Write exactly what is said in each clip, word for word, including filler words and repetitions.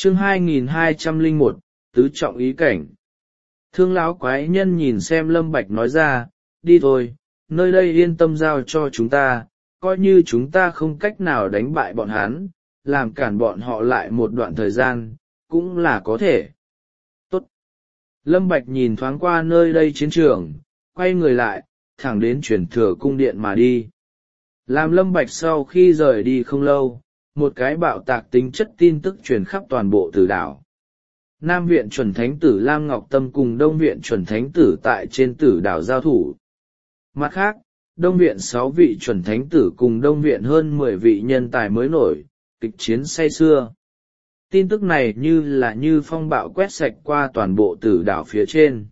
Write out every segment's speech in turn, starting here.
chương hai nghìn hai trăm lẻ một, tứ trọng ý cảnh. Thương lão quái nhân nhìn xem Lâm Bạch nói ra, đi thôi, nơi đây yên tâm giao cho chúng ta, coi như chúng ta không cách nào đánh bại bọn hắn, làm cản bọn họ lại một đoạn thời gian, cũng là có thể. Tốt. Lâm Bạch nhìn thoáng qua nơi đây chiến trường, quay người lại, thẳng đến chuyển thừa cung điện mà đi. Làm Lâm Bạch sau khi rời đi không lâu, một cái bạo tạc tính chất tin tức truyền khắp toàn bộ tử đảo. Nam viện chuẩn thánh tử Lam Ngọc Tâm cùng Đông viện chuẩn thánh tử tại trên tử đảo giao thủ. Mặt khác, Đông viện sáu vị chuẩn thánh tử cùng Đông viện hơn mười vị nhân tài mới nổi, kịch chiến say sưa. Tin tức này như là như phong bạo quét sạch qua toàn bộ tử đảo phía trên.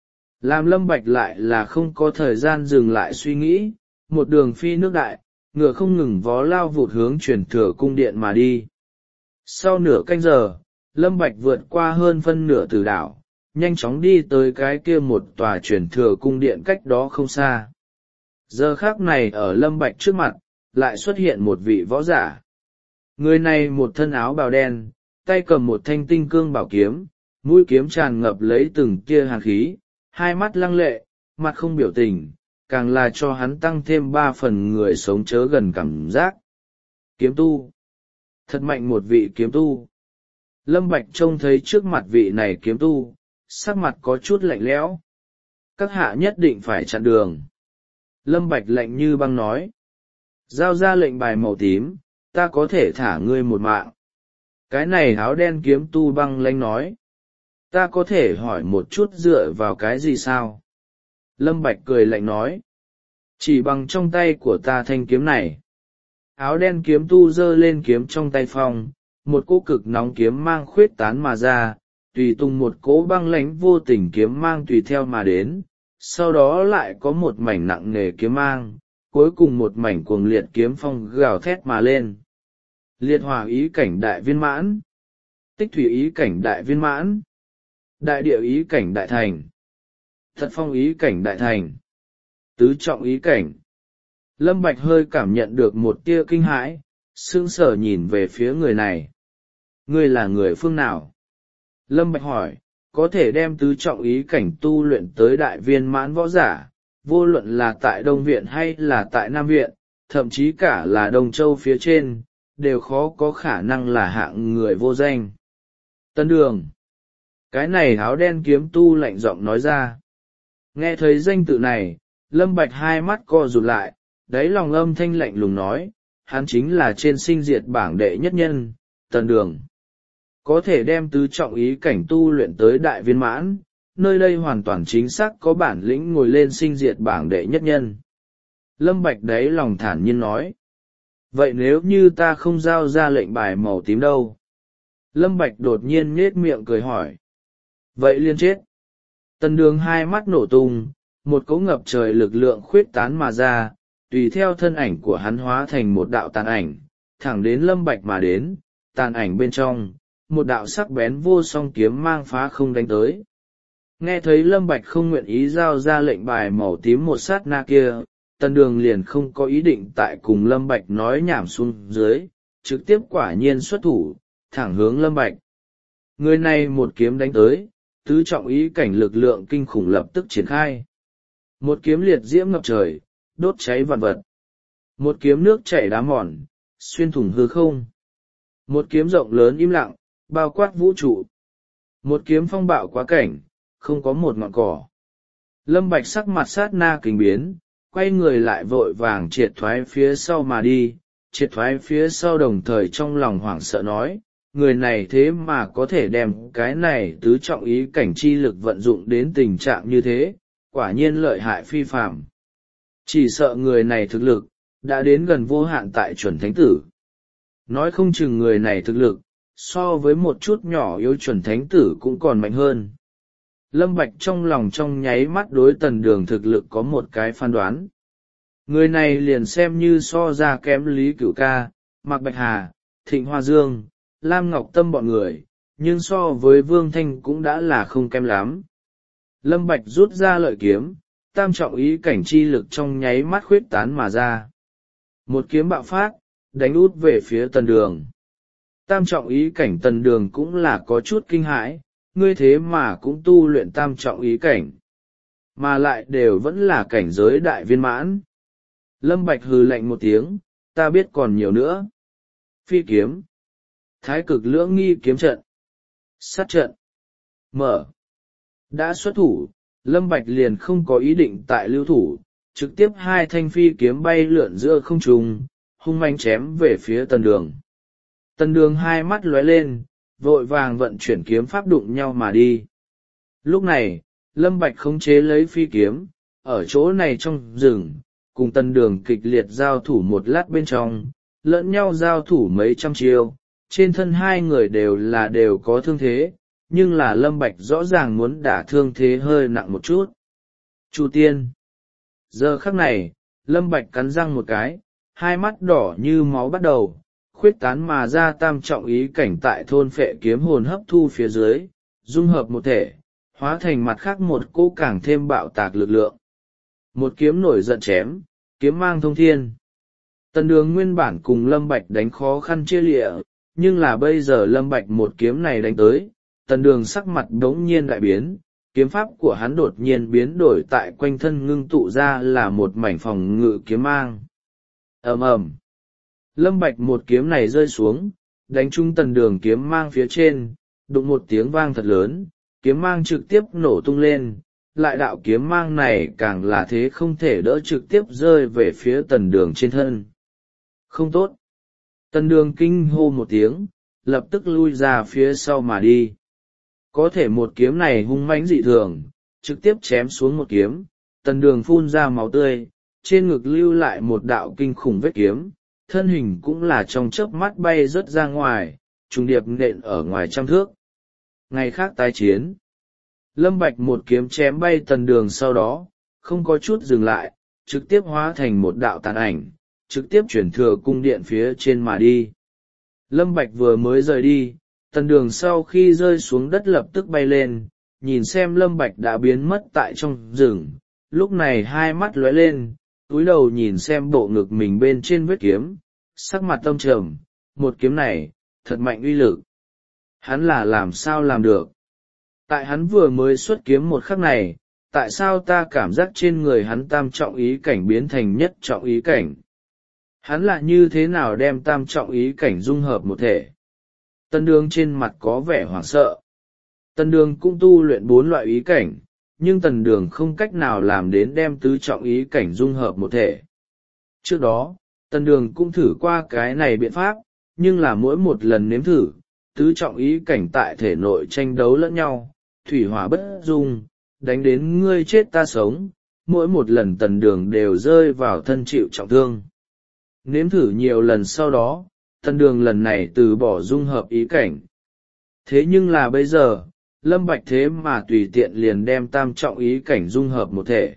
Làm Lâm Bạch lại là không có thời gian dừng lại suy nghĩ, một đường phi nước đại, ngựa không ngừng vó lao vụt hướng truyền thừa cung điện mà đi. Sau nửa canh giờ, Lâm Bạch vượt qua hơn phân nửa tử đảo, nhanh chóng đi tới cái kia một tòa truyền thừa cung điện cách đó không xa. Giờ khắc này ở Lâm Bạch trước mặt, lại xuất hiện một vị võ giả. Người này một thân áo bào đen, tay cầm một thanh tinh cương bảo kiếm, mũi kiếm tràn ngập lấy từng tia hàn khí, hai mắt lăng lệ, mặt không biểu tình, càng là cho hắn tăng thêm ba phần người sống chớ gần cảm giác. Kiếm tu. Thật mạnh một vị kiếm tu. Lâm Bạch trông thấy trước mặt vị này kiếm tu, sắc mặt có chút lạnh lẽo. Các hạ nhất định phải chặn đường. Lâm Bạch lạnh như băng nói. Giao ra lệnh bài màu tím, ta có thể thả ngươi một mạng. Cái này áo đen kiếm tu băng lãnh nói. Ta có thể hỏi một chút dựa vào cái gì sao? Lâm Bạch cười lạnh nói. Chỉ bằng trong tay của ta thanh kiếm này. Áo đen kiếm tu giơ lên kiếm trong tay phong, một cỗ cực nóng kiếm mang khuyết tán mà ra, tùy tung một cỗ băng lãnh vô tình kiếm mang tùy theo mà đến, sau đó lại có một mảnh nặng nề kiếm mang, cuối cùng một mảnh cuồng liệt kiếm phong gào thét mà lên. Liệt hỏa ý cảnh đại viên mãn, tích thủy ý cảnh đại viên mãn, đại địa ý cảnh đại thành, thật phong ý cảnh đại thành, tứ trọng ý cảnh. Lâm Bạch hơi cảm nhận được một tia kinh hãi, sững sờ nhìn về phía người này. Ngươi là người phương nào? Lâm Bạch hỏi, có thể đem tứ trọng ý cảnh tu luyện tới đại viên mãn võ giả, vô luận là tại Đông Viện hay là tại Nam Viện, thậm chí cả là Đông Châu phía trên, đều khó có khả năng là hạng người vô danh. Tân Đường. Cái này áo đen kiếm tu lạnh giọng nói ra. Nghe thấy danh tự này, Lâm Bạch hai mắt co rụt lại, đáy lòng âm thanh lạnh lùng nói, hắn chính là trên sinh diệt bảng đệ nhất nhân, Tần Đường. Có thể đem tứ trọng ý cảnh tu luyện tới đại viên mãn, nơi đây hoàn toàn chính xác có bản lĩnh ngồi lên sinh diệt bảng đệ nhất nhân. Lâm Bạch đáy lòng thản nhiên nói. Vậy nếu như ta không giao ra lệnh bài màu tím đâu? Lâm Bạch đột nhiên nhếch miệng cười hỏi. Vậy liên chết. Tần Đường hai mắt nổ tung, một cỗ ngập trời lực lượng khuyết tán mà ra, tùy theo thân ảnh của hắn hóa thành một đạo tàn ảnh, thẳng đến Lâm Bạch mà đến, tàn ảnh bên trong, một đạo sắc bén vô song kiếm mang phá không đánh tới. Nghe thấy Lâm Bạch không nguyện ý giao ra lệnh bài màu tím một sát na kia, Tần Đường liền không có ý định tại cùng Lâm Bạch nói nhảm xuống dưới, trực tiếp quả nhiên xuất thủ, thẳng hướng Lâm Bạch. Người này một kiếm đánh tới, tứ trọng ý cảnh lực lượng kinh khủng lập tức triển khai. Một kiếm liệt diễm ngập trời, đốt cháy vạn vật. Một kiếm nước chảy đá mòn, xuyên thủng hư không. Một kiếm rộng lớn im lặng, bao quát vũ trụ. Một kiếm phong bạo quá cảnh, không có một ngọn cỏ. Lâm Bạch sắc mặt sát na kinh biến, quay người lại vội vàng triệt thoái phía sau mà đi, triệt thoái phía sau đồng thời trong lòng hoảng sợ nói, người này thế mà có thể đem cái này tứ trọng ý cảnh chi lực vận dụng đến tình trạng như thế, quả nhiên lợi hại phi phàm. Chỉ sợ người này thực lực, đã đến gần vô hạn tại chuẩn thánh tử. Nói không chừng người này thực lực, so với một chút nhỏ yếu chuẩn thánh tử cũng còn mạnh hơn. Lâm Bạch trong lòng trong nháy mắt đối Tần Đường thực lực có một cái phán đoán. Người này liền xem như so ra kém Lý Cửu Ca, Mạc Bạch Hà, Thịnh Hoa Dương, Lam Ngọc Tâm bọn người, nhưng so với Vương Thanh cũng đã là không kém lắm. Lâm Bạch rút ra lợi kiếm, tam trọng ý cảnh chi lực trong nháy mắt khuyết tán mà ra. Một kiếm bạo phát, đánh út về phía Tần Đường. Tam trọng ý cảnh Tần Đường cũng là có chút kinh hãi, ngươi thế mà cũng tu luyện tam trọng ý cảnh, mà lại đều vẫn là cảnh giới đại viên mãn. Lâm Bạch hừ lạnh một tiếng, ta biết còn nhiều nữa. Phi kiếm, thái cực lưỡng nghi kiếm trận, sát trận, mở. Đã xuất thủ, Lâm Bạch liền không có ý định tại lưu thủ, trực tiếp hai thanh phi kiếm bay lượn giữa không trung, hung manh chém về phía Tần Đường. Tần Đường hai mắt lóe lên, vội vàng vận chuyển kiếm pháp đụng nhau mà đi. Lúc này, Lâm Bạch khống chế lấy phi kiếm, ở chỗ này trong rừng, cùng Tần Đường kịch liệt giao thủ một lát bên trong, lẫn nhau giao thủ mấy trăm chiêu, trên thân hai người đều là đều có thương thế, nhưng là Lâm Bạch rõ ràng muốn đả thương thế hơi nặng một chút. Chu tiên. Giờ khắc này, Lâm Bạch cắn răng một cái, hai mắt đỏ như máu bắt đầu, khuyết tán mà ra tam trọng ý cảnh tại thôn phệ kiếm hồn hấp thu phía dưới, dung hợp một thể, hóa thành mặt khác một cỗ càng thêm bạo tạc lực lượng. Một kiếm nổi giận chém, kiếm mang thông thiên. Tần Đường nguyên bản cùng Lâm Bạch đánh khó khăn chia lịa, nhưng là bây giờ Lâm Bạch một kiếm này đánh tới, Tần Đường sắc mặt đống nhiên đại biến, kiếm pháp của hắn đột nhiên biến đổi tại quanh thân ngưng tụ ra là một mảnh phòng ngự kiếm mang. Ầm ầm. Lâm Bạch một kiếm này rơi xuống, đánh trúng Tần Đường kiếm mang phía trên, đụng một tiếng vang thật lớn, kiếm mang trực tiếp nổ tung lên, lại đạo kiếm mang này càng là thế không thể đỡ trực tiếp rơi về phía Tần Đường trên thân. Không tốt. Tần Đường kinh hô một tiếng, lập tức lui ra phía sau mà đi. Có thể một kiếm này hung mãnh dị thường, trực tiếp chém xuống một kiếm, Tần Đường phun ra máu tươi, trên ngực lưu lại một đạo kinh khủng vết kiếm, thân hình cũng là trong chớp mắt bay rớt ra ngoài, trùng điệp nện ở ngoài trăm thước. Ngày khác tái chiến, Lâm Bạch một kiếm chém bay Tần Đường, sau đó không có chút dừng lại, trực tiếp hóa thành một đạo tàn ảnh, trực tiếp chuyển thừa cung điện phía trên mà đi. Lâm Bạch vừa mới rời đi, Tần Đường sau khi rơi xuống đất lập tức bay lên, nhìn xem Lâm Bạch đã biến mất tại trong rừng, lúc này hai mắt lóe lên, cúi đầu nhìn xem bộ ngực mình bên trên vết kiếm, sắc mặt tâm trầm, một kiếm này, thật mạnh uy lực. Hắn là làm sao làm được? Tại hắn vừa mới xuất kiếm một khắc này, tại sao ta cảm giác trên người hắn tam trọng ý cảnh biến thành nhất trọng ý cảnh? Hắn là như thế nào đem tam trọng ý cảnh dung hợp một thể? Tần Đường trên mặt có vẻ hoảng sợ. Tần Đường cũng tu luyện bốn loại ý cảnh, nhưng Tần Đường không cách nào làm đến đem tứ trọng ý cảnh dung hợp một thể. Trước đó, Tần Đường cũng thử qua cái này biện pháp, nhưng là mỗi một lần nếm thử, tứ trọng ý cảnh tại thể nội tranh đấu lẫn nhau, thủy hỏa bất dung, đánh đến ngươi chết ta sống, mỗi một lần Tần Đường đều rơi vào thân chịu trọng thương. Nếm thử nhiều lần sau đó, Tần Đường lần này từ bỏ dung hợp ý cảnh. Thế nhưng là bây giờ, Lâm Bạch thế mà tùy tiện liền đem tam trọng ý cảnh dung hợp một thể.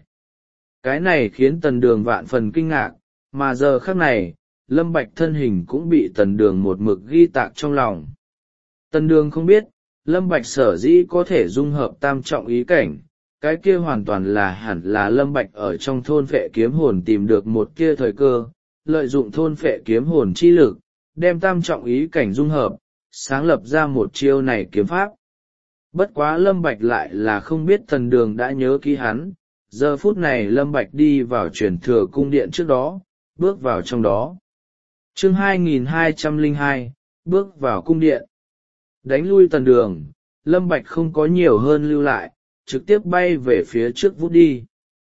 Cái này khiến Tần Đường vạn phần kinh ngạc, mà giờ khắc này, Lâm Bạch thân hình cũng bị Tần Đường một mực ghi tạc trong lòng. Tần Đường không biết, Lâm Bạch sở dĩ có thể dung hợp tam trọng ý cảnh, cái kia hoàn toàn là hẳn là Lâm Bạch ở trong thôn phệ kiếm hồn tìm được một kia thời cơ, lợi dụng thôn phệ kiếm hồn chi lực, đem tam trọng ý cảnh dung hợp, sáng lập ra một chiêu này kiếm pháp. Bất quá Lâm Bạch lại là không biết Tần Đường đã nhớ kỹ hắn, giờ phút này Lâm Bạch đi vào truyền thừa cung điện trước đó, bước vào trong đó. Chương hai nghìn hai trăm lẻ hai, bước vào cung điện. Đánh lui Tần Đường, Lâm Bạch không có nhiều hơn lưu lại, trực tiếp bay về phía trước vút đi.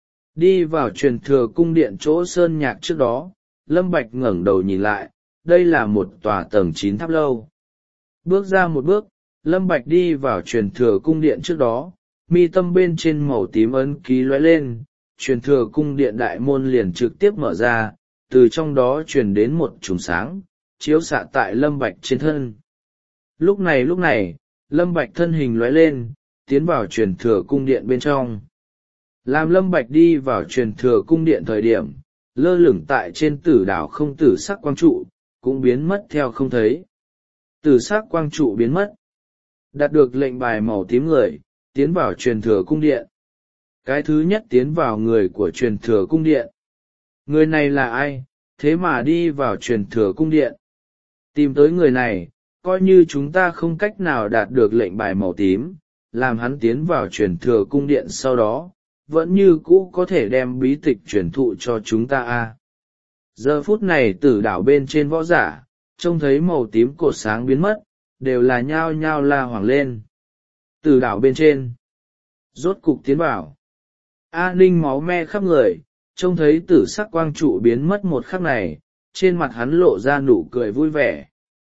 Đi vào truyền thừa cung điện chỗ sơn nhạc trước đó, Lâm Bạch ngẩng đầu nhìn lại, đây là một tòa tầng chín tháp lâu. Bước ra một bước, Lâm Bạch đi vào truyền thừa cung điện trước đó, mi tâm bên trên màu tím ấn ký lóe lên, truyền thừa cung điện đại môn liền trực tiếp mở ra, từ trong đó truyền đến một chùm sáng, chiếu xạ tại Lâm Bạch trên thân. Lúc này lúc này, Lâm Bạch thân hình lóe lên, tiến vào truyền thừa cung điện bên trong. Làm Lâm Bạch đi vào truyền thừa cung điện thời điểm, lơ lửng tại trên tử đảo không tử sắc quang trụ, cũng biến mất theo không thấy. Tử sắc quang trụ biến mất. Đạt được lệnh bài màu tím người, tiến vào truyền thừa cung điện. Cái thứ nhất tiến vào người của truyền thừa cung điện. Người này là ai, thế mà đi vào truyền thừa cung điện? Tìm tới người này, coi như chúng ta không cách nào đạt được lệnh bài màu tím làm hắn tiến vào truyền thừa cung điện sau đó vẫn như cũ có thể đem bí tịch truyền thụ cho chúng ta a. Giờ phút này tử đảo bên trên võ giả trông thấy màu tím cột sáng biến mất đều là nhao nhao la hoảng lên. Tử đảo bên trên rốt cục tiến vào. A Ninh máu me khắp người, trông thấy tử sắc quang trụ biến mất một khắc này, trên mặt hắn lộ ra nụ cười vui vẻ.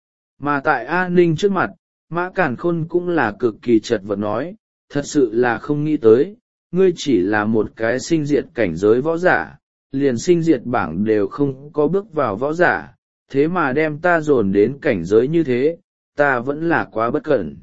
Mà tại A Ninh trước mặt, Mã Càn Khôn cũng là cực kỳ chật vật nói, thật sự là không nghĩ tới, ngươi chỉ là một cái sinh diệt cảnh giới võ giả, liền sinh diệt bảng đều không có bước vào võ giả, thế mà đem ta dồn đến cảnh giới như thế, ta vẫn là quá bất cẩn.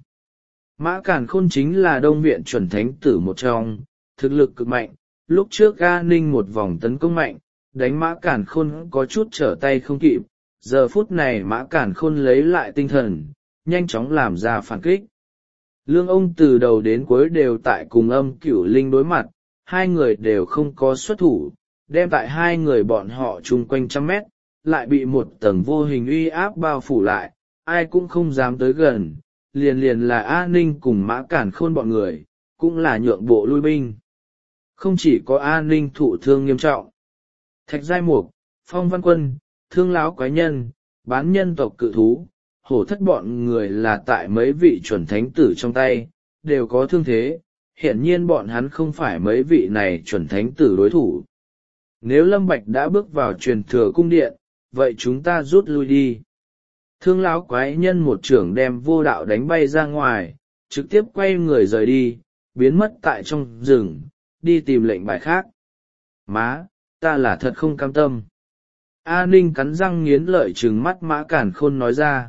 Mã Càn Khôn chính là đông viện chuẩn thánh tử một trong, thực lực cực mạnh, lúc trước A Ninh một vòng tấn công mạnh, đánh Mã Càn Khôn có chút trở tay không kịp, giờ phút này Mã Càn Khôn lấy lại tinh thần, nhanh chóng làm ra phản kích. Lương ông từ đầu đến cuối đều tại cùng Âm Cửu Linh đối mặt, hai người đều không có xuất thủ, đem tại hai người bọn họ chung quanh trăm mét, lại bị một tầng vô hình uy áp bao phủ lại, ai cũng không dám tới gần, liền liền là A Ninh cùng Mã Càn Khôn bọn người, cũng là nhượng bộ lui binh. Không chỉ có A Ninh thụ thương nghiêm trọng, Thạch Giai Mục, Phong Văn Quân, Thương Láo Quái Nhân, bán nhân tộc cự thú, hổ thất bọn người là tại mấy vị chuẩn thánh tử trong tay, đều có thương thế, hiển nhiên bọn hắn không phải mấy vị này chuẩn thánh tử đối thủ. Nếu Lâm Bạch đã bước vào truyền thừa cung điện, vậy chúng ta rút lui đi. Thương Láo Quái Nhân một trưởng đem vô đạo đánh bay ra ngoài, trực tiếp quay người rời đi, biến mất tại trong rừng, đi tìm lệnh bài khác. Má, ta là thật không cam tâm. A Ninh cắn răng nghiến lợi trừng mắt Mã Càn Khôn nói ra.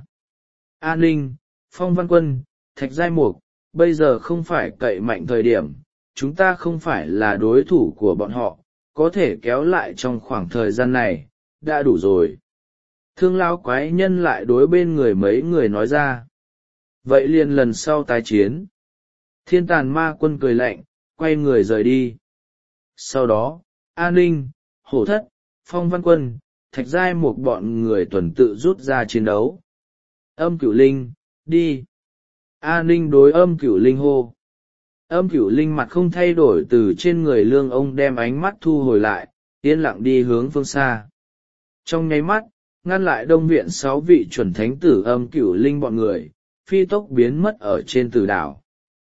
A Ninh, Phong Văn Quân, Thạch Giai Mục, bây giờ không phải cậy mạnh thời điểm, chúng ta không phải là đối thủ của bọn họ, có thể kéo lại trong khoảng thời gian này, đã đủ rồi. Thương Lão Quái Nhân lại đối bên người mấy người nói ra. Vậy liền lần sau tái chiến. Thiên Tàn Ma Quân cười lạnh, quay người rời đi. Sau đó, A Ninh, Hổ Thất, Phong Văn Quân, Thạch Giai Mục bọn người tuần tự rút ra chiến đấu. Âm Cửu Linh, đi. A Ninh đối Âm Cửu Linh hô. Âm Cửu Linh mặt không thay đổi từ trên người Lương ông đem ánh mắt thu hồi lại, yên lặng đi hướng phương xa. Trong nháy mắt, ngăn lại đông viện sáu vị chuẩn thánh tử Âm Cửu Linh bọn người, phi tốc biến mất ở trên tử đảo.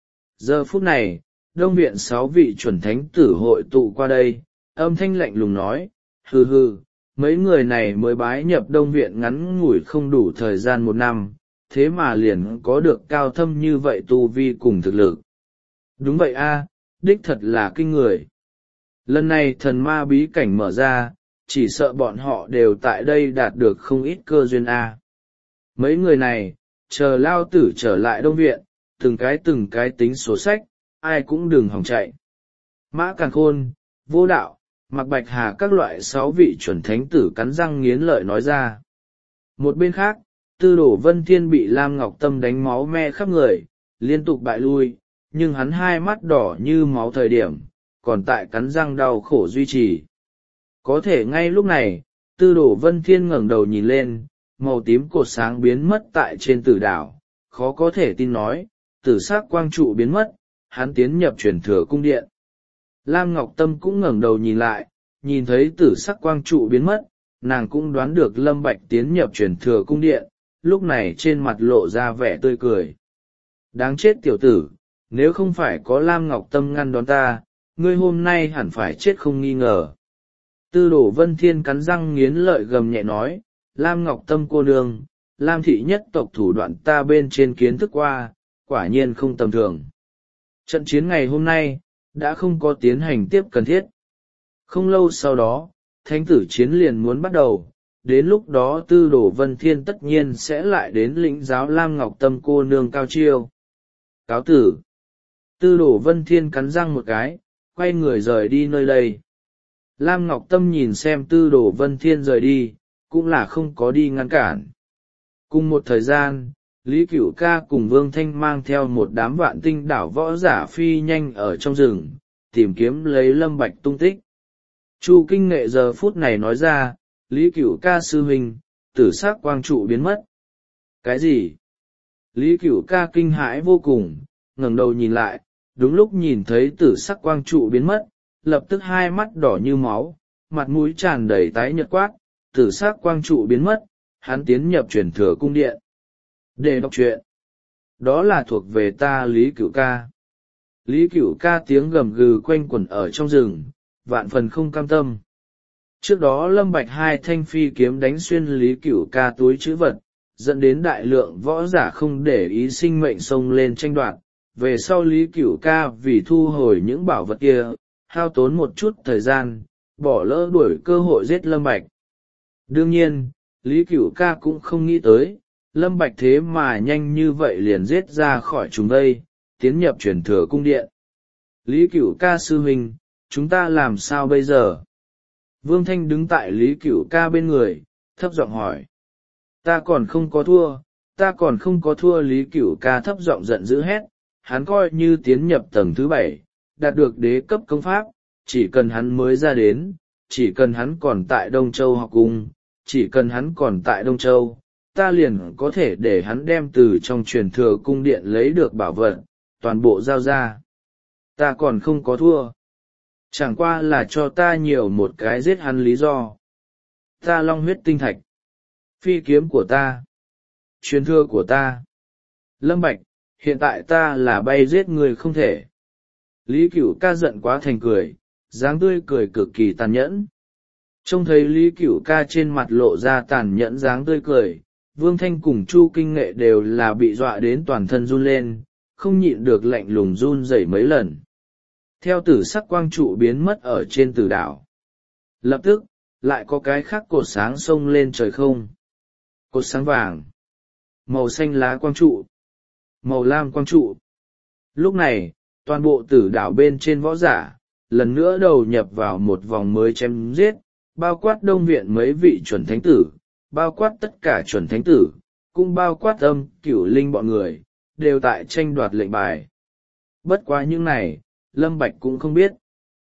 Giờ phút này, đông viện sáu vị chuẩn thánh tử hội tụ qua đây, âm thanh lạnh lùng nói, hừ hừ, mấy người này mới bái nhập đông viện ngắn ngủi không đủ thời gian một năm, thế mà liền có được cao thâm như vậy tu vi cùng thực lực. Đúng vậy a, đích thật là kinh người. Lần này thần ma bí cảnh mở ra, chỉ sợ bọn họ đều tại đây đạt được không ít cơ duyên a. Mấy người này, chờ lao tử trở lại đông viện, từng cái từng cái tính sổ sách, ai cũng đừng hòng chạy. Mã Càn Khôn, Vô Đạo, Mạc Bạch Hà các loại sáu vị chuẩn thánh tử cắn răng nghiến lợi nói ra. Một bên khác, Tư Đổ Vân Thiên bị Lam Ngọc Tâm đánh máu me khắp người, liên tục bại lui, nhưng hắn hai mắt đỏ như máu thời điểm, còn tại cắn răng đau khổ duy trì. Có thể ngay lúc này, Tư Đổ Vân Thiên ngẩng đầu nhìn lên, màu tím cột sáng biến mất tại trên tử đảo, khó có thể tin nói, tử sắc quang trụ biến mất, hắn tiến nhập truyền thừa cung điện. Lam Ngọc Tâm cũng ngẩng đầu nhìn lại, nhìn thấy tử sắc quang trụ biến mất, nàng cũng đoán được Lâm Bạch tiến nhập truyền thừa cung điện, lúc này trên mặt lộ ra vẻ tươi cười. Đáng chết tiểu tử, nếu không phải có Lam Ngọc Tâm ngăn đón ta, ngươi hôm nay hẳn phải chết không nghi ngờ. Tư Đổ Vân Thiên cắn răng nghiến lợi gầm nhẹ nói, Lam Ngọc Tâm cô nương, Lam thị nhất tộc thủ đoạn ta bên trên kiến thức qua, quả nhiên không tầm thường. Trận chiến ngày hôm nay, đã không có tiến hành tiếp cần thiết. Không lâu sau đó, thánh tử chiến liền muốn bắt đầu, đến lúc đó Tư Đổ Vân Thiên tất nhiên sẽ lại đến lĩnh giáo Lam Ngọc Tâm cô nương cao chiêu. Cáo tử. Tư Đổ Vân Thiên cắn răng một cái, quay người rời đi nơi đây. Lam Ngọc Tâm nhìn xem Tư Đổ Vân Thiên rời đi, cũng là không có đi ngăn cản. Cùng một thời gian, Lý Cửu Ca cùng Vương Thanh mang theo một đám vạn tinh đảo võ giả phi nhanh ở trong rừng, tìm kiếm lấy Lâm Bạch tung tích. Chu Kinh Nghệ giờ phút này nói ra, Lý Cửu Ca sư huynh, tử sắc quang trụ biến mất. Cái gì? Lý Cửu Ca kinh hãi vô cùng, ngẩng đầu nhìn lại, đúng lúc nhìn thấy tử sắc quang trụ biến mất, lập tức hai mắt đỏ như máu, mặt mũi tràn đầy tái nhợt quát, tử sắc quang trụ biến mất, hắn tiến nhập truyền thừa cung điện. Để đọc truyện. Đó là thuộc về ta Lý Cửu Ca. Lý Cửu Ca tiếng gầm gừ quanh quẩn ở trong rừng, vạn phần không cam tâm. Trước đó Lâm Bạch hai thanh phi kiếm đánh xuyên Lý Cửu Ca túi trữ vật, dẫn đến đại lượng võ giả không để ý sinh mệnh xông lên tranh đoạt. Về sau Lý Cửu Ca vì thu hồi những bảo vật kia, hao tốn một chút thời gian, bỏ lỡ đuổi cơ hội giết Lâm Bạch. Đương nhiên, Lý Cửu Ca cũng không nghĩ tới, Lâm Bạch thế mà nhanh như vậy liền giết ra khỏi chúng đây, tiến nhập truyền thừa cung điện. Lý Cửu Ca sư huynh, chúng ta làm sao bây giờ? Vương Thanh đứng tại Lý Cửu Ca bên người, thấp giọng hỏi. Ta còn không có thua, ta còn không có thua. Lý Cửu Ca thấp giọng giận dữ hét, hắn coi như tiến nhập tầng thứ bảy, đạt được đế cấp công pháp, chỉ cần hắn mới ra đến, chỉ cần hắn còn tại Đông Châu học cung, chỉ cần hắn còn tại Đông Châu, ta liền có thể để hắn đem từ trong truyền thừa cung điện lấy được bảo vật, toàn bộ giao ra. Ta còn không có thua. Chẳng qua là cho ta nhiều một cái giết hắn lý do. Ta long huyết tinh thạch. Phi kiếm của ta. Truyền thừa của ta. Lâm Bạch, hiện tại ta là bay giết người không thể. Lý Cửu Ca giận quá thành cười, dáng tươi cười cực kỳ tàn nhẫn. Trông thấy Lý Cửu Ca trên mặt lộ ra tàn nhẫn dáng tươi cười, Vương Thanh cùng Chu Kinh Nghệ đều là bị dọa đến toàn thân run lên, không nhịn được lạnh lùng run rẩy mấy lần. Theo tử sắc quang trụ biến mất ở trên tử đảo. Lập tức, lại có cái khác cột sáng xông lên trời không. Cột sáng vàng, màu xanh lá quang trụ, màu lam quang trụ. Lúc này, toàn bộ tử đảo bên trên võ giả, lần nữa đầu nhập vào một vòng mới chém giết, bao quát đông viện mấy vị chuẩn thánh tử, bao quát tất cả chuẩn thánh tử, cũng bao quát âm cửu linh bọn người, đều tại tranh đoạt lệnh bài. Bất quá những này, Lâm Bạch cũng không biết.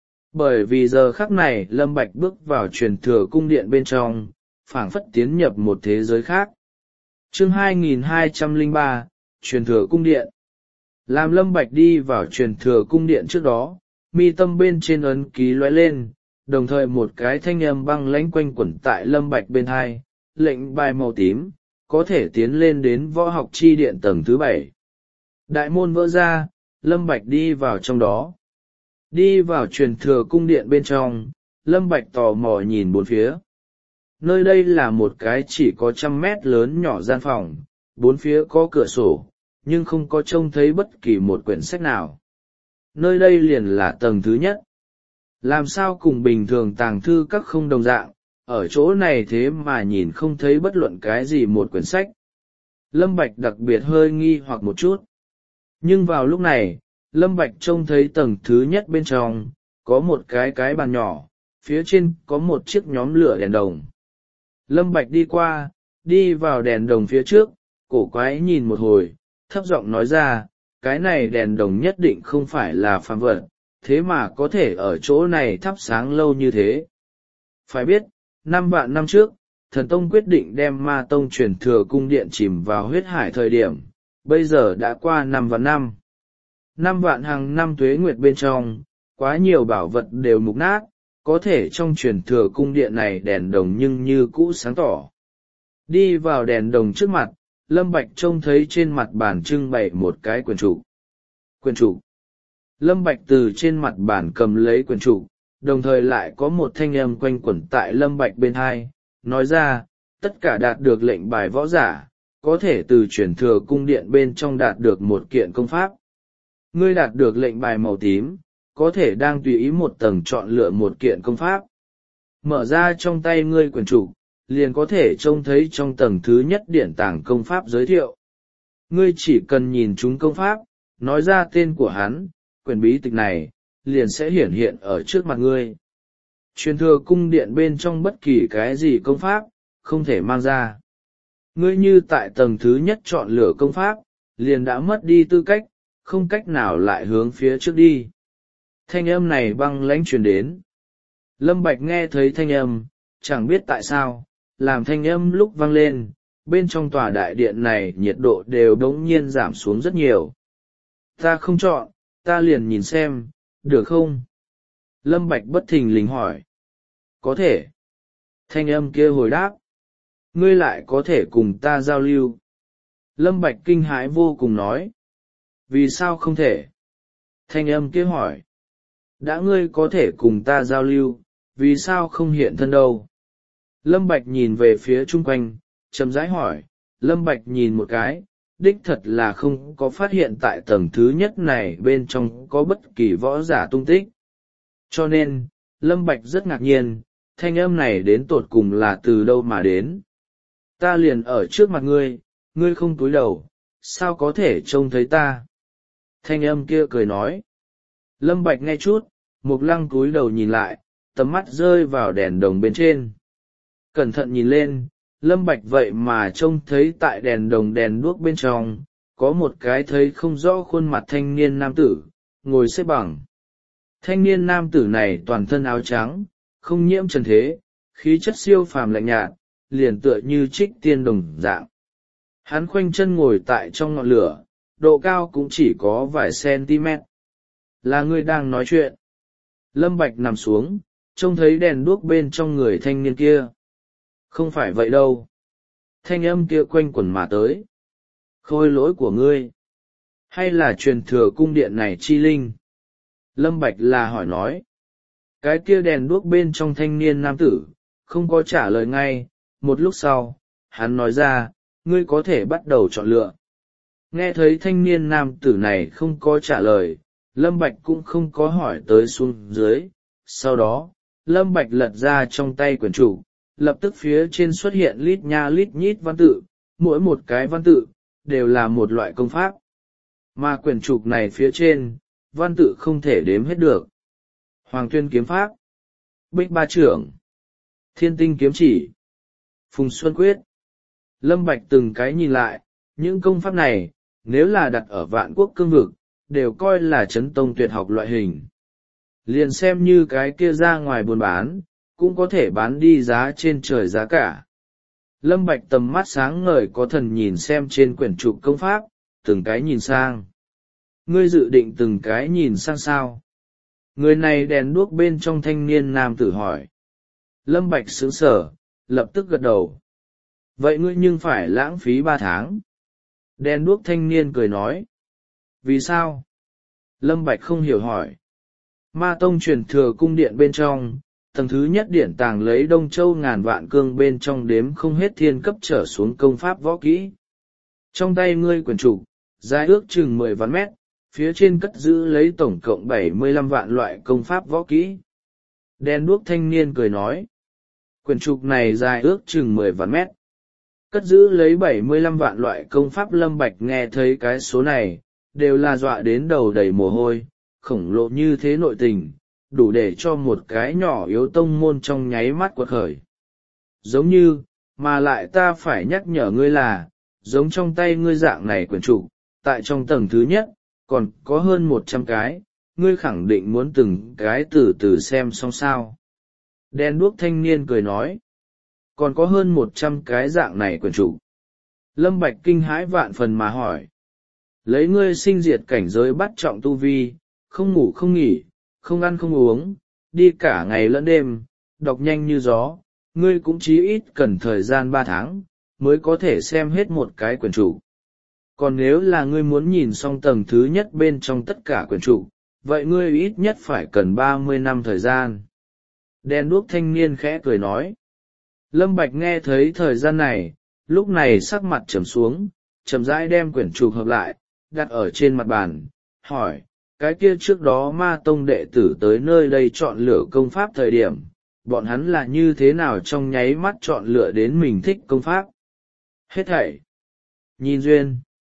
Bởi vì giờ khắc này Lâm Bạch bước vào truyền thừa cung điện bên trong, phảng phất tiến nhập một thế giới khác. Chương hai nghìn hai trăm lẻ ba, truyền thừa cung điện. Làm Lâm Bạch đi vào truyền thừa cung điện trước đó, mi tâm bên trên ấn ký lóe lên, đồng thời một cái thanh âm băng lãnh quanh quẩn tại Lâm Bạch bên hai, lệnh bài màu tím, có thể tiến lên đến võ học chi điện tầng thứ bảy. Đại môn vỡ ra, Lâm Bạch đi vào trong đó. Đi vào truyền thừa cung điện bên trong, Lâm Bạch tò mò nhìn bốn phía. Nơi đây là một cái chỉ có trăm mét lớn nhỏ gian phòng, bốn phía có cửa sổ, nhưng không có trông thấy bất kỳ một quyển sách nào. Nơi đây liền là tầng thứ nhất. Làm sao cùng bình thường tàng thư các không đồng dạng, ở chỗ này thế mà nhìn không thấy bất luận cái gì một quyển sách. Lâm Bạch đặc biệt hơi nghi hoặc một chút. Nhưng vào lúc này, Lâm Bạch trông thấy tầng thứ nhất bên trong, có một cái cái bàn nhỏ, phía trên có một chiếc nhóm lửa đèn đồng. Lâm Bạch đi qua, đi vào đèn đồng phía trước, cổ quái nhìn một hồi, thấp giọng nói ra, cái này đèn đồng nhất định không phải là phàm vật, thế mà có thể ở chỗ này thắp sáng lâu như thế. Phải biết, năm vạn năm trước, Thần Tông quyết định đem Ma Tông truyền thừa cung điện chìm vào huyết hải thời điểm, bây giờ đã qua năm vạn năm. Năm vạn hàng năm tuế nguyệt bên trong, quá nhiều bảo vật đều mục nát, có thể trong truyền thừa cung điện này đèn đồng nhưng như cũ sáng tỏ. Đi vào đèn đồng trước mặt, Lâm Bạch trông thấy trên mặt bàn trưng bày một cái quyển trục. Quyển trục. Lâm Bạch từ trên mặt bàn cầm lấy quyển trục, đồng thời lại có một thanh âm quanh quẩn tại Lâm Bạch bên hai, nói ra, tất cả đạt được lệnh bài võ giả, có thể từ truyền thừa cung điện bên trong đạt được một kiện công pháp. Ngươi đạt được lệnh bài màu tím, có thể đang tùy ý một tầng chọn lựa một kiện công pháp. Mở ra trong tay ngươi quyển trục, liền có thể trông thấy trong tầng thứ nhất điển tàng công pháp giới thiệu. Ngươi chỉ cần nhìn chúng công pháp, nói ra tên của hắn, quyển bí tịch này, liền sẽ hiển hiện ở trước mặt ngươi. Truyền thừa cung điện bên trong bất kỳ cái gì công pháp, không thể mang ra. Ngươi như tại tầng thứ nhất chọn lựa công pháp, liền đã mất đi tư cách, không cách nào lại hướng phía trước đi. Thanh âm này băng lãnh truyền đến. Lâm Bạch nghe thấy thanh âm, chẳng biết tại sao, làm thanh âm lúc vang lên, bên trong tòa đại điện này nhiệt độ đều đ ố n g nhiên giảm xuống rất nhiều. Ta không chọn, ta liền nhìn xem, được không? Lâm Bạch bất thình lình hỏi. Có thể. Thanh âm kia hồi đáp. Ngươi lại có thể cùng ta giao lưu. Lâm Bạch kinh hãi vô cùng nói. Vì sao không thể? Thanh âm kia hỏi. Đã ngươi có thể cùng ta giao lưu, vì sao không hiện thân đâu? Lâm Bạch nhìn về phía chung quanh, chậm rãi hỏi. Lâm Bạch nhìn một cái, đích thật là không có phát hiện tại tầng thứ nhất này bên trong có bất kỳ võ giả tung tích. Cho nên, Lâm Bạch rất ngạc nhiên, thanh âm này đến tột cùng là từ đâu mà đến. Ta liền ở trước mặt ngươi, ngươi không cúi đầu, sao có thể trông thấy ta? Thanh âm kia cười nói. Lâm Bạch nghe chút, Mục Lăng cúi đầu nhìn lại, tầm mắt rơi vào đèn đồng bên trên. Cẩn thận nhìn lên, Lâm Bạch vậy mà trông thấy tại đèn đồng đèn đuốc bên trong, có một cái thấy không rõ khuôn mặt thanh niên nam tử, ngồi xếp bằng. Thanh niên nam tử này toàn thân áo trắng, không nhiễm trần thế, khí chất siêu phàm lạnh nhạt, liền tựa như trích tiên đồng dạng. Hắn khoanh chân ngồi tại trong ngọn lửa, độ cao cũng chỉ có vài cm. Là ngươi đang nói chuyện. Lâm Bạch nằm xuống, trông thấy đèn đuốc bên trong người thanh niên kia. Không phải vậy đâu. Thanh âm kia quanh quẩn mà tới. Khôi lỗi của ngươi, hay là truyền thừa cung điện này chi linh? Lâm Bạch là hỏi nói. Cái kia đèn đuốc bên trong thanh niên nam tử, không có trả lời ngay. Một lúc sau, hắn nói ra, ngươi có thể bắt đầu chọn lựa. Nghe thấy thanh niên nam tử này không có trả lời, Lâm Bạch cũng không có hỏi tới xuống dưới. Sau đó, Lâm Bạch lật ra trong tay quyển trục, lập tức phía trên xuất hiện lít nha lít nhít văn tự, mỗi một cái văn tự, đều là một loại công pháp. Mà quyển trục này phía trên, văn tự không thể đếm hết được. Hoàng Tuyên kiếm pháp, Bích Ba trưởng, Thiên Tinh kiếm chỉ, Phùng Xuân quyết. Lâm Bạch từng cái nhìn lại, những công pháp này, nếu là đặt ở Vạn Quốc cương vực, đều coi là chấn tông tuyệt học loại hình. Liền xem như cái kia ra ngoài buôn bán, cũng có thể bán đi giá trên trời giá cả. Lâm Bạch tầm mắt sáng ngời có thần nhìn xem trên quyển trục công pháp, từng cái nhìn sang. Ngươi dự định từng cái nhìn sang sao? Người này đèn đuốc bên trong thanh niên nam tử hỏi. Lâm Bạch sững sờ, lập tức gật đầu. Vậy ngươi nhưng phải lãng phí ba tháng. Đèn đuốc thanh niên cười nói. Vì sao? Lâm Bạch không hiểu hỏi. Ma tông truyền thừa cung điện bên trong, tầng thứ nhất điển tàng lấy Đông Châu ngàn vạn cương bên trong đếm không hết thiên cấp trở xuống công pháp võ kỹ. Trong tay ngươi quyển trục, dài ước chừng mười vạn mét, phía trên cất giữ lấy tổng cộng bảy mươi lăm vạn loại công pháp võ kỹ. Đen đuốc thanh niên cười nói. Quyển trục này dài ước chừng mười vạn mét, cất giữ lấy bảy mươi lăm vạn loại công pháp. Lâm Bạch nghe thấy cái số này, đều là dọa đến đầu đầy mồ hôi, khổng lồ như thế nội tình, đủ để cho một cái nhỏ yếu tông môn trong nháy mắt quật khởi. Giống như, mà lại ta phải nhắc nhở ngươi là, giống trong tay ngươi dạng này quyển trục, tại trong tầng thứ nhất, còn có hơn một trăm cái, ngươi khẳng định muốn từng cái từ từ xem xong sao. Đen đuốc thanh niên cười nói. Còn có hơn một trăm cái dạng này quyển trục. Lâm Bạch kinh hãi vạn phần mà hỏi. Lấy ngươi sinh diệt cảnh giới bắt trọng tu vi, không ngủ không nghỉ, không ăn không uống, đi cả ngày lẫn đêm, đọc nhanh như gió, ngươi cũng chí ít cần thời gian ba tháng, mới có thể xem hết một cái quyển trục. Còn nếu là ngươi muốn nhìn xong tầng thứ nhất bên trong tất cả quyển trục, vậy ngươi ít nhất phải cần ba mươi năm thời gian. Đen đuốc thanh niên khẽ cười nói. Lâm Bạch nghe thấy thời gian này, lúc này sắc mặt trầm xuống, chậm rãi đem quyển trục hợp lại, đặt ở trên mặt bàn, hỏi, cái kia trước đó Ma tông đệ tử tới nơi đây chọn lựa công pháp thời điểm, bọn hắn là như thế nào trong nháy mắt chọn lựa đến mình thích công pháp? Hết thảy nhìn duyên.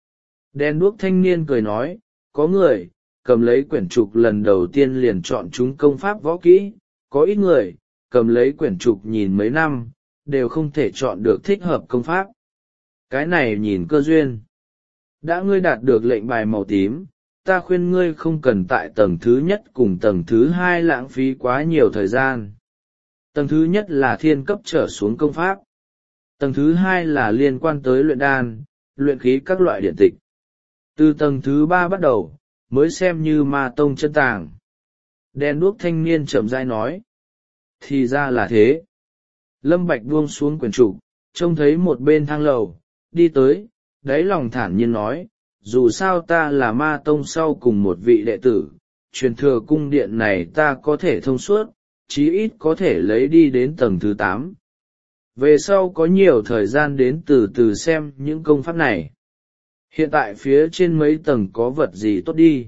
Đen đuốc thanh niên cười nói, có người cầm lấy quyển trục lần đầu tiên liền chọn chúng công pháp võ kỹ, có ít người cầm lấy quyển trục nhìn mấy năm, đều không thể chọn được thích hợp công pháp. Cái này nhìn cơ duyên. Đã ngươi đạt được lệnh bài màu tím, ta khuyên ngươi không cần tại tầng thứ nhất cùng tầng thứ hai lãng phí quá nhiều thời gian. Tầng thứ nhất là thiên cấp trở xuống công pháp. Tầng thứ hai là liên quan tới luyện đan, luyện khí các loại điện tịch. Từ tầng thứ ba bắt đầu, mới xem như ma tông chân tàng. Đen đuốc thanh niên chậm rãi nói. Thì ra là thế. Lâm Bạch buông xuống quyển trục, trông thấy một bên thang lầu, đi tới, đáy lòng thản nhiên nói, dù sao ta là ma tông sau cùng một vị đệ tử, truyền thừa cung điện này ta có thể thông suốt, chí ít có thể lấy đi đến tầng thứ tám. Về sau có nhiều thời gian đến từ từ xem những công pháp này. Hiện tại phía trên mấy tầng có vật gì tốt đi.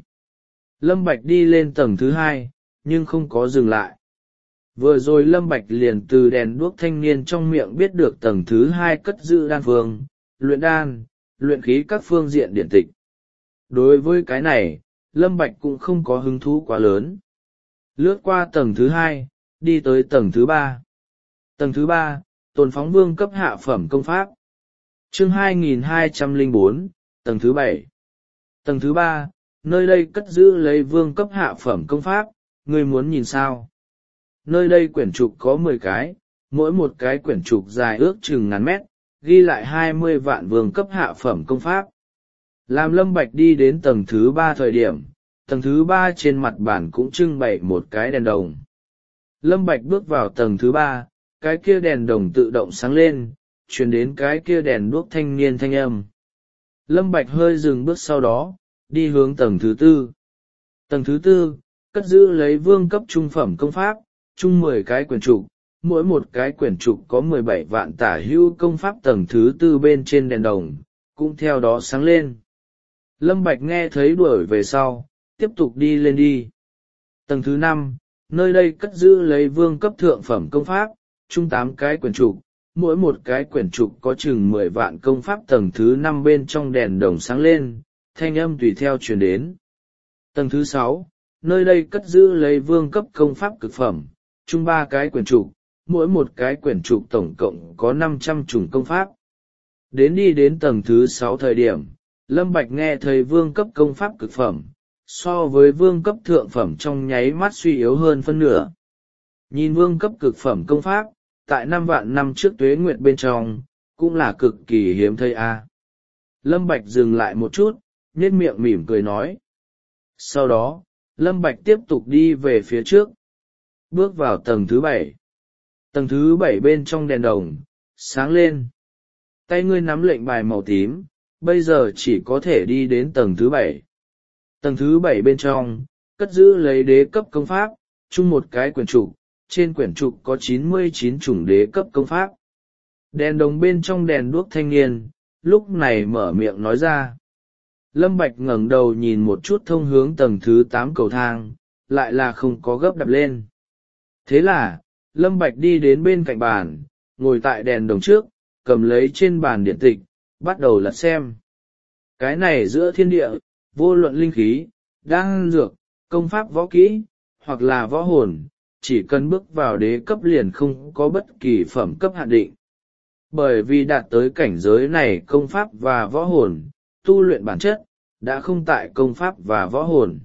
Lâm Bạch đi lên tầng thứ hai, nhưng không có dừng lại. Vừa rồi Lâm Bạch liền từ đèn đuốc thanh niên trong miệng biết được tầng thứ hai cất giữ đan phương, luyện đan, luyện khí các phương diện điện tịch. Đối với cái này, Lâm Bạch cũng không có hứng thú quá lớn. Lướt qua tầng thứ hai, đi tới tầng thứ ba. Tầng thứ ba, Tồn Phóng Vương cấp hạ phẩm công pháp. Chương hai nghìn hai trăm lẻ bốn, tầng thứ bảy. Tầng thứ ba, nơi đây cất giữ lấy vương cấp hạ phẩm công pháp, ngươi muốn nhìn sao? Nơi đây quyển trục có mười cái, mỗi một cái quyển trục dài ước chừng ngàn mét, ghi lại hai mươi vạn vương cấp hạ phẩm công pháp. Làm Lâm Bạch đi đến tầng thứ ba thời điểm, tầng thứ ba trên mặt bàn cũng trưng bày một cái đèn đồng. Lâm Bạch bước vào tầng thứ ba, cái kia đèn đồng tự động sáng lên, truyền đến cái kia đèn đuốc thanh niên thanh âm. Lâm Bạch hơi dừng bước sau đó, đi hướng tầng thứ tư. Tầng thứ tư, cất giữ lấy vương cấp trung phẩm công pháp, chung mười cái quyển trục, mỗi một cái quyển trục có mười bảy vạn tả hữu công pháp. Tầng thứ tư bên trên đèn đồng, cũng theo đó sáng lên. Lâm Bạch nghe thấy đuổi về sau, tiếp tục đi lên đi. Tầng thứ năm, nơi đây cất giữ lấy vương cấp thượng phẩm công pháp, chung tám cái quyển trục, mỗi một cái quyển trục có chừng mười vạn công pháp. Tầng thứ năm bên trong đèn đồng sáng lên, thanh âm tùy theo truyền đến. Tầng thứ sáu, nơi đây cất giữ lấy vương cấp công pháp cực phẩm, chung ba cái quyển trục, mỗi một cái quyển trục tổng cộng có năm trăm chủng công pháp. Đến đi đến tầng thứ sáu thời điểm, Lâm Bạch nghe thấy vương cấp công pháp cực phẩm, so với vương cấp thượng phẩm trong nháy mắt suy yếu hơn phân nửa. Nhìn vương cấp cực phẩm công pháp, tại năm vạn năm trước tuế nguyệt bên trong, cũng là cực kỳ hiếm thấy a. À. Lâm Bạch dừng lại một chút, nhếch miệng mỉm cười nói. Sau đó, Lâm Bạch tiếp tục đi về phía trước, bước vào tầng thứ bảy. Tầng thứ bảy bên trong đèn đồng, sáng lên. Tay ngươi nắm lệnh bài màu tím, bây giờ chỉ có thể đi đến tầng thứ bảy. Tầng thứ bảy bên trong, cất giữ lấy đế cấp công pháp, chung một cái quyển trục, trên quyển trục có chín mươi chín chủng đế cấp công pháp. Đèn đồng bên trong đèn đuốc thanh niên, lúc này mở miệng nói ra. Lâm Bạch ngẩng đầu nhìn một chút thông hướng tầng thứ tám cầu thang, lại là không có gấp đạp lên. Thế là, Lâm Bạch đi đến bên cạnh bàn, ngồi tại đèn đồng trước, cầm lấy trên bàn điện tịch, bắt đầu lật xem. Cái này giữa thiên địa, vô luận linh khí, đan dược, công pháp võ kỹ, hoặc là võ hồn, chỉ cần bước vào đế cấp liền không có bất kỳ phẩm cấp hạn định. Bởi vì đạt tới cảnh giới này công pháp và võ hồn, tu luyện bản chất, đã không tại công pháp và võ hồn.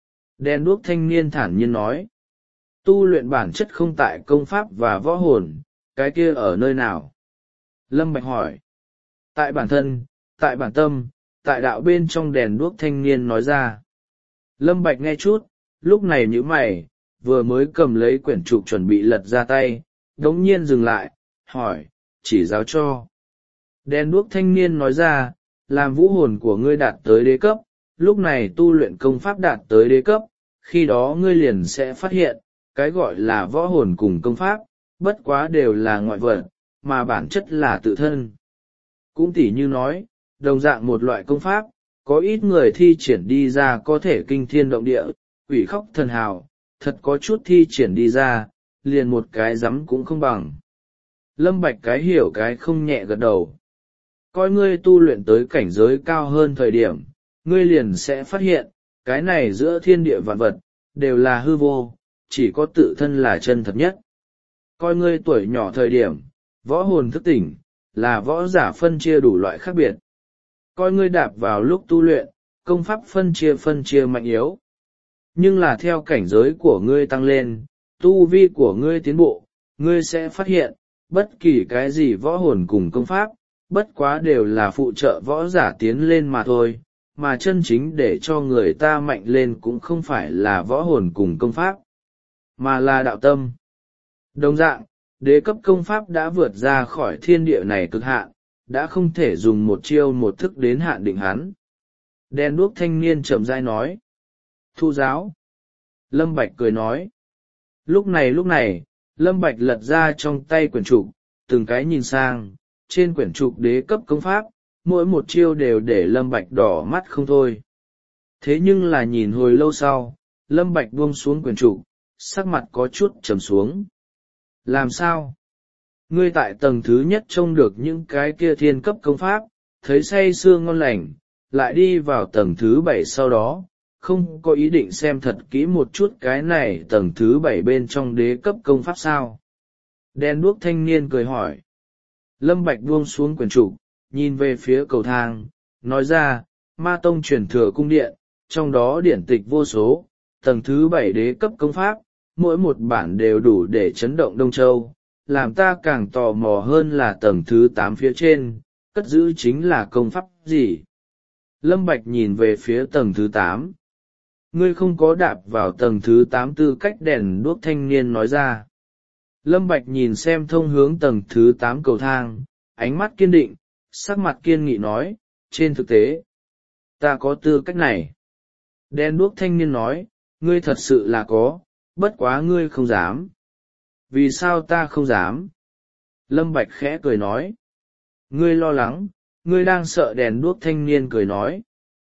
Đen đuốc thanh niên thản nhiên nói. Tu luyện bản chất không tại công pháp và võ hồn, cái kia ở nơi nào? Lâm Bạch hỏi. Tại bản thân, tại bản tâm, tại đạo bên trong. Đèn đuốc thanh niên nói ra. Lâm Bạch nghe chút, lúc này nhíu mày, vừa mới cầm lấy quyển trục chuẩn bị lật ra tay, đống nhiên dừng lại, hỏi, chỉ giáo cho. Đèn đuốc thanh niên nói ra, làm vũ hồn của ngươi đạt tới đế cấp, lúc này tu luyện công pháp đạt tới đế cấp, khi đó ngươi liền sẽ phát hiện, cái gọi là võ hồn cùng công pháp, bất quá đều là ngoại vật, mà bản chất là tự thân. Cũng tỉ như nói, đồng dạng một loại công pháp, có ít người thi triển đi ra có thể kinh thiên động địa, quỷ khóc thần hào, thật có chút thi triển đi ra, liền một cái rắm cũng không bằng. Lâm Bạch cái hiểu cái không nhẹ gật đầu. Coi ngươi tu luyện tới cảnh giới cao hơn thời điểm, ngươi liền sẽ phát hiện, cái này giữa thiên địa vạn vật, đều là hư vô, chỉ có tự thân là chân thật nhất. Coi ngươi tuổi nhỏ thời điểm, võ hồn thức tỉnh, là võ giả phân chia đủ loại khác biệt. Coi ngươi đạp vào lúc tu luyện, công pháp phân chia phân chia mạnh yếu. Nhưng là theo cảnh giới của ngươi tăng lên, tu vi của ngươi tiến bộ, ngươi sẽ phát hiện, bất kỳ cái gì võ hồn cùng công pháp, bất quá đều là phụ trợ võ giả tiến lên mà thôi, mà chân chính để cho người ta mạnh lên cũng không phải là võ hồn cùng công pháp, mà là đạo tâm. Đồng dạng, đế cấp công pháp đã vượt ra khỏi thiên địa này cực hạn, đã không thể dùng một chiêu một thức đến hạn định hắn. Đen đuốc thanh niên chậm rãi nói. Thu giáo. Lâm Bạch cười nói. Lúc này lúc này, Lâm Bạch lật ra trong tay quyển trục, từng cái nhìn sang, trên quyển trục đế cấp công pháp, mỗi một chiêu đều để Lâm Bạch đỏ mắt không thôi. Thế nhưng là nhìn hồi lâu sau, Lâm Bạch buông xuống quyển trục, sắc mặt có chút trầm xuống. Làm sao? Ngươi tại tầng thứ nhất trông được những cái kia thiên cấp công pháp, thấy say sưa ngon lành, lại đi vào tầng thứ bảy sau đó, không có ý định xem thật kỹ một chút cái này tầng thứ bảy bên trong đế cấp công pháp sao? Đen đuốc thanh niên cười hỏi. Lâm Bạch buông xuống quyển trục, nhìn về phía cầu thang, nói ra, Ma Tông truyền thừa cung điện, trong đó điển tịch vô số, tầng thứ bảy đế cấp công pháp, mỗi một bản đều đủ để chấn động Đông Châu, làm ta càng tò mò hơn là tầng thứ tám phía trên, cất giữ chính là công pháp gì? Lâm Bạch nhìn về phía tầng thứ tám. Ngươi không có đạp vào tầng thứ tám tư cách đèn đuốc thanh niên nói ra. Lâm Bạch nhìn xem thông hướng tầng thứ tám cầu thang, ánh mắt kiên định, sắc mặt kiên nghị nói, trên thực tế, ta có tư cách này. Đèn đuốc thanh niên nói, ngươi thật sự là có, bất quá ngươi không dám. Vì sao ta không dám? Lâm Bạch khẽ cười nói. Ngươi lo lắng, ngươi đang sợ đèn đuốc thanh niên cười nói.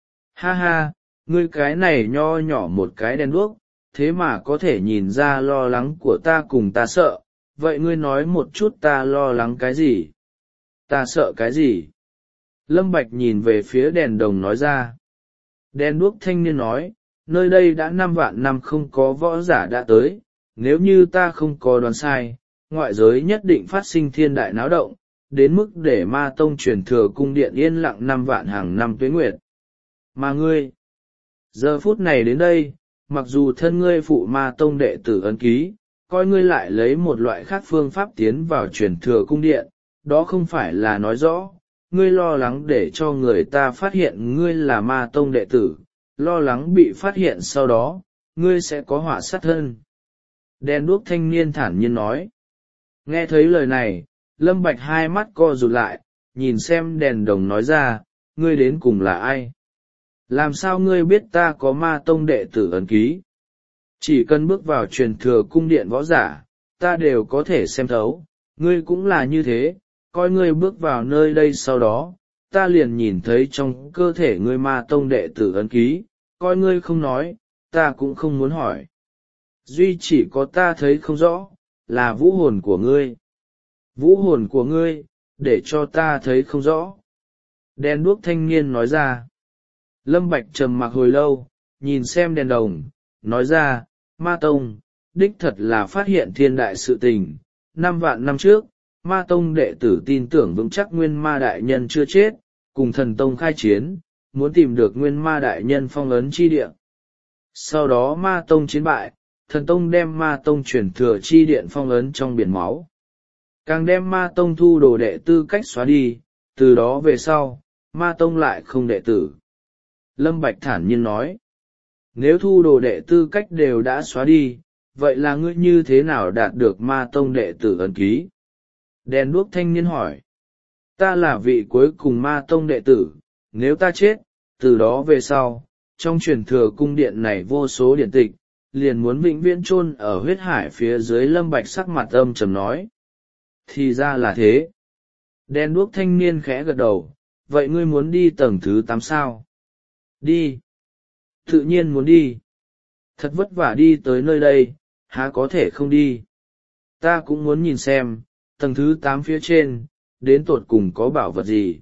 Ha ha, ngươi cái này nho nhỏ một cái đèn đuốc, thế mà có thể nhìn ra lo lắng của ta cùng ta sợ, vậy ngươi nói một chút ta lo lắng cái gì? Ta sợ cái gì? Lâm Bạch nhìn về phía đèn đồng nói ra. Đèn đuốc thanh niên nói, nơi đây đã năm vạn năm không có võ giả đã tới, nếu như ta không có đoán sai, ngoại giới nhất định phát sinh thiên đại náo động, đến mức để Ma Tông truyền thừa cung điện yên lặng năm vạn hàng năm tuế nguyệt. Mà ngươi, giờ phút này đến đây, mặc dù thân ngươi phụ Ma Tông đệ tử ấn ký, coi ngươi lại lấy một loại khác phương pháp tiến vào truyền thừa cung điện, đó không phải là nói rõ, ngươi lo lắng để cho người ta phát hiện ngươi là Ma Tông đệ tử, lo lắng bị phát hiện sau đó, ngươi sẽ có họa sát thân. Đen đuốc thanh niên thản nhiên nói. Nghe thấy lời này, Lâm Bạch hai mắt co rụt lại, nhìn xem đèn đồng nói ra, ngươi đến cùng là ai? Làm sao ngươi biết ta có Ma Tông đệ tử ấn ký? Chỉ cần bước vào truyền thừa cung điện võ giả, ta đều có thể xem thấu, ngươi cũng là như thế, coi ngươi bước vào nơi đây sau đó, ta liền nhìn thấy trong cơ thể ngươi Ma Tông đệ tử ấn ký, coi ngươi không nói, ta cũng không muốn hỏi. Duy chỉ có ta thấy không rõ, là vũ hồn của ngươi. Vũ hồn của ngươi, để cho ta thấy không rõ. Đèn đuốc thanh niên nói ra. Lâm Bạch trầm mặc hồi lâu, nhìn xem đèn đồng, nói ra, Ma Tông, đích thật là phát hiện thiên đại sự tình. Năm vạn năm trước, Ma Tông đệ tử tin tưởng vững chắc Nguyên Ma Đại Nhân chưa chết, cùng thần Tông khai chiến, muốn tìm được Nguyên Ma Đại Nhân phong ấn chi địa. Sau đó Ma Tông chiến bại, thần Tông đem Ma Tông chuyển thừa chi điện phong ấn trong biển máu. Càng đem Ma Tông thu đồ đệ tư cách xóa đi, từ đó về sau, Ma Tông lại không đệ tử. Lâm Bạch thản nhiên nói, nếu thu đồ đệ tư cách đều đã xóa đi, vậy là ngươi như thế nào đạt được Ma Tông đệ tử ấn ký? Đèn đuốc thanh niên hỏi, ta là vị cuối cùng Ma Tông đệ tử, nếu ta chết, từ đó về sau, trong truyền thừa cung điện này vô số điển tịch, liền muốn vĩnh viễn chôn ở huyết hải phía dưới. Lâm Bạch sắc mặt âm trầm nói. Thì ra là thế. Đen đuốc thanh niên khẽ gật đầu, vậy ngươi muốn đi tầng thứ tám sao? Đi. Tự nhiên muốn đi. Thật vất vả đi tới nơi đây, há có thể không đi. Ta cũng muốn nhìn xem, tầng thứ tám phía trên, đến tột cùng có bảo vật gì.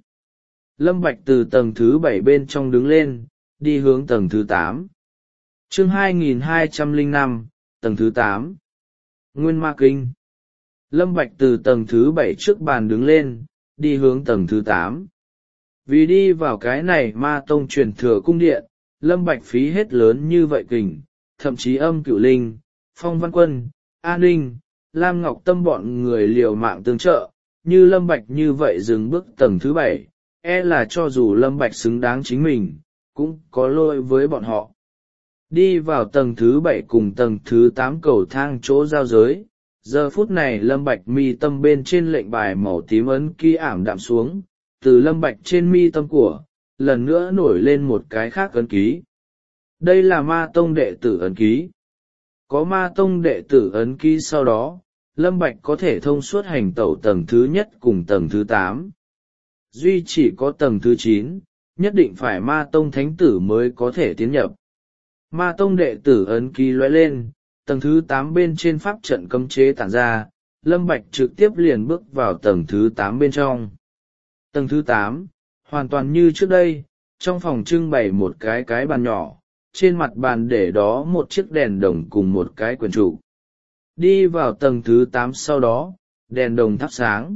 Lâm Bạch từ tầng thứ bảy bên trong đứng lên, đi hướng tầng thứ tám. Chương hai nghìn hai trăm lẻ năm, tầng thứ tám. Nguyên Ma Kinh. Lâm Bạch từ tầng thứ bảy trước bàn đứng lên, đi hướng tầng thứ tám. Vì đi vào cái này Ma Tông truyền thừa cung điện, Lâm Bạch phí hết lớn như vậy kình, thậm chí Âm Cửu Linh, Phong Văn Quân, An Ninh, Lam Ngọc Tâm bọn người liều mạng tương trợ, như Lâm Bạch như vậy dừng bước tầng thứ bảy, e là cho dù Lâm Bạch xứng đáng chính mình, cũng có lỗi với bọn họ. Đi vào tầng thứ bảy cùng tầng thứ tám cầu thang chỗ giao giới, giờ phút này Lâm Bạch mi tâm bên trên lệnh bài màu tím ấn ký ảm đạm xuống, từ Lâm Bạch trên mi tâm của, lần nữa nổi lên một cái khác ấn ký. Đây là Ma Tông đệ tử ấn ký. Có Ma Tông đệ tử ấn ký sau đó, Lâm Bạch có thể thông suốt hành tẩu tầng thứ nhất cùng tầng thứ tám. Duy chỉ có tầng thứ chín, nhất định phải Ma Tông thánh tử mới có thể tiến nhập. Ma Tông đệ tử ấn ký lóe lên, tầng thứ tám bên trên pháp trận cấm chế tản ra, Lâm Bạch trực tiếp liền bước vào tầng thứ tám bên trong. Tầng thứ tám, hoàn toàn như trước đây, trong phòng trưng bày một cái cái bàn nhỏ, trên mặt bàn để đó một chiếc đèn đồng cùng một cái quyển trục. Đi vào tầng thứ tám sau đó, đèn đồng thắp sáng.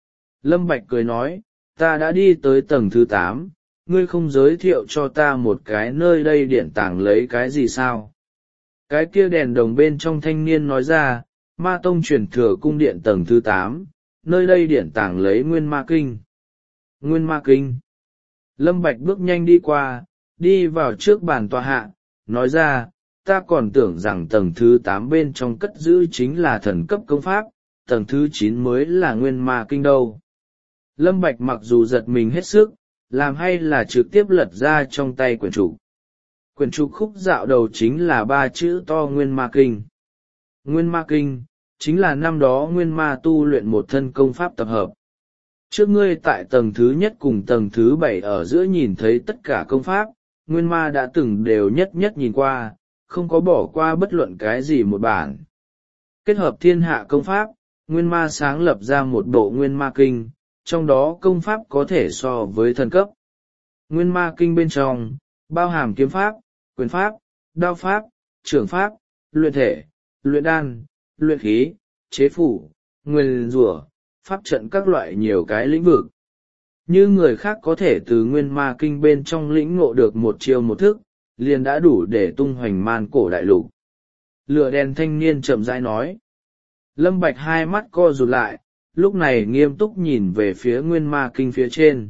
Lâm Bạch cười nói, ta đã đi tới tầng thứ tám, ngươi không giới thiệu cho ta một cái nơi đây điện tàng lấy cái gì sao? Cái kia đèn đồng bên trong thanh niên nói ra, Ma Tông truyền thừa cung điện tầng thứ tám, nơi đây điện tàng lấy Nguyên Ma Kinh. Nguyên Ma Kinh. Lâm Bạch bước nhanh đi qua, đi vào trước bàn tọa hạ, nói ra, ta còn tưởng rằng tầng thứ tám bên trong cất giữ chính là thần cấp công pháp, tầng thứ chín mới là Nguyên Ma Kinh đâu. Lâm Bạch mặc dù giật mình hết sức, làm hay là trực tiếp lật ra trong tay quyển trục. Quyển trục khúc dạo đầu chính là ba chữ to Nguyên Ma Kinh. Nguyên Ma Kinh, chính là năm đó Nguyên Ma tu luyện một thân công pháp tập hợp. Trước ngươi tại tầng thứ nhất cùng tầng thứ bảy ở giữa nhìn thấy tất cả công pháp, Nguyên Ma đã từng đều nhất nhất nhìn qua, không có bỏ qua bất luận cái gì một bản. Kết hợp thiên hạ công pháp, Nguyên Ma sáng lập ra một bộ Nguyên Ma Kinh, trong đó công pháp có thể so với thần cấp. Nguyên Ma Kinh bên trong, bao hàm kiếm pháp, quyền pháp, đao pháp, trường pháp, luyện thể, luyện đan, luyện khí, chế phủ, nguyên rủa, pháp trận các loại nhiều cái lĩnh vực. Như người khác có thể từ Nguyên Ma Kinh bên trong lĩnh ngộ được một chiêu một thức, liền đã đủ để tung hoành man cổ đại lục. Lửa đèn thanh niên chậm rãi nói. Lâm Bạch hai mắt co rụt lại, lúc này nghiêm túc nhìn về phía Nguyên Ma Kinh phía trên.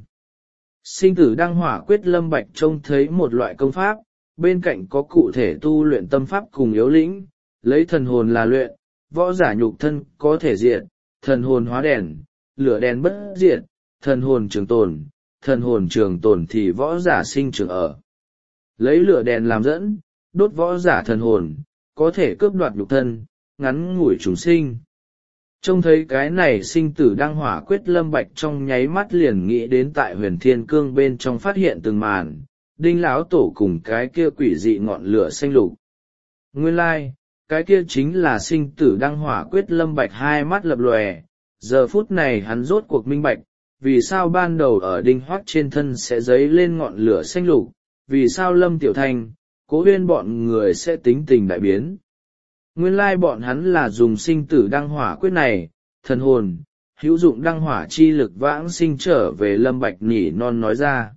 Sinh tử đăng hỏa quyết. Lâm Bạch trông thấy một loại công pháp, bên cạnh có cụ thể tu luyện tâm pháp cùng yếu lĩnh, lấy thần hồn là luyện, võ giả nhục thân có thể diệt, thần hồn hóa đèn, lửa đèn bất diệt, thần hồn trường tồn, thần hồn trường tồn thì võ giả sinh trường ở. Lấy lửa đèn làm dẫn, đốt võ giả thần hồn, có thể cướp đoạt nhục thân, ngắn ngủi chúng sinh. Trông thấy cái này sinh tử đăng hỏa quyết. Lâm Bạch trong nháy mắt liền nghĩ đến tại Huyền Thiên Cương bên trong phát hiện từng màn, Đinh lão tổ cùng cái kia quỷ dị ngọn lửa xanh lục. Nguyên lai, like, cái kia chính là sinh tử đăng hỏa quyết. Lâm Bạch hai mắt lập lòe, giờ phút này hắn rốt cuộc minh bạch, vì sao ban đầu ở Đinh Hoắc trên thân sẽ dấy lên ngọn lửa xanh lục, vì sao Lâm Tiểu Thanh, Cố Huyên bọn người sẽ tính tình đại biến. Nguyên lai bọn hắn là dùng sinh tử đăng hỏa quyết này, thần hồn, hữu dụng đăng hỏa chi lực vãng sinh trở về. Lâm Bạch nhỉ non nói ra.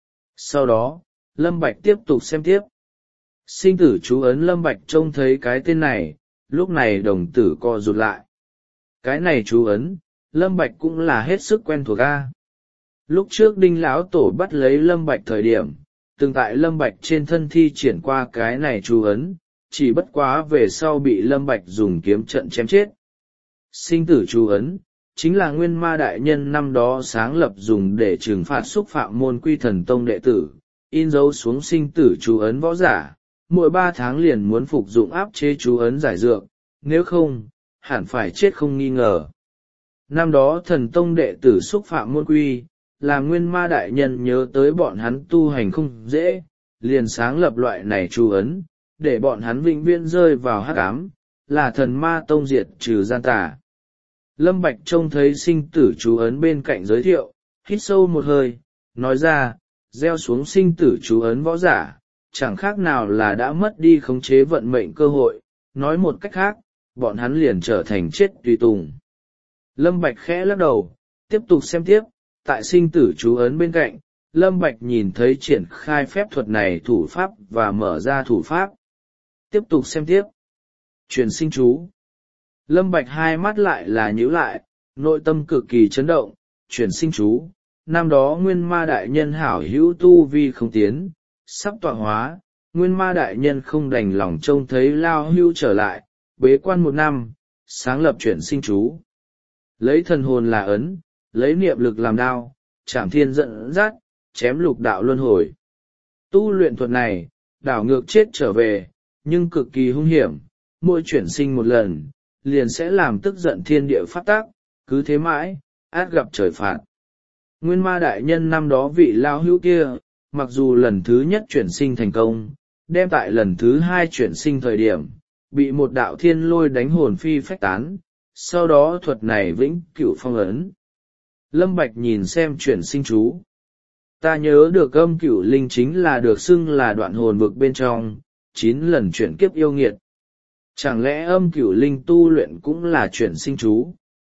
Sau đó, Lâm Bạch tiếp tục xem tiếp. Sinh tử chú ấn. Lâm Bạch trông thấy cái tên này, lúc này đồng tử co rụt lại. Cái này chú ấn, Lâm Bạch cũng là hết sức quen thuộc a. Lúc trước Đinh lão tổ bắt lấy Lâm Bạch thời điểm, từng tại Lâm Bạch trên thân thi triển qua cái này chú ấn, chỉ bất quá về sau bị Lâm Bạch dùng kiếm trận chém chết. Sinh tử chú ấn, chính là Nguyên Ma đại nhân năm đó sáng lập dùng để trừng phạt xúc phạm môn Quy Thần Tông đệ tử, in dấu xuống sinh tử chú ấn võ giả, mỗi ba tháng liền muốn phục dụng áp chế chú ấn giải dược, nếu không, hẳn phải chết không nghi ngờ. Năm đó Thần Tông đệ tử xúc phạm môn Quy, là Nguyên Ma đại nhân nhớ tới bọn hắn tu hành không dễ, liền sáng lập loại này chú ấn, để bọn hắn vĩnh viễn rơi vào hắc ám, là Thần Ma Tông diệt trừ gian tà. Lâm Bạch trông thấy sinh tử chú ấn bên cạnh giới thiệu, hít sâu một hơi, nói ra, gieo xuống sinh tử chú ấn võ giả, chẳng khác nào là đã mất đi khống chế vận mệnh cơ hội, nói một cách khác, bọn hắn liền trở thành chết tùy tùng. Lâm Bạch khẽ lắc đầu, tiếp tục xem tiếp, tại sinh tử chú ấn bên cạnh, Lâm Bạch nhìn thấy triển khai phép thuật này thủ pháp và mở ra thủ pháp. Tiếp tục xem tiếp. Truyền sinh chú. Lâm Bạch hai mắt lại là nhíu lại, nội tâm cực kỳ chấn động. Chuyển sinh chú, năm đó nguyên ma đại nhân hảo hữu tu vi không tiến, sắp tọa hóa, nguyên ma đại nhân không đành lòng trông thấy lao hưu trở lại, bế quan một năm, sáng lập chuyển sinh chú. Lấy thần hồn là ấn, lấy niệm lực làm đao, chạm thiên dẫn dắt, chém lục đạo luân hồi. Tu luyện thuật này, đảo ngược chết trở về, nhưng cực kỳ hung hiểm, mỗi chuyển sinh một lần, liền sẽ làm tức giận thiên địa phát tác, cứ thế mãi, át gặp trời phạt. Nguyên ma đại nhân năm đó vị lao hữu kia, mặc dù lần thứ nhất chuyển sinh thành công, đem tại lần thứ hai chuyển sinh thời điểm, bị một đạo thiên lôi đánh hồn phi phách tán, sau đó thuật này vĩnh cửu phong ấn. Lâm Bạch nhìn xem chuyển sinh chú. Ta nhớ được âm cửu linh chính là được xưng là đoạn hồn vực bên trong, chín lần chuyển kiếp yêu nghiệt. Chẳng lẽ âm cửu linh tu luyện cũng là chuyển sinh chú?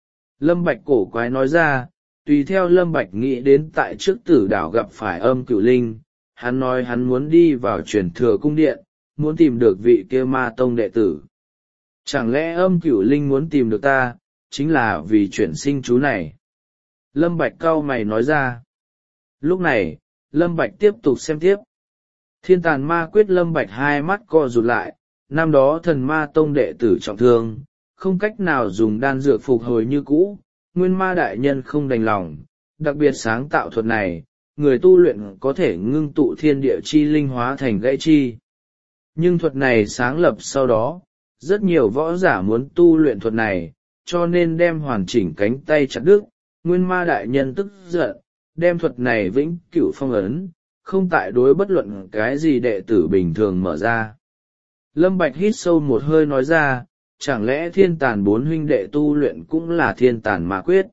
Lâm Bạch cổ quái nói ra, tùy theo Lâm Bạch nghĩ đến tại trước tử đảo gặp phải âm cửu linh, hắn nói hắn muốn đi vào truyền thừa cung điện, muốn tìm được vị kia ma tông đệ tử. Chẳng lẽ âm cửu linh muốn tìm được ta, chính là vì chuyển sinh chú này? Lâm Bạch cau mày nói ra. Lúc này, Lâm Bạch tiếp tục xem tiếp. Thiên tàn ma quyết. Lâm Bạch hai mắt co rụt lại, năm đó thần ma tông đệ tử trọng thương, không cách nào dùng đan dược phục hồi như cũ, nguyên ma đại nhân không đành lòng, đặc biệt sáng tạo thuật này, người tu luyện có thể ngưng tụ thiên địa chi linh hóa thành gãy chi. Nhưng thuật này sáng lập sau đó, rất nhiều võ giả muốn tu luyện thuật này, cho nên đem hoàn chỉnh cánh tay chặt đứt. Nguyên ma đại nhân tức giận, đem thuật này vĩnh cửu phong ấn, không tại đối bất luận cái gì đệ tử bình thường mở ra. Lâm Bạch hít sâu một hơi nói ra, chẳng lẽ thiên tàn bốn huynh đệ tu luyện cũng là thiên tàn ma quyết?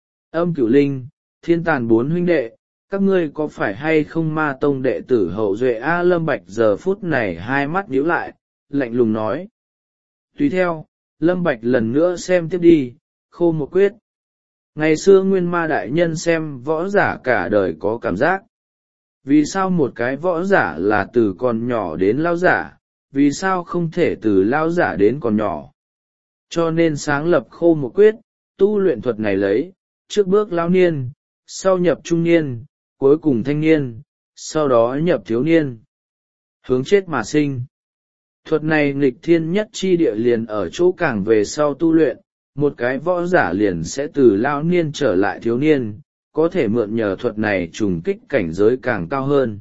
Âm cửu linh, thiên tàn bốn huynh đệ, các ngươi có phải hay không ma tông đệ tử hậu duệ A? Lâm Bạch giờ phút này hai mắt nhíu lại, lạnh lùng nói. Tùy theo, Lâm Bạch lần nữa xem tiếp đi, khô một quyết. Ngày xưa nguyên ma đại nhân xem võ giả cả đời có cảm giác. Vì sao một cái võ giả là từ còn nhỏ đến lao giả, vì sao không thể từ lao giả đến còn nhỏ? Cho nên sáng lập khô một quyết, tu luyện thuật này lấy, trước bước lao niên, sau nhập trung niên, cuối cùng thanh niên, sau đó nhập thiếu niên. Hướng chết mà sinh. Thuật này nghịch thiên nhất chi địa liền ở chỗ càng về sau tu luyện, một cái võ giả liền sẽ từ lao niên trở lại thiếu niên, có thể mượn nhờ thuật này trùng kích cảnh giới càng cao hơn.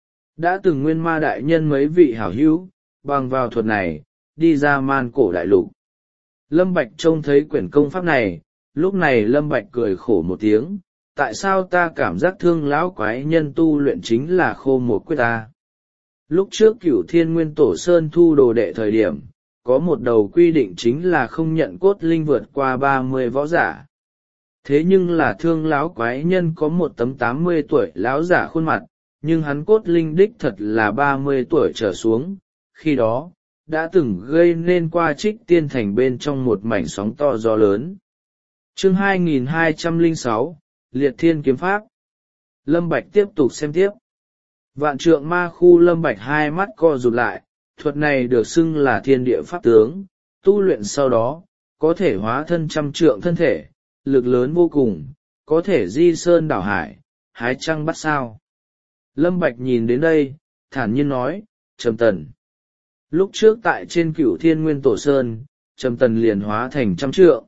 Đã từng nguyên ma đại nhân mấy vị hảo hữu, bằng vào thuật này, đi ra man cổ đại lục. Lâm Bạch trông thấy quyển công pháp này, lúc này Lâm Bạch cười khổ một tiếng, tại sao ta cảm giác thương lão quái nhân tu luyện chính là khô một quyết ta? Lúc trước Cửu Thiên Nguyên Tổ Sơn thu đồ đệ thời điểm, có một đầu quy định chính là không nhận cốt linh vượt qua ba mươi võ giả. Thế nhưng là thương lão quái nhân có một tấm tám mươi tuổi lão giả khuôn mặt, nhưng hắn cốt linh đích thật là ba mươi tuổi trở xuống, khi đó, đã từng gây nên qua Trích Tiên Thành bên trong một mảnh sóng to gió lớn. Chương hai nghìn hai trăm lẻ sáu, Liệt Thiên Kiếm Pháp. Lâm Bạch tiếp tục xem tiếp. Vạn trượng ma khu. Lâm Bạch hai mắt co rụt lại, thuật này được xưng là thiên địa pháp tướng, tu luyện sau đó, có thể hóa thân trăm trượng thân thể, lực lớn vô cùng, có thể di sơn đảo hải, hái trăng bắt sao. Lâm Bạch nhìn đến đây, thản nhiên nói, Trầm Tần. Lúc trước tại trên Cửu Thiên Nguyên Tổ Sơn, Trầm Tần liền hóa thành trăm trượng.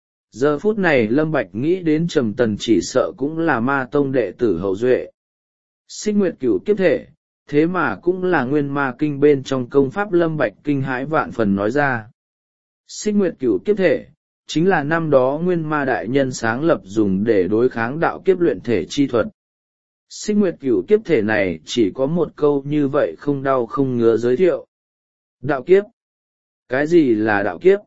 Giờ phút này Lâm Bạch nghĩ đến Trầm Tần chỉ sợ cũng là ma tông đệ tử hậu duệ. Xích Nguyệt Cửu Kiếp Thể, thế mà cũng là nguyên ma kinh bên trong công pháp. Lâm Bạch kinh hãi vạn phần nói ra. Xích Nguyệt Cửu Kiếp Thể, chính là năm đó nguyên ma đại nhân sáng lập dùng để đối kháng đạo kiếp luyện thể chi thuật. Xích Nguyệt Cửu Kiếp Thể này chỉ có một câu như vậy không đau không ngứa giới thiệu. Đạo kiếp? Cái gì là đạo kiếp?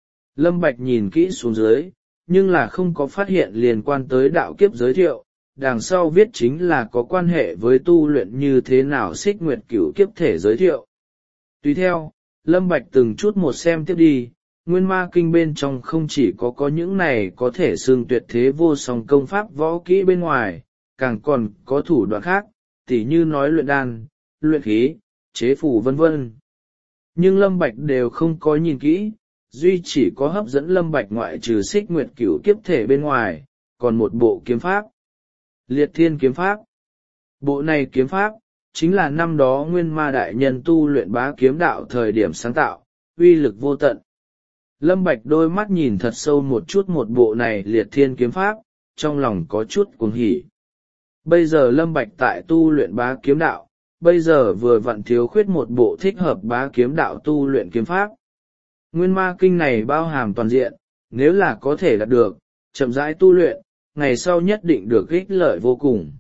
Lâm Bạch nhìn kỹ xuống dưới, nhưng là không có phát hiện liên quan tới đạo kiếp giới thiệu, đằng sau viết chính là có quan hệ với tu luyện như thế nào Xích Nguyệt Cửu Kiếp Thể giới thiệu. Tùy theo, Lâm Bạch từng chút một xem tiếp đi, nguyên ma kinh bên trong không chỉ có có những này có thể xương tuyệt thế vô song công pháp võ kỹ bên ngoài, càng còn có thủ đoạn khác, tỉ như nói luyện đan, luyện khí, chế phù vân vân. Nhưng Lâm Bạch đều không có nhìn kỹ, duy chỉ có hấp dẫn Lâm Bạch ngoại trừ Xích Nguyệt Cửu kiếp thể bên ngoài, còn một bộ kiếm pháp. Liệt Thiên kiếm pháp. Bộ này kiếm pháp, chính là năm đó Nguyên Ma Đại Nhân tu luyện bá kiếm đạo thời điểm sáng tạo, uy lực vô tận. Lâm Bạch đôi mắt nhìn thật sâu một chút một bộ này Liệt Thiên kiếm pháp, trong lòng có chút cuồng hỉ. Bây giờ Lâm Bạch tại tu luyện bá kiếm đạo, bây giờ vừa vặn thiếu khuyết một bộ thích hợp bá kiếm đạo tu luyện kiếm pháp. Nguyên Ma Kinh này bao hàm toàn diện, nếu là có thể đạt được, chậm rãi tu luyện, ngày sau nhất định được ích lợi vô cùng.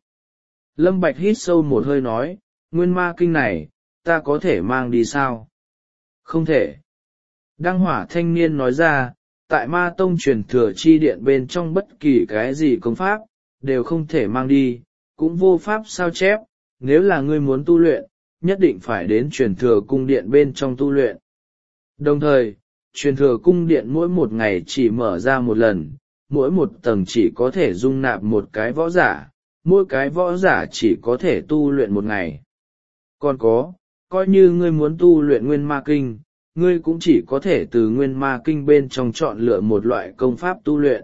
Lâm Bạch hít sâu một hơi nói, Nguyên Ma Kinh này, ta có thể mang đi sao? Không thể. Đăng Hỏa thanh niên nói ra, tại Ma Tông truyền thừa chi điện bên trong bất kỳ cái gì công pháp, đều không thể mang đi, cũng vô pháp sao chép, nếu là ngươi muốn tu luyện, nhất định phải đến truyền thừa cung điện bên trong tu luyện. Đồng thời, truyền thừa cung điện mỗi một ngày chỉ mở ra một lần, mỗi một tầng chỉ có thể dung nạp một cái võ giả, mỗi cái võ giả chỉ có thể tu luyện một ngày. Còn có, coi như ngươi muốn tu luyện Nguyên Ma Kinh, ngươi cũng chỉ có thể từ Nguyên Ma Kinh bên trong chọn lựa một loại công pháp tu luyện.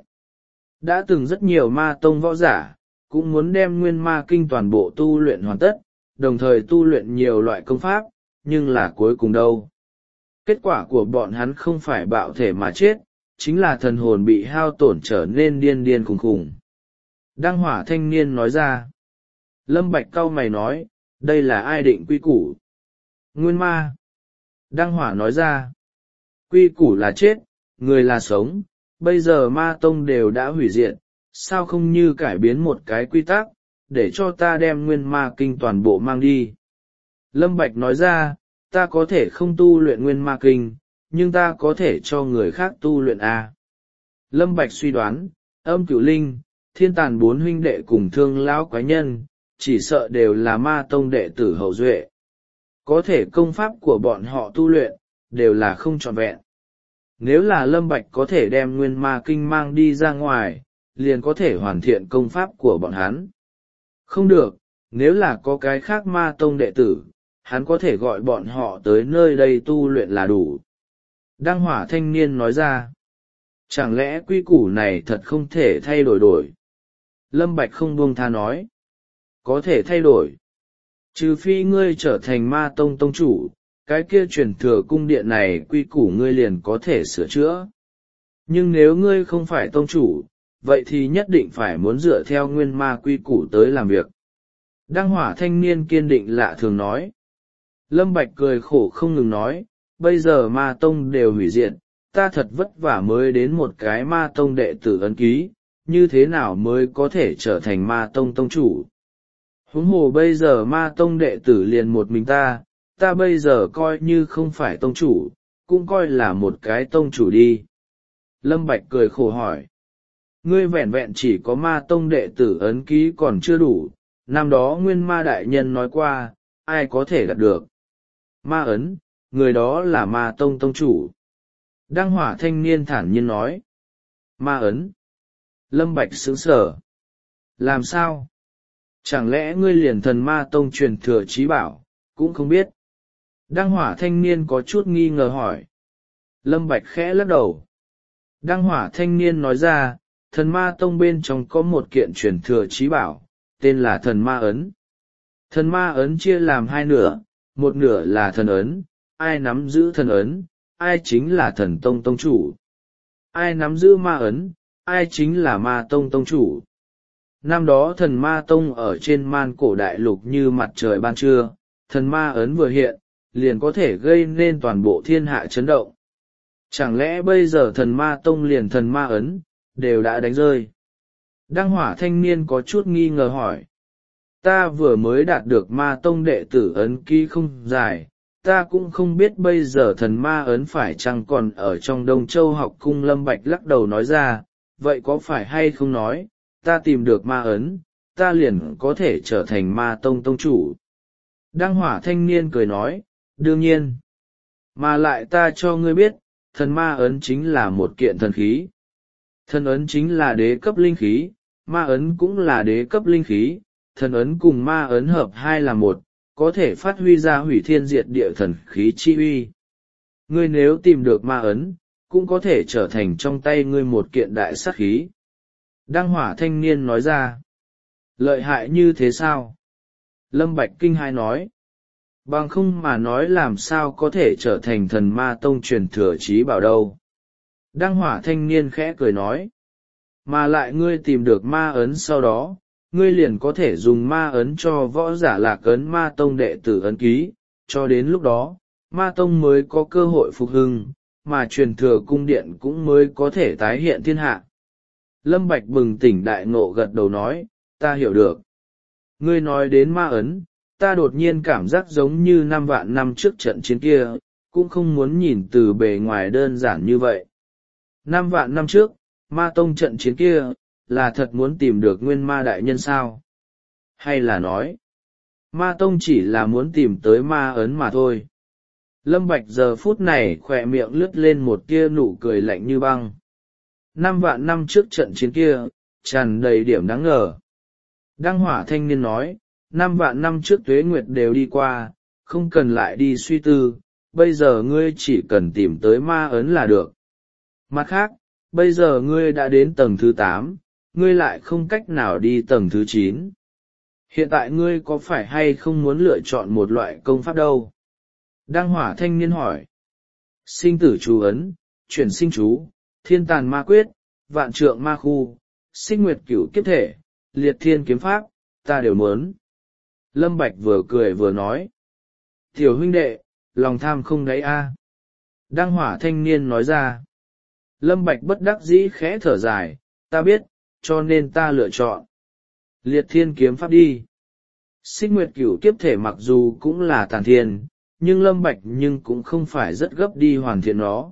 Đã từng rất nhiều ma tông võ giả, cũng muốn đem Nguyên Ma Kinh toàn bộ tu luyện hoàn tất, đồng thời tu luyện nhiều loại công pháp, nhưng là cuối cùng đâu. Kết quả của bọn hắn không phải bạo thể mà chết, chính là thần hồn bị hao tổn trở nên điên điên khủng khủng. Đăng Hỏa thanh niên nói ra. Lâm Bạch cau mày nói, đây là ai định quy củ? Nguyên Ma. Đăng Hỏa nói ra. Quy củ là chết, người là sống, bây giờ ma tông đều đã hủy diệt, sao không như cải biến một cái quy tắc, để cho ta đem Nguyên Ma Kinh toàn bộ mang đi. Lâm Bạch nói ra, ta có thể không tu luyện Nguyên Ma Kinh, nhưng ta có thể cho người khác tu luyện A. Lâm Bạch suy đoán, Âm Cửu Linh, Thiên Tàn bốn huynh đệ cùng Thương lão quái nhân, chỉ sợ đều là ma tông đệ tử hậu duệ. Có thể công pháp của bọn họ tu luyện, đều là không trọn vẹn. Nếu là Lâm Bạch có thể đem Nguyên Ma Kinh mang đi ra ngoài, liền có thể hoàn thiện công pháp của bọn hắn. Không được, nếu là có cái khác ma tông đệ tử, hắn có thể gọi bọn họ tới nơi đây tu luyện là đủ. Đăng Hỏa thanh niên nói ra. Chẳng lẽ quy củ này thật không thể thay đổi đổi? Lâm Bạch không buông tha nói. Có thể thay đổi. Trừ phi ngươi trở thành ma tông tông chủ, cái kia truyền thừa cung điện này quy củ ngươi liền có thể sửa chữa. Nhưng nếu ngươi không phải tông chủ, vậy thì nhất định phải muốn dựa theo nguyên ma quy củ tới làm việc. Đăng Hỏa thanh niên kiên định lạ thường nói. Lâm Bạch cười khổ không ngừng nói, bây giờ ma tông đều hủy diệt, ta thật vất vả mới đến một cái ma tông đệ tử ấn ký, như thế nào mới có thể trở thành ma tông tông chủ. Huống hồ bây giờ ma tông đệ tử liền một mình ta, ta bây giờ coi như không phải tông chủ, cũng coi là một cái tông chủ đi. Lâm Bạch cười khổ hỏi. Ngươi vẹn vẹn chỉ có ma tông đệ tử ấn ký còn chưa đủ, năm đó Nguyên Ma Đại Nhân nói qua, ai có thể đạt được. Ma ấn, người đó là ma tông tông chủ. Đăng Hỏa thanh niên thản nhiên nói. Ma ấn. Lâm Bạch sững sờ. Làm sao? Chẳng lẽ ngươi liền thần ma tông truyền thừa trí bảo, cũng không biết. Đăng Hỏa thanh niên có chút nghi ngờ hỏi. Lâm Bạch khẽ lắc đầu. Đăng Hỏa thanh niên nói ra, thần ma tông bên trong có một kiện truyền thừa trí bảo, tên là thần ma ấn. Thần ma ấn chia làm hai nửa, một nửa là thần ấn, ai nắm giữ thần ấn, ai chính là thần tông tông chủ. Ai nắm giữ ma ấn, ai chính là ma tông tông chủ. Năm đó thần ma tông ở trên man cổ đại lục như mặt trời ban trưa, thần ma ấn vừa hiện, liền có thể gây nên toàn bộ thiên hạ chấn động. Chẳng lẽ bây giờ thần ma tông liền thần ma ấn, đều đã đánh rơi? Đăng Hỏa thanh niên có chút nghi ngờ hỏi. Ta vừa mới đạt được ma tông đệ tử ấn ký không dài, ta cũng không biết bây giờ thần ma ấn phải chăng còn ở trong Đông Châu học cung. Lâm Bạch lắc đầu nói ra, vậy có phải hay không nói, ta tìm được ma ấn, ta liền có thể trở thành ma tông tông chủ. Đăng Hỏa thanh niên cười nói, đương nhiên. Mà lại ta cho ngươi biết, thần ma ấn chính là một kiện thần khí. Thần ấn chính là đế cấp linh khí, ma ấn cũng là đế cấp linh khí, thần ấn cùng ma ấn hợp hai là một, có thể phát huy ra hủy thiên diệt địa thần khí chi uy. Ngươi nếu tìm được ma ấn, cũng có thể trở thành trong tay ngươi một kiện đại sát khí. Đăng hỏa thanh niên nói ra. Lợi hại như thế sao? Lâm Bạch kinh hãi nói. Bằng không mà nói làm sao có thể trở thành thần ma tông truyền thừa trí bảo đâu. Đăng hỏa thanh niên khẽ cười nói. Mà lại ngươi tìm được ma ấn sau đó, ngươi liền có thể dùng ma ấn cho võ giả lạc ấn ma tông đệ tử ấn ký, cho đến lúc đó, ma tông mới có cơ hội phục hưng, mà truyền thừa cung điện cũng mới có thể tái hiện thiên hạ. Lâm Bạch bừng tỉnh đại ngộ gật đầu nói, ta hiểu được. Ngươi nói đến ma ấn, ta đột nhiên cảm giác giống như năm vạn năm trước trận chiến kia, cũng không muốn nhìn từ bề ngoài đơn giản như vậy. Năm vạn năm trước, ma tông trận chiến kia, là thật muốn tìm được nguyên ma đại nhân sao? Hay là nói, ma tông chỉ là muốn tìm tới ma ấn mà thôi? Lâm Bạch giờ phút này khỏe miệng lướt lên một tia nụ cười lạnh như băng. Năm vạn năm trước trận chiến kia, tràn đầy điểm đáng ngờ. Đăng hỏa thanh niên nói, năm vạn năm trước tuế nguyệt đều đi qua, không cần lại đi suy tư, bây giờ ngươi chỉ cần tìm tới ma ấn là được. Mặt khác, bây giờ ngươi đã đến tầng thứ tám, ngươi lại không cách nào đi tầng thứ chín. Hiện tại ngươi có phải hay không muốn lựa chọn một loại công pháp đâu? Đăng hỏa thanh niên hỏi. Sinh tử chú ấn, chuyển sinh chú, thiên tàn ma quyết, vạn trượng ma khu, xích nguyệt cửu kiếp thể, liệt thiên kiếm pháp, ta đều muốn. Lâm Bạch vừa cười vừa nói. Tiểu huynh đệ, lòng tham không đáy a. Đăng hỏa thanh niên nói ra. Lâm Bạch bất đắc dĩ khẽ thở dài, ta biết, cho nên ta lựa chọn liệt thiên kiếm pháp đi. Xích nguyệt cửu kiếp thể mặc dù cũng là tàn thiên, nhưng Lâm Bạch nhưng cũng không phải rất gấp đi hoàn thiện nó.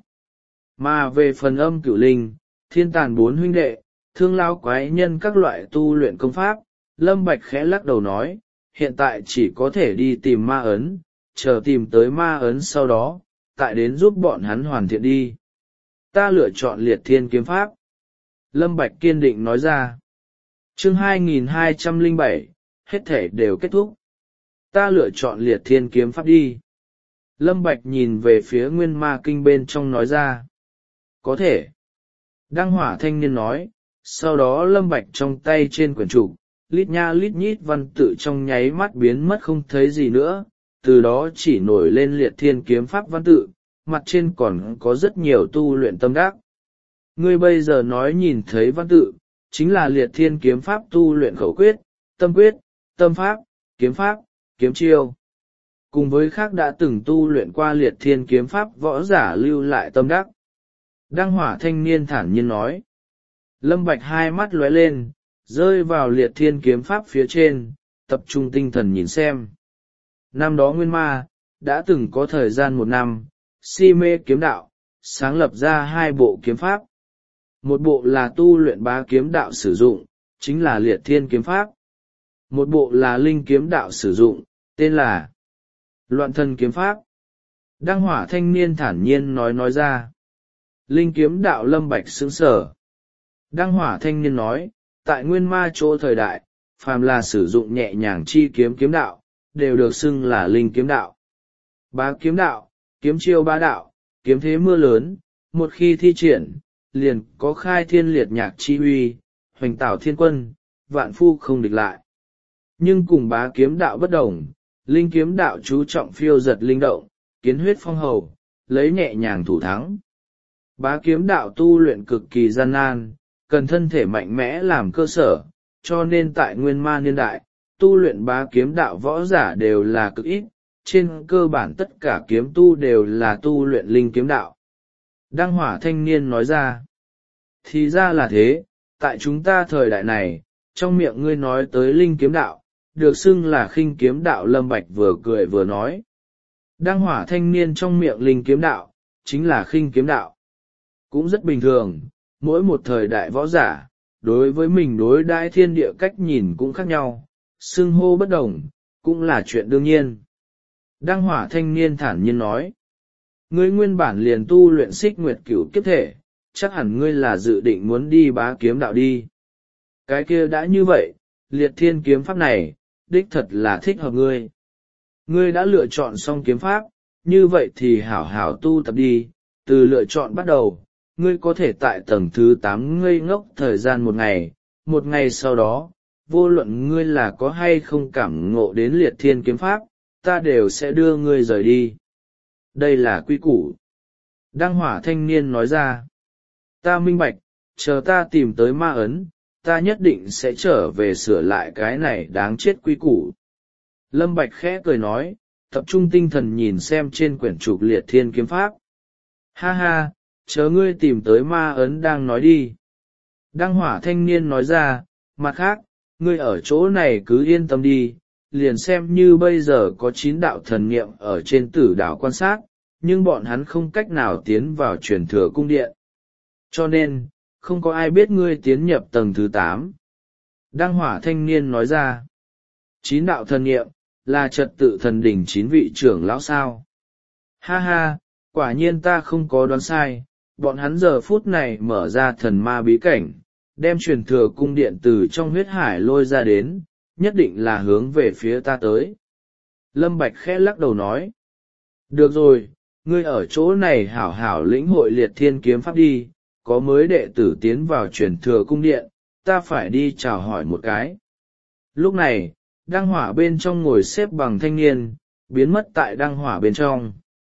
Mà về phần âm cửu linh, thiên tàn bốn huynh đệ, thương lao quái nhân các loại tu luyện công pháp, Lâm Bạch khẽ lắc đầu nói, hiện tại chỉ có thể đi tìm ma ấn, chờ tìm tới ma ấn sau đó, tại đến giúp bọn hắn hoàn thiện đi. Ta lựa chọn liệt thiên kiếm pháp. Lâm Bạch kiên định nói ra. Chương hai nghìn hai trăm lẻ bảy, hết thể đều kết thúc. Ta lựa chọn liệt thiên kiếm pháp đi. Lâm Bạch nhìn về phía nguyên ma kinh bên trong nói ra. Có thể. Đăng hỏa thanh niên nói, sau đó Lâm Bạch trong tay trên quyển trục, lít nha lít nhít văn tự trong nháy mắt biến mất không thấy gì nữa, từ đó chỉ nổi lên liệt thiên kiếm pháp văn tự, mặt trên còn có rất nhiều tu luyện tâm đắc. Ngươi bây giờ nói nhìn thấy văn tự, chính là liệt thiên kiếm pháp tu luyện khẩu quyết, tâm quyết, tâm pháp, kiếm pháp, kiếm chiêu. Cùng với khác đã từng tu luyện qua liệt thiên kiếm pháp võ giả lưu lại tâm đắc. Đăng hỏa thanh niên thản nhiên nói. Lâm Bạch hai mắt lóe lên, rơi vào liệt thiên kiếm pháp phía trên, tập trung tinh thần nhìn xem. Năm đó Nguyên Ma, đã từng có thời gian một năm, si mê kiếm đạo, sáng lập ra hai bộ kiếm pháp. Một bộ là tu luyện bá kiếm đạo sử dụng, chính là liệt thiên kiếm pháp. Một bộ là linh kiếm đạo sử dụng, tên là loạn thân kiếm pháp. Đăng hỏa thanh niên thản nhiên nói nói ra. Linh kiếm đạo Lâm Bạch sững sờ. Đăng hỏa thanh niên nói, tại Nguyên Ma chỗ thời đại, phàm là sử dụng nhẹ nhàng chi kiếm kiếm đạo, đều được xưng là linh kiếm đạo. Bá kiếm đạo, kiếm chiêu bá đạo, kiếm thế mưa lớn, một khi thi triển, liền có khai thiên liệt nhạc chi uy, hoành tảo thiên quân, vạn phu không địch lại. Nhưng cùng bá kiếm đạo bất đồng, linh kiếm đạo chú trọng phiêu giật linh động, kiến huyết phong hầu, lấy nhẹ nhàng thủ thắng. Bá kiếm đạo tu luyện cực kỳ gian nan, cần thân thể mạnh mẽ làm cơ sở, cho nên tại Nguyên Ma niên đại, tu luyện bá kiếm đạo võ giả đều là cực ít, trên cơ bản tất cả kiếm tu đều là tu luyện linh kiếm đạo. Đăng hỏa thanh niên nói ra. Thì ra là thế, tại chúng ta thời đại này, trong miệng ngươi nói tới linh kiếm đạo, được xưng là khinh kiếm đạo. Lâm Bạch vừa cười vừa nói. Đăng hỏa thanh niên trong miệng linh kiếm đạo, chính là khinh kiếm đạo. Cũng rất bình thường, mỗi một thời đại võ giả, đối với mình đối đãi thiên địa cách nhìn cũng khác nhau, xưng hô bất đồng, cũng là chuyện đương nhiên. Đăng hỏa thanh niên thản nhiên nói. Ngươi nguyên bản liền tu luyện xích nguyệt cửu kiếp thể, chắc hẳn ngươi là dự định muốn đi bá kiếm đạo đi. Cái kia đã như vậy, liệt thiên kiếm pháp này, đích thật là thích hợp ngươi. Ngươi đã lựa chọn xong kiếm pháp, như vậy thì hảo hảo tu tập đi, từ lựa chọn bắt đầu, ngươi có thể tại tầng thứ tám ngây ngốc thời gian một ngày, một ngày sau đó, vô luận ngươi là có hay không cảm ngộ đến liệt thiên kiếm pháp, ta đều sẽ đưa ngươi rời đi. Đây là quy củ. Đăng hỏa thanh niên nói ra. Ta minh bạch, chờ ta tìm tới ma ấn, ta nhất định sẽ trở về sửa lại cái này đáng chết quy củ. Lâm Bạch khẽ cười nói, tập trung tinh thần nhìn xem trên quyển trục liệt thiên kiếm pháp. Ha ha, chờ ngươi tìm tới ma ấn đang nói đi. Đăng hỏa thanh niên nói ra, mặt khác, ngươi ở chỗ này cứ yên tâm đi, liền xem như bây giờ có chín đạo thần niệm ở trên tử đảo quan sát, nhưng bọn hắn không cách nào tiến vào truyền thừa cung điện. Cho nên, không có ai biết ngươi tiến nhập tầng thứ tám. Đăng hỏa thanh niên nói ra, chín đạo thần niệm, là trật tự thần đỉnh chín vị trưởng lão sao. Ha ha, quả nhiên ta không có đoán sai, bọn hắn giờ phút này mở ra thần ma bí cảnh, đem truyền thừa cung điện từ trong huyết hải lôi ra đến, nhất định là hướng về phía ta tới. Lâm Bạch khẽ lắc đầu nói, được rồi, ngươi ở chỗ này hảo hảo lĩnh hội liệt thiên kiếm pháp đi, có mới đệ tử tiến vào truyền thừa cung điện, ta phải đi chào hỏi một cái. Lúc này, đăng hỏa bên trong ngồi xếp bằng thanh niên, biến mất tại đăng hỏa bên trong.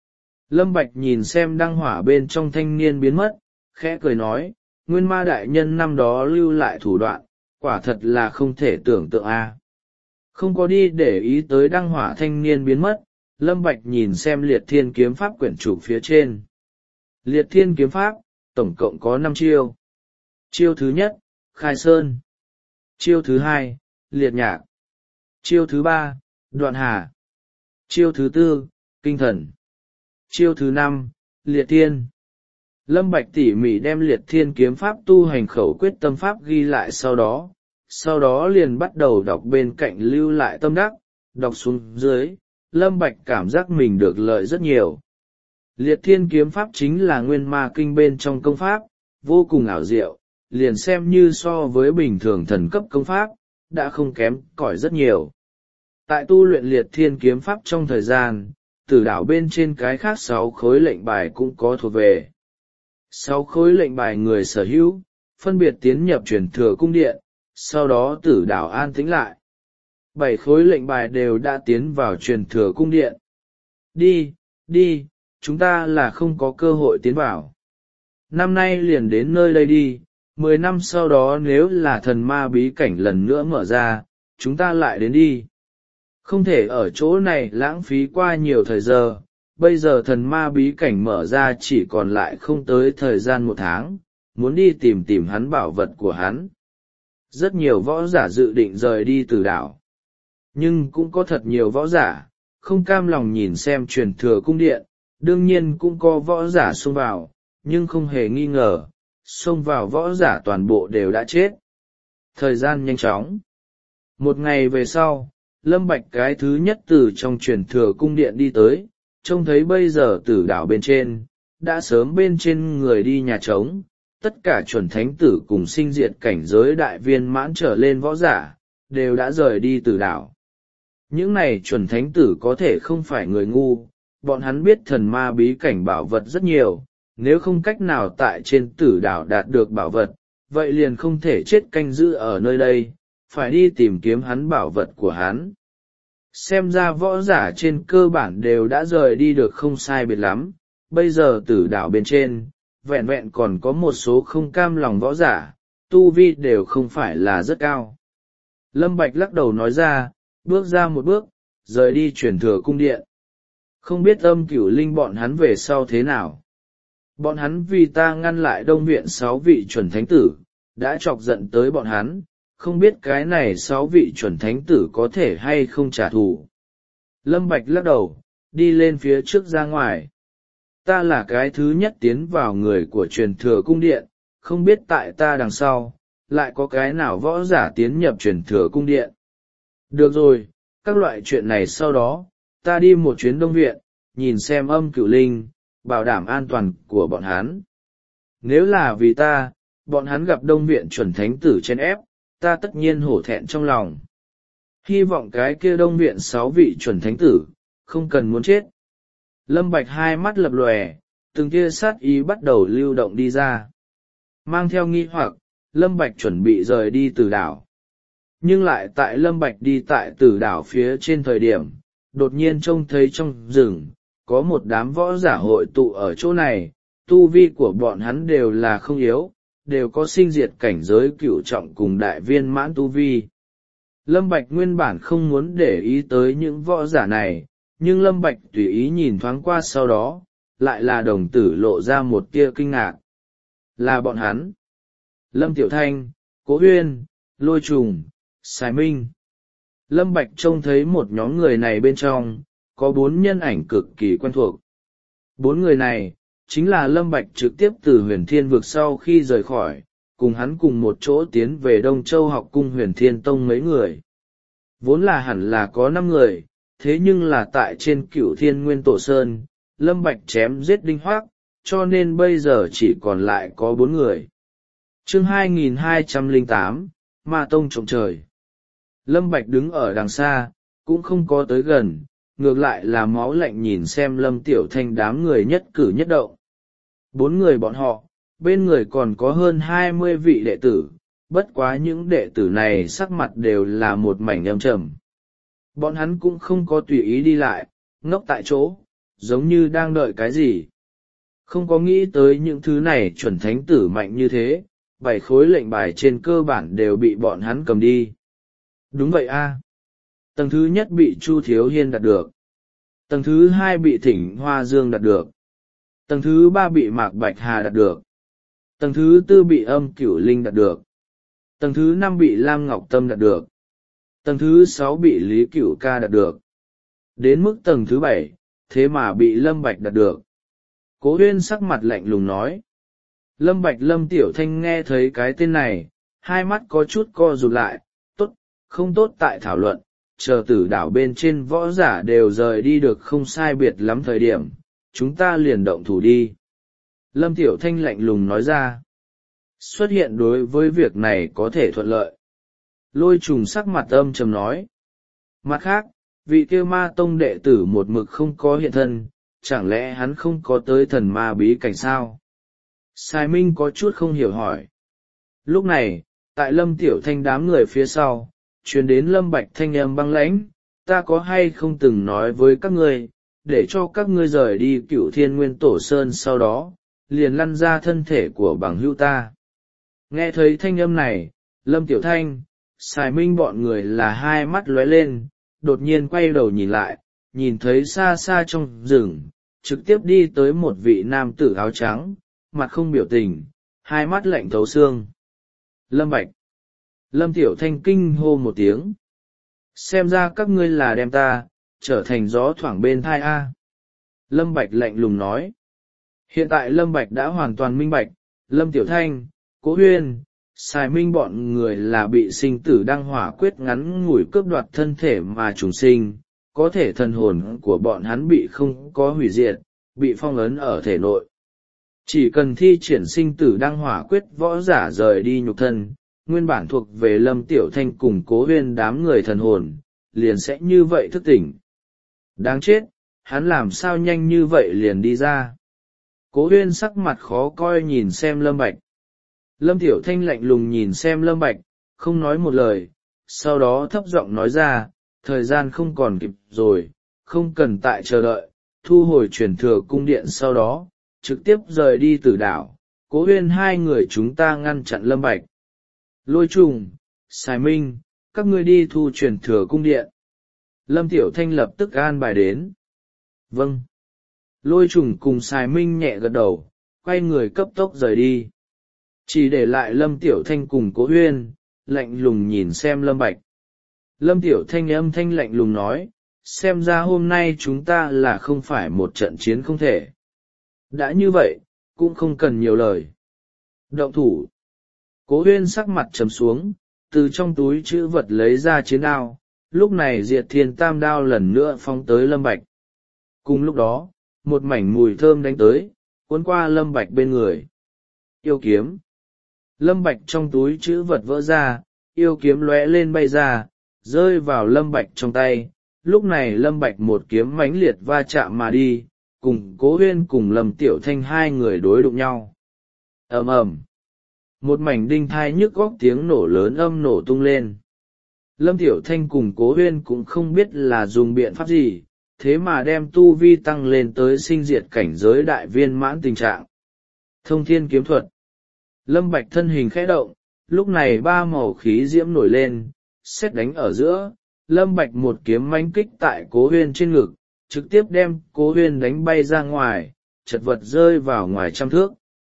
Lâm Bạch nhìn xem đăng hỏa bên trong thanh niên biến mất, khẽ cười nói, nguyên ma đại nhân năm đó lưu lại thủ đoạn, quả thật là không thể tưởng tượng a. Không có đi để ý tới đăng hỏa thanh niên biến mất, Lâm Bạch nhìn xem liệt thiên kiếm pháp quyển trục phía trên. Liệt thiên kiếm pháp, tổng cộng có năm chiêu. Chiêu thứ nhất, khai sơn. Chiêu thứ hai, liệt nhạc. Chiêu thứ ba, đoạn hà. Chiêu thứ tư, kinh thần. Chiêu thứ năm, liệt thiên. Lâm Bạch tỉ mỉ đem liệt thiên kiếm pháp tu hành khẩu quyết tâm pháp ghi lại sau đó, sau đó liền bắt đầu đọc bên cạnh lưu lại tâm đắc, đọc xuống dưới, Lâm Bạch cảm giác mình được lợi rất nhiều. Liệt thiên kiếm pháp chính là nguyên ma kinh bên trong công pháp, vô cùng ảo diệu, liền xem như so với bình thường thần cấp công pháp, đã không kém cỏi rất nhiều. Tại tu luyện liệt thiên kiếm pháp trong thời gian, tử đảo bên trên cái khác sáu khối lệnh bài cũng có thuộc về. Sáu khối lệnh bài người sở hữu, phân biệt tiến nhập truyền thừa cung điện, sau đó tử đảo an tĩnh lại. Bảy khối lệnh bài đều đã tiến vào truyền thừa cung điện. Đi, đi, chúng ta là không có cơ hội tiến vào. Năm nay liền đến nơi đây đi, mười năm sau đó nếu là thần ma bí cảnh lần nữa mở ra, chúng ta lại đến đi. Không thể ở chỗ này lãng phí qua nhiều thời giờ, bây giờ thần ma bí cảnh mở ra chỉ còn lại không tới thời gian một tháng, muốn đi tìm tìm hắn bảo vật của hắn. Rất nhiều võ giả dự định rời đi từ đảo. Nhưng cũng có thật nhiều võ giả, không cam lòng nhìn xem truyền thừa cung điện, đương nhiên cũng có võ giả xông vào, nhưng không hề nghi ngờ, xông vào võ giả toàn bộ đều đã chết. Thời gian nhanh chóng. Một ngày về sau, Lâm Bạch cái thứ nhất từ trong truyền thừa cung điện đi tới, trông thấy bây giờ tử đảo bên trên, đã sớm bên trên người đi nhà trống, tất cả chuẩn thánh tử cùng sinh diệt cảnh giới đại viên mãn trở lên võ giả, đều đã rời đi tử đảo. Những này chuẩn thánh tử có thể không phải người ngu, bọn hắn biết thần ma bí cảnh bảo vật rất nhiều, nếu không cách nào tại trên tử đảo đạt được bảo vật, vậy liền không thể chết canh giữ ở nơi đây, phải đi tìm kiếm hắn bảo vật của hắn. Xem ra võ giả trên cơ bản đều đã rời đi được không sai biệt lắm, bây giờ tử đảo bên trên, vẹn vẹn còn có một số không cam lòng võ giả, tu vi đều không phải là rất cao. Lâm Bạch lắc đầu nói ra, bước ra một bước, rời đi truyền thừa cung điện. Không biết âm cửu linh bọn hắn về sau thế nào. Bọn hắn vì ta ngăn lại đông viện sáu vị chuẩn thánh tử, đã chọc giận tới bọn hắn, không biết cái này sáu vị chuẩn thánh tử có thể hay không trả thù. Lâm Bạch lắc đầu, đi lên phía trước ra ngoài. Ta là cái thứ nhất tiến vào người của truyền thừa cung điện, không biết tại ta đằng sau, lại có cái nào võ giả tiến nhập truyền thừa cung điện. Được rồi, các loại chuyện này sau đó, ta đi một chuyến đông viện, nhìn xem âm cửu linh, bảo đảm an toàn của bọn hắn. Nếu là vì ta, bọn hắn gặp đông viện chuẩn thánh tử chen ép, ta tất nhiên hổ thẹn trong lòng. Hy vọng cái kia đông viện sáu vị chuẩn thánh tử, không cần muốn chết. Lâm Bạch hai mắt lập lòe, từng tia sát ý bắt đầu lưu động đi ra. Mang theo nghi hoặc, Lâm Bạch chuẩn bị rời đi Tử đảo. Nhưng lại tại Lâm Bạch đi tại Tử đảo phía trên thời điểm, đột nhiên trông thấy trong rừng, có một đám võ giả hội tụ ở chỗ này, tu vi của bọn hắn đều là không yếu, đều có sinh diệt cảnh giới cửu trọng cùng đại viên mãn tu vi. Lâm Bạch nguyên bản không muốn để ý tới những võ giả này, nhưng Lâm Bạch tùy ý nhìn thoáng qua sau đó, lại là đồng tử lộ ra một tia kinh ngạc. Là bọn hắn. Lâm Tiểu Thanh, Cố Huyên, Lôi Trùng, Sài Minh. Lâm Bạch trông thấy một nhóm người này bên trong, có bốn nhân ảnh cực kỳ quen thuộc. Bốn người này, chính là Lâm Bạch trực tiếp từ Huyền Thiên vực sau khi rời khỏi, cùng hắn cùng một chỗ tiến về Đông Châu học cung Huyền Thiên Tông mấy người. Vốn là hẳn là có năm người, thế nhưng là tại trên Cửu Thiên Nguyên Tổ Sơn, Lâm Bạch chém giết đinh hoác, cho nên bây giờ chỉ còn lại có bốn người. Chương hai nghìn hai trăm lẻ tám, Ma Tông trộm trời. Lâm Bạch đứng ở đằng xa, cũng không có tới gần, ngược lại là máu lạnh nhìn xem Lâm Tiểu Thanh đám người nhất cử nhất động. Bốn người bọn họ, bên người còn có hơn hai mươi vị đệ tử, bất quá những đệ tử này sắc mặt đều là một mảnh âm trầm. Bọn hắn cũng không có tùy ý đi lại, ngốc tại chỗ, giống như đang đợi cái gì. Không có nghĩ tới những thứ này chuẩn thánh tử mạnh như thế, bảy khối lệnh bài trên cơ bản đều bị bọn hắn cầm đi. Đúng vậy a. Tầng thứ nhất bị Chu Thiếu Hiên đạt được. Tầng thứ hai bị Thỉnh Hoa Dương đạt được. Tầng thứ ba bị Mạc Bạch Hà đạt được. Tầng thứ tư bị Âm Cửu Linh đạt được. Tầng thứ năm bị Lam Ngọc Tâm đạt được. Tầng thứ sáu bị Lý Cửu Ca đạt được. Đến mức tầng thứ bảy, thế mà bị Lâm Bạch đạt được. Cố Huyên sắc mặt lạnh lùng nói. Lâm Bạch Lâm Tiểu Thanh nghe thấy cái tên này, hai mắt có chút co rụt lại, tốt, không tốt tại thảo luận, chờ Tử đảo bên trên võ giả đều rời đi được không sai biệt lắm thời điểm, chúng ta liền động thủ đi. Lâm Tiểu Thanh lạnh lùng nói ra. Xuất hiện đối với việc này có thể thuận lợi. Lôi Trùng sắc mặt âm trầm nói. Mặt khác, vị kia Ma Tông đệ tử một mực không có hiện thân, chẳng lẽ hắn không có tới thần ma bí cảnh sao? Sài Minh có chút không hiểu hỏi. Lúc này, tại Lâm Tiểu Thanh đám người phía sau, truyền đến Lâm Bạch thanh âm băng lãnh, ta có hay không từng nói với các ngươi, để cho các ngươi rời đi Cửu Thiên Nguyên Tổ Sơn sau đó, liền lăn ra thân thể của bằng hữu ta. Nghe thấy thanh âm này, Lâm Tiểu Thanh, Sài Minh bọn người là hai mắt lóe lên, đột nhiên quay đầu nhìn lại, nhìn thấy xa xa trong rừng, trực tiếp đi tới một vị nam tử áo trắng, mặt không biểu tình, hai mắt lạnh thấu xương. Lâm Bạch. Lâm Tiểu Thanh kinh hô một tiếng. Xem ra các ngươi là đem ta, trở thành gió thoảng bên thai A. Lâm Bạch lạnh lùng nói. Hiện tại Lâm Bạch đã hoàn toàn minh bạch, Lâm Tiểu Thanh, Cố Huyên, Sài Minh bọn người là bị sinh tử đăng hỏa quyết ngắn ngủi cướp đoạt thân thể mà trùng sinh, có thể thần hồn của bọn hắn bị không có hủy diệt, bị phong ấn ở thể nội. Chỉ cần thi triển sinh tử đăng hỏa quyết võ giả rời đi nhục thân, nguyên bản thuộc về Lâm Tiểu Thanh cùng Cố Huyên đám người thần hồn, liền sẽ như vậy thức tỉnh. Đáng chết, hắn làm sao nhanh như vậy liền đi ra. Cố Huyên sắc mặt khó coi nhìn xem Lâm Bạch. Lâm Tiểu Thanh lạnh lùng nhìn xem Lâm Bạch, không nói một lời, sau đó thấp giọng nói ra, thời gian không còn kịp rồi, không cần tại chờ đợi, thu hồi truyền thừa cung điện sau đó, trực tiếp rời đi Tử đảo, Cố Huyên hai người chúng ta ngăn chặn Lâm Bạch. Lôi Trùng, Sài Minh, các ngươi đi thu truyền thừa cung điện. Lâm Tiểu Thanh lập tức an bài đến. Vâng. Lôi Trùng cùng Sài Minh nhẹ gật đầu, quay người cấp tốc rời đi. Chỉ để lại Lâm Tiểu Thanh cùng Cố Huyên, lạnh lùng nhìn xem Lâm Bạch. Lâm Tiểu Thanh âm thanh lạnh lùng nói, xem ra hôm nay chúng ta là không phải một trận chiến không thể. Đã như vậy, cũng không cần nhiều lời. Động thủ. Cố Huyên sắc mặt trầm xuống, từ trong túi chữ vật lấy ra chiến đao, lúc này Diệt Thiên Tam đao lần nữa phóng tới Lâm Bạch. Cùng lúc đó, một mảnh mùi thơm đánh tới, cuốn qua Lâm Bạch bên người. Yêu kiếm. Lâm Bạch trong túi chữ vật vỡ ra, yêu kiếm lóe lên bay ra, rơi vào Lâm Bạch trong tay. Lúc này Lâm Bạch một kiếm mãnh liệt va chạm mà đi, cùng Cố Huyên cùng Lâm Tiểu Thanh hai người đối đụng nhau. Ầm ầm, một mảnh đinh thai nhức góc tiếng nổ lớn âm nổ tung lên. Lâm Tiểu Thanh cùng Cố Huyên cũng không biết là dùng biện pháp gì, thế mà đem tu vi tăng lên tới sinh diệt cảnh giới đại viên mãn tình trạng. Thông thiên kiếm thuật. Lâm Bạch thân hình khẽ động, lúc này ba màu khí diễm nổi lên, sét đánh ở giữa, Lâm Bạch một kiếm mãnh kích tại Cố Huyên trên ngực, trực tiếp đem Cố Huyên đánh bay ra ngoài, chật vật rơi vào ngoài trăm thước.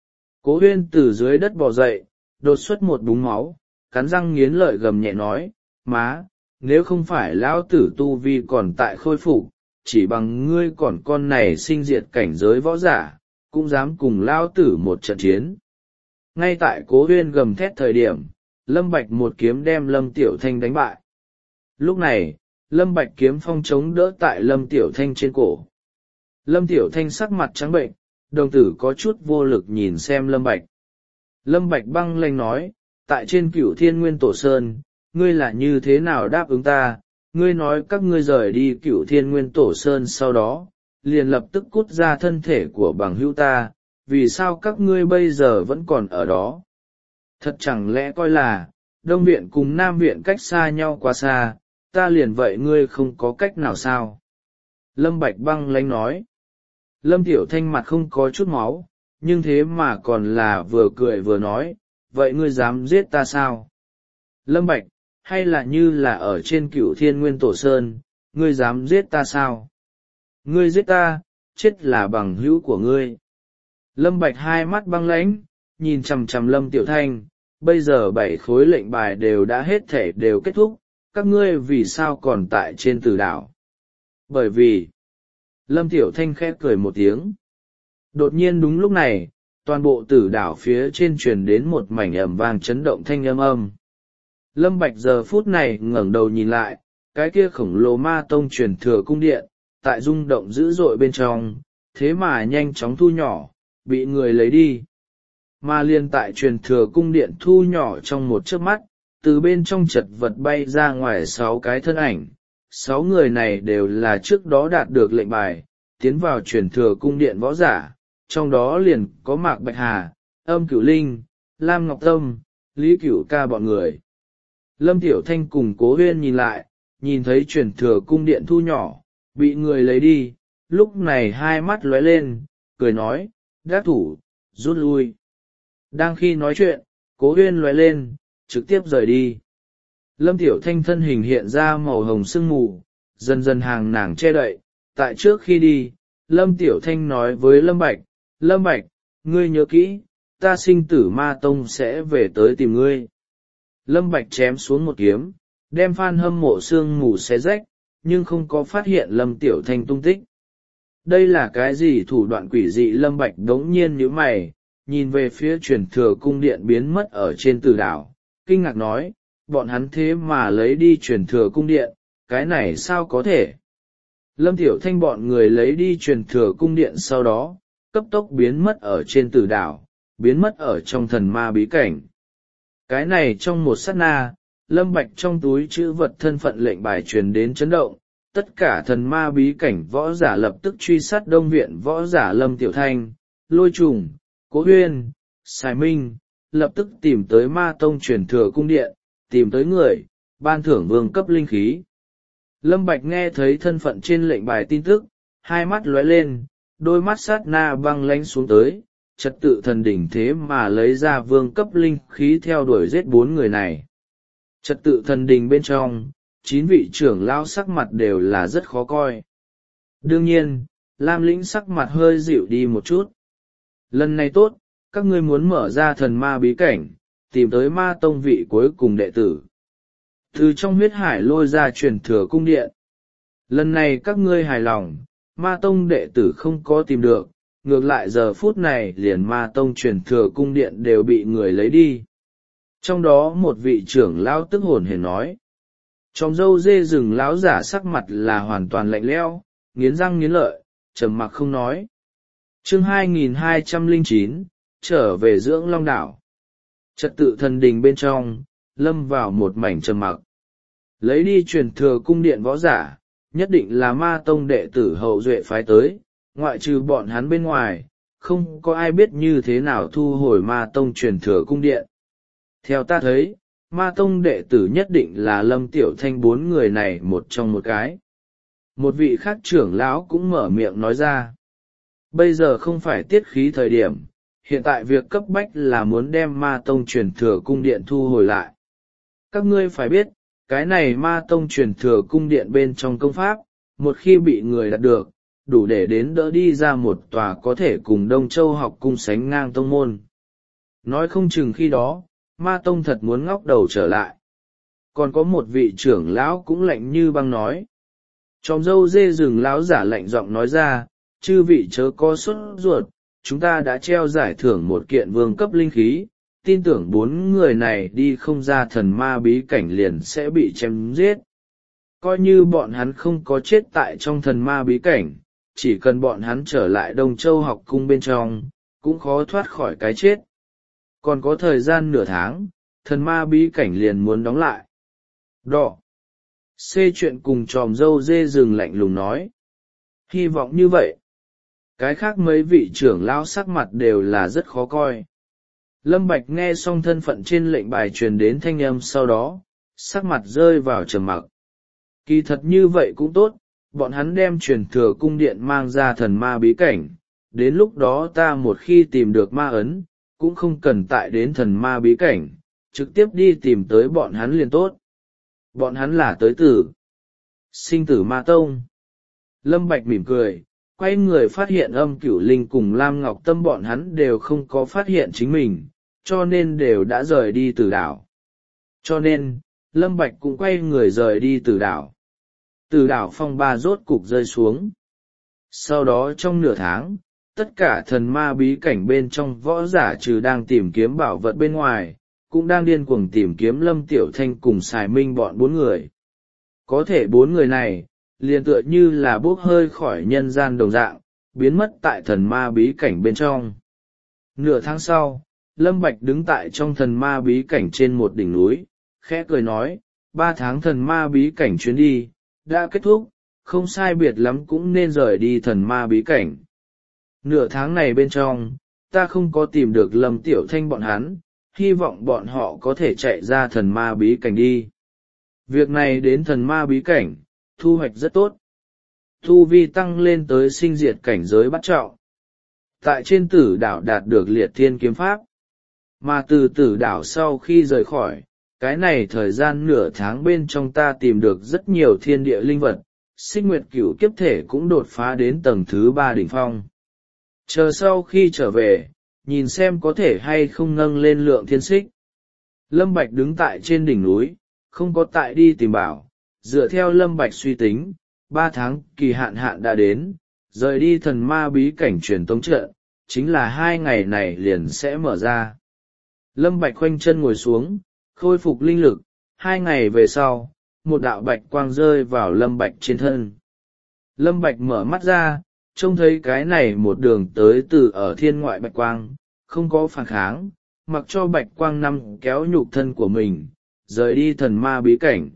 Cố Huyên từ dưới đất bò dậy, đột xuất một búng máu, cắn răng nghiến lợi gầm nhẹ nói, má, nếu không phải lão tử tu vi còn tại khôi phục, chỉ bằng ngươi còn con này sinh diệt cảnh giới võ giả, cũng dám cùng lão tử một trận chiến. Ngay tại Cố Huyên gầm thét thời điểm, Lâm Bạch một kiếm đem Lâm Tiểu Thanh đánh bại. Lúc này, Lâm Bạch kiếm phong chống đỡ tại Lâm Tiểu Thanh trên cổ. Lâm Tiểu Thanh sắc mặt trắng bệnh, đồng tử có chút vô lực nhìn xem Lâm Bạch. Lâm Bạch băng lãnh nói, tại trên Cửu Thiên Nguyên Tổ Sơn, ngươi là như thế nào đáp ứng ta, ngươi nói các ngươi rời đi Cửu Thiên Nguyên Tổ Sơn sau đó, liền lập tức cút ra thân thể của bằng hữu ta, vì sao các ngươi bây giờ vẫn còn ở đó? Thật chẳng lẽ coi là, Đông Viện cùng Nam Viện cách xa nhau quá xa, ta liền vậy ngươi không có cách nào sao? Lâm Bạch băng lãnh nói. Lâm Tiểu Thanh mặt không có chút máu, nhưng thế mà còn là vừa cười vừa nói, vậy ngươi dám giết ta sao? Lâm Bạch, hay là như là ở trên Cửu Thiên Nguyên Tổ Sơn, ngươi dám giết ta sao? Ngươi giết ta, chết là bằng hữu của ngươi. Lâm Bạch hai mắt băng lãnh, nhìn chằm chằm Lâm Tiểu Thanh, bây giờ bảy khối lệnh bài đều đã hết thể đều kết thúc, các ngươi vì sao còn tại trên tử đảo? Bởi vì, Lâm Tiểu Thanh khẽ cười một tiếng. Đột nhiên đúng lúc này, toàn bộ tử đảo phía trên truyền đến một mảnh ầm vang chấn động thanh âm âm. Lâm Bạch giờ phút này ngẩng đầu nhìn lại, cái kia khổng lồ ma tông truyền thừa cung điện, tại rung động dữ dội bên trong, thế mà nhanh chóng thu nhỏ, bị người lấy đi. Mà liên tại truyền thừa cung điện thu nhỏ trong một chớp mắt, từ bên trong chật vật bay ra ngoài sáu cái thân ảnh. Sáu người này đều là trước đó đạt được lệnh bài, tiến vào truyền thừa cung điện võ giả, trong đó liền có Mạc Bạch Hà, Âm Cửu Linh, Lam Ngọc Tâm, Lý Cửu Ca bọn người. Lâm Tiểu Thanh cùng Cố Huyên nhìn lại, nhìn thấy truyền thừa cung điện thu nhỏ, bị người lấy đi, lúc này hai mắt lóe lên, cười nói, đắc thủ, rút lui. Đang khi nói chuyện, Cố Huyên lóe lên, trực tiếp rời đi. Lâm Tiểu Thanh thân hình hiện ra màu hồng sương mù, dần dần hàng nàng che đậy. Tại trước khi đi, Lâm Tiểu Thanh nói với Lâm Bạch, Lâm Bạch, ngươi nhớ kỹ, ta sinh tử ma tông sẽ về tới tìm ngươi. Lâm Bạch chém xuống một kiếm, đem Phan Hâm Mộ sương mù xé rách, nhưng không có phát hiện Lâm Tiểu Thanh tung tích. Đây là cái gì thủ đoạn quỷ dị? Lâm Bạch đống nhiên nhíu mày, nhìn về phía truyền thừa cung điện biến mất ở trên tử đảo, kinh ngạc nói, bọn hắn thế mà lấy đi truyền thừa cung điện, cái này sao có thể? Lâm Tiểu Thanh bọn người lấy đi truyền thừa cung điện sau đó, cấp tốc biến mất ở trên tử đảo, biến mất ở trong thần ma bí cảnh. Cái này trong một sát na, Lâm Bạch trong túi chữ vật thân phận lệnh bài truyền đến chấn động, tất cả thần ma bí cảnh võ giả lập tức truy sát Đông Viện võ giả Lâm Tiểu Thanh, Lôi Trùng, Cố Huyên, Sài Minh, lập tức tìm tới ma tông truyền thừa cung điện, tìm tới người, ban thưởng vương cấp linh khí. Lâm Bạch nghe thấy thân phận trên lệnh bài tin tức, hai mắt lóe lên, đôi mắt sát na băng lãnh xuống tới, trật tự thần đỉnh thế mà lấy ra vương cấp linh khí theo đuổi giết bốn người này. Trật tự thần đỉnh bên trong, chín vị trưởng lão sắc mặt đều là rất khó coi. Đương nhiên, Lam Lĩnh sắc mặt hơi dịu đi một chút. Lần này tốt, các ngươi muốn mở ra thần ma bí cảnh, tìm tới ma tông vị cuối cùng đệ tử. Từ trong huyết hải lôi ra truyền thừa cung điện. Lần này các ngươi hài lòng, ma tông đệ tử không có tìm được, ngược lại giờ phút này liền ma tông truyền thừa cung điện đều bị người lấy đi. Trong đó một vị trưởng lão tức hồn hển nói. Trong dâu dê rừng lão giả sắc mặt là hoàn toàn lạnh lẽo, nghiến răng nghiến lợi, trầm mặc không nói. Chương hai nghìn hai trăm lẻ chín, trở về dưỡng long đảo. Trật tự thần đình bên trong, lâm vào một mảnh trầm mặc. Lấy đi truyền thừa cung điện võ giả, nhất định là ma tông đệ tử hậu duệ phái tới, ngoại trừ bọn hắn bên ngoài, không có ai biết như thế nào thu hồi ma tông truyền thừa cung điện. Theo ta thấy, ma tông đệ tử nhất định là Lâm Tiểu Thanh bốn người này một trong một cái. Một vị khác trưởng lão cũng mở miệng nói ra. Bây giờ không phải tiết khí thời điểm, hiện tại việc cấp bách là muốn đem ma tông truyền thừa cung điện thu hồi lại. Các ngươi phải biết, cái này ma tông truyền thừa cung điện bên trong công pháp, một khi bị người đạt được, đủ để đến đỡ đi ra một tòa có thể cùng Đông Châu học cung sánh ngang tông môn. Nói không chừng khi đó, ma tông thật muốn ngóc đầu trở lại. Còn có một vị trưởng lão cũng lạnh như băng nói. Chòm dâu dê rừng lão giả lạnh giọng nói ra, chư vị chớ có sốt ruột, chúng ta đã treo giải thưởng một kiện vương cấp linh khí, tin tưởng bốn người này đi không ra thần ma bí cảnh liền sẽ bị chém giết. Coi như bọn hắn không có chết tại trong thần ma bí cảnh, chỉ cần bọn hắn trở lại Đông Châu học cung bên trong, cũng khó thoát khỏi cái chết. Còn có thời gian nửa tháng, thần ma bí cảnh liền muốn đóng lại. Đỏ. Xê chuyện cùng tròm dâu dê rừng lạnh lùng nói. Hy vọng như vậy. Cái khác mấy vị trưởng lão sắc mặt đều là rất khó coi. Lâm Bạch nghe xong thân phận trên lệnh bài truyền đến thanh âm sau đó, sắc mặt rơi vào trầm mặc. Kỳ thật như vậy cũng tốt, bọn hắn đem truyền thừa cung điện mang ra thần ma bí cảnh, đến lúc đó ta một khi tìm được ma ấn, cũng không cần tại đến thần ma bí cảnh, trực tiếp đi tìm tới bọn hắn liền tốt. Bọn hắn là tới tử sinh tử ma tông. Lâm Bạch mỉm cười, quay người phát hiện Âm Cửu Linh cùng Lam Ngọc Tâm bọn hắn đều không có phát hiện chính mình, cho nên đều đã rời đi Tử đảo. Cho nên, Lâm Bạch cũng quay người rời đi Tử đảo. Tử đảo phong ba rốt cục rơi xuống. Sau đó trong nửa tháng, tất cả thần ma bí cảnh bên trong võ giả trừ đang tìm kiếm bảo vật bên ngoài, cũng đang điên cuồng tìm kiếm Lâm Tiểu Thanh cùng Sài Minh bọn bốn người. Có thể bốn người này, liền tựa như là bốc hơi khỏi nhân gian đồng dạng, biến mất tại thần ma bí cảnh bên trong. Nửa tháng sau, Lâm Bạch đứng tại trong thần ma bí cảnh trên một đỉnh núi, khẽ cười nói, ba tháng thần ma bí cảnh chuyến đi, đã kết thúc, không sai biệt lắm cũng nên rời đi thần ma bí cảnh. Nửa tháng này bên trong, ta không có tìm được Lâm Tiểu Thanh bọn hắn, hy vọng bọn họ có thể chạy ra thần ma bí cảnh đi. Việc này đến thần ma bí cảnh, thu hoạch rất tốt. Thu vi tăng lên tới sinh diệt cảnh giới bắt trọng. Tại trên tử đảo đạt được liệt thiên kiếm pháp. Mà từ tử đảo sau khi rời khỏi, cái này thời gian nửa tháng bên trong ta tìm được rất nhiều thiên địa linh vật, xích nguyệt cửu kiếp thể cũng đột phá đến tầng thứ ba đỉnh phong. Chờ sau khi trở về, nhìn xem có thể hay không nâng lên lượng thiên xích. Lâm Bạch đứng tại trên đỉnh núi, không có tại đi tìm bảo, dựa theo Lâm Bạch suy tính, ba tháng kỳ hạn hạn đã đến, rời đi thần ma bí cảnh truyền tống trận, chính là hai ngày này liền sẽ mở ra. Lâm Bạch khoanh chân ngồi xuống, khôi phục linh lực, hai ngày về sau, một đạo bạch quang rơi vào Lâm Bạch trên thân. Lâm Bạch mở mắt ra, trông thấy cái này một đường tới từ ở thiên ngoại bạch quang, không có phản kháng, mặc cho bạch quang nằm kéo nhục thân của mình, rời đi thần ma bí cảnh.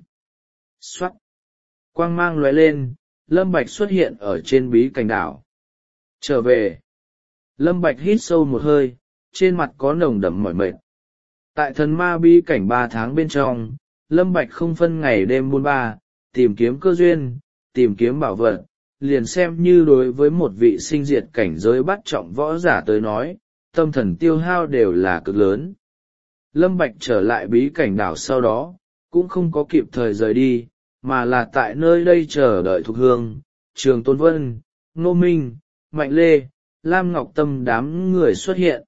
Xoát! Quang mang lóe lên, Lâm Bạch xuất hiện ở trên bí cảnh đảo. Trở về! Lâm Bạch hít sâu một hơi, trên mặt có nồng đậm mỏi mệt. Tại thần ma bí cảnh ba tháng bên trong, Lâm Bạch không phân ngày đêm buôn ba, tìm kiếm cơ duyên, tìm kiếm bảo vật, liền xem như đối với một vị sinh diệt cảnh giới bắt trọng võ giả tới nói, tâm thần tiêu hao đều là cực lớn. Lâm Bạch trở lại bí cảnh đảo sau đó, cũng không có kịp thời rời đi, mà là tại nơi đây chờ đợi Thục Hương, Trường Tôn Vân, Ngô Minh, Mạnh Lê, Lam Ngọc Tâm đám người xuất hiện.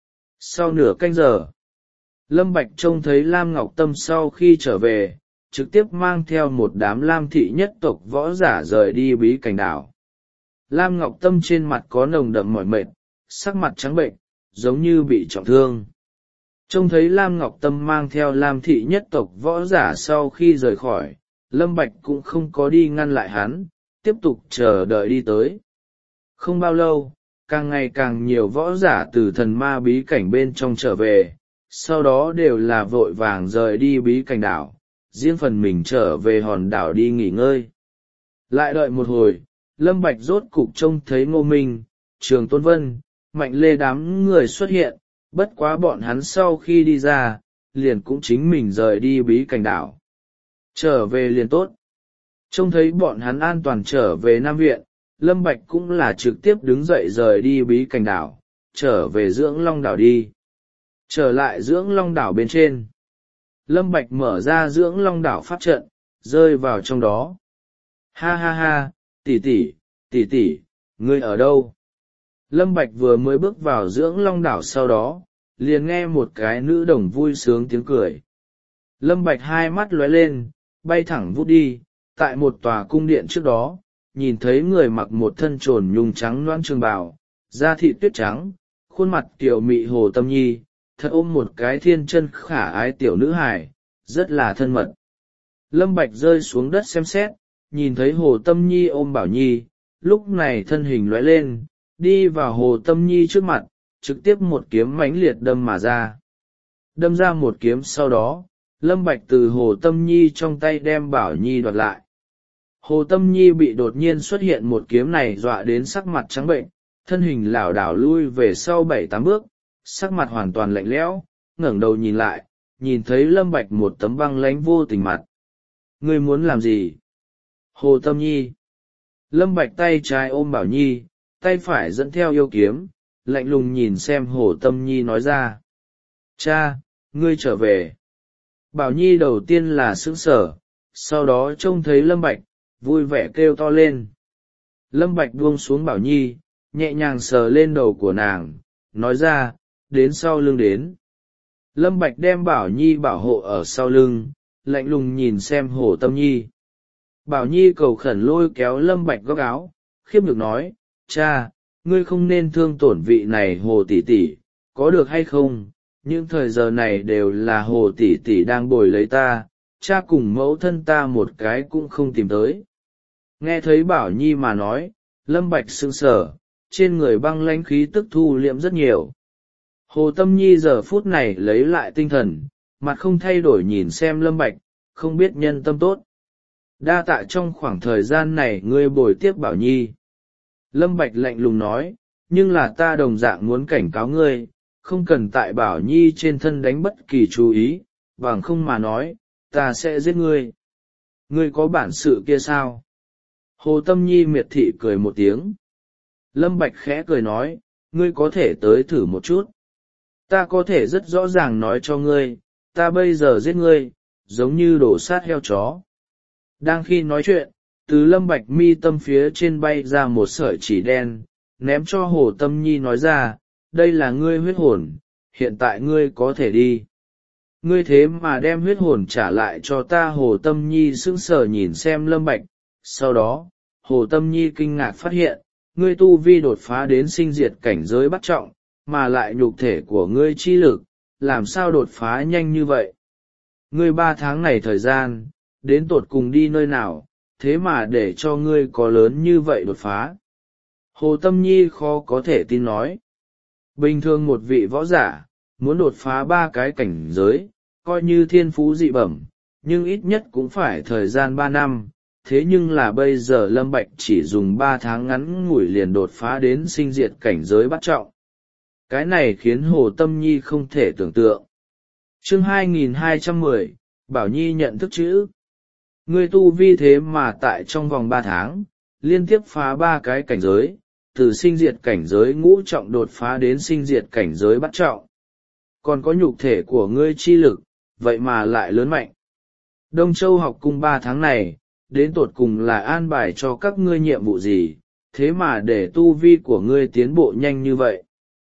Sau nửa canh giờ, Lâm Bạch trông thấy Lam Ngọc Tâm sau khi trở về, trực tiếp mang theo một đám Lam thị nhất tộc võ giả rời đi bí cảnh đảo. Lam Ngọc Tâm trên mặt có nồng đậm mỏi mệt, sắc mặt trắng bệnh, giống như bị trọng thương. Trông thấy Lam Ngọc Tâm mang theo Lam thị nhất tộc võ giả sau khi rời khỏi, Lâm Bạch cũng không có đi ngăn lại hắn, tiếp tục chờ đợi đi tới. Không bao lâu, càng ngày càng nhiều võ giả từ thần ma bí cảnh bên trong trở về, sau đó đều là vội vàng rời đi bí cảnh đảo, riêng phần mình trở về hòn đảo đi nghỉ ngơi. Lại đợi một hồi, Lâm Bạch rốt cục trông thấy Ngô Minh, Trường Tôn Vân, Mạnh Lê đám người xuất hiện, bất quá bọn hắn sau khi đi ra, liền cũng chính mình rời đi bí cảnh đảo. Trở về liền tốt. Trông thấy bọn hắn an toàn trở về Nam Viện, Lâm Bạch cũng là trực tiếp đứng dậy rời đi bí cảnh đảo, trở về Dưỡng Long đảo đi. Trở lại Dưỡng Long đảo bên trên. Lâm Bạch mở ra Dưỡng Long đảo pháp trận, rơi vào trong đó. Ha ha ha, tỷ tỷ, tỷ tỷ, ngươi ở đâu? Lâm Bạch vừa mới bước vào Dưỡng Long đảo sau đó, liền nghe một cái nữ đồng vui sướng tiếng cười. Lâm Bạch hai mắt lóe lên, bay thẳng vút đi, tại một tòa cung điện trước đó, nhìn thấy người mặc một thân trồn nhung trắng loãng trường bào, da thịt tuyết trắng, khuôn mặt tiểu mị Hồ Tâm Nhi, thật ôm một cái thiên chân khả ái tiểu nữ hài, rất là thân mật. Lâm Bạch rơi xuống đất xem xét, nhìn thấy Hồ Tâm Nhi ôm Bảo Nhi, lúc này thân hình lóe lên, đi vào Hồ Tâm Nhi trước mặt, trực tiếp một kiếm mãnh liệt đâm mà ra. Đâm ra một kiếm sau đó, Lâm Bạch từ Hồ Tâm Nhi trong tay đem Bảo Nhi đoạt lại. Hồ Tâm Nhi bị đột nhiên xuất hiện một kiếm này dọa đến sắc mặt trắng bệnh, thân hình lảo đảo lui về sau bảy tám bước, sắc mặt hoàn toàn lạnh lẽo, ngẩng đầu nhìn lại, nhìn thấy Lâm Bạch một tấm băng lãnh vô tình mặt. Ngươi muốn làm gì? Hồ Tâm Nhi. Lâm Bạch tay trái ôm Bảo Nhi, tay phải dẫn theo yêu kiếm, lạnh lùng nhìn xem Hồ Tâm Nhi nói ra. Cha, ngươi trở về. Bảo Nhi đầu tiên là sững sờ, sau đó trông thấy Lâm Bạch, vui vẻ kêu to lên. Lâm Bạch buông xuống Bảo Nhi, nhẹ nhàng sờ lên đầu của nàng, nói ra, đến sau lưng đến. Lâm Bạch đem Bảo Nhi bảo hộ ở sau lưng, lạnh lùng nhìn xem Hồ Tâm Nhi. Bảo Nhi cầu khẩn lôi kéo Lâm Bạch góc áo, khiếp nhược nói, cha, ngươi không nên thương tổn vị này Hồ tỷ tỷ, có được hay không? Những thời giờ này đều là Hồ tỷ tỷ đang bồi lấy ta, cha cùng mẫu thân ta một cái cũng không tìm tới. Nghe thấy Bảo Nhi mà nói, Lâm Bạch sững sờ, trên người băng lãnh khí tức thu liệm rất nhiều. Hồ Tâm Nhi giờ phút này lấy lại tinh thần, mặt không thay đổi nhìn xem Lâm Bạch, không biết nhân tâm tốt. Đa tạ trong khoảng thời gian này ngươi bồi tiếp Bảo Nhi. Lâm Bạch lạnh lùng nói, nhưng là ta đồng dạng muốn cảnh cáo ngươi, không cần tại Bảo Nhi trên thân đánh bất kỳ chú ý, bằng không mà nói, ta sẽ giết ngươi. Ngươi có bản sự kia sao? Hồ Tâm Nhi miệt thị cười một tiếng. Lâm Bạch khẽ cười nói, ngươi có thể tới thử một chút. Ta có thể rất rõ ràng nói cho ngươi, ta bây giờ giết ngươi, giống như đổ sát heo chó. Đang khi nói chuyện, từ Lâm Bạch mi tâm phía trên bay ra một sợi chỉ đen, ném cho Hồ Tâm Nhi nói ra, đây là ngươi huyết hồn, hiện tại ngươi có thể đi. Ngươi thế mà đem huyết hồn trả lại cho ta. Hồ Tâm Nhi sững sờ nhìn xem Lâm Bạch, sau đó, Hồ Tâm Nhi kinh ngạc phát hiện, ngươi tu vi đột phá đến sinh diệt cảnh giới bắt trọng, mà lại nhục thể của ngươi chi lực, làm sao đột phá nhanh như vậy? Ngươi ba tháng này thời gian, đến tột cùng đi nơi nào, thế mà để cho ngươi có lớn như vậy đột phá? Hồ Tâm Nhi khó có thể tin nói. Bình thường một vị võ giả, muốn đột phá ba cái cảnh giới, coi như thiên phú dị bẩm, nhưng ít nhất cũng phải thời gian ba năm, thế nhưng là bây giờ Lâm Bạch chỉ dùng ba tháng ngắn ngủi liền đột phá đến sinh diệt cảnh giới bắt trọng. Cái này khiến Hồ Tâm Nhi không thể tưởng tượng. Chương hai nghìn hai trăm mười, Bảo Nhi nhận thức chữ. Ngươi tu vi thế mà tại trong vòng ba tháng, liên tiếp phá ba cái cảnh giới, từ sinh diệt cảnh giới ngũ trọng đột phá đến sinh diệt cảnh giới bắt trọng. Còn có nhục thể của ngươi chi lực, vậy mà lại lớn mạnh. Đông Châu học cung ba tháng này, đến tột cùng là an bài cho các ngươi nhiệm vụ gì, thế mà để tu vi của ngươi tiến bộ nhanh như vậy.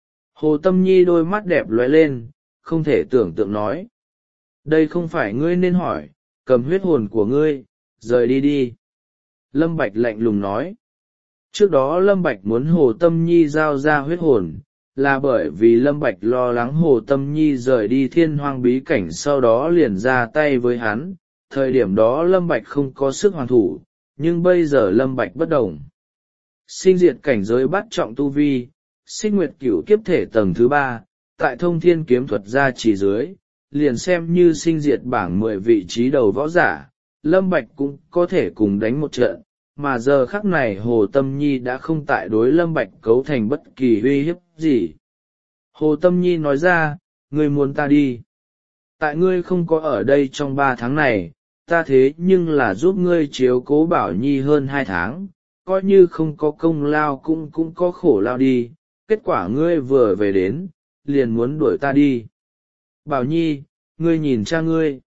Hồ Tâm Nhi đôi mắt đẹp lóe lên, không thể tưởng tượng nói. Đây không phải ngươi nên hỏi, cầm huyết hồn của ngươi, rời đi đi. Lâm Bạch lạnh lùng nói. Trước đó Lâm Bạch muốn Hồ Tâm Nhi giao ra huyết hồn, là bởi vì Lâm Bạch lo lắng Hồ Tâm Nhi rời đi thiên hoang bí cảnh sau đó liền ra tay với hắn. Thời điểm đó Lâm Bạch không có sức hoàn thủ, nhưng bây giờ Lâm Bạch bất đồng. Sinh diệt cảnh giới bắt trọng tu vi, Xích Nguyệt Cửu kiếp thể tầng thứ ba, tại Thông Thiên kiếm thuật gia chỉ dưới, liền xem như sinh diệt bảng mười vị trí đầu võ giả, Lâm Bạch cũng có thể cùng đánh một trận, mà giờ khắc này Hồ Tâm Nhi đã không tại đối Lâm Bạch cấu thành bất kỳ uy hiếp gì. Hồ Tâm Nhi nói ra, ngươi muốn ta đi. Tại ngươi không có ở đây trong ba tháng này, ta thế nhưng là giúp ngươi chiếu cố Bảo Nhi hơn hai tháng, coi như không có công lao cũng cũng có khổ lao đi, kết quả ngươi vừa về đến, liền muốn đuổi ta đi. Bảo Nhi, ngươi nhìn cha ngươi.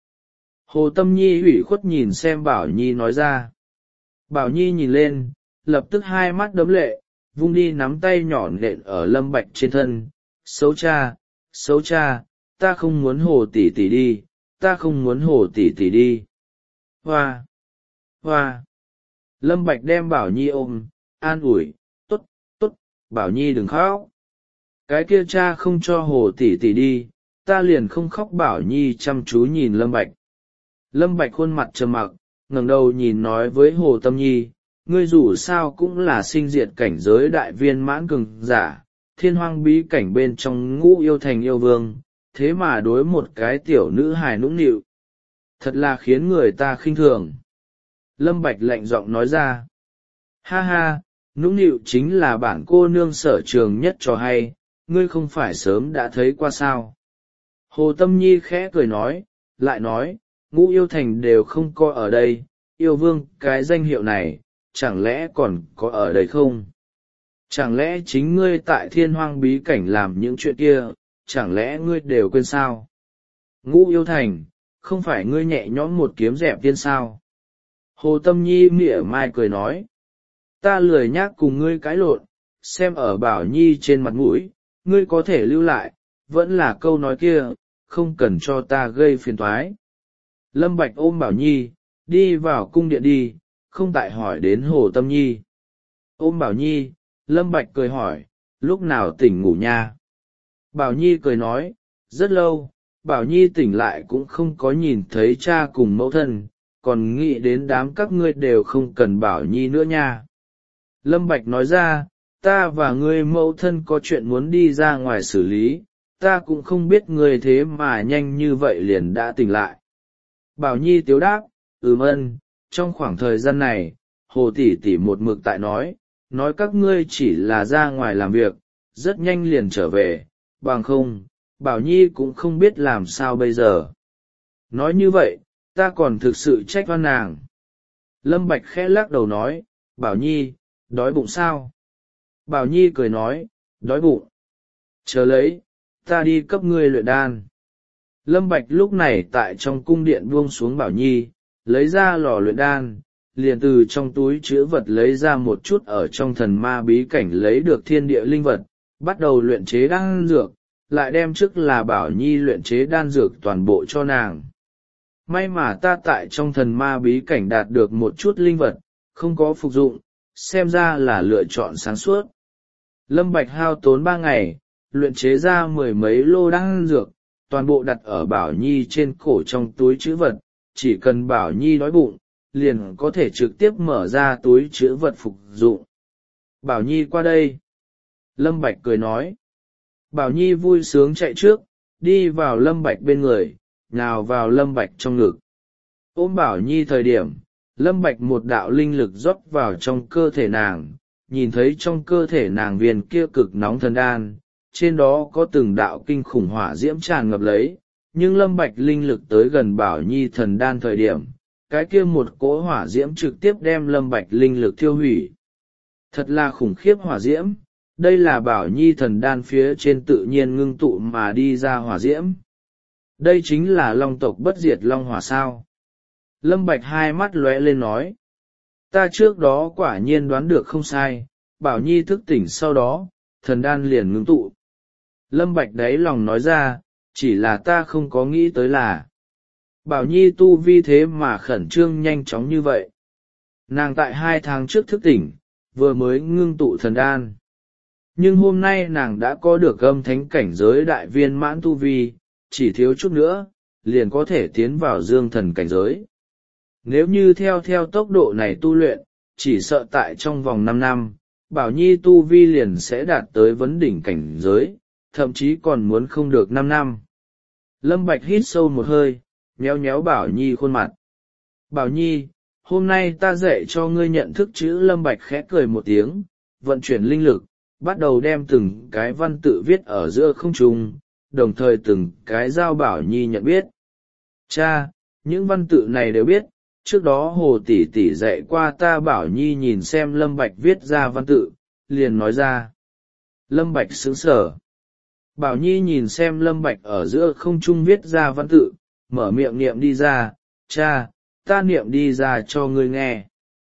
Hồ Tâm Nhi ủy khuất nhìn xem Bảo Nhi nói ra. Bảo Nhi nhìn lên, lập tức hai mắt đấm lệ, vung đi nắm tay nhỏ nện ở Lâm Bạch trên thân. Xấu cha, xấu cha, ta không muốn Hồ tỷ tỷ đi, ta không muốn Hồ tỷ tỷ đi. Hoa, hoa. Lâm Bạch đem Bảo Nhi ôm, an ủi, tốt, tốt, Bảo Nhi đừng khóc. Cái kia cha không cho Hồ tỷ tỷ đi, ta liền không khóc. Bảo Nhi chăm chú nhìn Lâm Bạch. Lâm Bạch khuôn mặt trầm mặc, ngẩng đầu nhìn nói với Hồ Tâm Nhi, ngươi dù sao cũng là sinh diệt cảnh giới đại viên mãn cường giả, thiên hoang bí cảnh bên trong ngũ yêu thành yêu vương, thế mà đối một cái tiểu nữ hài nũng nịu. Thật là khiến người ta khinh thường. Lâm Bạch lạnh giọng nói ra. Ha ha, nũng nịu chính là bản cô nương sở trường nhất cho hay, ngươi không phải sớm đã thấy qua sao. Hồ Tâm Nhi khẽ cười nói, lại nói, ngũ yêu thành đều không có ở đây, yêu vương cái danh hiệu này, chẳng lẽ còn có ở đây không? Chẳng lẽ chính ngươi tại thiên hoang bí cảnh làm những chuyện kia, chẳng lẽ ngươi đều quên sao? Ngũ yêu thành, không phải ngươi nhẹ nhõm một kiếm dẹp tiên sao? Hồ Tâm Nhi mỉa mai cười nói, ta lười nhác cùng ngươi cãi lộn, xem ở Bảo Nhi trên mặt mũi, ngươi có thể lưu lại, vẫn là câu nói kia, không cần cho ta gây phiền toái. Lâm Bạch ôm Bảo Nhi, đi vào cung điện đi, không tại hỏi đến Hồ Tâm Nhi. Ôm Bảo Nhi, Lâm Bạch cười hỏi, lúc nào tỉnh ngủ nha? Bảo Nhi cười nói, rất lâu, Bảo Nhi tỉnh lại cũng không có nhìn thấy cha cùng mẫu thân, còn nghĩ đến đám các ngươi đều không cần Bảo Nhi nữa nha. Lâm Bạch nói ra, ta và ngươi mẫu thân có chuyện muốn đi ra ngoài xử lý, ta cũng không biết ngươi thế mà nhanh như vậy liền đã tỉnh lại. Bảo Nhi tiếu đáp, ừm ân, trong khoảng thời gian này, Hồ tỷ tỷ một mực tại nói, nói các ngươi chỉ là ra ngoài làm việc, rất nhanh liền trở về, bằng không, Bảo Nhi cũng không biết làm sao bây giờ. Nói như vậy, ta còn thực sự trách oan nàng. Lâm Bạch khẽ lắc đầu nói, Bảo Nhi, đói bụng sao? Bảo Nhi cười nói, đói bụng. Chờ lấy, ta đi cấp ngươi luyện đan. Lâm Bạch lúc này tại trong cung điện buông xuống Bảo Nhi, lấy ra lò luyện đan, liền từ trong túi chứa vật lấy ra một chút ở trong thần ma bí cảnh lấy được thiên địa linh vật, bắt đầu luyện chế đan dược, lại đem trước là Bảo Nhi luyện chế đan dược toàn bộ cho nàng. May mà ta tại trong thần ma bí cảnh đạt được một chút linh vật, không có phục dụng, xem ra là lựa chọn sáng suốt. Lâm Bạch hao tốn ba ngày, luyện chế ra mười mấy lô đan dược, toàn bộ đặt ở Bảo Nhi trên cổ trong túi trữ vật, chỉ cần Bảo Nhi đói bụng, liền có thể trực tiếp mở ra túi trữ vật phục dụng. Bảo Nhi qua đây. Lâm Bạch cười nói. Bảo Nhi vui sướng chạy trước, đi vào Lâm Bạch bên người, nhào vào Lâm Bạch trong ngực. Ôm Bảo Nhi thời điểm, Lâm Bạch một đạo linh lực rót vào trong cơ thể nàng, nhìn thấy trong cơ thể nàng viên kia cực nóng thần đan, trên đó có từng đạo kinh khủng hỏa diễm tràn ngập lấy, nhưng Lâm Bạch linh lực tới gần Bảo Nhi thần đan thời điểm, cái kia một cỗ hỏa diễm trực tiếp đem Lâm Bạch linh lực thiêu hủy. Thật là khủng khiếp hỏa diễm, đây là Bảo Nhi thần đan phía trên tự nhiên ngưng tụ mà đi ra hỏa diễm. Đây chính là long tộc bất diệt long hỏa sao. Lâm Bạch hai mắt lóe lên nói. Ta trước đó quả nhiên đoán được không sai, Bảo Nhi thức tỉnh sau đó, thần đan liền ngưng tụ. Lâm Bạch đáy lòng nói ra, chỉ là ta không có nghĩ tới là. Bảo Nhi tu vi thế mà khẩn trương nhanh chóng như vậy. Nàng tại hai tháng trước thức tỉnh, vừa mới ngưng tụ thần đan. Nhưng hôm nay nàng đã có được âm thánh cảnh giới đại viên mãn tu vi, chỉ thiếu chút nữa, liền có thể tiến vào dương thần cảnh giới. Nếu như theo theo tốc độ này tu luyện, chỉ sợ tại trong vòng năm năm, Bảo Nhi tu vi liền sẽ đạt tới vấn đỉnh cảnh giới, thậm chí còn muốn không được năm năm. Lâm Bạch hít sâu một hơi, nhéo nhéo Bảo Nhi khuôn mặt. Bảo Nhi, hôm nay ta dạy cho ngươi nhận thức chữ. Lâm Bạch khẽ cười một tiếng, vận chuyển linh lực, bắt đầu đem từng cái văn tự viết ở giữa không trung, đồng thời từng cái giao Bảo Nhi nhận biết. Cha, những văn tự này đều biết, trước đó Hồ tỷ tỷ dạy qua ta. Bảo Nhi nhìn xem Lâm Bạch viết ra văn tự, liền nói ra. Lâm Bạch sững sờ. Bảo Nhi nhìn xem Lâm Bạch ở giữa không trung viết ra văn tự, mở miệng niệm đi ra. Cha, ta niệm đi ra cho ngươi nghe.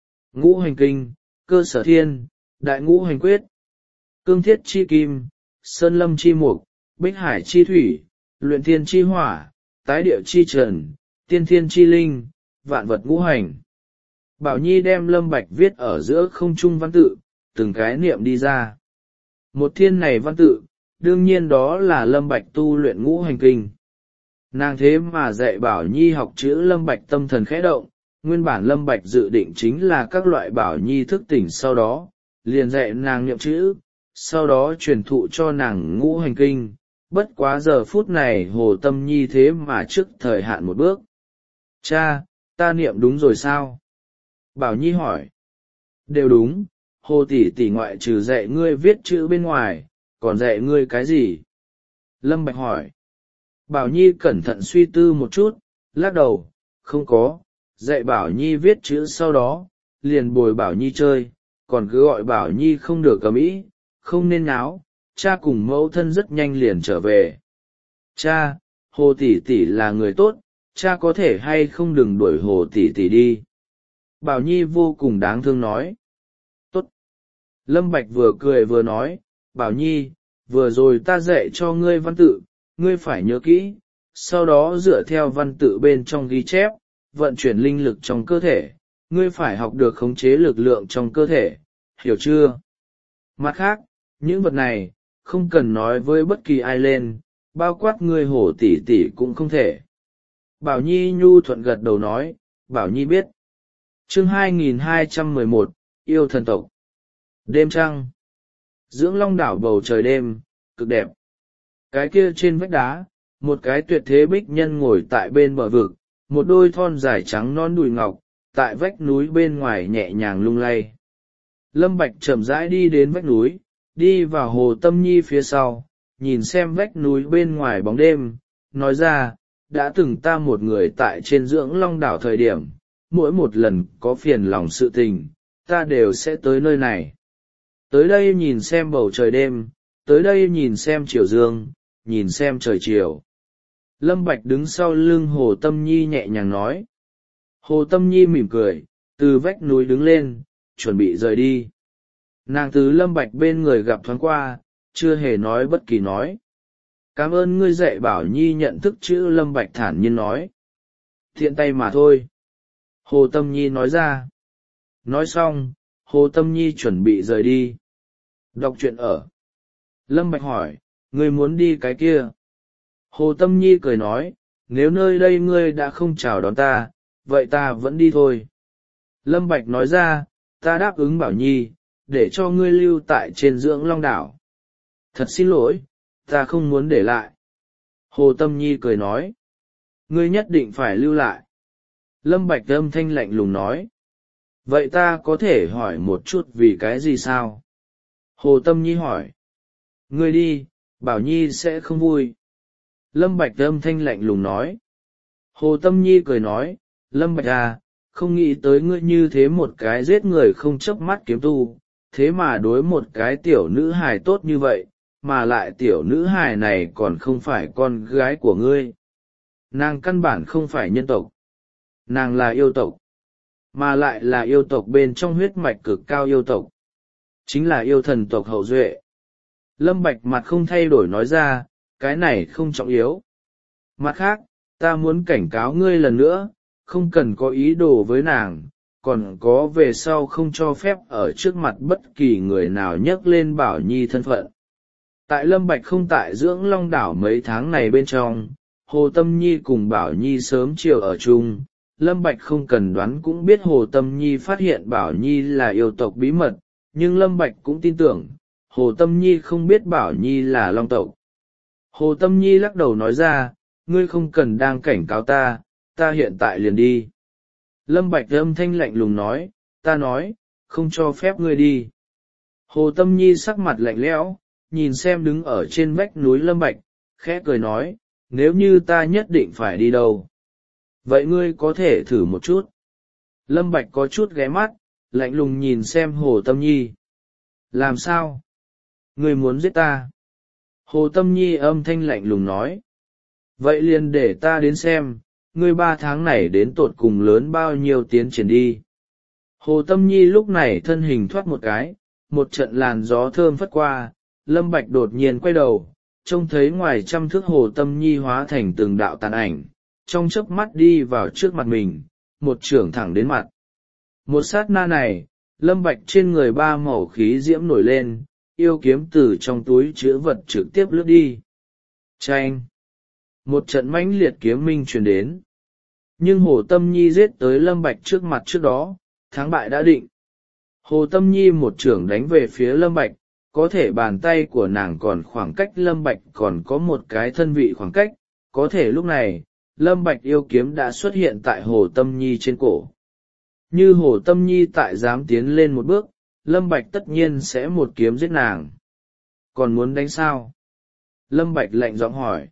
Ngũ hành kinh, cơ sở thiên, đại ngũ hành quyết, cương thiết chi kim, sơn lâm chi mục, bích hải chi thủy, luyện thiên chi hỏa, tái địa chi trần, tiên thiên chi linh, vạn vật ngũ hành. Bảo Nhi đem Lâm Bạch viết ở giữa không trung văn tự, từng cái niệm đi ra. Một thiên này văn tự, đương nhiên đó là Lâm Bạch tu luyện ngũ hành kinh. Nàng thế mà dạy Bảo Nhi học chữ. Lâm Bạch tâm thần khẽ động, nguyên bản Lâm Bạch dự định chính là các loại Bảo Nhi thức tỉnh sau đó, liền dạy nàng niệm chữ, sau đó truyền thụ cho nàng ngũ hành kinh. Bất quá giờ phút này Hồ Tâm Nhi thế mà trước thời hạn một bước. Cha, ta niệm đúng rồi sao? Bảo Nhi hỏi. Đều đúng, Hồ tỷ tỷ ngoại trừ dạy ngươi viết chữ bên ngoài, còn dạy ngươi cái gì? Lâm Bạch hỏi. Bảo Nhi cẩn thận suy tư một chút, lắc đầu, không có, dạy Bảo Nhi viết chữ sau đó, liền bồi Bảo Nhi chơi, còn cứ gọi Bảo Nhi không được ầm ĩ, không nên náo. Cha cùng mẫu thân rất nhanh liền trở về. Cha, Hồ tỷ tỷ là người tốt, cha có thể hay không đừng đuổi Hồ tỷ tỷ đi. Bảo Nhi vô cùng đáng thương nói. Tốt. Lâm Bạch vừa cười vừa nói, Bảo Nhi, vừa rồi ta dạy cho ngươi văn tự, ngươi phải nhớ kỹ, sau đó dựa theo văn tự bên trong ghi chép, vận chuyển linh lực trong cơ thể, ngươi phải học được khống chế lực lượng trong cơ thể, hiểu chưa? Mặt khác, những vật này, không cần nói với bất kỳ ai lên, bao quát ngươi Hồ tỷ tỷ cũng không thể. Bảo Nhi nhu thuận gật đầu nói, Bảo Nhi biết. Chương hai nghìn hai trăm mười một, yêu thần tộc. Đêm trăng. Dưỡng Long đảo bầu trời đêm, cực đẹp. Cái kia trên vách đá, một cái tuyệt thế bích nhân ngồi tại bên bờ vực, một đôi thon dài trắng non đùi ngọc, tại vách núi bên ngoài nhẹ nhàng lung lay. Lâm Bạch chậm rãi đi đến vách núi, đi vào Hồ Tâm Nhi phía sau, nhìn xem vách núi bên ngoài bóng đêm, nói ra, đã từng ta một người tại trên Dưỡng Long đảo thời điểm, mỗi một lần có phiền lòng sự tình, ta đều sẽ tới nơi này. Tới đây nhìn xem bầu trời đêm, tới đây nhìn xem chiều dương, nhìn xem trời chiều. Lâm Bạch đứng sau lưng Hồ Tâm Nhi nhẹ nhàng nói. Hồ Tâm Nhi mỉm cười, từ vách núi đứng lên, chuẩn bị rời đi. Nàng từ Lâm Bạch bên người gặp thoáng qua, chưa hề nói bất kỳ nói. Cảm ơn ngươi dạy Bảo Nhi nhận thức chữ. Lâm Bạch thản nhiên nói. Thiện tay mà thôi. Hồ Tâm Nhi nói ra. Nói xong, Hồ Tâm Nhi chuẩn bị rời đi. Đọc truyện ở. Lâm Bạch hỏi, ngươi muốn đi cái kia? Hồ Tâm Nhi cười nói, nếu nơi đây ngươi đã không chào đón ta, vậy ta vẫn đi thôi. Lâm Bạch nói ra, ta đáp ứng Bảo Nhi, để cho ngươi lưu tại trên Dưỡng Long đảo. Thật xin lỗi, ta không muốn để lại. Hồ Tâm Nhi cười nói, ngươi nhất định phải lưu lại. Lâm Bạch âm thanh lạnh lùng nói, vậy ta có thể hỏi một chút vì cái gì sao? Hồ Tâm Nhi hỏi, ngươi đi, Bảo Nhi sẽ không vui. Lâm Bạch âm thanh lạnh lùng nói. Hồ Tâm Nhi cười nói, Lâm Bạch à, không nghĩ tới ngươi như thế một cái giết người không chớp mắt kiếm tu, thế mà đối một cái tiểu nữ hài tốt như vậy, mà lại tiểu nữ hài này còn không phải con gái của ngươi. Nàng căn bản không phải nhân tộc. Nàng là yêu tộc, mà lại là yêu tộc bên trong huyết mạch cực cao yêu tộc. Chính là yêu thần tộc hậu duệ. Lâm Bạch mặt không thay đổi nói ra, cái này không trọng yếu. Mặt khác, ta muốn cảnh cáo ngươi lần nữa, không cần có ý đồ với nàng, còn có về sau không cho phép ở trước mặt bất kỳ người nào nhắc lên Bảo Nhi thân phận. Tại Lâm Bạch không tại Dưỡng Long đảo mấy tháng này bên trong, Hồ Tâm Nhi cùng Bảo Nhi sớm chiều ở chung. Lâm Bạch không cần đoán cũng biết Hồ Tâm Nhi phát hiện Bảo Nhi là yêu tộc bí mật, nhưng Lâm Bạch cũng tin tưởng, Hồ Tâm Nhi không biết Bảo Nhi là Long tộc. Hồ Tâm Nhi lắc đầu nói ra, ngươi không cần đang cảnh cáo ta, ta hiện tại liền đi. Lâm Bạch âm thanh lạnh lùng nói, ta nói, không cho phép ngươi đi. Hồ Tâm Nhi sắc mặt lạnh lẽo, nhìn xem đứng ở trên vách núi Lâm Bạch, khẽ cười nói, nếu như ta nhất định phải đi đâu, vậy ngươi có thể thử một chút. Lâm Bạch có chút ghé mắt, lạnh lùng nhìn xem Hồ Tâm Nhi. Làm sao? Ngươi muốn giết ta? Hồ Tâm Nhi âm thanh lạnh lùng nói. Vậy liền để ta đến xem, ngươi ba tháng này đến tột cùng lớn bao nhiêu tiến triển đi. Hồ Tâm Nhi lúc này thân hình thoát một cái, một trận làn gió thơm phất qua, Lâm Bạch đột nhiên quay đầu, trông thấy ngoài trăm thước Hồ Tâm Nhi hóa thành từng đạo tàn ảnh, trong chớp mắt đi vào trước mặt mình, một chưởng thẳng đến mặt. Một sát na này, Lâm Bạch trên người ba màu khí diễm nổi lên, yêu kiếm từ trong túi chứa vật trực tiếp lướt đi. Chanh! Một trận mãnh liệt kiếm minh truyền đến. Nhưng Hồ Tâm Nhi giết tới Lâm Bạch trước mặt trước đó, thắng bại đã định. Hồ Tâm Nhi một chưởng đánh về phía Lâm Bạch, có thể bàn tay của nàng còn khoảng cách Lâm Bạch còn có một cái thân vị khoảng cách, có thể lúc này, Lâm Bạch yêu kiếm đã xuất hiện tại Hồ Tâm Nhi trên cổ. Như Hồ Tâm Nhi tại dám tiến lên một bước, Lâm Bạch tất nhiên sẽ một kiếm giết nàng. Còn muốn đánh sao? Lâm Bạch lạnh giọng hỏi.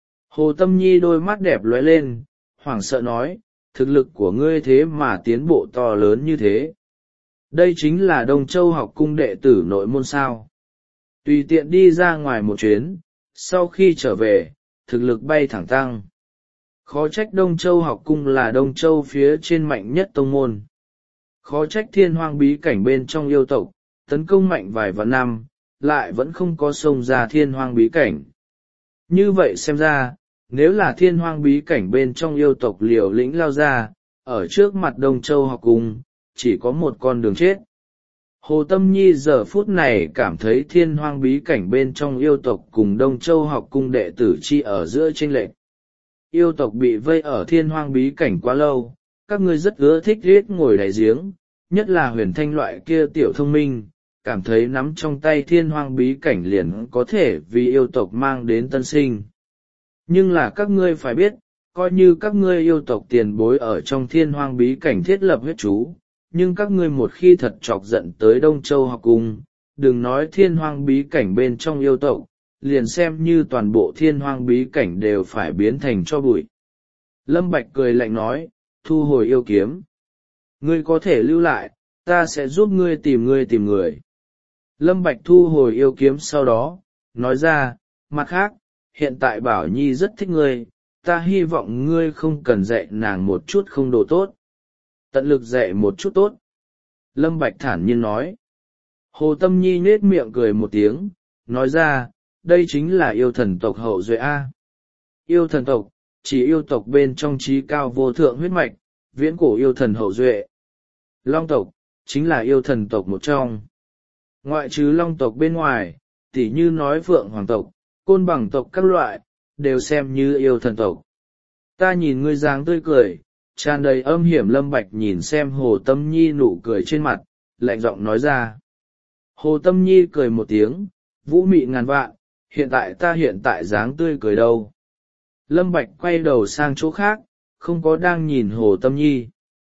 Hồ Tâm Nhi đôi mắt đẹp lóe lên, hoảng sợ nói, thực lực của ngươi thế mà tiến bộ to lớn như thế. Đây chính là Đông Châu học cung đệ tử nội môn sao. Tùy tiện đi ra ngoài một chuyến, sau khi trở về, thực lực bay thẳng tăng. Khó trách Đông Châu học cung là Đông Châu phía trên mạnh nhất tông môn. Khó trách Thiên Hoang bí cảnh bên trong yêu tộc, tấn công mạnh vài vạn năm, lại vẫn không có xông ra Thiên Hoang bí cảnh. Như vậy xem ra, nếu là Thiên Hoang bí cảnh bên trong yêu tộc liều lĩnh lao ra, ở trước mặt Đông Châu học cung, chỉ có một con đường chết. Hồ Tâm Nhi giờ phút này cảm thấy Thiên Hoang bí cảnh bên trong yêu tộc cùng Đông Châu học cung đệ tử chi ở giữa chênh lệch. Yêu tộc bị vây ở Thiên Hoang bí cảnh quá lâu, các ngươi rất ưa thích riết ngồi đáy giếng, nhất là Huyền Thanh loại kia tiểu thông minh, cảm thấy nắm trong tay Thiên Hoang bí cảnh liền có thể vì yêu tộc mang đến tân sinh. Nhưng là các ngươi phải biết, coi như các ngươi yêu tộc tiền bối ở trong Thiên Hoang bí cảnh thiết lập huyết chú, nhưng các ngươi một khi thật chọc giận tới Đông Châu học cung, đừng nói Thiên Hoang bí cảnh bên trong yêu tộc, liền xem như toàn bộ Thiên Hoang bí cảnh đều phải biến thành cho bụi. Lâm Bạch cười lạnh nói, thu hồi yêu kiếm. Ngươi có thể lưu lại, ta sẽ giúp ngươi tìm ngươi tìm người. Lâm Bạch thu hồi yêu kiếm sau đó, nói ra, mặt khác, hiện tại Bảo Nhi rất thích ngươi, ta hy vọng ngươi không cần dạy nàng một chút không đồ tốt. Tận lực dạy một chút tốt. Lâm Bạch thản nhiên nói. Hồ Tâm Nhi nhếch miệng cười một tiếng, nói ra, đây chính là yêu thần tộc hậu duệ A. Yêu thần tộc, chỉ yêu tộc bên trong trí cao vô thượng huyết mạch, viễn cổ yêu thần hậu duệ. Long tộc, chính là yêu thần tộc một trong. Ngoại trừ long tộc bên ngoài, tỉ như nói Phượng Hoàng tộc, Côn Bằng tộc các loại, đều xem như yêu thần tộc. Ta nhìn ngươi dáng tươi cười, tràn đầy âm hiểm. Lâm Bạch nhìn xem Hồ Tâm Nhi nụ cười trên mặt, lạnh giọng nói ra. Hồ Tâm Nhi cười một tiếng, vũ mị ngàn vạn, hiện tại ta hiện tại dáng tươi cười đâu. Lâm Bạch quay đầu sang chỗ khác, không có đang nhìn Hồ Tâm Nhi.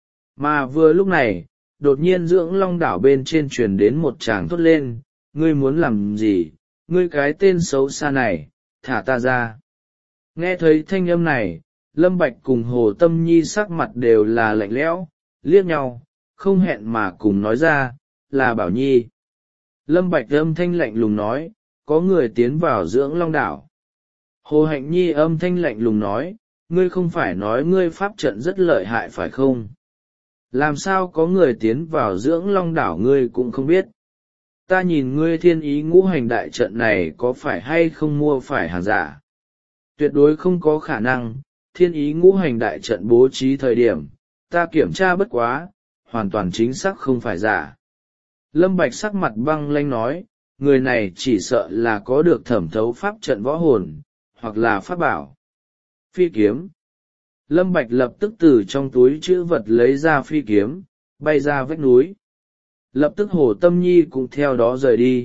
Mà vừa lúc này, đột nhiên Dưỡng Long đảo bên trên truyền đến một tràng thốt lên, ngươi muốn làm gì, ngươi cái tên xấu xa này, thả ta ra. Nghe thấy thanh âm này, Lâm Bạch cùng Hồ Tâm Nhi sắc mặt đều là lạnh lẽo, liếc nhau, không hẹn mà cùng nói ra, là Bảo Nhi. Lâm Bạch âm thanh lạnh lùng nói, có người tiến vào Dưỡng Long đảo. Hồ Hạnh Nhi âm thanh lạnh lùng nói, ngươi không phải nói ngươi pháp trận rất lợi hại phải không? Làm sao có người tiến vào Dưỡng Long đảo ngươi cũng không biết? Ta nhìn ngươi thiên ý ngũ hành đại trận này có phải hay không mua phải hàng giả? Tuyệt đối không có khả năng, thiên ý ngũ hành đại trận bố trí thời điểm, ta kiểm tra bất quá, hoàn toàn chính xác không phải giả. Lâm Bạch sắc mặt băng lanh nói, người này chỉ sợ là có được thẩm thấu pháp trận võ hồn, hoặc là pháp bảo. Phi kiếm. Lâm Bạch lập tức từ trong túi trữ vật lấy ra phi kiếm, bay ra vách núi. Lập tức Hồ Tâm Nhi cũng theo đó rời đi.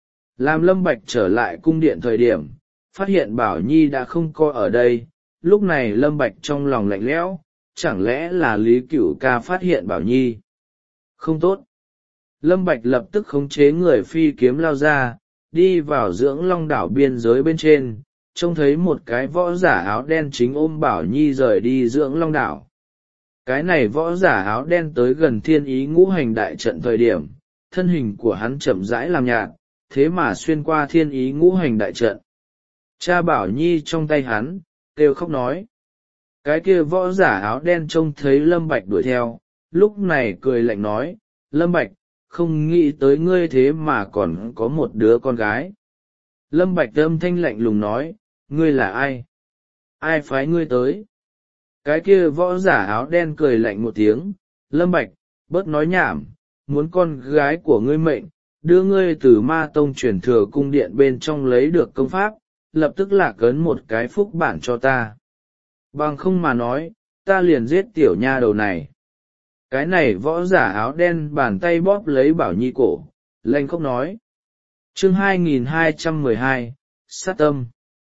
Làm Lâm Bạch trở lại cung điện thời điểm, phát hiện Bảo Nhi đã không có ở đây, lúc này Lâm Bạch trong lòng lạnh lẽo, chẳng lẽ là Lý Cửu ca phát hiện Bảo Nhi? Không tốt. Lâm Bạch lập tức khống chế người phi kiếm lao ra, đi vào dưỡng long đảo biên giới bên trên, trông thấy một cái võ giả áo đen chính ôm Bảo Nhi rời đi dưỡng long đảo. Cái này võ giả áo đen tới gần thiên ý ngũ hành đại trận thời điểm, thân hình của hắn chậm rãi làm nhạt, thế mà xuyên qua thiên ý ngũ hành đại trận. Cha Bảo Nhi trong tay hắn, kêu khóc nói. Cái kia võ giả áo đen trông thấy Lâm Bạch đuổi theo, lúc này cười lạnh nói, Lâm Bạch, không nghĩ tới ngươi thế mà còn có một đứa con gái. Lâm Bạch âm thanh lạnh lùng nói, ngươi là ai? Ai phái ngươi tới? Cái kia võ giả áo đen cười lạnh một tiếng, Lâm Bạch, bớt nói nhảm, muốn con gái của ngươi mệnh, đưa ngươi từ ma tông chuyển thừa cung điện bên trong lấy được công pháp, lập tức lạc ấn một cái phúc bản cho ta. Bằng không mà nói, ta liền giết tiểu nha đầu này. Cái này võ giả áo đen bàn tay bóp lấy Bảo Nhi cổ, lanh khóc nói. Chương hai nghìn hai trăm mười hai, sát tâm.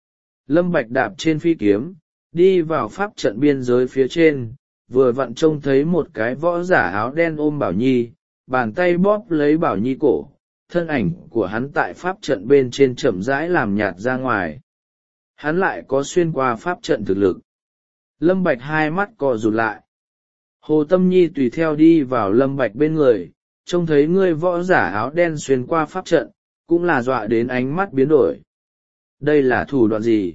Lâm Bạch đạp trên phi kiếm, đi vào pháp trận biên giới phía trên, vừa vặn trông thấy một cái võ giả áo đen ôm Bảo Nhi, bàn tay bóp lấy Bảo Nhi cổ, thân ảnh của hắn tại pháp trận bên trên chậm rãi làm nhạt ra ngoài. Hắn lại có xuyên qua pháp trận thực lực. Lâm Bạch hai mắt co rụt lại. Hồ Tâm Nhi tùy theo đi vào Lâm Bạch bên người, trông thấy người võ giả áo đen xuyên qua pháp trận, cũng là dọa đến ánh mắt biến đổi. Đây là thủ đoạn gì?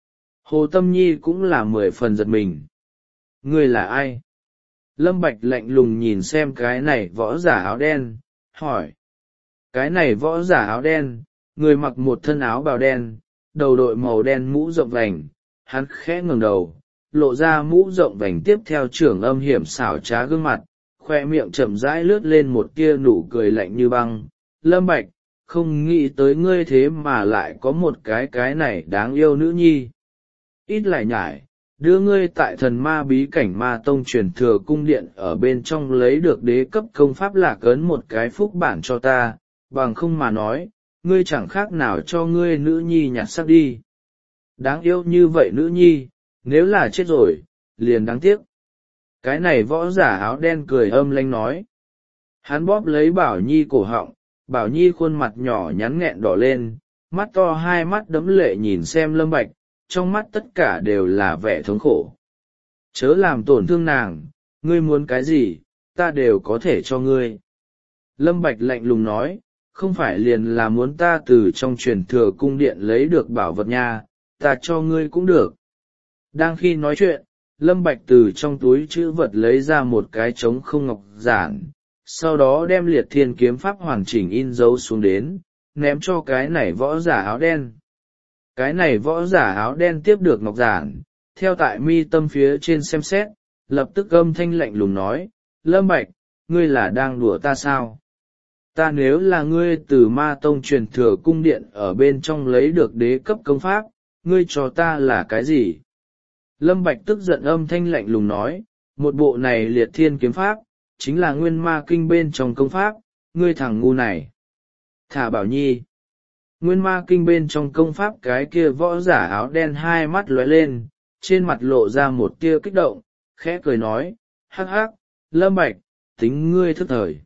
Hồ Tâm Nhi cũng là mười phần giật mình. Ngươi là ai? Lâm Bạch lạnh lùng nhìn xem cái này võ giả áo đen, hỏi. Cái này võ giả áo đen, người mặc một thân áo bào đen, đầu đội màu đen mũ rộng vành, hắn khẽ ngẩng đầu, lộ ra mũ rộng vành tiếp theo trưởng âm hiểm xảo trá gương mặt, khoe miệng chậm rãi lướt lên một tia nụ cười lạnh như băng. Lâm Bạch, không nghĩ tới ngươi thế mà lại có một cái cái này đáng yêu nữ nhi. Ít lại nhải, đưa ngươi tại thần ma bí cảnh ma tông truyền thừa cung điện ở bên trong lấy được đế cấp công pháp lạc ấn một cái phúc bản cho ta, bằng không mà nói, ngươi chẳng khác nào cho ngươi nữ nhi nhặt xác đi. Đáng yêu như vậy nữ nhi, nếu là chết rồi, liền đáng tiếc. Cái này võ giả áo đen cười âm lanh nói. Hắn bóp lấy Bảo Nhi cổ họng, Bảo Nhi khuôn mặt nhỏ nhắn nghẹn đỏ lên, mắt to hai mắt đẫm lệ nhìn xem Lâm Bạch, trong mắt tất cả đều là vẻ thống khổ. Chớ làm tổn thương nàng, ngươi muốn cái gì, ta đều có thể cho ngươi. Lâm Bạch lạnh lùng nói, không phải liền là muốn ta từ trong truyền thừa cung điện lấy được bảo vật nha, ta cho ngươi cũng được. Đang khi nói chuyện, Lâm Bạch từ trong túi trữ vật lấy ra một cái trống không ngọc giản, sau đó đem liệt thiên kiếm pháp hoàn chỉnh in dấu xuống đến, ném cho cái này võ giả áo đen. Cái này võ giả áo đen tiếp được ngọc giản, theo tại mi tâm phía trên xem xét, lập tức âm thanh lạnh lùng nói, Lâm Bạch, ngươi là đang đùa ta sao? Ta nếu là ngươi từ ma tông truyền thừa cung điện ở bên trong lấy được đế cấp công pháp, ngươi cho ta là cái gì? Lâm Bạch tức giận âm thanh lạnh lùng nói, một bộ này liệt thiên kiếm pháp, chính là nguyên ma kinh bên trong công pháp, ngươi thằng ngu này. Thả Bảo Nhi. Nguyên ma kinh bên trong công pháp cái kia võ giả áo đen hai mắt lóe lên, trên mặt lộ ra một tia kích động, khẽ cười nói, hắc hắc, Lâm Bạch, tính ngươi thức thời.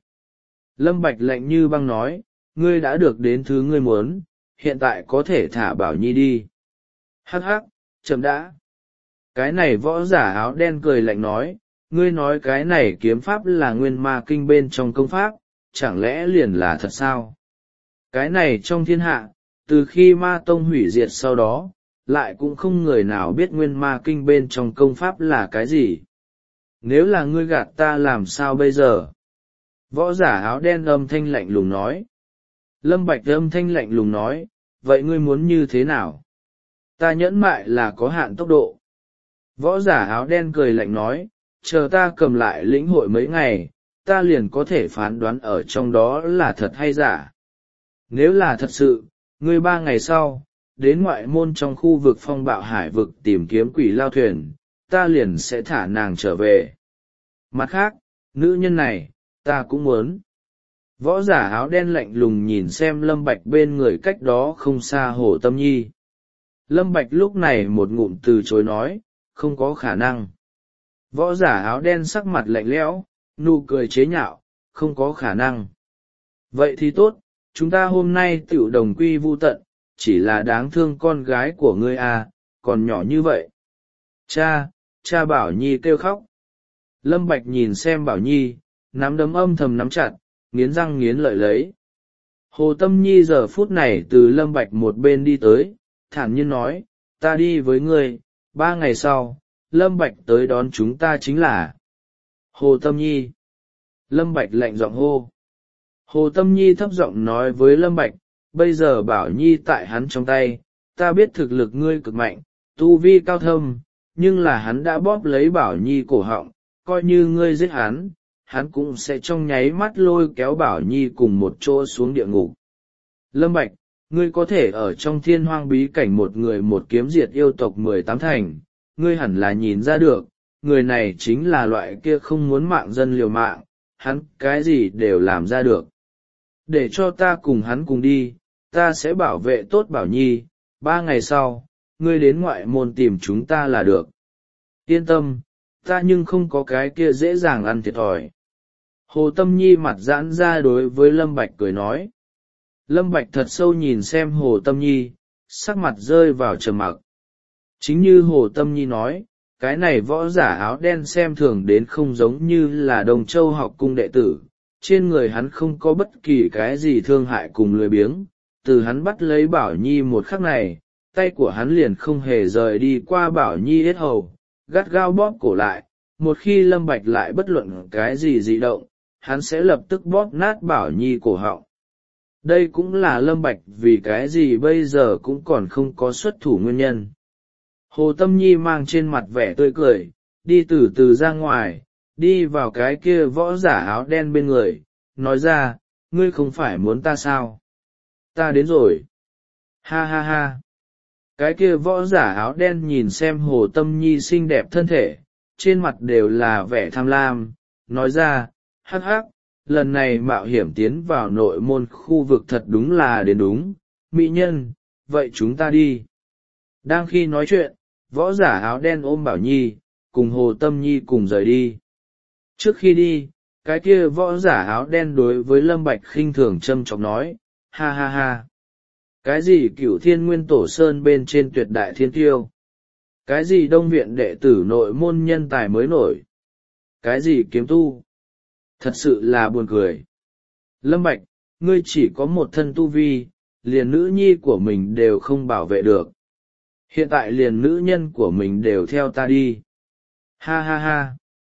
Lâm Bạch lạnh như băng nói, ngươi đã được đến thứ ngươi muốn, hiện tại có thể thả Bảo Nhi đi. Hắc hắc, chậm đã. Cái này võ giả áo đen cười lạnh nói, ngươi nói cái này kiếm pháp là nguyên ma kinh bên trong công pháp, chẳng lẽ liền là thật sao? Cái này trong thiên hạ, từ khi ma tông hủy diệt sau đó, lại cũng không người nào biết nguyên ma kinh bên trong công pháp là cái gì. Nếu là ngươi gạt ta làm sao bây giờ? Võ giả áo đen âm thanh lạnh lùng nói. Lâm Bạch âm thanh lạnh lùng nói, vậy ngươi muốn như thế nào? Ta nhẫn mại là có hạn tốc độ. Võ giả áo đen cười lạnh nói, chờ ta cầm lại lĩnh hội mấy ngày, ta liền có thể phán đoán ở trong đó là thật hay giả. Nếu là thật sự, ngươi ba ngày sau, đến ngoại môn trong khu vực phong bạo hải vực tìm kiếm quỷ lao thuyền, ta liền sẽ thả nàng trở về. Mặt khác, nữ nhân này, ta cũng muốn. Võ giả áo đen lạnh lùng nhìn xem Lâm Bạch bên người cách đó không xa Hồ Tâm Nhi. Lâm Bạch lúc này một ngụm từ chối nói, không có khả năng. Võ giả áo đen sắc mặt lạnh lẽo, nụ cười chế nhạo, không có khả năng. Vậy thì tốt, chúng ta hôm nay tựu đồng quy vu tận, chỉ là đáng thương con gái của ngươi à, còn nhỏ như vậy. Cha, cha Bảo Nhi kêu khóc. Lâm Bạch nhìn xem Bảo Nhi, nắm đấm âm thầm nắm chặt, nghiến răng nghiến lợi lấy. Hồ Tâm Nhi giờ phút này từ Lâm Bạch một bên đi tới, thản nhiên nói, ta đi với ngươi, ba ngày sau, Lâm Bạch tới đón chúng ta chính là Hồ Tâm Nhi. Lâm Bạch lạnh giọng hô. Hồ Tâm Nhi thấp giọng nói với Lâm Bạch, bây giờ Bảo Nhi tại hắn trong tay, ta biết thực lực ngươi cực mạnh, tu vi cao thâm, nhưng là hắn đã bóp lấy Bảo Nhi cổ họng, coi như ngươi giết hắn, hắn cũng sẽ trong nháy mắt lôi kéo Bảo Nhi cùng một chỗ xuống địa ngục. Lâm Bạch, ngươi có thể ở trong thiên hoang bí cảnh một người một kiếm diệt yêu tộc mười tám thành, ngươi hẳn là nhìn ra được, người này chính là loại kia không muốn mạng dân liều mạng, hắn cái gì đều làm ra được. Để cho ta cùng hắn cùng đi, ta sẽ bảo vệ tốt Bảo Nhi, ba ngày sau, ngươi đến ngoại môn tìm chúng ta là được. Yên tâm, ta nhưng không có cái kia dễ dàng ăn thiệt thòi. Hồ Tâm Nhi mặt giãn ra đối với Lâm Bạch cười nói. Lâm Bạch thật sâu nhìn xem Hồ Tâm Nhi, sắc mặt rơi vào trầm mặc. Chính như Hồ Tâm Nhi nói, cái này võ giả áo đen xem thường đến không giống như là Đồng Châu học cung đệ tử, trên người hắn không có bất kỳ cái gì thương hại cùng lười biếng, từ hắn bắt lấy Bảo Nhi một khắc này, tay của hắn liền không hề rời đi qua Bảo Nhi yết hầu, gắt gao bóp cổ lại, một khi Lâm Bạch lại bất luận cái gì dị động, hắn sẽ lập tức bóp nát Bảo Nhi cổ họng. Đây cũng là Lâm Bạch vì cái gì bây giờ cũng còn không có xuất thủ nguyên nhân. Hồ Tâm Nhi mang trên mặt vẻ tươi cười, đi từ từ ra ngoài, đi vào cái kia võ giả áo đen bên người, nói ra, ngươi không phải muốn ta sao? Ta đến rồi. Ha ha ha. Cái kia võ giả áo đen nhìn xem Hồ Tâm Nhi xinh đẹp thân thể, trên mặt đều là vẻ tham lam, nói ra, hắc hắc, lần này mạo hiểm tiến vào nội môn khu vực thật đúng là đến đúng, mỹ nhân, vậy chúng ta đi. Đang khi nói chuyện, võ giả áo đen ôm Bảo Nhi, cùng Hồ Tâm Nhi cùng rời đi. Trước khi đi, cái kia võ giả áo đen đối với Lâm Bạch khinh thường châm chọc nói, ha ha ha. Cái gì Cửu Thiên Nguyên Tổ Sơn bên trên tuyệt đại thiên tiêu? Cái gì Đông Viện đệ tử nội môn nhân tài mới nổi? Cái gì kiếm tu? Thật sự là buồn cười. Lâm Bạch, ngươi chỉ có một thân tu vi, liền nữ nhi của mình đều không bảo vệ được. Hiện tại liền nữ nhân của mình đều theo ta đi. Ha ha ha.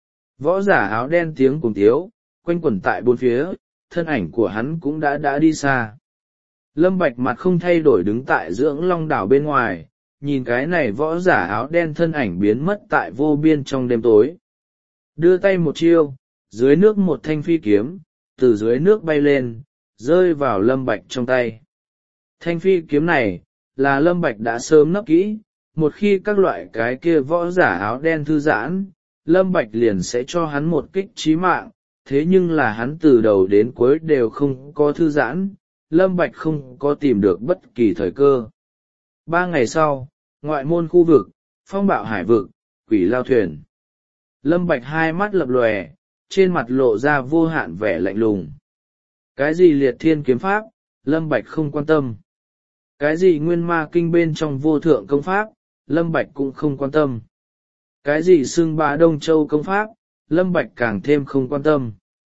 Võ giả áo đen tiếng cùng tiếu, quanh quẩn tại bốn phía, thân ảnh của hắn cũng đã đã đi xa. Lâm Bạch mặt không thay đổi đứng tại dưỡng long đảo bên ngoài, nhìn cái này võ giả áo đen thân ảnh biến mất tại vô biên trong đêm tối. Đưa tay một chiêu, dưới nước một thanh phi kiếm, từ dưới nước bay lên, rơi vào Lâm Bạch trong tay. Thanh phi kiếm này, là Lâm Bạch đã sớm nấp kỹ, một khi các loại cái kia võ giả áo đen thư giãn, Lâm Bạch liền sẽ cho hắn một kích chí mạng, thế nhưng là hắn từ đầu đến cuối đều không có thư giãn, Lâm Bạch không có tìm được bất kỳ thời cơ. Ba ngày sau, ngoại môn khu vực, phong bạo hải vực, quỷ lao thuyền. Lâm Bạch hai mắt lập lòe, trên mặt lộ ra vô hạn vẻ lạnh lùng. Cái gì liệt thiên kiếm pháp, Lâm Bạch không quan tâm. Cái gì nguyên ma kinh bên trong vô thượng công pháp, Lâm Bạch cũng không quan tâm. Cái gì xưng bá Đông Châu công pháp, Lâm Bạch càng thêm không quan tâm.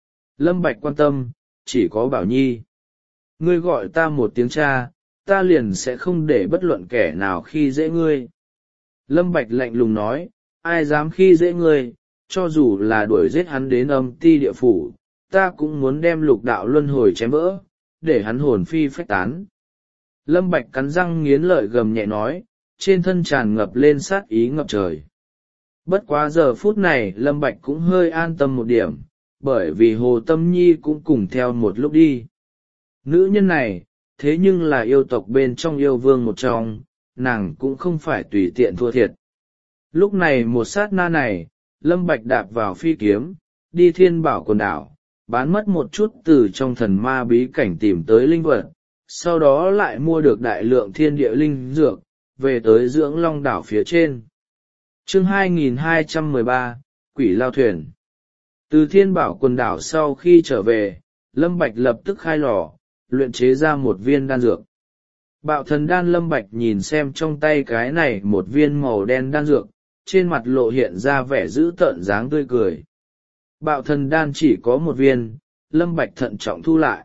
Lâm Bạch quan tâm, chỉ có Bảo Nhi. Ngươi gọi ta một tiếng cha, ta liền sẽ không để bất luận kẻ nào khi dễ ngươi. Lâm Bạch lạnh lùng nói, ai dám khi dễ ngươi, cho dù là đuổi giết hắn đến âm ti địa phủ, ta cũng muốn đem lục đạo luân hồi chém vỡ, để hắn hồn phi phách tán. Lâm Bạch cắn răng nghiến lợi gầm nhẹ nói, trên thân tràn ngập lên sát ý ngập trời. Bất quá giờ phút này Lâm Bạch cũng hơi an tâm một điểm, bởi vì Hồ Tâm Nhi cũng cùng theo một lúc đi. Nữ nhân này, thế nhưng là yêu tộc bên trong yêu vương một trong, nàng cũng không phải tùy tiện thua thiệt. Lúc này một sát na này, Lâm Bạch đạp vào phi kiếm, đi thiên bảo quần đảo, bán mất một chút từ trong thần ma bí cảnh tìm tới linh vật, sau đó lại mua được đại lượng thiên địa linh dược, về tới dưỡng long đảo phía trên. Chương hai nghìn hai trăm mười ba, Quỷ lao thuyền. Từ Thiên Bảo quần đảo sau khi trở về, Lâm Bạch lập tức khai lò, luyện chế ra một viên đan dược. Bạo thần đan. Lâm Bạch nhìn xem trong tay cái này một viên màu đen đan dược, trên mặt lộ hiện ra vẻ dữ tợn dáng tươi cười. Bạo thần đan chỉ có một viên, Lâm Bạch thận trọng thu lại.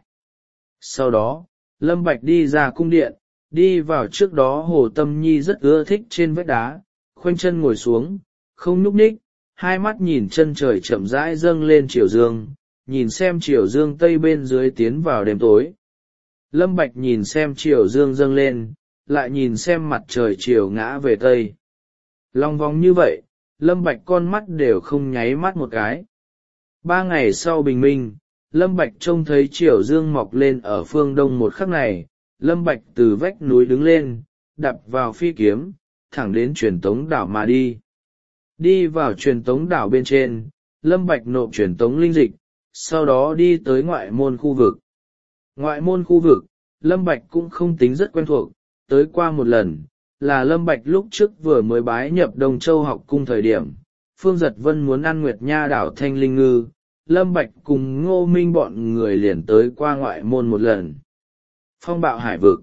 Sau đó, Lâm Bạch đi ra cung điện, đi vào trước đó Hồ Tâm Nhi rất ưa thích trên vách đá, khoanh chân ngồi xuống, không nhúc nhích, hai mắt nhìn chân trời chậm rãi dâng lên chiều dương, nhìn xem chiều dương tây bên dưới tiến vào đêm tối. Lâm Bạch nhìn xem chiều dương dâng lên, lại nhìn xem mặt trời chiều ngã về tây. Long vòng như vậy, Lâm Bạch con mắt đều không nháy mắt một cái. Ba ngày sau bình minh, Lâm Bạch trông thấy chiều dương mọc lên ở phương đông một khắc này, Lâm Bạch từ vách núi đứng lên, đập vào phi kiếm, thẳng đến truyền tống đảo mà đi. Đi vào truyền tống đảo bên trên, Lâm Bạch nộp truyền tống linh dịch, sau đó đi tới ngoại môn khu vực. Ngoại môn khu vực, Lâm Bạch cũng không tính rất quen thuộc, tới qua một lần, là Lâm Bạch lúc trước vừa mới bái nhập Đông Châu học cung thời điểm, Phương Giật Vân muốn ăn Nguyệt Nha đảo Thanh Linh Ngư, Lâm Bạch cùng Ngô Minh bọn người liền tới qua ngoại môn một lần. Phong bạo hải vực.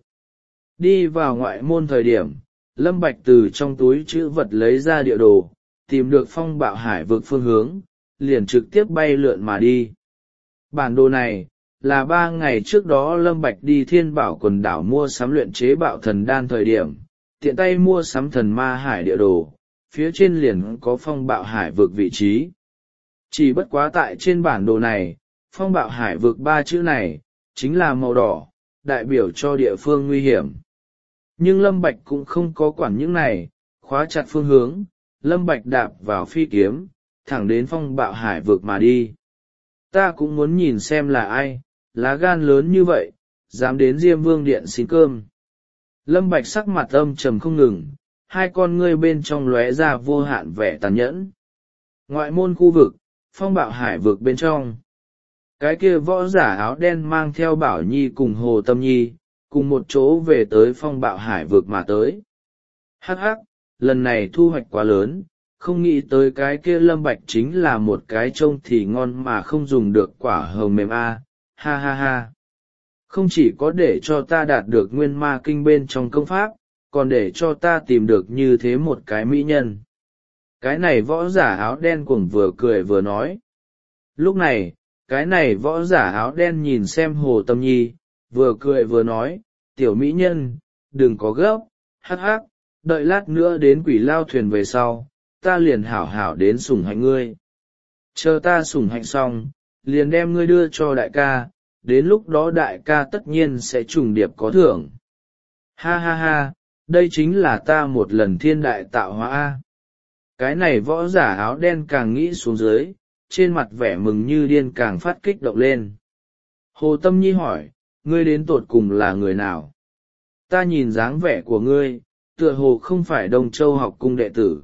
Đi vào ngoại môn thời điểm, Lâm Bạch từ trong túi trữ vật lấy ra địa đồ, tìm được phong bạo hải vực phương hướng, liền trực tiếp bay lượn mà đi. Bản đồ này, là ba ngày trước đó Lâm Bạch đi Thiên Bảo quần đảo mua sắm luyện chế bạo thần đan thời điểm, tiện tay mua sắm thần ma hải địa đồ, phía trên liền có phong bạo hải vực vị trí. Chỉ bất quá tại trên bản đồ này, phong bạo hải vực ba chữ này, chính là màu đỏ, đại biểu cho địa phương nguy hiểm. Nhưng Lâm Bạch cũng không có quản những này, khóa chặt phương hướng, Lâm Bạch đạp vào phi kiếm, thẳng đến phong bạo hải vực mà đi. Ta cũng muốn nhìn xem là ai, lá gan lớn như vậy, dám đến Diêm Vương Điện xin cơm. Lâm Bạch sắc mặt âm trầm không ngừng, hai con ngươi bên trong lóe ra vô hạn vẻ tàn nhẫn. Ngoại môn khu vực, phong bạo hải vực bên trong. Cái kia võ giả áo đen mang theo Bảo Nhi cùng Hồ Tâm Nhi, cùng một chỗ về tới phong bạo hải vực mà tới. Hắc hắc, lần này thu hoạch quá lớn, không nghĩ tới cái kia Lâm Bạch chính là một cái trông thì ngon mà không dùng được quả hồng mềm a, ha ha ha. Không chỉ có để cho ta đạt được nguyên ma kinh bên trong công pháp, còn để cho ta tìm được như thế một cái mỹ nhân. Cái này võ giả áo đen cuồng vừa cười vừa nói. Lúc này, cái này võ giả áo đen nhìn xem Hồ Tâm Nhi, vừa cười vừa nói, tiểu mỹ nhân, đừng có gấp, hắc hắc, đợi lát nữa đến quỷ lao thuyền về sau, ta liền hảo hảo đến sủng hạnh ngươi. Chờ ta sủng hạnh xong, liền đem ngươi đưa cho đại ca, đến lúc đó đại ca tất nhiên sẽ trùng điệp có thưởng. Ha ha ha, đây chính là ta một lần thiên đại tạo hóa a. Cái này võ giả áo đen càng nghĩ xuống dưới, trên mặt vẻ mừng như điên càng phát kích động lên. Hồ Tâm Nhi hỏi, ngươi đến tột cùng là người nào? Ta nhìn dáng vẻ của ngươi, tựa hồ không phải Đông Châu học cung đệ tử.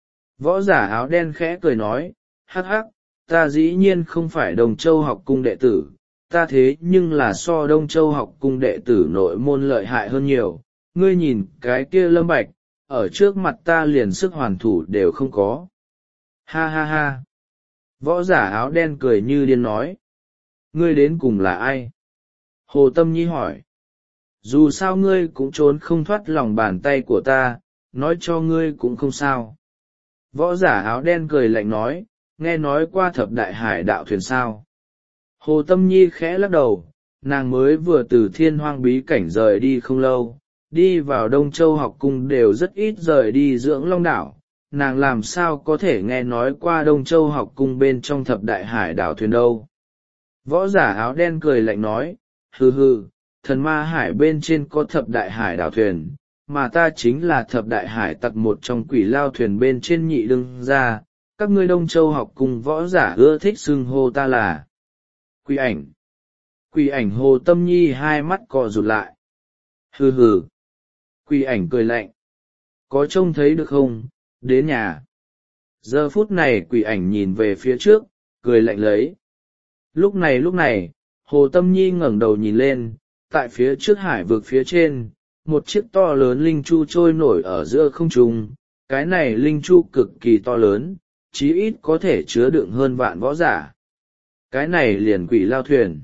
Võ giả áo đen khẽ cười nói, hắc hắc, ta dĩ nhiên không phải Đông Châu học cung đệ tử, ta thế nhưng là so Đông Châu học cung đệ tử nội môn lợi hại hơn nhiều. Ngươi nhìn cái kia Lâm Bạch, ở trước mặt ta liền sức hoàn thủ đều không có. Ha ha ha. Võ giả áo đen cười như điên nói. Ngươi đến cùng là ai? Hồ Tâm Nhi hỏi. Dù sao ngươi cũng trốn không thoát lòng bàn tay của ta, nói cho ngươi cũng không sao. Võ giả áo đen cười lạnh nói, nghe nói qua thập đại hải đạo thuyền sao. Hồ Tâm Nhi khẽ lắc đầu, nàng mới vừa từ thiên hoang bí cảnh rời đi không lâu, đi vào Đông Châu học cung đều rất ít rời đi dưỡng long đảo, nàng làm sao có thể nghe nói qua Đông Châu học cung bên trong thập đại hải đảo thuyền đâu. Võ giả áo đen cười lạnh nói, hừ hừ, thần ma hải bên trên có thập đại hải đảo thuyền, mà ta chính là thập đại hải tặc một trong quỷ lao thuyền bên trên nhị đương ra, các ngươi Đông Châu học cung võ giả ưa thích xưng hô ta là Quỷ ảnh. Quỷ ảnh. Hồ Tâm Nhi hai mắt cọ rụt lại. Hừ hừ. Quỷ ảnh cười lạnh. Có trông thấy được không, đến nhà. Giờ phút này quỷ ảnh nhìn về phía trước, cười lạnh lấy. Lúc này lúc này, Hồ Tâm Nhi ngẩng đầu nhìn lên, tại phía trước hải vực phía trên, một chiếc to lớn linh chu trôi nổi ở giữa không trung. Cái này linh chu cực kỳ to lớn, chí ít có thể chứa đựng hơn vạn võ giả. Cái này liền quỷ lao thuyền.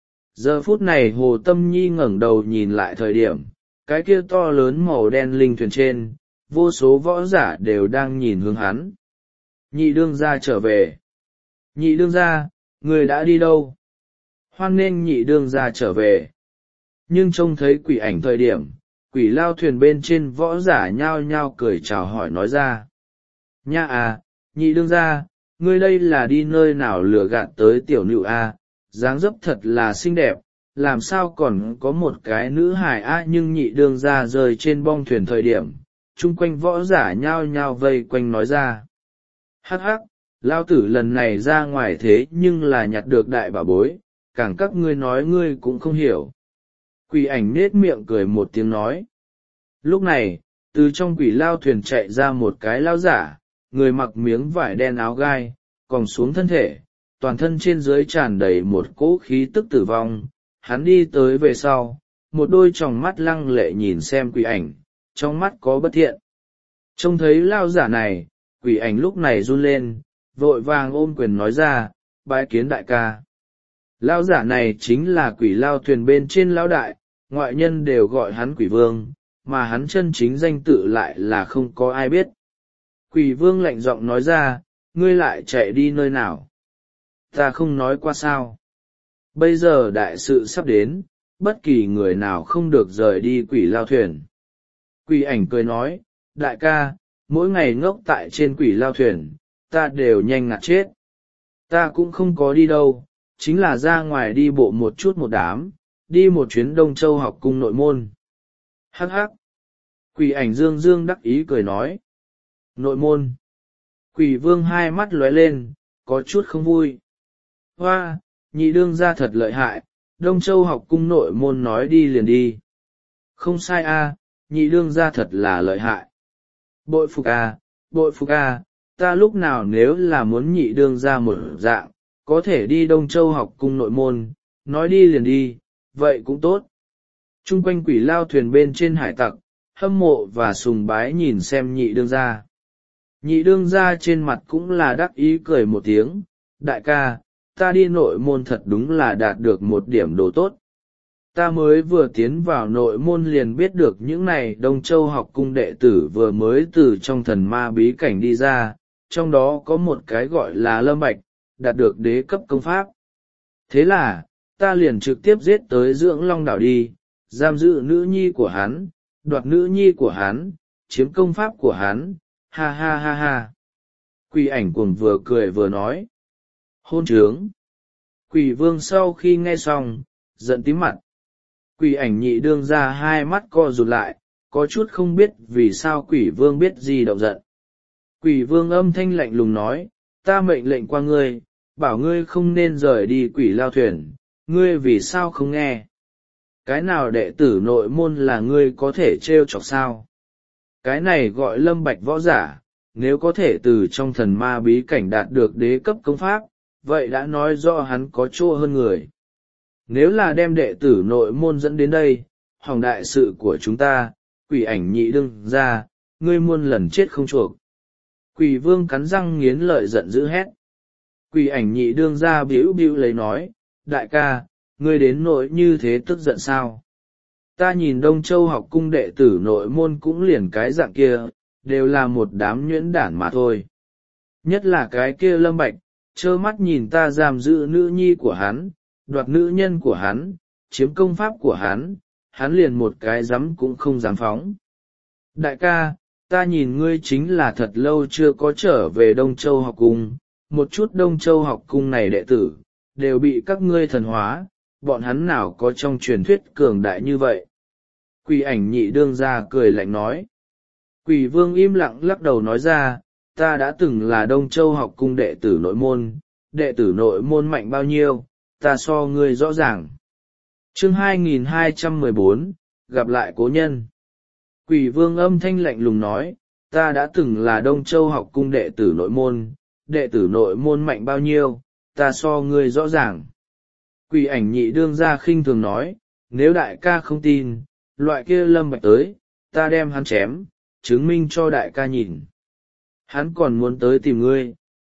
Giờ phút này Hồ Tâm Nhi ngẩng đầu nhìn lại thời điểm, cái kia to lớn màu đen linh thuyền trên, vô số võ giả đều đang nhìn hướng hắn. Nhị đương gia trở về. Nhị đương gia, người đã đi đâu? Hoan nghênh nhị đương gia trở về. Nhưng trông thấy quỷ ảnh thời điểm, quỷ lao thuyền bên trên võ giả nhao nhao cười chào hỏi nói ra. Nha à, nhị đương gia, ngươi đây là đi nơi nào lừa gạt tới tiểu nữ a? Dáng dấp thật là xinh đẹp, làm sao còn có một cái nữ hài a? Nhưng nhị đương gia rơi trên bong thuyền thời điểm, chung quanh võ giả nhao nhao vây quanh nói ra. Hắc hắc, lao tử lần này ra ngoài thế nhưng là nhặt được đại bảo bối, càng các ngươi nói ngươi cũng không hiểu. Quỷ ảnh nết miệng cười một tiếng nói. Lúc này, từ trong quỷ lao thuyền chạy ra một cái lao giả, người mặc miếng vải đen áo gai, còng xuống thân thể, toàn thân trên dưới tràn đầy một cỗ khí tức tử vong. Hắn đi tới về sau, một đôi tròng mắt lăng lệ nhìn xem quỷ ảnh, trong mắt có bất thiện. Trông thấy lao giả này, quỷ ảnh lúc này run lên, vội vàng ôm quyền nói ra, bái kiến đại ca. Lao giả này chính là quỷ lao thuyền bên trên lão đại, ngoại nhân đều gọi hắn quỷ vương, mà hắn chân chính danh tự lại là không có ai biết. Quỷ vương lạnh giọng nói ra, ngươi lại chạy đi nơi nào? Ta không nói qua sao. Bây giờ đại sự sắp đến, bất kỳ người nào không được rời đi quỷ lao thuyền. Quỷ ảnh cười nói, đại ca, mỗi ngày ngốc tại trên quỷ lao thuyền, ta đều nhanh ngạt chết. Ta cũng không có đi đâu, chính là ra ngoài đi bộ một chút một đám, đi một chuyến Đông Châu học cung nội môn. Hắc hắc. Quỷ ảnh dương dương đắc ý cười nói. Nội môn. Quỷ vương hai mắt lóe lên, có chút không vui. Hoa, nhị đương gia thật lợi hại, Đông Châu học cung nội môn nói đi liền đi. Không sai a, nhị đương gia thật là lợi hại. Bội phục a, bội phục a, ta lúc nào nếu là muốn nhị đương gia một dạng, có thể đi Đông Châu học cung nội môn, nói đi liền đi, vậy cũng tốt. Trung quanh quỷ lao thuyền bên trên hải tặc, hâm mộ và sùng bái nhìn xem nhị đương gia. Nhị đương gia trên mặt cũng là đắc ý cười một tiếng, đại ca, ta đi nội môn thật đúng là đạt được một điểm đồ tốt. Ta mới vừa tiến vào nội môn liền biết được những này Đông Châu học cung đệ tử vừa mới từ trong thần ma bí cảnh đi ra, trong đó có một cái gọi là Lâm Bạch, đạt được đế cấp công pháp. Thế là, ta liền trực tiếp giết tới Dưỡng Long đảo đi, giam giữ nữ nhi của hắn, đoạt nữ nhi của hắn, chiếm công pháp của hắn, ha ha ha ha. Quỷ ảnh cuồng vừa cười vừa nói. Hôn trướng. Quỷ vương sau khi nghe xong, giận tím mặt. Quỷ ảnh nhị đương ra hai mắt co rụt lại, có chút không biết vì sao quỷ vương biết gì động giận. Quỷ vương âm thanh lạnh lùng nói, ta mệnh lệnh qua ngươi, bảo ngươi không nên rời đi quỷ lao thuyền, ngươi vì sao không nghe? Cái nào đệ tử nội môn là ngươi có thể trêu chọc sao? Cái này gọi Lâm Bạch võ giả, nếu có thể từ trong thần ma bí cảnh đạt được đế cấp công pháp, vậy đã nói rõ hắn có chỗ hơn người. Nếu là đem đệ tử nội môn dẫn đến đây, hỏng đại sự của chúng ta, quỷ ảnh nhị đương ra, ngươi muôn lần chết không chuộc. Quỷ vương cắn răng nghiến lợi giận dữ hét. Quỷ ảnh nhị đương ra bĩu bĩu lấy nói, đại ca, ngươi đến nỗi như thế tức giận sao? Ta nhìn Đông Châu học cung đệ tử nội môn cũng liền cái dạng kia, đều là một đám nhuyễn đản mà thôi. Nhất là cái kia Lâm Bạch, trơ mắt nhìn ta giam giữ nữ nhi của hắn, đoạt nữ nhân của hắn, chiếm công pháp của hắn, hắn liền một cái dám cũng không dám phóng. Đại ca, ta nhìn ngươi chính là thật lâu chưa có trở về Đông Châu học cung, một chút Đông Châu học cung này đệ tử, đều bị các ngươi thần hóa, bọn hắn nào có trong truyền thuyết cường đại như vậy. Quỷ ảnh nhị đương ra cười lạnh nói. Quỷ vương im lặng lắc đầu nói ra, ta đã từng là Đông Châu học cung đệ tử nội môn, đệ tử nội môn mạnh bao nhiêu, ta so ngươi rõ ràng. Chương hai nghìn hai trăm mười bốn, gặp lại cố nhân. Quỷ vương âm thanh lạnh lùng nói, ta đã từng là Đông Châu học cung đệ tử nội môn, đệ tử nội môn mạnh bao nhiêu, ta so ngươi rõ ràng. Quỷ ảnh nhị đương ra khinh thường nói, nếu đại ca không tin, loại kia Lâm Bạch tới, ta đem hắn chém, chứng minh cho đại ca nhìn. Hắn còn muốn tới tìm ngươi,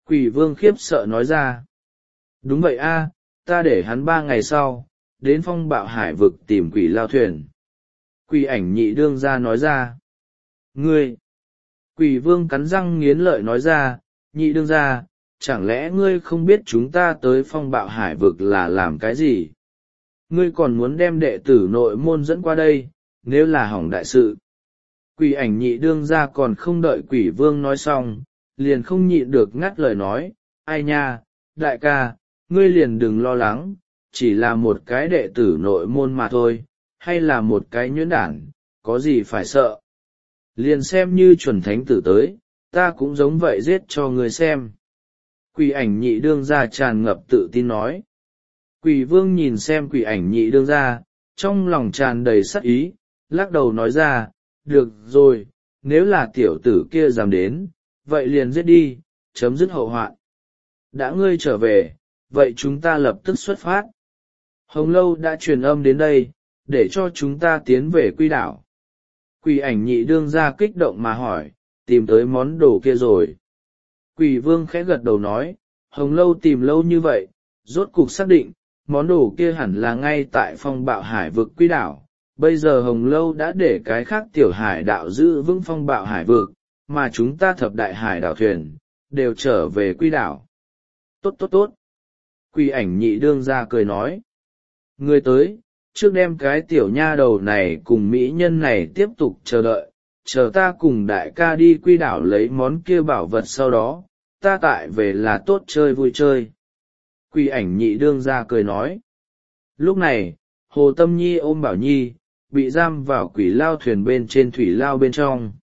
Quỷ vương khiếp sợ nói ra. Đúng vậy a, ta để hắn ba ngày sau đến phong bạo hải vực tìm quỷ lao thuyền. Quỷ ảnh nhị đương gia nói ra. Ngươi! Quỷ vương cắn răng nghiến lợi nói ra, nhị đương gia, chẳng lẽ ngươi không biết chúng ta tới phong bạo hải vực là làm cái gì? Ngươi còn muốn đem đệ tử nội môn dẫn qua đây, nếu là hỏng đại sự. Quỷ ảnh nhị đương gia còn không đợi quỷ vương nói xong, liền không nhịn được ngắt lời nói, ai nha, đại ca, ngươi liền đừng lo lắng, chỉ là một cái đệ tử nội môn mà thôi, hay là một cái nhuyễn đản, có gì phải sợ. Liền xem như chuẩn thánh tử tới, ta cũng giống vậy giết cho ngươi xem. Quỷ ảnh nhị đương gia tràn ngập tự tin nói. Quỷ vương nhìn xem quỷ ảnh nhị đương gia, trong lòng tràn đầy sắc ý, lắc đầu nói ra, được rồi, nếu là tiểu tử kia dám đến, vậy liền giết đi, chấm dứt hậu hoạn. Đã ngươi trở về, vậy chúng ta lập tức xuất phát. Hồng Lâu đã truyền âm đến đây, để cho chúng ta tiến về Quy đảo. Quỷ ảnh nhị đương gia kích động mà hỏi, tìm tới món đồ kia rồi. Quỷ vương khẽ gật đầu nói, Hồng Lâu tìm lâu như vậy, rốt cục xác định, món đồ kia hẳn là ngay tại phong bạo hải vực Quy đảo. Bây giờ Hồng Lâu đã để cái khác tiểu hải đạo giữ vững phong bạo hải vực, mà chúng ta thập đại hải đảo thuyền, đều trở về Quy đảo. Tốt tốt tốt. Quỷ ảnh nhị đương gia cười nói. Người tới, trước đem cái tiểu nha đầu này cùng mỹ nhân này tiếp tục chờ đợi, chờ ta cùng đại ca đi Quy đảo lấy món kia bảo vật sau đó, ta tại về là tốt chơi vui chơi. Quỷ ảnh nhị đương gia cười nói. Lúc này, Hồ Tâm Nhi ôm Bảo Nhi, bị giam vào quỷ lao thuyền bên trên thủy lao bên trong.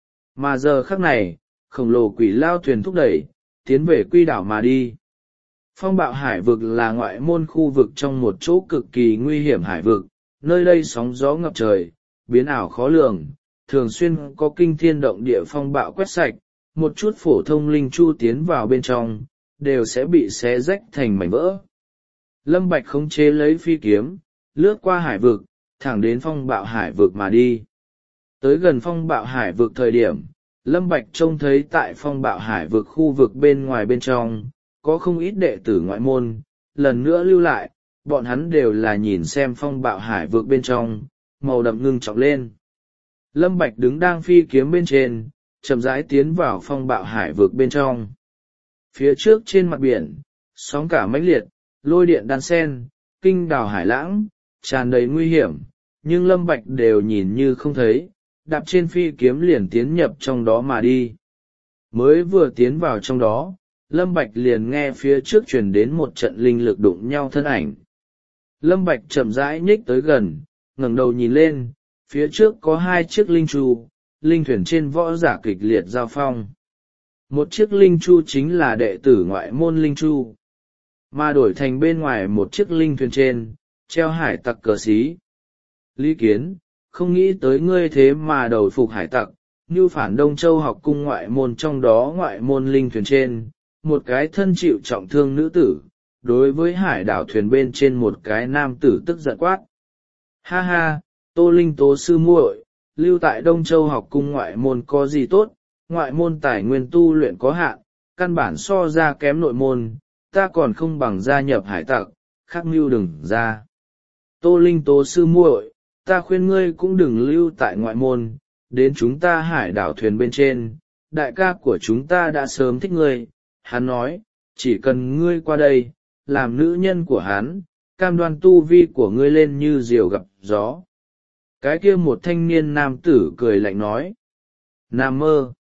Mà giờ khắc này, khổng lồ quỷ lao thuyền thúc đẩy, tiến về Quy đảo mà đi. Phong bạo hải vực là ngoại môn khu vực trong một chỗ cực kỳ nguy hiểm hải vực, nơi đây sóng gió ngập trời, biến ảo khó lường, thường xuyên có kinh thiên động địa phong bạo quét sạch, một chút phổ thông linh chu tiến vào bên trong, đều sẽ bị xé rách thành mảnh vỡ. Lâm Bạch khống chế lấy phi kiếm, lướt qua hải vực, thẳng đến phong bạo hải vực mà đi. Tới gần phong bạo hải vực thời điểm, Lâm Bạch trông thấy tại phong bạo hải vực khu vực bên ngoài bên trong, có không ít đệ tử ngoại môn, lần nữa lưu lại, bọn hắn đều là nhìn xem phong bạo hải vực bên trong, màu đậm ngưng trọng lên. Lâm Bạch đứng đang phi kiếm bên trên, chậm rãi tiến vào phong bạo hải vực bên trong. Phía trước trên mặt biển, sóng cả mãnh liệt, lôi điện đan sen, kinh đào hải lãng, tràn đầy nguy hiểm, nhưng Lâm Bạch đều nhìn như không thấy, đạp trên phi kiếm liền tiến nhập trong đó mà đi. Mới vừa tiến vào trong đó, Lâm Bạch liền nghe phía trước truyền đến một trận linh lực đụng nhau thân ảnh. Lâm Bạch chậm rãi nhích tới gần, ngẩng đầu nhìn lên, phía trước có hai chiếc linh chu, linh thuyền trên võ giả kịch liệt giao phong. Một chiếc linh chu chính là đệ tử ngoại môn linh chu, mà đổi thành bên ngoài một chiếc linh thuyền trên, treo hải tặc cờ xí. Lý Kiến, không nghĩ tới ngươi thế mà đầu phục hải tặc, như phản Đông Châu học cung ngoại môn, trong đó ngoại môn linh thuyền trên, một cái thân chịu trọng thương nữ tử, đối với hải đảo thuyền bên trên một cái nam tử tức giận quát. Ha ha, Tô Linh Tố sư muội, lưu tại Đông Châu học cung ngoại môn có gì tốt, ngoại môn tài nguyên tu luyện có hạn, căn bản so ra kém nội môn, ta còn không bằng gia nhập hải tặc, khắc mưu đừng ra. Tô Linh Tố sư muội, ta khuyên ngươi cũng đừng lưu tại ngoại môn, đến chúng ta hải đảo thuyền bên trên, đại ca của chúng ta đã sớm thích ngươi, hắn nói, chỉ cần ngươi qua đây, làm nữ nhân của hắn, cam đoan tu vi của ngươi lên như diều gặp gió. Cái kia một thanh niên nam tử cười lạnh nói. Nam mơ.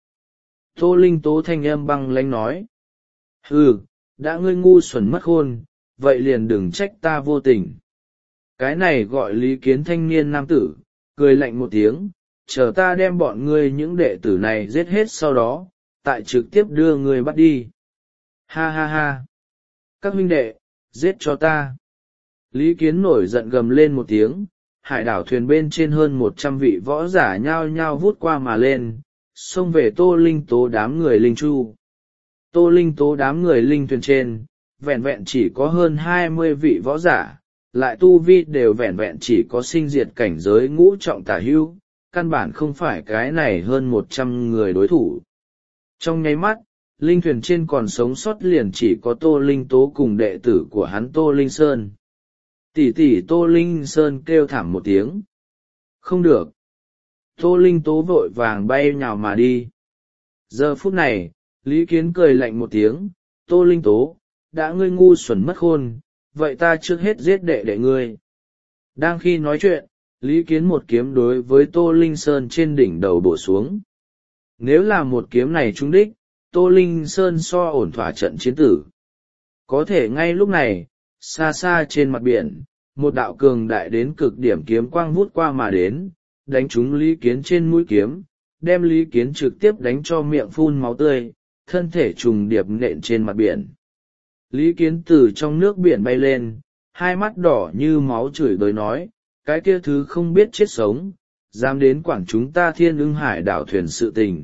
Tô Linh Tố thanh âm băng lãnh nói. Hừ, đã ngươi ngu xuẩn mất khôn, vậy liền đừng trách ta vô tình. Cái này gọi Lý Kiến thanh niên nam tử, cười lạnh một tiếng, chờ ta đem bọn ngươi những đệ tử này giết hết sau đó, tại trực tiếp đưa ngươi bắt đi. Ha ha ha. Các huynh đệ, giết cho ta. Lý Kiến nổi giận gầm lên một tiếng, hải đảo thuyền bên trên hơn một trăm vị võ giả nhao nhao vút qua mà lên, xông về Tô Linh Tố đám người linh chu. Tô Linh Tố đám người linh thuyền trên, vẹn vẹn chỉ có hơn hai mươi vị võ giả, lại tu vi đều vẹn vẹn chỉ có sinh diệt cảnh giới ngũ trọng tả hưu, căn bản không phải cái này hơn một trăm người đối thủ. Trong nháy mắt, linh thuyền trên còn sống sót liền chỉ có Tô Linh Tố cùng đệ tử của hắn Tô Linh Sơn. Tỷ tỷ Tô Linh Sơn kêu thảm một tiếng. Không được. Tô Linh Tố vội vàng bay nhào mà đi. Giờ phút này, Lý Kiến cười lạnh một tiếng, Tô Linh Tố, đã ngươi ngu xuẩn mất khôn, vậy ta trước hết giết đệ đệ ngươi. Đang khi nói chuyện, Lý Kiến một kiếm đối với Tô Linh Sơn trên đỉnh đầu bổ xuống. Nếu là một kiếm này trúng đích, Tô Linh Sơn so ổn thỏa trận chiến tử. Có thể ngay lúc này, xa xa trên mặt biển, một đạo cường đại đến cực điểm kiếm quang vút qua mà đến, đánh trúng Lý Kiến trên mũi kiếm, đem Lý Kiến trực tiếp đánh cho miệng phun máu tươi, thân thể trùng điệp nện trên mặt biển. Lý Kiến từ trong nước biển bay lên, hai mắt đỏ như máu chửi bới nói, cái kia thứ không biết chết sống, dám đến quản chúng ta Thiên Ưng Hải đảo thuyền sự tình.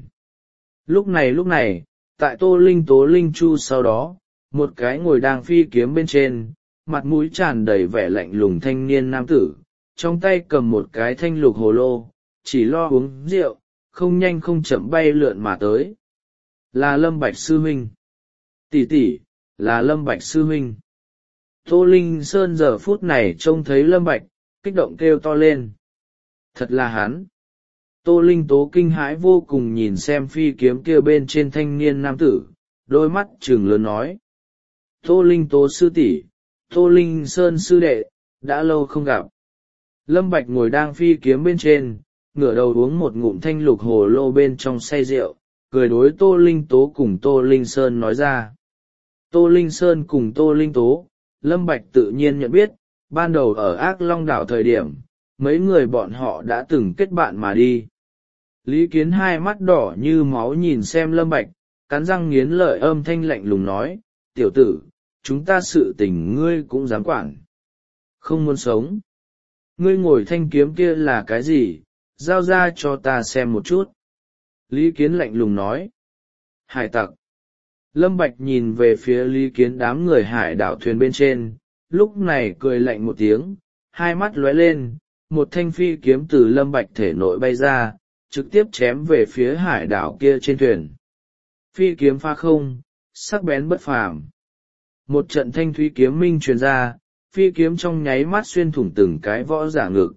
Lúc này lúc này, tại Tô Linh Tố Linh Chu sau đó, một cái ngồi đang phi kiếm bên trên, mặt mũi tràn đầy vẻ lạnh lùng thanh niên nam tử, trong tay cầm một cái thanh lục hồ lô, chỉ lo uống rượu, không nhanh không chậm bay lượn mà tới. Là Lâm Bạch sư huynh. Tỷ tỷ, là Lâm Bạch sư huynh. Tô Linh Sơn giờ phút này trông thấy Lâm Bạch, kích động kêu to lên. Thật là hắn. Tô Linh Tố kinh hãi vô cùng nhìn xem phi kiếm kia bên trên thanh niên nam tử, đôi mắt trừng lớn nói. Tô Linh Tố sư tỷ, Tô Linh Sơn sư đệ, đã lâu không gặp. Lâm Bạch ngồi đang phi kiếm bên trên, ngửa đầu uống một ngụm thanh lục hồ lô bên trong say rượu, cười đối Tô Linh Tố cùng Tô Linh Sơn nói ra. Tô Linh Sơn cùng Tô Linh Tố, Lâm Bạch tự nhiên nhận biết, ban đầu ở Ác Long đảo thời điểm, mấy người bọn họ đã từng kết bạn mà đi. Lý Kiến hai mắt đỏ như máu nhìn xem Lâm Bạch, cắn răng nghiến lợi âm thanh lạnh lùng nói, tiểu tử, chúng ta sự tình ngươi cũng dám quản. Không muốn sống. Ngươi ngồi thanh kiếm kia là cái gì, giao ra cho ta xem một chút. Lý Kiến lạnh lùng nói. Hải tặc. Lâm Bạch nhìn về phía Lý Kiến đám người hải đảo thuyền bên trên, lúc này cười lạnh một tiếng, hai mắt lóe lên, một thanh phi kiếm từ Lâm Bạch thể nội bay ra, trực tiếp chém về phía hải đảo kia trên thuyền. Phi kiếm pha không, sắc bén bất phàm. Một trận thanh thúy kiếm minh truyền ra, phi kiếm trong nháy mắt xuyên thủng từng cái võ giả ngực.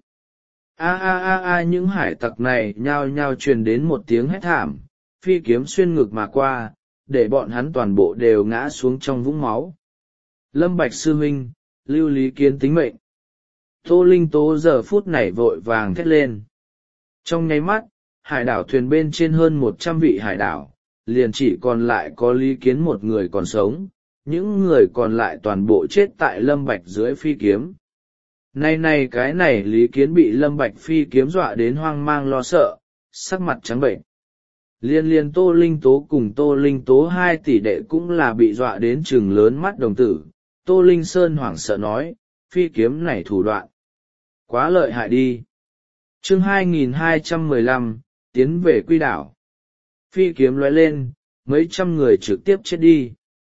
A a a a những hải tặc này nhao nhao truyền đến một tiếng hét thảm, phi kiếm xuyên ngực mà qua, để bọn hắn toàn bộ đều ngã xuống trong vũng máu. Lâm Bạch sư huynh, lưu Lý Kiến tính mệnh. Tô Linh Tố giờ phút này vội vàng thét lên. Trong nháy mắt, hải đảo thuyền bên trên hơn một trăm vị hải đảo, liền chỉ còn lại có Lý Kiến một người còn sống, những người còn lại toàn bộ chết tại Lâm Bạch dưới phi kiếm. Này này cái này Lý Kiến bị Lâm Bạch phi kiếm dọa đến hoang mang lo sợ, sắc mặt trắng bệnh. Liên liên Tô Linh Tố cùng Tô Linh Tố hai tỷ đệ cũng là bị dọa đến trừng lớn mắt đồng tử. Tô Linh Sơn hoảng sợ nói, phi kiếm này thủ đoạn. Quá lợi hại đi. Chương hai nghìn hai trăm mười lăm, tiến về Quy đảo. Phi kiếm lóe lên, mấy trăm người trực tiếp chết đi.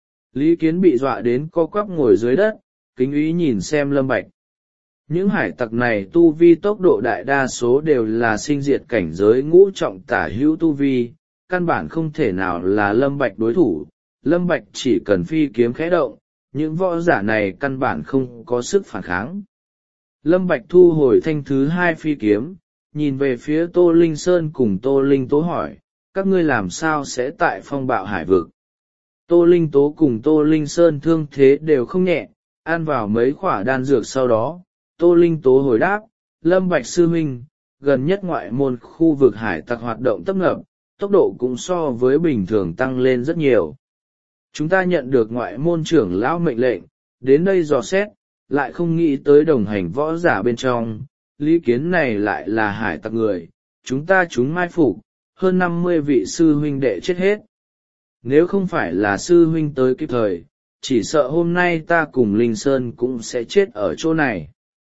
Lý Kiến bị dọa đến co quắp ngồi dưới đất, kính ý nhìn xem Lâm Bạch. Những hải tặc này tu vi tốc độ đại đa số đều là sinh diệt cảnh giới ngũ trọng tả hữu tu vi, căn bản không thể nào là Lâm Bạch đối thủ. Lâm Bạch chỉ cần phi kiếm khẽ động, những võ giả này căn bản không có sức phản kháng. Lâm Bạch thu hồi thanh thứ hai phi kiếm, nhìn về phía Tô Linh Sơn cùng Tô Linh Tố hỏi, các ngươi làm sao sẽ tại phong bạo hải vực? Tô Linh Tố cùng Tô Linh Sơn thương thế đều không nhẹ, ăn vào mấy khỏa đan dược sau đó, Tô Linh Tố hồi đáp, Lâm Bạch sư huynh, gần nhất ngoại môn khu vực hải tặc hoạt động tấp nập, tốc độ cũng so với bình thường tăng lên rất nhiều. Chúng ta nhận được ngoại môn trưởng lão mệnh lệnh, đến đây dò xét, lại không nghĩ tới đồng hành võ giả bên trong, Lý Kiến này lại là hải tặc người, chúng ta chúng mai phục, hơn năm mươi vị sư huynh đệ chết hết. Nếu không phải là sư huynh tới kịp thời, chỉ sợ hôm nay ta cùng Linh Sơn cũng sẽ chết ở chỗ này.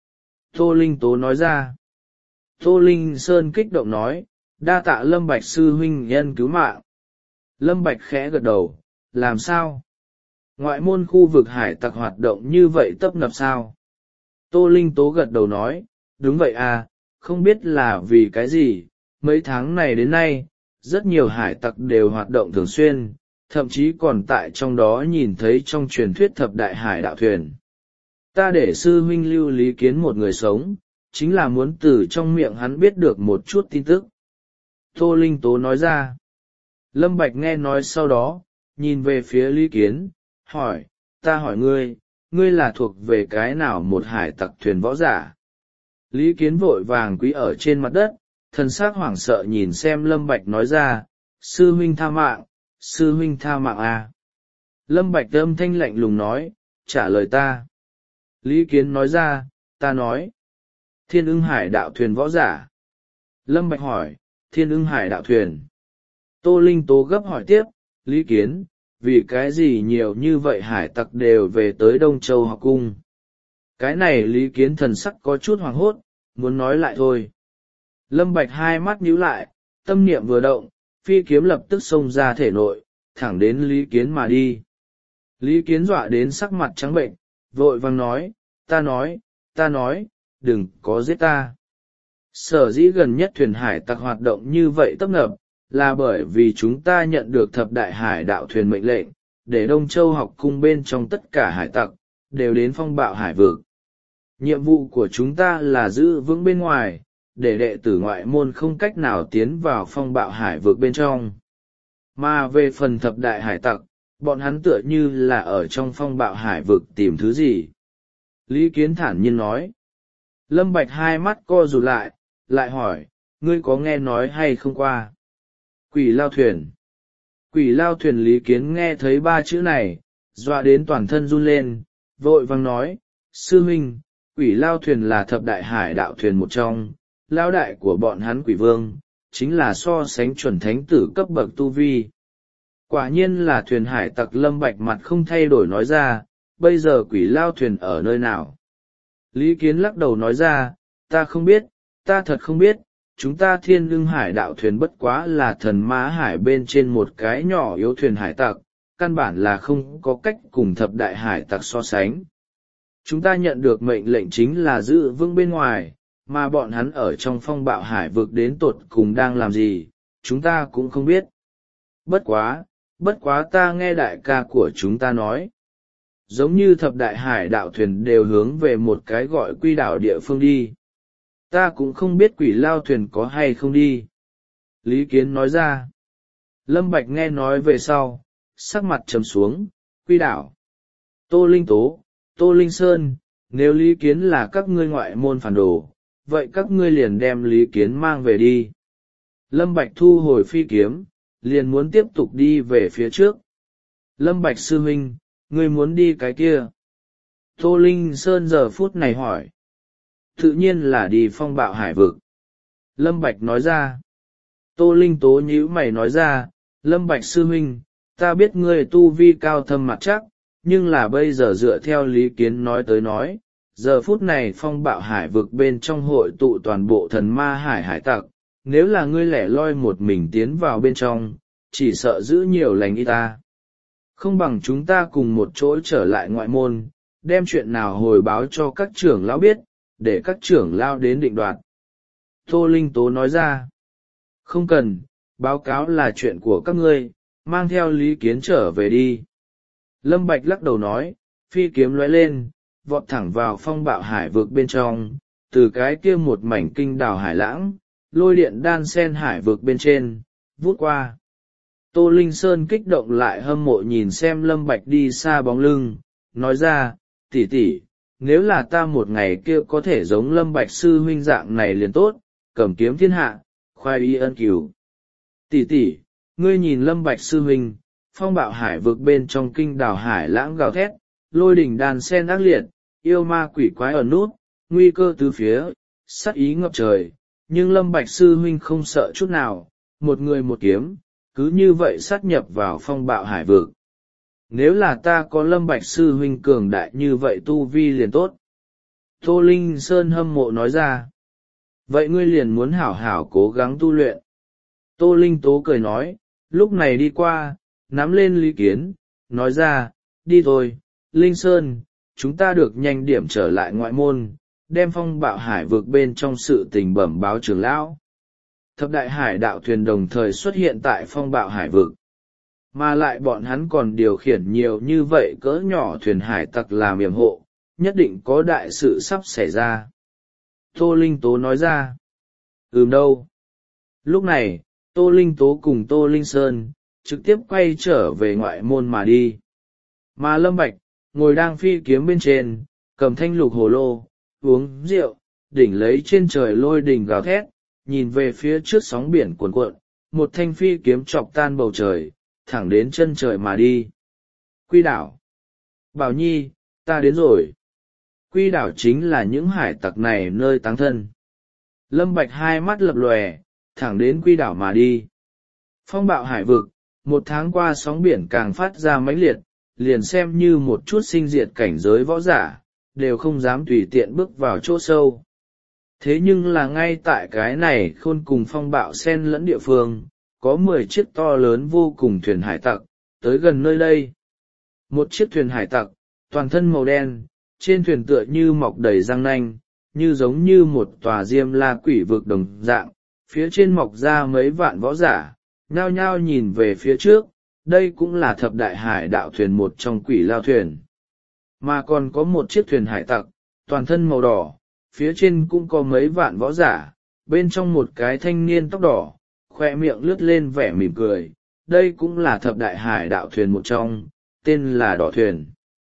Tô Linh Tố nói ra. Tô Linh Sơn kích động nói, đa tạ Lâm Bạch sư huynh nhân cứu mạng. Lâm Bạch khẽ gật đầu, làm sao? Ngoại môn khu vực hải tặc hoạt động như vậy tấp nập sao? Tô Linh Tố gật đầu nói, đúng vậy à, không biết là vì cái gì, mấy tháng này đến nay, rất nhiều hải tặc đều hoạt động thường xuyên, thậm chí còn tại trong đó nhìn thấy trong truyền thuyết thập đại hải đạo thuyền. Ta để sư huynh lưu Lý Kiến một người sống, chính là muốn từ trong miệng hắn biết được một chút tin tức. Tô Linh Tố nói ra. Lâm Bạch nghe nói sau đó, nhìn về phía Lý Kiến, hỏi, ta hỏi ngươi, ngươi là thuộc về cái nào một hải tặc thuyền võ giả? Lý Kiến vội vàng quỳ ở trên mặt đất, thần sắc hoảng sợ nhìn xem Lâm Bạch nói ra, sư huynh tha mạng, sư huynh tha mạng à. Lâm Bạch âm thanh lạnh lùng nói, trả lời ta. Lý Kiến nói ra, ta nói, Thiên Ưng Hải đạo thuyền võ giả. Lâm Bạch hỏi, Thiên Ưng Hải đạo thuyền. Tô Linh Tố gấp hỏi tiếp, Lý Kiến, vì cái gì nhiều như vậy hải tặc đều về tới Đông Châu học cung? Cái này Lý Kiến thần sắc có chút hoảng hốt, muốn nói lại thôi. Lâm Bạch hai mắt nhíu lại, tâm niệm vừa động, phi kiếm lập tức xông ra thể nội, thẳng đến Lý Kiến mà đi. Lý Kiến dọa đến sắc mặt trắng bệnh, vội vàng nói, ta nói, ta nói, đừng có giết ta. Sở dĩ gần nhất thuyền hải tặc hoạt động như vậy tấp nập, là bởi vì chúng ta nhận được thập đại hải đạo thuyền mệnh lệnh, để Đông Châu học cung bên trong tất cả hải tặc, đều đến phong bạo hải vực. Nhiệm vụ của chúng ta là giữ vững bên ngoài, để đệ tử ngoại môn không cách nào tiến vào phong bạo hải vực bên trong. Mà về phần thập đại hải tặc, bọn hắn tựa như là ở trong phong bạo hải vực tìm thứ gì. Lý Kiến thản nhiên nói. Lâm Bạch hai mắt co rụt lại, lại hỏi, ngươi có nghe nói hay không qua? Quỷ lao thuyền. Quỷ lao thuyền. Lý Kiến nghe thấy ba chữ này, dọa đến toàn thân run lên, vội vàng nói, sư huynh, quỷ lao thuyền là thập đại hải đạo thuyền một trong, lao đại của bọn hắn quỷ vương, chính là so sánh chuẩn thánh tử cấp bậc tu vi. Quả nhiên là thuyền hải tặc. Lâm Bạch mặt không thay đổi nói ra, bây giờ quỷ lao thuyền ở nơi nào? Lý Kiến lắc đầu nói ra, ta không biết, ta thật không biết, chúng ta Thiên Ưng Hải đạo thuyền bất quá là thần ma hải bên trên một cái nhỏ yếu thuyền hải tặc, căn bản là không có cách cùng thập đại hải tặc so sánh. Chúng ta nhận được mệnh lệnh chính là giữ vững bên ngoài, mà bọn hắn ở trong phong bạo hải vực đến tột cùng đang làm gì, chúng ta cũng không biết. Bất quá, bất quá ta nghe đại ca của chúng ta nói, giống như thập đại hải đạo thuyền đều hướng về một cái gọi quy đảo địa phương đi. Ta cũng không biết quỷ lao thuyền có hay không đi. Lý Kiến nói ra. Lâm Bạch nghe nói về sau, sắc mặt trầm xuống, quy đảo. Tô Linh Tố, Tô Linh Sơn, nếu Lý Kiến là các ngươi ngoại môn phản đồ, vậy các ngươi liền đem Lý Kiến mang về đi. Lâm Bạch thu hồi phi kiếm, liền muốn tiếp tục đi về phía trước. Lâm Bạch sư huynh, ngươi muốn đi cái kia? Tô Linh Sơn giờ phút này hỏi. Tự nhiên là đi phong bạo hải vực. Lâm Bạch nói ra. Tô Linh Tố nhíu mày nói ra, Lâm Bạch sư huynh, ta biết ngươi tu vi cao thâm mặt chắc, nhưng là bây giờ dựa theo Lý Kiến nói tới nói, giờ phút này phong bạo hải vực bên trong hội tụ toàn bộ thần ma hải hải tặc, nếu là ngươi lẻ loi một mình tiến vào bên trong, chỉ sợ giữ nhiều lành ít ta. Không bằng chúng ta cùng một chỗ trở lại ngoại môn, đem chuyện nào hồi báo cho các trưởng lão biết, để các trưởng lão đến định đoạt. Tô Linh Tố nói ra, không cần, báo cáo là chuyện của các ngươi, mang theo Lý Kiến trở về đi. Lâm Bạch lắc đầu nói, phi kiếm lóe lên, vọt thẳng vào phong bạo hải vực bên trong, từ cái kia một mảnh kinh đảo hải lãng, lôi điện đan sen hải vực bên trên, vút qua. Tô Linh Sơn kích động lại hâm mộ nhìn xem Lâm Bạch đi xa bóng lưng, nói ra, tỷ tỷ, nếu là ta một ngày kia có thể giống Lâm Bạch sư huynh dạng này liền tốt, cầm kiếm thiên hạ, khoai y ân cửu. Tỷ tỷ, ngươi nhìn Lâm Bạch sư huynh, phong bạo hải vực bên trong kinh đảo hải lãng gào thét, lôi đỉnh đàn sen ác liệt, yêu ma quỷ quái ở nút, nguy cơ tứ phía, sát ý ngập trời, nhưng Lâm Bạch sư huynh không sợ chút nào, một người một kiếm, cứ như vậy sát nhập vào phong bạo hải vực. Nếu là ta có Lâm Bạch sư huynh cường đại như vậy tu vi liền tốt. Tô Linh Sơn hâm mộ nói ra. Vậy ngươi liền muốn hảo hảo cố gắng tu luyện. Tô Linh Tố cười nói, lúc này đi qua, nắm lên Lý Kiến, nói ra, đi thôi, Linh Sơn, chúng ta được nhanh điểm trở lại ngoại môn, đem phong bạo hải vực bên trong sự tình bẩm báo trưởng lão. Thập đại hải đạo thuyền đồng thời xuất hiện tại phong bạo hải vực. mà lại bọn hắn còn điều khiển nhiều như vậy cỡ nhỏ thuyền hải tặc làm yểm hộ, nhất định có đại sự sắp xảy ra. Tô Linh Tố nói ra. Ừm đâu. Lúc này, Tô Linh Tố cùng Tô Linh Sơn, trực tiếp quay trở về ngoại môn mà đi. Mà Lâm Bạch, ngồi đang phi kiếm bên trên, cầm thanh lục hồ lô, uống rượu, đỉnh lấy trên trời lôi đỉnh gào thét, nhìn về phía trước sóng biển cuồn cuộn, một thanh phi kiếm chọc tan bầu trời, thẳng đến chân trời mà đi. Quy đảo. Bảo Nhi, ta đến rồi. Quy đảo chính là những hải tặc này nơi táng thân. Lâm Bạch hai mắt lập lòe, thẳng đến Quy đảo mà đi. Phong bạo hải vực, một tháng qua sóng biển càng phát ra mãnh liệt, liền xem như một chút sinh diệt cảnh giới võ giả, đều không dám tùy tiện bước vào chỗ sâu. Thế nhưng là ngay tại cái này khôn cùng phong bạo xen lẫn địa phương, có mười chiếc to lớn vô cùng thuyền hải tặc, tới gần nơi đây. Một chiếc thuyền hải tặc, toàn thân màu đen, trên thuyền tựa như mọc đầy răng nanh, như giống như một tòa diêm la quỷ vực đồng dạng, phía trên mọc ra mấy vạn võ giả, nhao nhao nhìn về phía trước, đây cũng là thập đại hải đạo thuyền một trong quỷ lao thuyền. Mà còn có một chiếc thuyền hải tặc, toàn thân màu đỏ, phía trên cũng có mấy vạn võ giả, bên trong một cái thanh niên tóc đỏ, khoe miệng lướt lên vẻ mỉm cười, đây cũng là thập đại hải đạo thuyền một trong, tên là Đỏ Thuyền.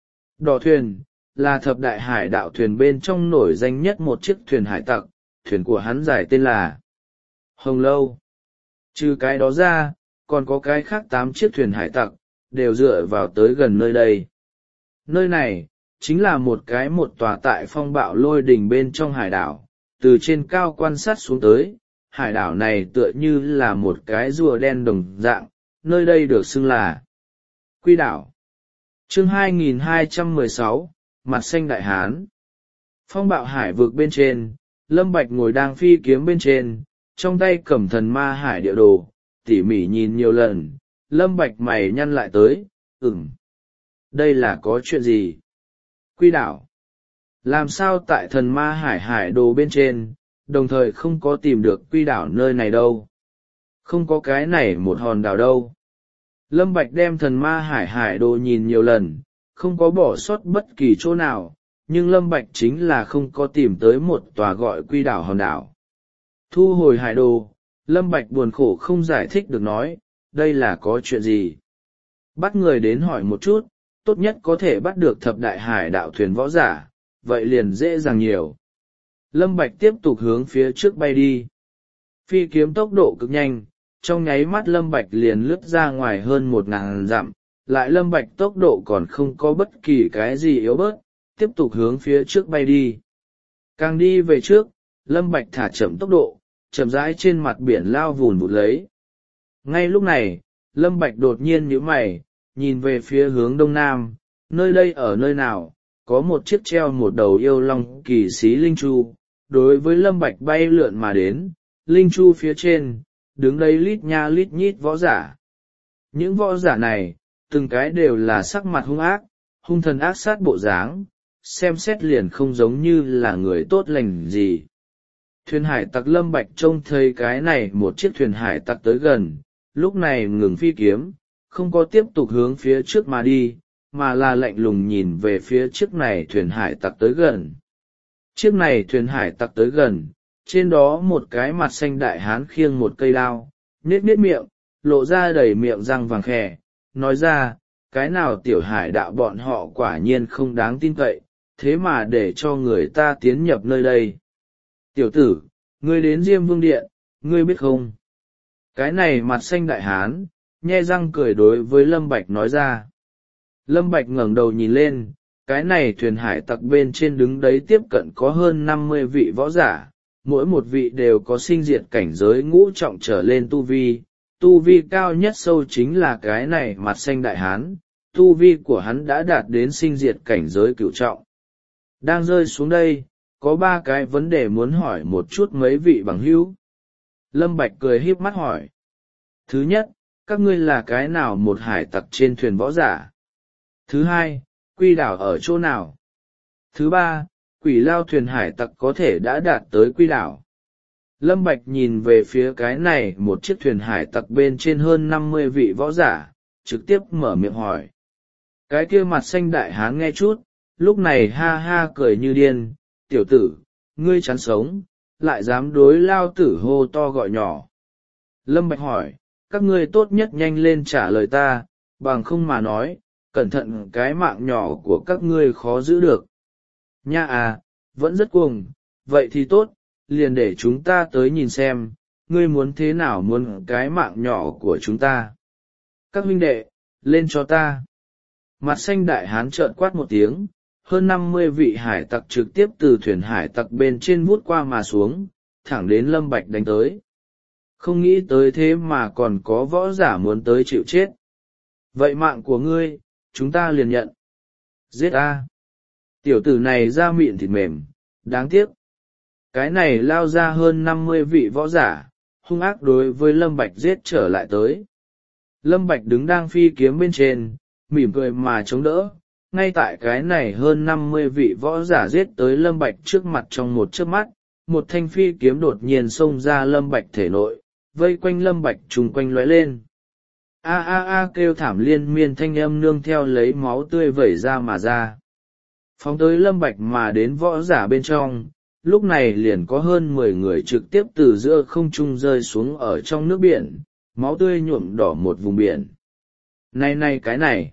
Đỏ Thuyền, là thập đại hải đạo thuyền bên trong nổi danh nhất một chiếc thuyền hải tặc, thuyền của hắn giải tên là Hồng Lâu. Trừ cái đó ra, còn có cái khác tám chiếc thuyền hải tặc, đều dựa vào tới gần nơi đây. Nơi này, chính là một cái một tòa tại phong bạo lôi đỉnh bên trong hải đảo, từ trên cao quan sát xuống tới, hải đảo này tựa như là một cái rùa đen đồng dạng, nơi đây được xưng là Quy đảo. Chương hai nghìn hai trăm mười sáu, Mặt xanh đại hán. Phong bạo hải vực bên trên, Lâm Bạch ngồi đang phi kiếm bên trên, trong tay cầm thần ma hải địa đồ, tỉ mỉ nhìn nhiều lần, Lâm Bạch mày nhăn lại tới, ừm. Đây là có chuyện gì? Quy đảo. Làm sao tại thần ma hải hải đồ bên trên, đồng thời không có tìm được quy đảo nơi này đâu? Không có cái này một hòn đảo đâu. Lâm Bạch đem thần ma hải hải đồ nhìn nhiều lần, không có bỏ sót bất kỳ chỗ nào, nhưng Lâm Bạch chính là không có tìm tới một tòa gọi quy đảo hòn đảo. Thu hồi hải đồ, Lâm Bạch buồn khổ không giải thích được nói, đây là có chuyện gì? Bắt người đến hỏi một chút, tốt nhất có thể bắt được thập đại hải đạo thuyền võ giả, vậy liền dễ dàng nhiều. Lâm Bạch tiếp tục hướng phía trước bay đi. Phi kiếm tốc độ cực nhanh, trong nháy mắt Lâm Bạch liền lướt ra ngoài hơn một ngàn dặm, lại Lâm Bạch tốc độ còn không có bất kỳ cái gì yếu bớt, tiếp tục hướng phía trước bay đi. Càng đi về trước, Lâm Bạch thả chậm tốc độ, chậm rãi trên mặt biển lao vùn vụt lấy. Ngay lúc này, Lâm Bạch đột nhiên nhíu mày, nhìn về phía hướng đông nam, nơi đây ở nơi nào, có một chiếc treo một đầu yêu long kỳ xí linh chu, đối với Lâm Bạch bay lượn mà đến, linh chu phía trên, đứng đây lít nha lít nhít võ giả. Những võ giả này, từng cái đều là sắc mặt hung ác, hung thần ác sát bộ dáng, xem xét liền không giống như là người tốt lành gì. Thuyền hải tặc Lâm Bạch trông thấy cái này một chiếc thuyền hải tặc tới gần, lúc này ngừng phi kiếm, không có tiếp tục hướng phía trước mà đi, mà là lạnh lùng nhìn về phía chiếc này thuyền hải tặc tới gần. Chiếc này thuyền hải tặc tới gần, trên đó một cái mặt xanh đại hán khiêng một cây đao, nết nết miệng, lộ ra đầy miệng răng vàng khè, nói ra, cái nào tiểu hải đạo bọn họ quả nhiên không đáng tin cậy, thế mà để cho người ta tiến nhập nơi đây. Tiểu tử, ngươi đến Diêm Vương Điện, ngươi biết không? Cái này mặt xanh đại hán, nhe răng cười đối với Lâm Bạch nói ra. Lâm Bạch ngẩng đầu nhìn lên, cái này thuyền hải tặc bên trên đứng đấy tiếp cận có hơn năm mươi vị võ giả, mỗi một vị đều có sinh diệt cảnh giới ngũ trọng trở lên tu vi, tu vi cao nhất sâu chính là cái này mặt xanh đại hán, tu vi của hắn đã đạt đến sinh diệt cảnh giới cửu trọng. Đang rơi xuống đây, có ba cái vấn đề muốn hỏi một chút mấy vị bằng hữu. Lâm Bạch cười híp mắt hỏi. Thứ nhất, các ngươi là cái nào một hải tặc trên thuyền võ giả? Thứ hai, quy đảo ở chỗ nào? Thứ ba, quỷ lao thuyền hải tặc có thể đã đạt tới quy đảo. Lâm Bạch nhìn về phía cái này một chiếc thuyền hải tặc bên trên hơn năm mươi vị võ giả, trực tiếp mở miệng hỏi. Cái kia mặt xanh đại hán nghe chút, lúc này ha ha cười như điên, tiểu tử, ngươi chán sống, lại dám đối lao tử hô to gọi nhỏ. Lâm Bạch hỏi, các ngươi tốt nhất nhanh lên trả lời ta, bằng không mà nói, cẩn thận cái mạng nhỏ của các ngươi khó giữ được. Nha à, vẫn rất cuồng, vậy thì tốt, liền để chúng ta tới nhìn xem, ngươi muốn thế nào muốn cái mạng nhỏ của chúng ta. Các huynh đệ, lên cho ta. Mặt xanh đại hán trợn quát một tiếng, hơn năm mươi vị hải tặc trực tiếp từ thuyền hải tặc bên trên vút qua mà xuống, thẳng đến Lâm Bạch đánh tới. Không nghĩ tới thế mà còn có võ giả muốn tới chịu chết. Vậy mạng của ngươi, chúng ta liền nhận. Giết a! Tiểu tử này da mịn thịt mềm, đáng tiếc. Cái này lao ra hơn năm mươi vị võ giả, hung ác đối với Lâm Bạch giết trở lại tới. Lâm Bạch đứng đang phi kiếm bên trên, mỉm cười mà chống đỡ. Ngay tại cái này hơn năm mươi vị võ giả giết tới Lâm Bạch trước mặt trong một chớp mắt, một thanh phi kiếm đột nhiên xông ra Lâm Bạch thể nội, vây quanh Lâm Bạch trùng quanh lóe lên. A a a kêu thảm liên miên thanh âm nương theo lấy máu tươi vẩy ra mà ra. Phóng tới Lâm Bạch mà đến võ giả bên trong, lúc này liền có hơn mười người trực tiếp từ giữa không trung rơi xuống ở trong nước biển, máu tươi nhuộm đỏ một vùng biển. Này này cái này,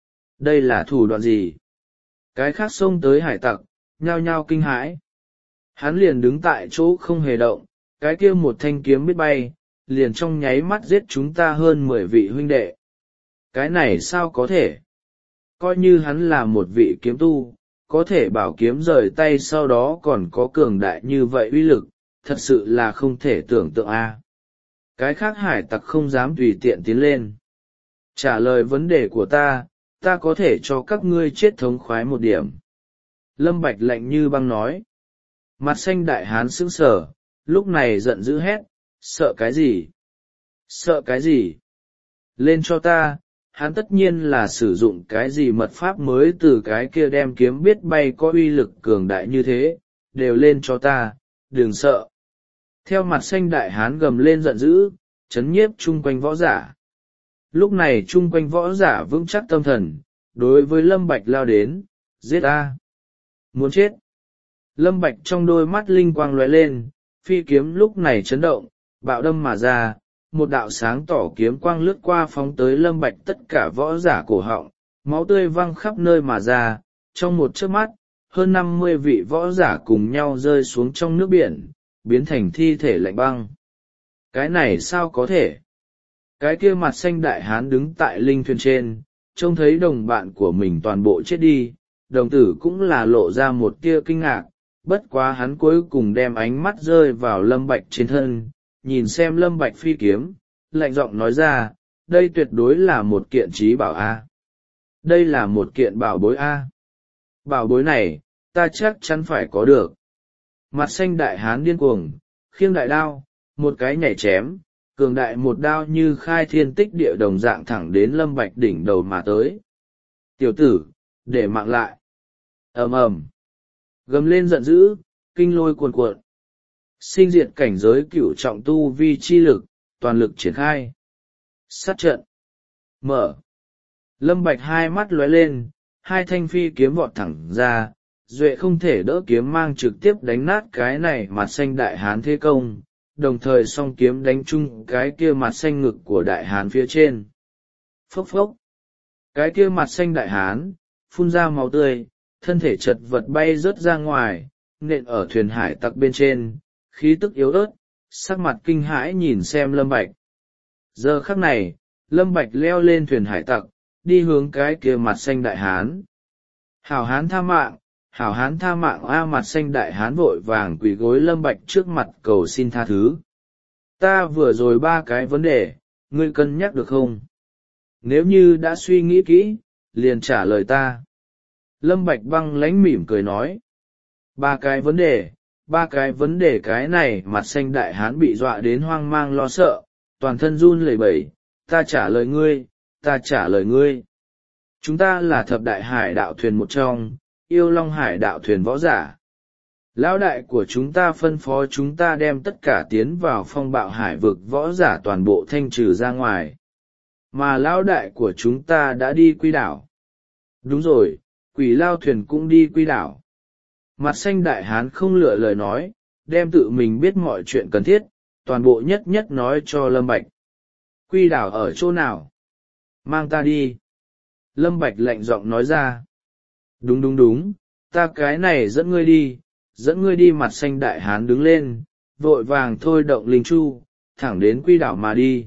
đây là thủ đoạn gì? Cái khác xông tới hải tặc, nhao nhao kinh hãi. Hắn liền đứng tại chỗ không hề động, cái kia một thanh kiếm biết bay, liền trong nháy mắt giết chúng ta hơn mười vị huynh đệ. Cái này sao có thể? Coi như hắn là một vị kiếm tu, có thể bảo kiếm rời tay sau đó còn có cường đại như vậy uy lực, thật sự là không thể tưởng tượng a. Cái khác hải tặc không dám tùy tiện tiến lên. Trả lời vấn đề của ta, ta có thể cho các ngươi chết thống khoái một điểm. Lâm Bạch lạnh như băng nói. Mặt xanh đại hán sững sờ, lúc này giận dữ hét, sợ cái gì? Sợ cái gì? Lên cho ta, hắn tất nhiên là sử dụng cái gì mật pháp mới từ cái kia đem kiếm biết bay có uy lực cường đại như thế, đều lên cho ta, đừng sợ. Theo mặt xanh đại hán gầm lên giận dữ, chấn nhiếp chung quanh võ giả. Lúc này chung quanh võ giả vững chắc tâm thần, đối với Lâm Bạch lao đến, giết a! Muốn chết! Lâm Bạch trong đôi mắt linh quang lóe lên, phi kiếm lúc này chấn động, bạo đâm mà ra, một đạo sáng tỏ kiếm quang lướt qua phóng tới Lâm Bạch tất cả võ giả cổ họng, máu tươi văng khắp nơi mà ra, trong một chớp mắt, hơn năm mươi vị võ giả cùng nhau rơi xuống trong nước biển, biến thành thi thể lạnh băng. Cái này sao có thể? Cái kia mặt xanh đại hán đứng tại linh thuyền trên, trông thấy đồng bạn của mình toàn bộ chết đi, đồng tử cũng là lộ ra một tia kinh ngạc, bất quá hắn cuối cùng đem ánh mắt rơi vào Lâm Bạch trên thân, nhìn xem Lâm Bạch phi kiếm, lạnh giọng nói ra, đây tuyệt đối là một kiện trí bảo A. Đây là một kiện bảo bối A. Bảo bối này, ta chắc chắn phải có được. Mặt xanh đại hán điên cuồng, khiêng đại đao, một cái nhảy chém, cường đại một đao như khai thiên tích địa đồng dạng thẳng đến Lâm Bạch đỉnh đầu mà tới. Tiểu tử, để mạng lại. Ầm ầm. Gầm lên giận dữ, kinh lôi cuồn cuộn. Sinh diệt cảnh giới cửu trọng tu vi chi lực, toàn lực triển khai. Sát trận. Mở. Lâm Bạch hai mắt lóe lên, hai thanh phi kiếm vọt thẳng ra, duệ không thể đỡ kiếm mang trực tiếp đánh nát cái này mặt xanh đại hán thế công, đồng thời song kiếm đánh chung cái kia mặt xanh ngực của đại hán phía trên. Phốc phốc. Cái kia mặt xanh đại hán, phun ra máu tươi, thân thể chật vật bay rớt ra ngoài, nện ở thuyền hải tặc bên trên, khí tức yếu ớt, sắc mặt kinh hãi nhìn xem Lâm Bạch. Giờ khắc này, Lâm Bạch leo lên thuyền hải tặc, đi hướng cái kia mặt xanh đại hán. Hảo hán tha mạng, hảo hán tha mạng a. Mặt xanh đại hán vội vàng quỳ gối Lâm Bạch trước mặt cầu xin tha thứ. Ta vừa rồi ba cái vấn đề, ngươi cân nhắc được không? Nếu như đã suy nghĩ kỹ, liền trả lời ta. Lâm Bạch băng lãnh mỉm cười nói. Ba cái vấn đề, ba cái vấn đề cái này mặt xanh đại hán bị dọa đến hoang mang lo sợ, toàn thân run lẩy bẩy, ta trả lời ngươi, ta trả lời ngươi. Chúng ta là thập đại hải đạo thuyền một trong, yêu long hải đạo thuyền võ giả. Lão đại của chúng ta phân phó chúng ta đem tất cả tiến vào phong bạo hải vực võ giả toàn bộ thanh trừ ra ngoài. mà lão đại của chúng ta đã đi quy đảo. Đúng rồi, quỷ lao thuyền cũng đi quy đảo. Mặt xanh đại hán không lựa lời nói, đem tự mình biết mọi chuyện cần thiết, toàn bộ nhất nhất nói cho Lâm Bạch. Quy đảo ở chỗ nào? Mang ta đi. Lâm Bạch lạnh giọng nói ra. Đúng đúng đúng, ta cái này dẫn ngươi đi, dẫn ngươi đi. Mặt xanh đại hán đứng lên, vội vàng thôi động linh chu, thẳng đến quy đảo mà đi.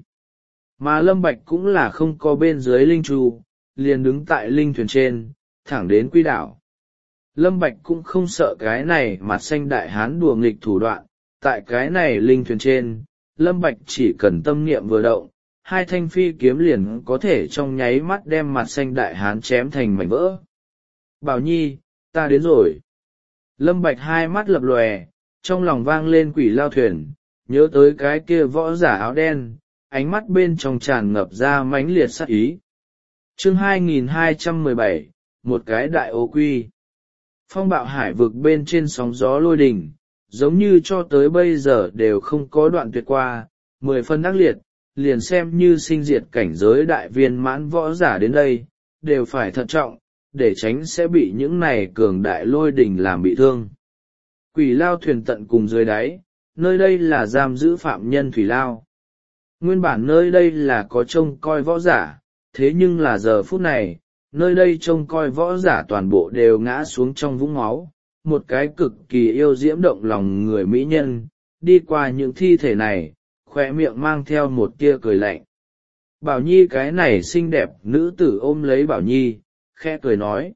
Mà Lâm Bạch cũng là không có bên dưới linh chu, liền đứng tại linh thuyền trên, thẳng đến quy đảo. Lâm Bạch cũng không sợ cái này mặt xanh đại hán đùa nghịch thủ đoạn, tại cái này linh thuyền trên, Lâm Bạch chỉ cần tâm niệm vừa động, hai thanh phi kiếm liền có thể trong nháy mắt đem mặt xanh đại hán chém thành mảnh vỡ. Bảo Nhi, ta đến rồi. Lâm Bạch hai mắt lập lòe, trong lòng vang lên quỷ lao thuyền, nhớ tới cái kia võ giả áo đen, ánh mắt bên trong tràn ngập ra mãnh liệt sát ý. Chương hai nghìn hai trăm mười bảy, một cái đại ô quy. Phong bạo hải vực bên trên sóng gió lôi đình, giống như cho tới bây giờ đều không có đoạn tuyệt qua, mười phân ác liệt, liền xem như sinh diệt cảnh giới đại viên mãn võ giả đến đây, đều phải thận trọng, để tránh sẽ bị những này cường đại lôi đình làm bị thương. Quỷ lao thuyền tận cùng dưới đáy, nơi đây là giam giữ phạm nhân thủy lao. Nguyên bản nơi đây là có trông coi võ giả, thế nhưng là giờ phút này, nơi đây trông coi võ giả toàn bộ đều ngã xuống trong vũng máu, một cái cực kỳ yêu diễm động lòng người mỹ nhân, đi qua những thi thể này, khoe miệng mang theo một tia cười lạnh. Bảo Nhi cái này xinh đẹp nữ tử ôm lấy Bảo Nhi, khẽ cười nói.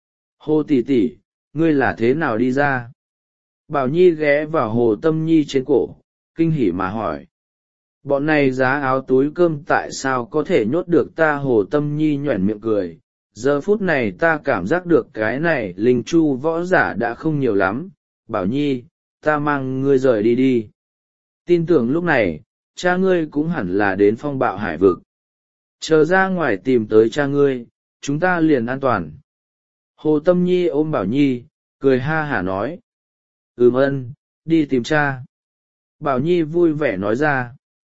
Hồ tỷ tỷ, ngươi là thế nào đi ra? Bảo Nhi ghé vào Hồ Tâm Nhi trên cổ, kinh hỉ mà hỏi. Bọn này giá áo túi cơm tại sao có thể nhốt được ta? Hồ Tâm Nhi nhoẻn miệng cười. Giờ phút này ta cảm giác được cái này linh chu võ giả đã không nhiều lắm. Bảo Nhi, ta mang ngươi rời đi đi. Tin tưởng lúc này, cha ngươi cũng hẳn là đến phong bạo hải vực. Chờ ra ngoài tìm tới cha ngươi, chúng ta liền an toàn. Hồ Tâm Nhi ôm Bảo Nhi, cười ha hả nói. Ừm ân, đi tìm cha. Bảo Nhi vui vẻ nói ra.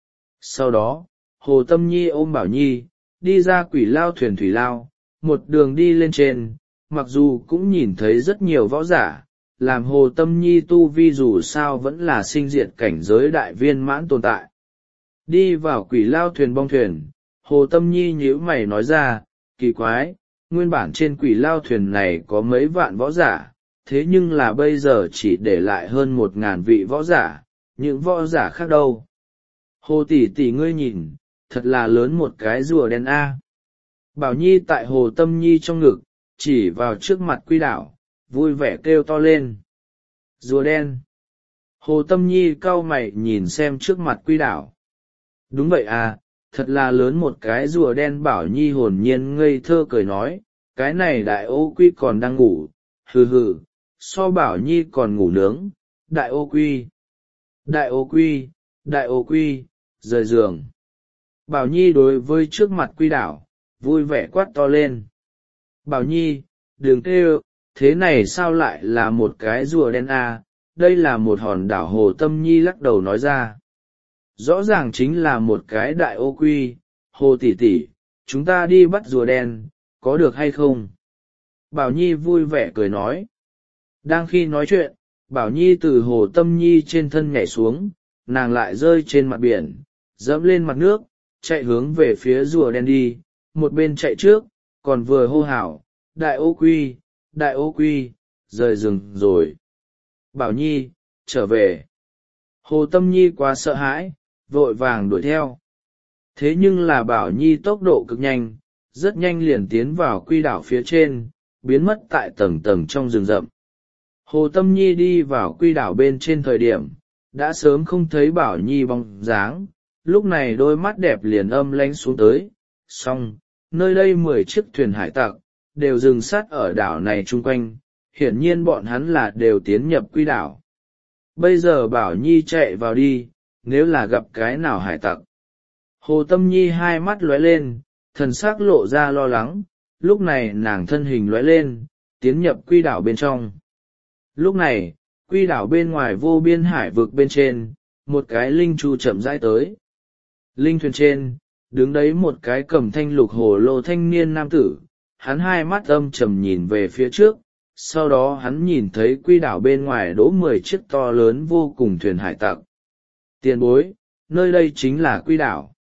Sau đó, Hồ Tâm Nhi ôm Bảo Nhi, đi ra quỷ lao thuyền thủy lao, một đường đi lên trên, mặc dù cũng nhìn thấy rất nhiều võ giả, làm Hồ Tâm Nhi tu vi dù sao vẫn là sinh diệt cảnh giới đại viên mãn tồn tại. Đi vào quỷ lao thuyền bong thuyền, Hồ Tâm Nhi nhíu mày nói ra, kỳ quái, nguyên bản trên quỷ lao thuyền này có mấy vạn võ giả, thế nhưng là bây giờ chỉ để lại hơn một ngàn vị võ giả, những võ giả khác đâu. Hồ tỷ tỷ ngươi nhìn, thật là lớn một cái rùa đen a. Bảo Nhi tại Hồ Tâm Nhi trong ngực, chỉ vào trước mặt quy đảo, vui vẻ kêu to lên. Rùa đen. Hồ Tâm Nhi cau mày nhìn xem trước mặt quy đảo. Đúng vậy à, thật là lớn một cái rùa đen. Bảo Nhi hồn nhiên ngây thơ cười nói, cái này đại ô quy còn đang ngủ, hừ hừ, so Bảo Nhi còn ngủ nướng. Đại ô quy, đại ô quy, đại ô quy, rời giường. Bảo Nhi đối với trước mặt quy đảo, vui vẻ quát to lên. Bảo Nhi, đừng kêu, thế này sao lại là một cái rùa đen à, đây là một hòn đảo. Hồ Tâm Nhi lắc đầu nói ra. Rõ ràng chính là một cái đại ô quy. Hồ tỷ tỷ, chúng ta đi bắt rùa đen, có được hay không? Bảo Nhi vui vẻ cười nói. Đang khi nói chuyện, Bảo Nhi từ Hồ Tâm Nhi trên thân nhảy xuống, nàng lại rơi trên mặt biển, dẫm lên mặt nước, chạy hướng về phía rùa đen đi, một bên chạy trước, còn vừa hô hào, đại ô quy, đại ô quy, rời rừng rồi. Bảo Nhi, trở về. Hồ Tâm Nhi quá sợ hãi, vội vàng đuổi theo. Thế nhưng là Bảo Nhi tốc độ cực nhanh, rất nhanh liền tiến vào quy đảo phía trên, biến mất tại tầng tầng trong rừng rậm. Hồ Tâm Nhi đi vào quy đảo bên trên thời điểm, đã sớm không thấy Bảo Nhi bóng dáng, lúc này đôi mắt đẹp liền âm lánh xuống tới. Xong, nơi đây mười chiếc thuyền hải tặc, đều dừng sát ở đảo này chung quanh, hiển nhiên bọn hắn là đều tiến nhập quy đảo. Bây giờ Bảo Nhi chạy vào đi, nếu là gặp cái nào hải tặc. Hồ Tâm Nhi hai mắt lóe lên, thần sắc lộ ra lo lắng, lúc này nàng thân hình lóe lên, tiến nhập quy đảo bên trong. Lúc này, quy đảo bên ngoài vô biên hải vực bên trên, một cái linh chu chậm rãi tới. Linh thuyền trên, đứng đấy một cái cầm thanh lục hồ lô thanh niên nam tử. Hắn hai mắt âm trầm nhìn về phía trước, sau đó hắn nhìn thấy quy đảo bên ngoài đỗ mười chiếc to lớn vô cùng thuyền hải tặc. Tiền bối, nơi đây chính là quy đảo.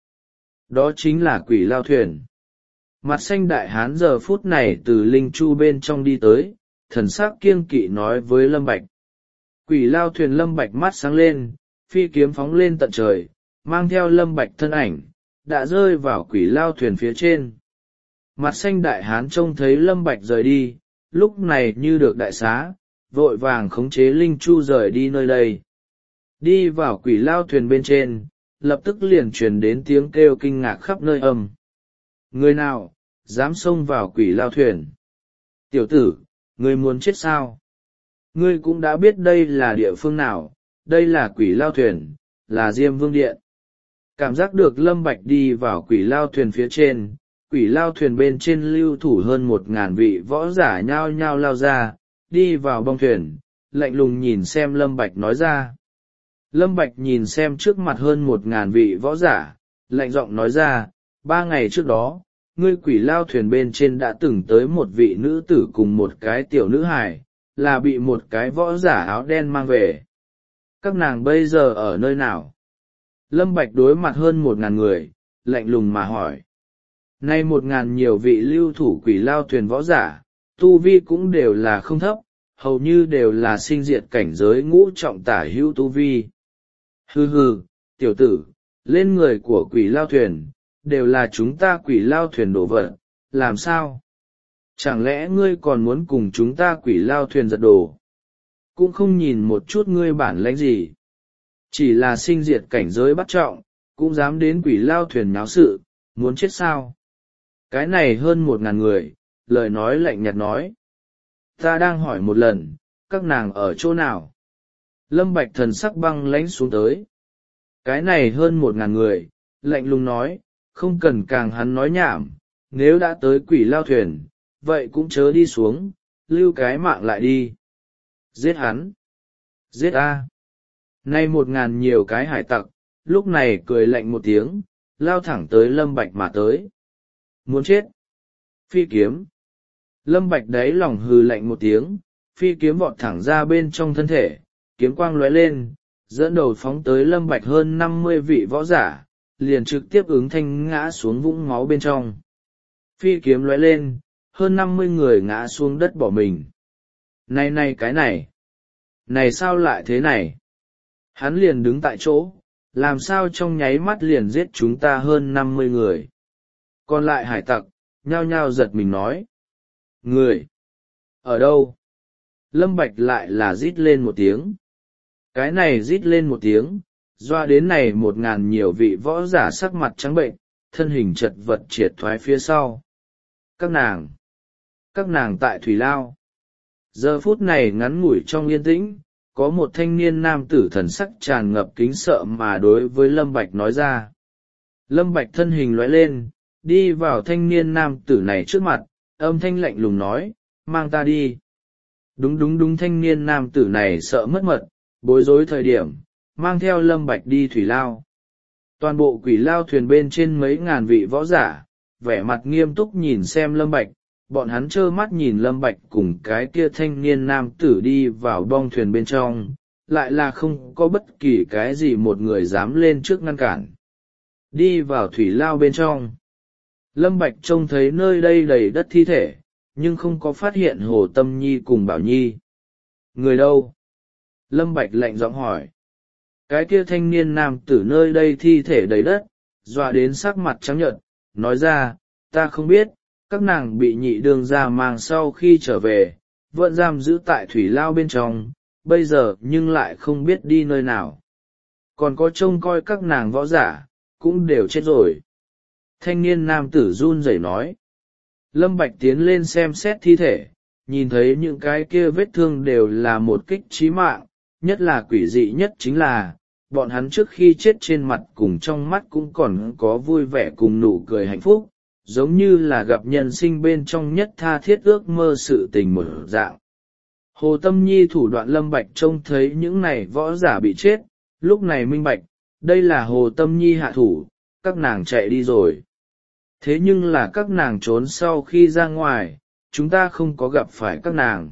Đó chính là Quỷ Lao thuyền. Mặt xanh đại hán giờ phút này từ linh chu bên trong đi tới, thần sắc kiêng kỵ nói với Lâm Bạch. Quỷ Lao thuyền. Lâm Bạch mắt sáng lên, phi kiếm phóng lên tận trời, mang theo Lâm Bạch thân ảnh, đã rơi vào Quỷ Lao thuyền phía trên. Mặt xanh đại hán trông thấy Lâm Bạch rời đi, lúc này như được đại xá, vội vàng khống chế linh chu rời đi nơi đây. Đi vào Quỷ Lao thuyền bên trên, lập tức liền truyền đến tiếng kêu kinh ngạc khắp nơi âm. Người nào, dám xông vào Quỷ Lao thuyền? Tiểu tử, ngươi muốn chết sao? Ngươi cũng đã biết đây là địa phương nào, đây là Quỷ Lao thuyền, là Diêm Vương Điện. Cảm giác được Lâm Bạch đi vào Quỷ Lao thuyền phía trên, Quỷ Lao thuyền bên trên lưu thủ hơn một ngàn vị võ giả nhao nhao lao ra, đi vào bong thuyền, lạnh lùng nhìn xem Lâm Bạch nói ra. Lâm Bạch nhìn xem trước mặt hơn một ngàn vị võ giả, lạnh giọng nói ra, ba ngày trước đó, ngươi Quỷ Lao thuyền bên trên đã từng tới một vị nữ tử cùng một cái tiểu nữ hài, là bị một cái võ giả áo đen mang về. Các nàng bây giờ ở nơi nào? Lâm Bạch đối mặt hơn một ngàn người, lạnh lùng mà hỏi. Nay một ngàn nhiều vị lưu thủ Quỷ Lao thuyền võ giả, tu vi cũng đều là không thấp, hầu như đều là sinh diệt cảnh giới ngũ trọng tả hữu tu vi. Hừ hừ, tiểu tử, lên người của Quỷ Lao thuyền, đều là chúng ta Quỷ Lao thuyền đổ vật, làm sao? Chẳng lẽ ngươi còn muốn cùng chúng ta Quỷ Lao thuyền giật đồ? Cũng không nhìn một chút ngươi bản lãnh gì. Chỉ là sinh diệt cảnh giới bắt trọng, cũng dám đến Quỷ Lao thuyền nháo sự, muốn chết sao? Cái này hơn một ngàn người, lời nói lạnh nhạt nói. Ta đang hỏi một lần, các nàng ở chỗ nào? Lâm Bạch thần sắc băng lãnh xuống tới. Cái này hơn một ngàn người, lạnh lùng nói, không cần càng hắn nói nhảm, nếu đã tới Quỷ Lao thuyền, vậy cũng chớ đi xuống, lưu cái mạng lại đi. Giết hắn! Giết a! Nay một ngàn nhiều cái hải tặc, lúc này cười lạnh một tiếng, lao thẳng tới Lâm Bạch mà tới. Muốn chết! Phi kiếm! Lâm Bạch đáy lòng hừ lạnh một tiếng, phi kiếm vọt thẳng ra bên trong thân thể, kiếm quang lóe lên, dẫn đầu phóng tới Lâm Bạch hơn năm mươi vị võ giả, liền trực tiếp ứng thanh ngã xuống vũng máu bên trong. Phi kiếm lóe lên, hơn năm mươi người ngã xuống đất bỏ mình. Này này cái này! Này sao lại thế này? Hắn liền đứng tại chỗ, làm sao trong nháy mắt liền giết chúng ta hơn năm mươi người. Còn lại hải tặc, nhao nhao giật mình nói. Người! Ở đâu? Lâm Bạch lại là rít lên một tiếng. Cái này rít lên một tiếng, doa đến này một ngàn nhiều vị võ giả sắc mặt trắng bệnh, thân hình chật vật triệt thoái phía sau. Các nàng! Các nàng tại Thủy Lao. Giờ phút này ngắn ngủi trong yên tĩnh, có một thanh niên nam tử thần sắc tràn ngập kính sợ mà đối với Lâm Bạch nói ra. Lâm Bạch thân hình lóe lên, đi vào thanh niên nam tử này trước mặt, âm thanh lạnh lùng nói, mang ta đi. Đúng đúng đúng, thanh niên nam tử này sợ mất mật, bối rối thời điểm, mang theo Lâm Bạch đi Thủy Lao. Toàn bộ Quỷ Lao thuyền bên trên mấy ngàn vị võ giả, vẻ mặt nghiêm túc nhìn xem Lâm Bạch, bọn hắn trơ mắt nhìn Lâm Bạch cùng cái kia thanh niên nam tử đi vào bong thuyền bên trong, lại là không có bất kỳ cái gì một người dám lên trước ngăn cản. Đi vào Thủy Lao bên trong, Lâm Bạch trông thấy nơi đây đầy đất thi thể, nhưng không có phát hiện Hồ Tâm Nhi cùng Bảo Nhi. Người đâu? Lâm Bạch lạnh giọng hỏi. Cái kia thanh niên nam tử nơi đây thi thể đầy đất, dọa đến sắc mặt trắng nhợt, nói ra, ta không biết, các nàng bị nhị đường ra mang sau khi trở về, vẫn giam giữ tại Thủy Lao bên trong, bây giờ nhưng lại không biết đi nơi nào. Còn có trông coi các nàng võ giả, cũng đều chết rồi. Thanh niên nam tử run rẩy nói. Lâm Bạch tiến lên xem xét thi thể, nhìn thấy những cái kia vết thương đều là một kích chí mạng, nhất là quỷ dị nhất chính là, bọn hắn trước khi chết trên mặt cùng trong mắt cũng còn có vui vẻ cùng nụ cười hạnh phúc, giống như là gặp nhân sinh bên trong nhất tha thiết ước mơ sự tình một dạng. Hồ Tâm Nhi thủ đoạn Lâm Bạch trông thấy những này võ giả bị chết, lúc này minh bạch, đây là Hồ Tâm Nhi hạ thủ, các nàng chạy đi rồi. Thế nhưng là các nàng trốn sau khi ra ngoài, chúng ta không có gặp phải các nàng.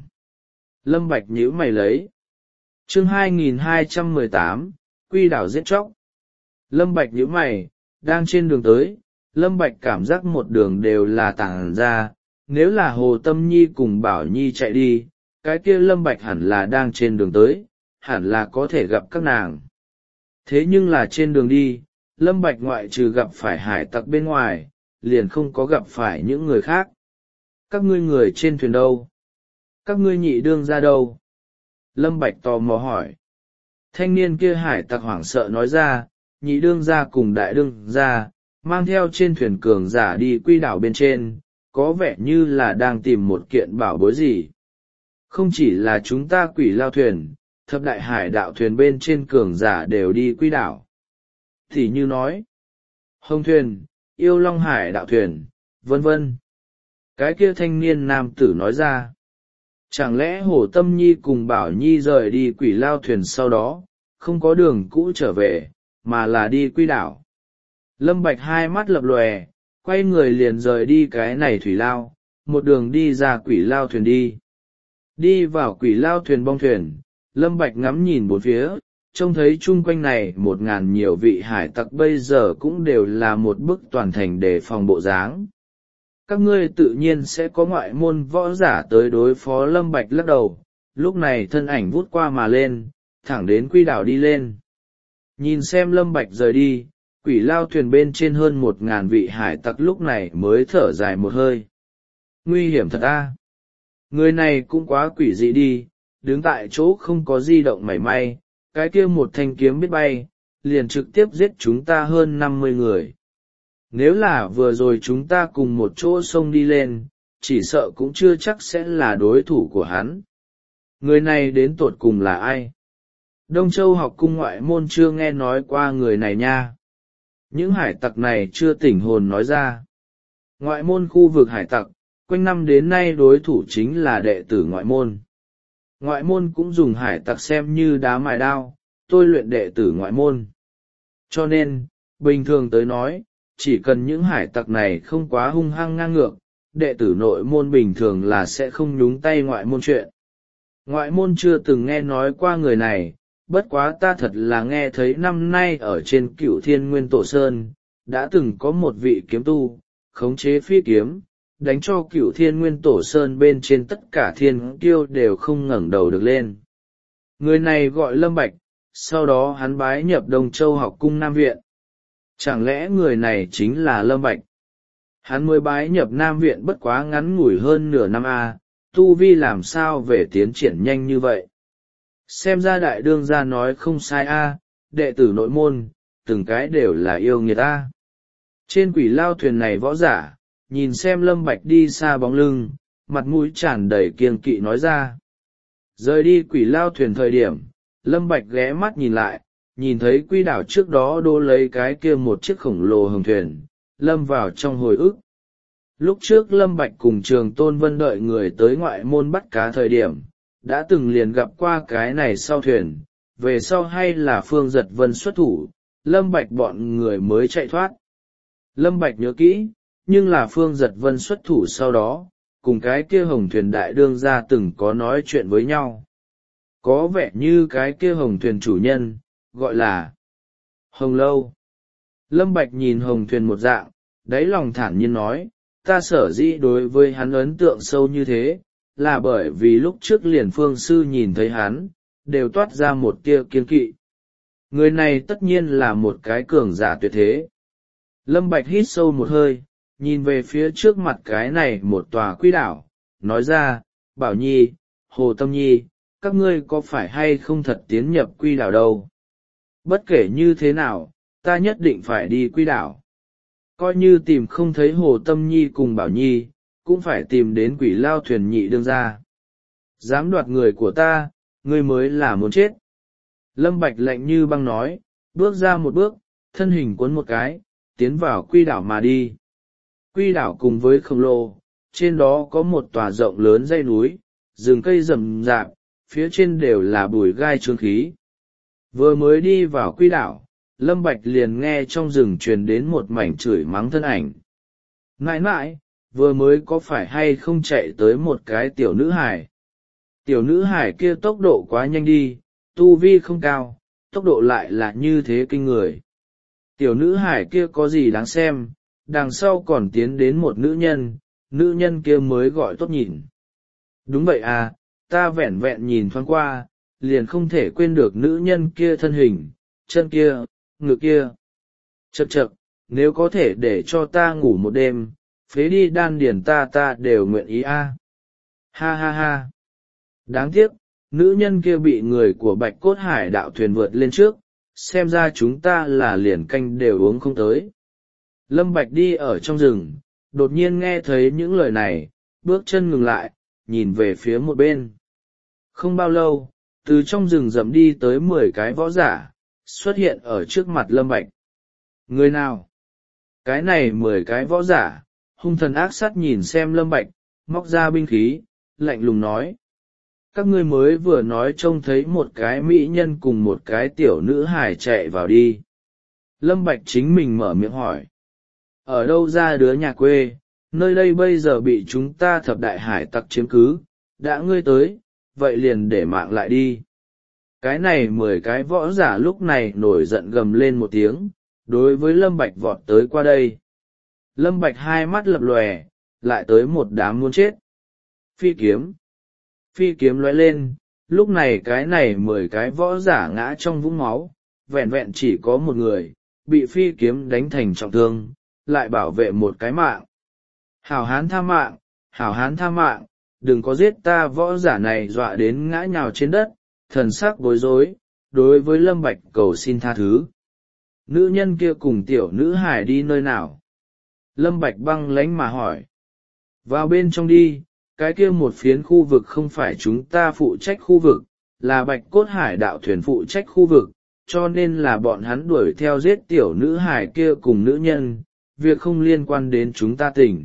Lâm Bạch nhíu mày lấy. Chương hai nghìn hai trăm mười tám, Quy đảo giết chóc. Lâm Bạch nhíu mày, đang trên đường tới, Lâm Bạch cảm giác một đường đều là tàng ra, nếu là Hồ Tâm Nhi cùng Bảo Nhi chạy đi, cái kia Lâm Bạch hẳn là đang trên đường tới, hẳn là có thể gặp các nàng. Thế nhưng là trên đường đi, Lâm Bạch ngoại trừ gặp phải hải tặc bên ngoài, liền không có gặp phải những người khác. Các ngươi người trên thuyền đâu? Các ngươi nhị đương ra đâu? Lâm Bạch tò mò hỏi. Thanh niên kia hải tặc hoảng sợ nói ra, nhị đương ra cùng đại đương ra, mang theo trên thuyền cường giả đi Quy đảo bên trên, có vẻ như là đang tìm một kiện bảo bối gì. Không chỉ là chúng ta Quỷ Lao thuyền, thập đại hải đạo thuyền bên trên cường giả đều đi Quy đảo. Thì như nói, Hồng thuyền, Yêu Long hải đạo thuyền, vân vân. Cái kia thanh niên nam tử nói ra, chẳng lẽ Hồ Tâm Nhi cùng Bảo Nhi rời đi Quỷ Lao thuyền sau đó, không có đường cũ trở về, mà là đi Quy đảo. Lâm Bạch hai mắt lập lòe, quay người liền rời đi cái này thủy lao, một đường đi ra Quỷ Lao thuyền đi. Đi vào Quỷ Lao thuyền bong thuyền, Lâm Bạch ngắm nhìn bốn phía, trông thấy chung quanh này một ngàn nhiều vị hải tặc bây giờ cũng đều là một bức toàn thành để phòng bộ dáng. Các ngươi tự nhiên sẽ có ngoại môn võ giả tới đối phó. Lâm Bạch lắc đầu, lúc này thân ảnh vút qua mà lên, thẳng đến Quy đảo đi lên. Nhìn xem Lâm Bạch rời đi, Quỷ Lao thuyền bên trên hơn một ngàn vị hải tặc lúc này mới thở dài một hơi. Nguy hiểm thật a, người này cũng quá quỷ dị đi, đứng tại chỗ không có di động mảy may, cái kia một thanh kiếm biết bay, liền trực tiếp giết chúng ta hơn năm mươi người. Nếu là vừa rồi chúng ta cùng một chỗ xông đi lên, chỉ sợ cũng chưa chắc sẽ là đối thủ của hắn. Người này đến tột cùng là ai? Đông Châu học cung ngoại môn chưa nghe nói qua người này nha. Những hải tặc này chưa tỉnh hồn nói ra. Ngoại môn khu vực hải tặc, quanh năm đến nay đối thủ chính là đệ tử ngoại môn. Ngoại môn cũng dùng hải tặc xem như đá mài đao, tôi luyện đệ tử ngoại môn. Cho nên, bình thường tới nói, chỉ cần những hải tặc này không quá hung hăng ngang ngược, đệ tử nội môn bình thường là sẽ không nhúng tay ngoại môn chuyện. Ngoại môn chưa từng nghe nói qua người này, bất quá ta thật là nghe thấy năm nay ở trên Cửu Thiên Nguyên Tổ Sơn, đã từng có một vị kiếm tu, khống chế phi kiếm, đánh cho Cửu Thiên Nguyên Tổ Sơn bên trên tất cả thiên kiêu đều không ngẩng đầu được lên. Người này gọi Lâm Bạch, sau đó hắn bái nhập Đông Châu học cung Nam Viện. Chẳng lẽ người này chính là Lâm Bạch? Hắn mới bái nhập Nam Viện bất quá ngắn ngủi hơn nửa năm a, tu vi làm sao về tiến triển nhanh như vậy? Xem ra đại đương gia nói không sai a, đệ tử nội môn, từng cái đều là yêu nghiệt a. Trên Quỷ Lao thuyền này võ giả, nhìn xem Lâm Bạch đi xa bóng lưng, mặt mũi tràn đầy kiêng kỵ nói ra. Rời đi Quỷ Lao thuyền thời điểm, Lâm Bạch ghé mắt nhìn lại, nhìn thấy Quy đảo trước đó đô lấy cái kia một chiếc khổng lồ hồng thuyền, lâm vào trong hồi ức. Lúc trước Lâm Bạch cùng Trường Tôn Vân đợi người tới ngoại môn bắt cá thời điểm, đã từng liền gặp qua cái này sau thuyền, về sau hay là Phương Giật Vân xuất thủ, Lâm Bạch bọn người mới chạy thoát. Lâm Bạch nhớ kỹ, nhưng là Phương Giật Vân xuất thủ sau đó, cùng cái kia hồng thuyền đại đương gia từng có nói chuyện với nhau. Có vẻ như cái kia hồng thuyền chủ nhân, gọi là Hồng Lâu. Lâm Bạch nhìn hồng thuyền một dạng, đáy lòng thản nhiên nói, ta sở dĩ đối với hắn ấn tượng sâu như thế, là bởi vì lúc trước liền phương sư nhìn thấy hắn, đều toát ra một tia kiên kỵ. Người này tất nhiên là một cái cường giả tuyệt thế. Lâm Bạch hít sâu một hơi, nhìn về phía trước mặt cái này một tòa Quy đảo, nói ra, Bảo Nhi, Hồ Tâm Nhi, các ngươi có phải hay không thật tiến nhập Quy đảo đâu? Bất kể như thế nào, ta nhất định phải đi Quy đảo. Coi như tìm không thấy Hồ Tâm Nhi cùng Bảo Nhi, cũng phải tìm đến Quỷ Lao thuyền nhị đương gia. Dám đoạt người của ta, ngươi mới là muốn chết. Lâm Bạch lạnh như băng nói, bước ra một bước, thân hình cuốn một cái, tiến vào Quy đảo mà đi. Quy đảo cùng với khổng lồ, trên đó có một tòa rộng lớn dãy núi, rừng cây rậm rạp, phía trên đều là bụi gai trướng khí. Vừa mới đi vào Quy đảo, Lâm Bạch liền nghe trong rừng truyền đến một mảnh chửi mắng thân ảnh. Nãi nãi, vừa mới có phải hay không chạy tới một cái tiểu nữ hải? Tiểu nữ hải kia tốc độ quá nhanh đi, tu vi không cao, tốc độ lại là như thế kinh người. Tiểu nữ hải kia có gì đáng xem, đằng sau còn tiến đến một nữ nhân, nữ nhân kia mới gọi tốt nhìn. Đúng vậy à, ta vẹn vẹn nhìn thoáng qua, liền không thể quên được nữ nhân kia thân hình, chân kia, ngực kia. Chậc chậc, nếu có thể để cho ta ngủ một đêm, phế đi đan điền ta ta đều nguyện ý a. Ha ha ha. Đáng tiếc, nữ nhân kia bị người của Bạch Cốt Hải đạo thuyền vượt lên trước, xem ra chúng ta là liền canh đều uống không tới. Lâm Bạch đi ở trong rừng, đột nhiên nghe thấy những lời này, bước chân ngừng lại, nhìn về phía một bên. Không bao lâu, từ trong rừng rậm đi tới mười cái võ giả, xuất hiện ở trước mặt Lâm Bạch. Người nào? Cái này mười cái võ giả, hung thần ác sát nhìn xem Lâm Bạch, móc ra binh khí, lạnh lùng nói. Các ngươi mới vừa nói trông thấy một cái mỹ nhân cùng một cái tiểu nữ hài chạy vào đi. Lâm Bạch chính mình mở miệng hỏi. Ở đâu ra đứa nhà quê, nơi đây bây giờ bị chúng ta thập đại hải tặc chiếm cứ, đã ngươi tới, vậy liền để mạng lại đi. Cái này mười cái võ giả lúc này nổi giận gầm lên một tiếng, đối với Lâm Bạch vọt tới qua đây. Lâm Bạch hai mắt lập lòe, lại tới một đám muốn chết. Phi kiếm. Phi kiếm lóe lên, lúc này cái này mười cái võ giả ngã trong vũng máu, vẹn vẹn chỉ có một người, bị phi kiếm đánh thành trọng thương, lại bảo vệ một cái mạng. Hảo hán tha mạng, hảo hán tha mạng, đừng có giết ta. Võ giả này dọa đến ngã nhào trên đất, thần sắc bối rối, đối với Lâm Bạch cầu xin tha thứ. Nữ nhân kia cùng tiểu nữ hải đi nơi nào? Lâm Bạch băng lãnh mà hỏi. Vào bên trong đi, cái kia một phiến khu vực không phải chúng ta phụ trách khu vực, là Bạch Cốt Hải đạo thuyền phụ trách khu vực, cho nên là bọn hắn đuổi theo giết tiểu nữ hải kia cùng nữ nhân, việc không liên quan đến chúng ta tỉnh.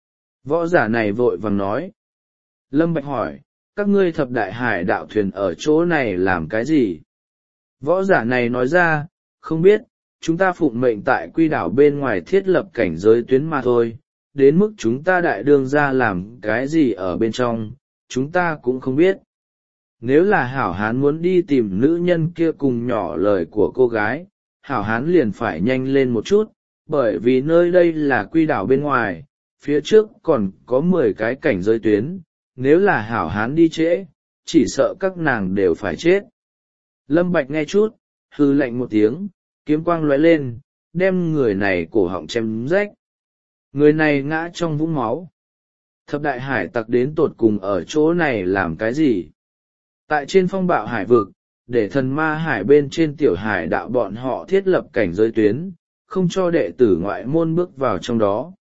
Võ giả này vội vàng nói. Lâm Bạch hỏi, các ngươi thập đại hải đạo thuyền ở chỗ này làm cái gì? Võ giả này nói ra, không biết, chúng ta phụng mệnh tại quy đảo bên ngoài thiết lập cảnh giới tuyến mà thôi, đến mức chúng ta đại đương ra làm cái gì ở bên trong, chúng ta cũng không biết. Nếu là hảo hán muốn đi tìm nữ nhân kia cùng nhỏ lời của cô gái, hảo hán liền phải nhanh lên một chút, bởi vì nơi đây là quy đảo bên ngoài, phía trước còn có mười cái cảnh giới tuyến, nếu là hảo hán đi trễ, chỉ sợ các nàng đều phải chết. Lâm Bạch nghe chút, hư lạnh một tiếng, kiếm quang lóe lên, đem người này cổ họng chém rách. Người này ngã trong vũng máu. Thập đại hải tặc đến tột cùng ở chỗ này làm cái gì? Tại trên phong bạo hải vực, để thần ma hải bên trên tiểu hải đạo bọn họ thiết lập cảnh giới tuyến, không cho đệ tử ngoại môn bước vào trong đó.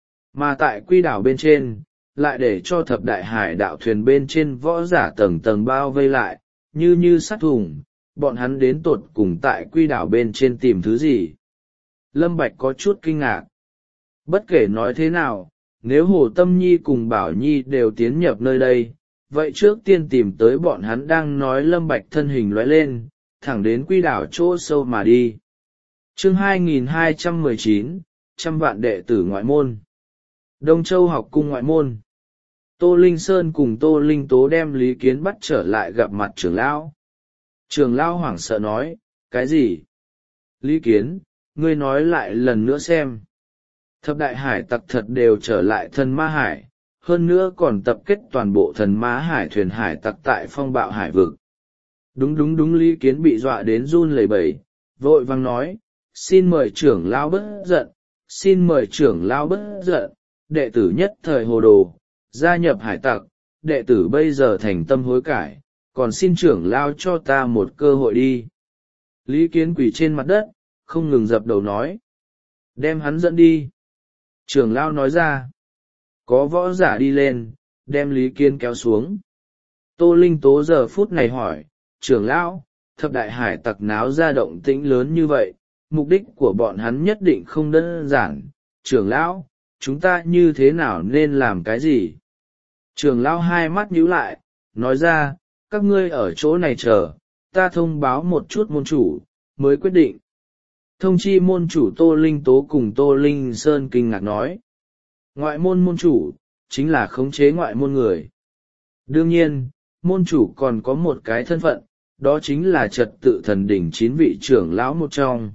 Mà tại quy đảo bên trên, lại để cho thập đại hải đạo thuyền bên trên võ giả tầng tầng bao vây lại, như như sát thùng, bọn hắn đến tột cùng tại quy đảo bên trên tìm thứ gì. Lâm Bạch có chút kinh ngạc. Bất kể nói thế nào, nếu Hồ Tâm Nhi cùng Bảo Nhi đều tiến nhập nơi đây, vậy trước tiên tìm tới bọn hắn. Đang nói Lâm Bạch thân hình lóe lên, thẳng đến quy đảo chỗ sâu mà đi. Chương hai nghìn hai trăm mười chín, trăm vạn đệ tử ngoại môn. Đông Châu học cung ngoại môn. Tô Linh Sơn cùng Tô Linh Tố đem Lý Kiến bắt trở lại gặp mặt trưởng lão. Trưởng lão hoảng sợ nói, cái gì? Lý Kiến, ngươi nói lại lần nữa xem. Thập đại hải tặc thật đều trở lại thần ma hải, hơn nữa còn tập kết toàn bộ thần ma hải thuyền hải tặc tại phong bạo hải vực. Đúng đúng đúng. Lý Kiến bị dọa đến run lẩy bẩy, vội vang nói, xin mời trưởng lão bất giận, xin mời trưởng lão bất giận, đệ tử nhất thời hồ đồ, gia nhập hải tặc, đệ tử bây giờ thành tâm hối cải, còn xin trưởng lão cho ta một cơ hội đi. Lý Kiến quỳ trên mặt đất, không ngừng dập đầu nói, đem hắn dẫn đi. Trưởng lão nói ra, có võ giả đi lên, đem Lý Kiến kéo xuống. Tô Linh Tố giờ phút này hỏi, trưởng lão, thập đại hải tặc náo ra động tĩnh lớn như vậy, mục đích của bọn hắn nhất định không đơn giản. Trưởng lão, chúng ta như thế nào nên làm cái gì? Trưởng lão hai mắt nhíu lại, nói ra, các ngươi ở chỗ này chờ, ta thông báo một chút môn chủ, mới quyết định. Thông chi môn chủ Tô Linh Tố cùng Tô Linh Sơn kinh ngạc nói. Ngoại môn môn chủ, chính là khống chế ngoại môn người. Đương nhiên, môn chủ còn có một cái thân phận, đó chính là trật tự thần đỉnh chín vị trưởng lão một trong.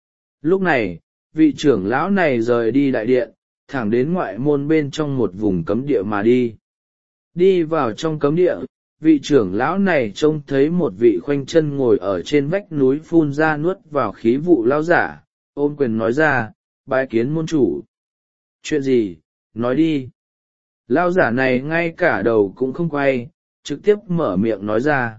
Lúc này, vị trưởng lão này rời đi đại điện, thẳng đến ngoại môn bên trong một vùng cấm địa mà đi. Đi vào trong cấm địa, vị trưởng lão này trông thấy một vị khoanh chân ngồi ở trên vách núi phun ra nuốt vào khí vụ lão giả, ôm quyền nói ra, bái kiến môn chủ. Chuyện gì, nói đi. Lão giả này ngay cả đầu cũng không quay, trực tiếp mở miệng nói ra.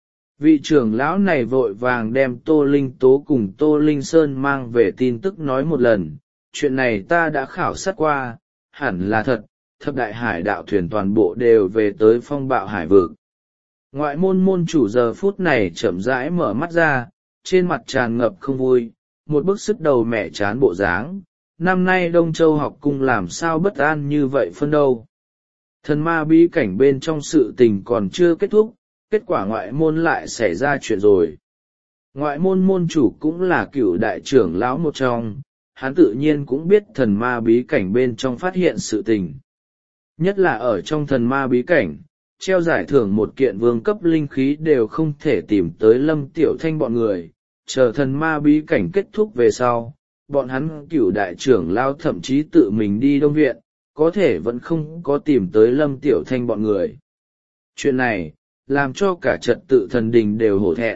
Vị trưởng lão này vội vàng đem Tô Linh Tố cùng Tô Linh Sơn mang về tin tức nói một lần, chuyện này ta đã khảo sát qua, hẳn là thật, thập đại hải đạo thuyền toàn bộ đều về tới phong bạo hải vực. Ngoại môn môn chủ giờ phút này chậm rãi mở mắt ra, trên mặt tràn ngập không vui, một bức sức đầu mẹ chán bộ dáng, năm nay Đông Châu học cung làm sao bất an như vậy phân đâu. Thần ma bí cảnh bên trong sự tình còn chưa kết thúc, kết quả ngoại môn lại xảy ra chuyện rồi. Ngoại môn môn chủ cũng là cựu đại trưởng lão một trong, hắn tự nhiên cũng biết thần ma bí cảnh bên trong phát hiện sự tình. Nhất là ở trong thần ma bí cảnh, treo giải thưởng một kiện vương cấp linh khí đều không thể tìm tới Lâm Tiểu Thanh bọn người, chờ thần ma bí cảnh kết thúc về sau, bọn hắn cựu đại trưởng lão thậm chí tự mình đi đông viện, có thể vẫn không có tìm tới Lâm Tiểu Thanh bọn người. Chuyện này, làm cho cả trật tự thần đình đều hổ thẹn.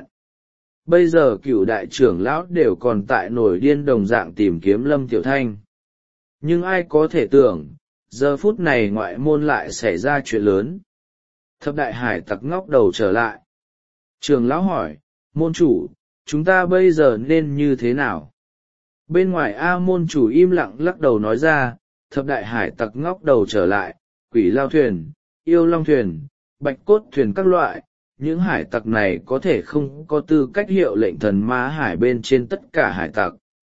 Bây giờ cựu đại trưởng lão đều còn tại nổi điên đồng dạng tìm kiếm Lâm Tiểu Thanh. Nhưng ai có thể tưởng, giờ phút này ngoại môn lại xảy ra chuyện lớn. Thập đại hải tặc ngóc đầu trở lại. Trưởng lão hỏi, môn chủ, chúng ta bây giờ nên như thế nào? Bên ngoài A môn chủ im lặng lắc đầu nói ra, thập đại hải tặc ngóc đầu trở lại, quỷ lao thuyền, yêu long thuyền, bạch cốt thuyền các loại, những hải tặc này có thể không có tư cách hiệu lệnh thần ma hải bên trên tất cả hải tặc.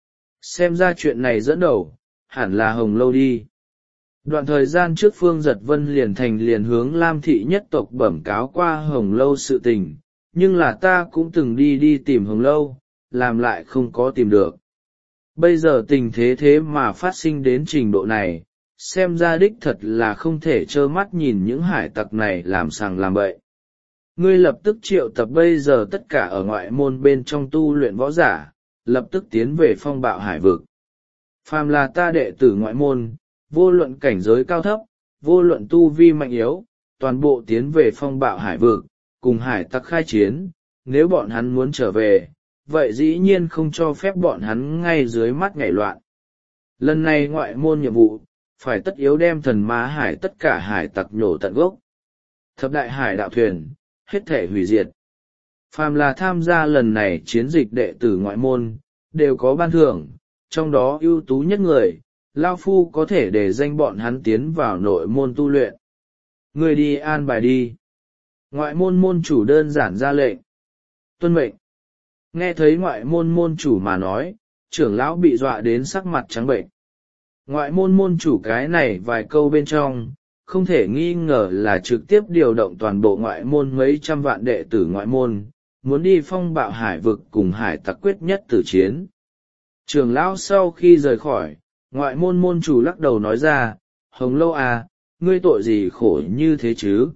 Xem ra chuyện này dẫn đầu, hẳn là Hồng Lâu đi. Đoạn thời gian trước Phương Giật Vân liền thành liền hướng Lam thị nhất tộc bẩm cáo qua Hồng Lâu sự tình, nhưng là ta cũng từng đi đi tìm Hồng Lâu, làm lại không có tìm được. Bây giờ tình thế thế mà phát sinh đến trình độ này, xem ra đích thật là không thể trơ mắt nhìn những hải tặc này làm sàng làm bậy. Ngươi lập tức triệu tập bây giờ tất cả ở ngoại môn bên trong tu luyện võ giả, lập tức tiến về phong bạo hải vực. Phàm là ta đệ tử ngoại môn, vô luận cảnh giới cao thấp, vô luận tu vi mạnh yếu, toàn bộ tiến về phong bạo hải vực, cùng hải tặc khai chiến, nếu bọn hắn muốn trở về, vậy dĩ nhiên không cho phép bọn hắn ngay dưới mắt nhảy loạn. Lần này ngoại môn nhiệm vụ, phải tất yếu đem thần ma hải tất cả hải tặc nhổ tận gốc. Thập đại hải đạo thuyền, hết thể hủy diệt. Phàm là tham gia lần này chiến dịch đệ tử ngoại môn, đều có ban thưởng, trong đó ưu tú nhất người, Lao Phu có thể để danh bọn hắn tiến vào nội môn tu luyện. Người đi an bài đi. Ngoại môn môn chủ đơn giản ra lệnh. Tuân mệnh. Nghe thấy ngoại môn môn chủ mà nói, trưởng lão bị dọa đến sắc mặt trắng bệnh. Ngoại môn môn chủ cái này vài câu bên trong, không thể nghi ngờ là trực tiếp điều động toàn bộ ngoại môn mấy trăm vạn đệ tử ngoại môn, muốn đi phong bạo hải vực cùng hải tặc quyết nhất tử chiến. Trưởng lão sau khi rời khỏi, ngoại môn môn chủ lắc đầu nói ra, Hồng Lâu à, ngươi tội gì khổ như thế chứ?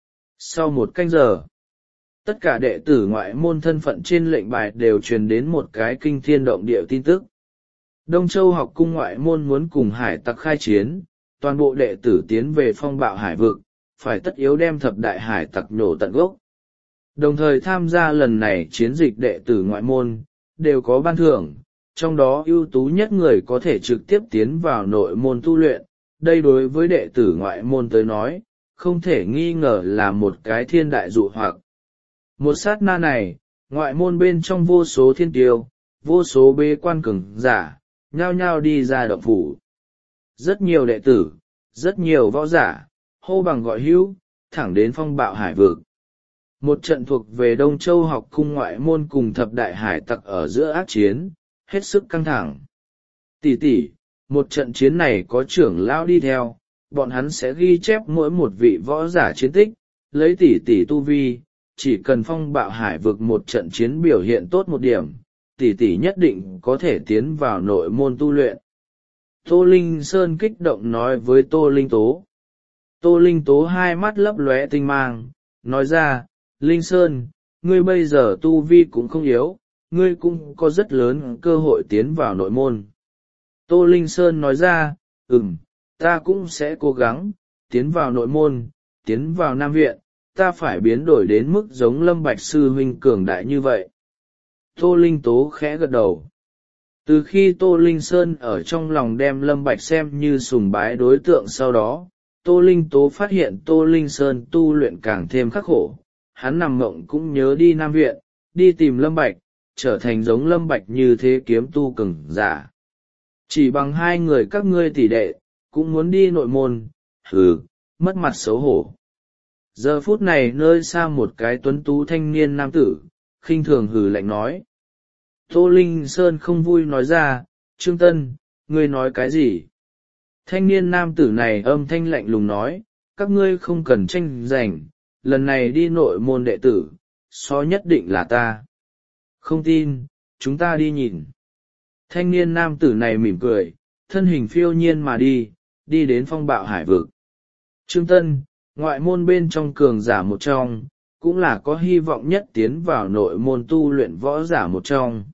Sau một canh giờ, tất cả đệ tử ngoại môn thân phận trên lệnh bài đều truyền đến một cái kinh thiên động địa tin tức. Đông Châu học cung ngoại môn muốn cùng hải tặc khai chiến, toàn bộ đệ tử tiến về phong bạo hải vực, phải tất yếu đem thập đại hải tặc nhổ tận gốc. Đồng thời tham gia lần này chiến dịch đệ tử ngoại môn, đều có ban thưởng, trong đó ưu tú nhất người có thể trực tiếp tiến vào nội môn tu luyện, đây đối với đệ tử ngoại môn tới nói, không thể nghi ngờ là một cái thiên đại dụ hoặc. Một sát na này, ngoại môn bên trong vô số thiên tiêu, vô số bế quan cường giả, nhao nhao đi ra động phủ. Rất nhiều đệ tử, rất nhiều võ giả, hô bằng gọi hữu, thẳng đến phong bạo hải vực. Một trận thuộc về Đông Châu học cung ngoại môn cùng thập đại hải tặc ở giữa ác chiến, hết sức căng thẳng. Tỷ tỷ, một trận chiến này có trưởng lão đi theo, bọn hắn sẽ ghi chép mỗi một vị võ giả chiến tích, lấy tỷ tỷ tu vi, chỉ cần phong bạo hải vực một trận chiến biểu hiện tốt một điểm, tỷ tỷ nhất định có thể tiến vào nội môn tu luyện. Tô Linh Sơn kích động nói với Tô Linh Tố. Tô Linh Tố hai mắt lấp lóe tinh mang, nói ra, Linh Sơn, ngươi bây giờ tu vi cũng không yếu, ngươi cũng có rất lớn cơ hội tiến vào nội môn. Tô Linh Sơn nói ra, ừm, ta cũng sẽ cố gắng, tiến vào nội môn, tiến vào Nam Viện, ta phải biến đổi đến mức giống Lâm Bạch Sư huynh cường đại như vậy. Tô Linh Tố khẽ gật đầu. Từ khi Tô Linh Sơn ở trong lòng đem Lâm Bạch xem như sùng bái đối tượng sau đó, Tô Linh Tố phát hiện Tô Linh Sơn tu luyện càng thêm khắc khổ, hắn nằm mộng cũng nhớ đi Nam Viện, đi tìm Lâm Bạch, trở thành giống Lâm Bạch như thế kiếm tu cường giả. Chỉ bằng hai người các ngươi tỷ đệ, cũng muốn đi nội môn, hừ, mất mặt xấu hổ. Giờ phút này nơi xa một cái tuấn tú thanh niên nam tử, khinh thường hừ lạnh nói. Tô Linh Sơn không vui nói ra, Trương Tân, ngươi nói cái gì? Thanh niên nam tử này âm thanh lạnh lùng nói, các ngươi không cần tranh giành, lần này đi nội môn đệ tử, so nhất định là ta. Không tin, chúng ta đi nhìn. Thanh niên nam tử này mỉm cười, thân hình phiêu nhiên mà đi, đi đến phong bạo hải vực. Trương Tân, ngoại môn bên trong cường giả một trong, cũng là có hy vọng nhất tiến vào nội môn tu luyện võ giả một trong.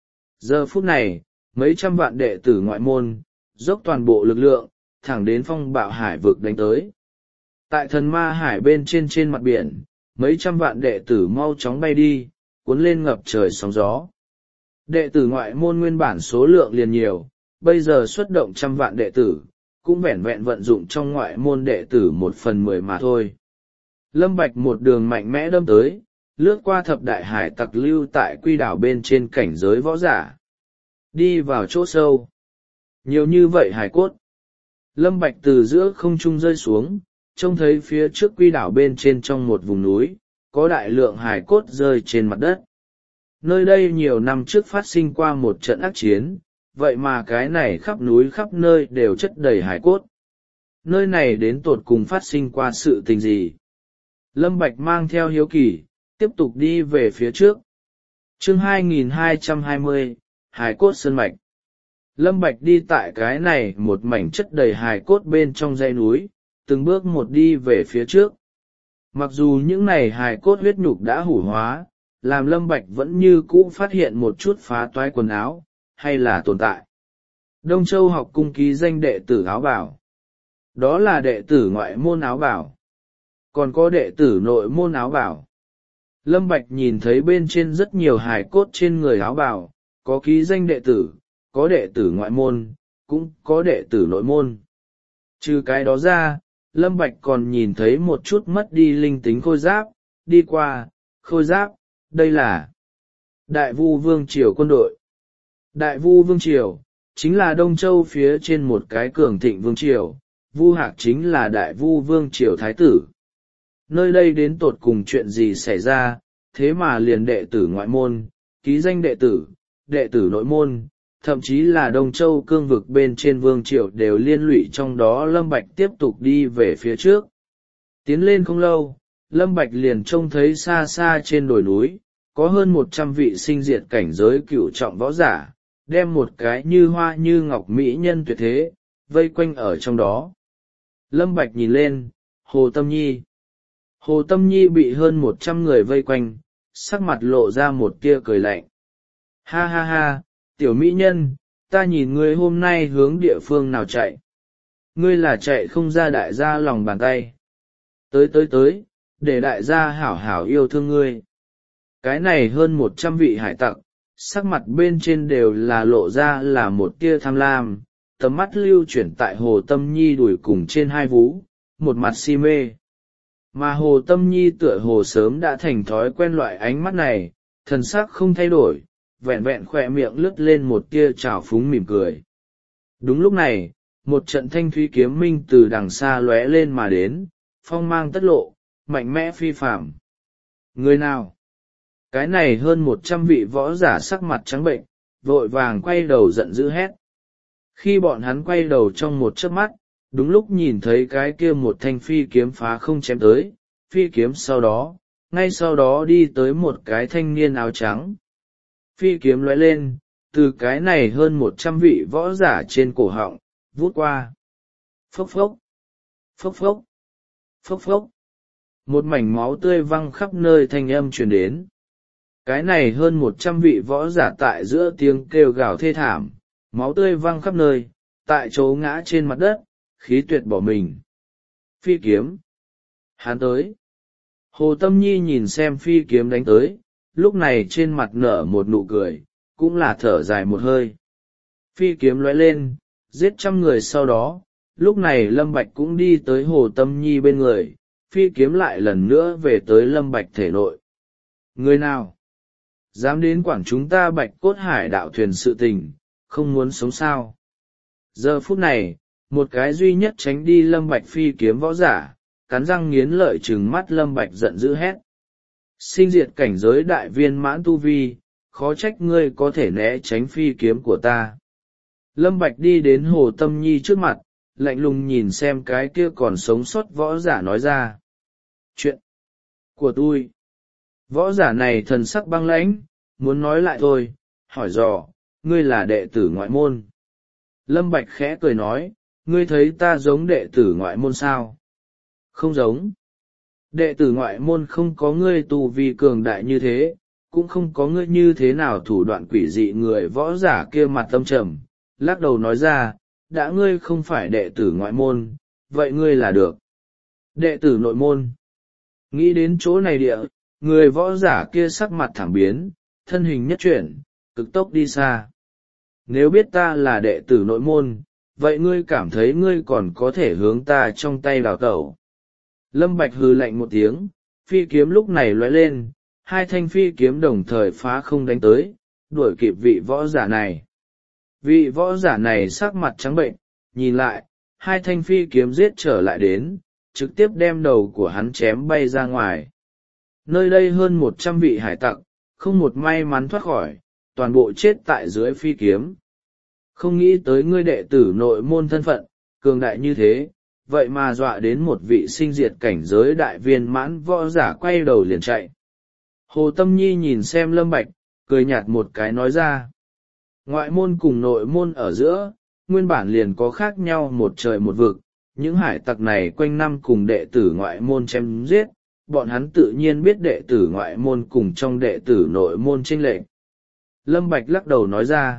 Giờ phút này, mấy trăm vạn đệ tử ngoại môn, dốc toàn bộ lực lượng, thẳng đến phong bạo hải vực đánh tới. Tại thần ma hải bên trên trên mặt biển, mấy trăm vạn đệ tử mau chóng bay đi, cuốn lên ngập trời sóng gió. Đệ tử ngoại môn nguyên bản số lượng liền nhiều, bây giờ xuất động trăm vạn đệ tử, cũng vẻn vẹn vận dụng trong ngoại môn đệ tử một phần mười mà thôi. Lâm Bạch một đường mạnh mẽ đâm tới, lướt qua thập đại hải tặc lưu tại quy đảo bên trên cảnh giới võ giả. Đi vào chỗ sâu. Nhiều như vậy hải cốt. Lâm Bạch từ giữa không trung rơi xuống, trông thấy phía trước quy đảo bên trên trong một vùng núi, có đại lượng hải cốt rơi trên mặt đất. Nơi đây nhiều năm trước phát sinh qua một trận ác chiến, vậy mà cái này khắp núi khắp nơi đều chất đầy hải cốt. Nơi này đến tột cùng phát sinh qua sự tình gì? Lâm Bạch mang theo hiếu kỳ, tiếp tục đi về phía trước. Chương hai nghìn hai trăm hai mươi, Hải cốt sơn mạch. Lâm Bạch đi tại cái này một mảnh chất đầy hải cốt bên trong dãy núi, từng bước một đi về phía trước. Mặc dù những này hải cốt huyết nhục đã hủ hóa, làm Lâm Bạch vẫn như cũ phát hiện một chút phá toái quần áo, hay là tồn tại. Đông Châu học cung ký danh đệ tử áo bảo. Đó là đệ tử ngoại môn áo bảo. Còn có đệ tử nội môn áo bảo. Lâm Bạch nhìn thấy bên trên rất nhiều hài cốt trên người áo bảo, có ký danh đệ tử, có đệ tử ngoại môn, cũng có đệ tử nội môn. Trừ cái đó ra, Lâm Bạch còn nhìn thấy một chút mất đi linh tính khôi giáp, đi qua, khôi giáp, đây là Đại Vu Vương Triều quân đội. Đại Vu Vương Triều, chính là Đông Châu phía trên một cái cường thịnh Vương Triều, Vu Hạc chính là Đại Vu Vương Triều Thái tử. Nơi đây đến tột cùng chuyện gì xảy ra, thế mà liền đệ tử ngoại môn, ký danh đệ tử, đệ tử nội môn, thậm chí là Đông Châu cương vực bên trên Vương Triều đều liên lụy trong đó. Lâm Bạch tiếp tục đi về phía trước. Tiến lên không lâu, Lâm Bạch liền trông thấy xa xa trên đồi núi, có hơn một trăm vị sinh diệt cảnh giới cửu trọng võ giả, đem một cái như hoa như ngọc mỹ nhân tuyệt thế, vây quanh ở trong đó. Lâm Bạch nhìn lên, Hồ Tâm Nhi. Hồ Tâm Nhi bị hơn một trăm người vây quanh, sắc mặt lộ ra một tia cười lạnh. Ha ha ha, tiểu mỹ nhân, ta nhìn ngươi hôm nay hướng địa phương nào chạy. Ngươi là chạy không ra đại gia lòng bàn tay. Tới tới tới, để đại gia hảo hảo yêu thương ngươi. Cái này hơn một trăm vị hải tặc, sắc mặt bên trên đều là lộ ra là một tia tham lam, tầm mắt lưu chuyển tại Hồ Tâm Nhi đùi cùng trên hai vú, một mặt si mê. Mà Hồ Tâm Nhi tựa hồ sớm đã thành thói quen loại ánh mắt này, thần sắc không thay đổi, vẹn vẹn khỏe miệng lướt lên một tia trào phúng mỉm cười. Đúng lúc này, một trận thanh thúy kiếm minh từ đằng xa lóe lên mà đến, phong mang tất lộ, mạnh mẽ phi phàm. Người nào? Cái này hơn một trăm vị võ giả sắc mặt trắng bệnh, vội vàng quay đầu giận dữ hét. Khi bọn hắn quay đầu trong một chớp mắt, đúng lúc nhìn thấy cái kia một thanh phi kiếm phá không chém tới, phi kiếm sau đó, ngay sau đó đi tới một cái thanh niên áo trắng. phi kiếm lóe lên, từ cái này hơn một trăm vị võ giả trên cổ họng vút qua. Phốc phốc, phốc phốc, phốc phốc, một mảnh máu tươi văng khắp nơi, thanh âm truyền đến. Cái này hơn một trăm vị võ giả tại giữa tiếng kêu gào thê thảm, máu tươi văng khắp nơi, tại chỗ ngã trên mặt đất, khí tuyệt bỏ mình. Phi kiếm, hắn tới. Hồ Tâm Nhi nhìn xem phi kiếm đánh tới, lúc này trên mặt nở một nụ cười, cũng là thở dài một hơi. Phi kiếm lóe lên, giết trăm người sau đó, lúc này Lâm Bạch cũng đi tới Hồ Tâm Nhi bên người, phi kiếm lại lần nữa về tới Lâm Bạch thể nội. Người nào dám đến quản chúng ta Bạch Cốt Hải đạo thuyền sự tình, không muốn sống sao? Giờ phút này, một cái duy nhất tránh đi Lâm Bạch phi kiếm võ giả, cắn răng nghiến lợi trừng mắt Lâm Bạch giận dữ hét. Sinh diệt cảnh giới đại viên mãn tu vi, khó trách ngươi có thể né tránh phi kiếm của ta. Lâm Bạch đi đến Hồ Tâm Nhi trước mặt, lạnh lùng nhìn xem cái kia còn sống sót võ giả nói ra. Chuyện của tôi. Võ giả này thần sắc băng lãnh, muốn nói lại thôi, hỏi dò, ngươi là đệ tử ngoại môn. Lâm Bạch khẽ cười nói, ngươi thấy ta giống đệ tử ngoại môn sao? Không giống. Đệ tử ngoại môn không có ngươi tu vi cường đại như thế, cũng không có ngươi như thế nào thủ đoạn quỷ dị. Người võ giả kia mặt tâm trầm, lắc đầu nói ra, đã ngươi không phải đệ tử ngoại môn, vậy ngươi là được đệ tử nội môn. Nghĩ đến chỗ này địa, người võ giả kia sắc mặt thẳng biến, thân hình nhất chuyển, cực tốc đi xa. Nếu biết ta là đệ tử nội môn, vậy ngươi cảm thấy ngươi còn có thể hướng ta trong tay đào tẩu? Lâm Bạch hừ lạnh một tiếng, phi kiếm lúc này lóe lên, hai thanh phi kiếm đồng thời phá không đánh tới, đuổi kịp vị võ giả này. Vị võ giả này sắc mặt trắng bệnh, nhìn lại, hai thanh phi kiếm giết trở lại đến, trực tiếp đem đầu của hắn chém bay ra ngoài. Nơi đây hơn một trăm vị hải tặc, không một may mắn thoát khỏi, toàn bộ chết tại dưới phi kiếm. Không nghĩ tới ngươi đệ tử nội môn thân phận, cường đại như thế, vậy mà dọa đến một vị sinh diệt cảnh giới đại viên mãn võ giả quay đầu liền chạy. Hồ Tâm Nhi nhìn xem Lâm Bạch, cười nhạt một cái nói ra. Ngoại môn cùng nội môn ở giữa, nguyên bản liền có khác nhau một trời một vực, những hải tặc này quanh năm cùng đệ tử ngoại môn chém giết, bọn hắn tự nhiên biết đệ tử ngoại môn cùng trong đệ tử nội môn chênh lệch. Lâm Bạch lắc đầu nói ra.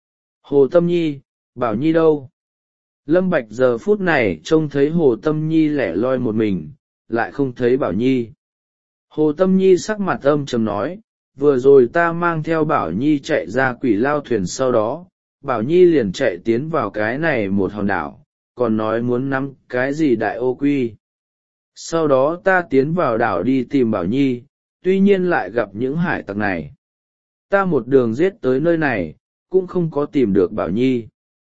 Hồ Tâm Nhi, Bảo Nhi đâu? Lâm Bạch giờ phút này trông thấy Hồ Tâm Nhi lẻ loi một mình, lại không thấy Bảo Nhi. Hồ Tâm Nhi sắc mặt âm trầm nói, vừa rồi ta mang theo Bảo Nhi chạy ra quỷ lao thuyền, sau đó, Bảo Nhi liền chạy tiến vào cái này một hòn đảo, còn nói muốn nắm cái gì đại ô quy. Sau đó ta tiến vào đảo đi tìm Bảo Nhi, tuy nhiên lại gặp những hải tặc này. Ta một đường giết tới nơi này, cũng không có tìm được Bảo Nhi.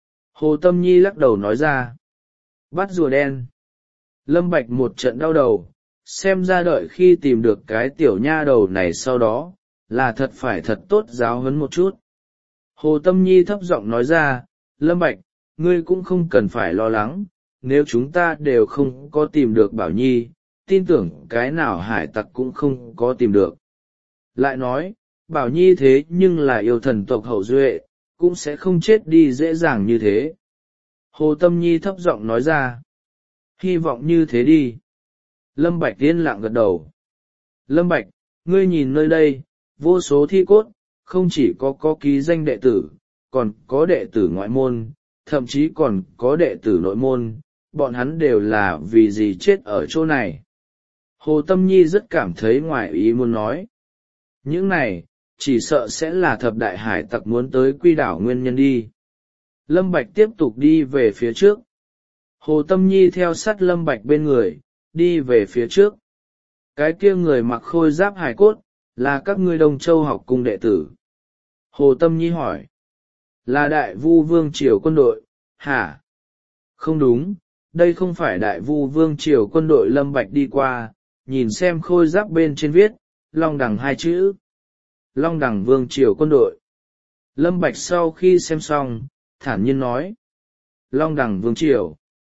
Hồ Tâm Nhi lắc đầu nói ra. Bắt rùa đen. Lâm Bạch một trận đau đầu, xem ra đợi khi tìm được cái tiểu nha đầu này sau đó, là thật phải thật tốt giáo huấn một chút. Hồ Tâm Nhi thấp giọng nói ra, Lâm Bạch, ngươi cũng không cần phải lo lắng, nếu chúng ta đều không có tìm được Bảo Nhi, tin tưởng cái nào hải tặc cũng không có tìm được. Lại nói, Bảo Nhi thế nhưng là yêu thần tộc hậu duệ, cũng sẽ không chết đi dễ dàng như thế. Hồ Tâm Nhi thấp giọng nói ra. Hy vọng như thế đi. Lâm Bạch yên lặng gật đầu. Lâm Bạch, ngươi nhìn nơi đây, vô số thi cốt, không chỉ có có ký danh đệ tử, còn có đệ tử ngoại môn, thậm chí còn có đệ tử nội môn, bọn hắn đều là vì gì chết ở chỗ này. Hồ Tâm Nhi rất cảm thấy ngoài ý muốn nói. Những này, chỉ sợ sẽ là thập đại hải tặc muốn tới quy đảo nguyên nhân đi. Lâm Bạch tiếp tục đi về phía trước. Hồ Tâm Nhi theo sát Lâm Bạch bên người, đi về phía trước. Cái kia người mặc khôi giáp hải cốt, là các ngươi Đông Châu học cung đệ tử. Hồ Tâm Nhi hỏi. Là Đại Vu Vương Triều quân đội, hả? Không đúng, đây không phải Đại Vu Vương Triều quân đội. Lâm Bạch đi qua, nhìn xem khôi giáp bên trên viết, Long Đằng hai chữ. Long Đằng Vương Triều quân đội. Lâm Bạch sau khi xem xong, thản nhiên nói. Long Đằng Vương Triều.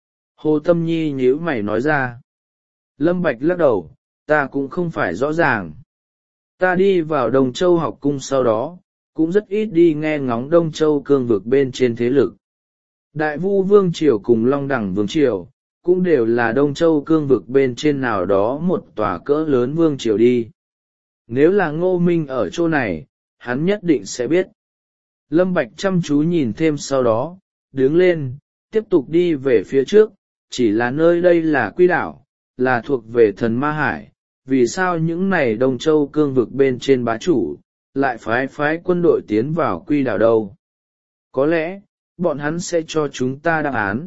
Hồ Tâm Nhi nhíu mày nói ra. Lâm Bạch lắc đầu, ta cũng không phải rõ ràng. Ta đi vào Đồng Châu học cung sau đó, cũng rất ít đi nghe ngóng Đông Châu cương vực bên trên thế lực. Đại Vu Vương Triều cùng Long Đẳng Vương Triều, cũng đều là Đông Châu cương vực bên trên nào đó một tòa cỡ lớn Vương Triều đi. Nếu là Ngô Minh ở chỗ này, hắn nhất định sẽ biết. Lâm Bạch chăm chú nhìn thêm sau đó, đứng lên, tiếp tục đi về phía trước, chỉ là nơi đây là Quy Đảo, là thuộc về thần Ma Hải, vì sao những này Đông Châu cương vực bên trên bá chủ, lại phái phái quân đội tiến vào Quy Đảo đâu? Có lẽ, bọn hắn sẽ cho chúng ta đáp án.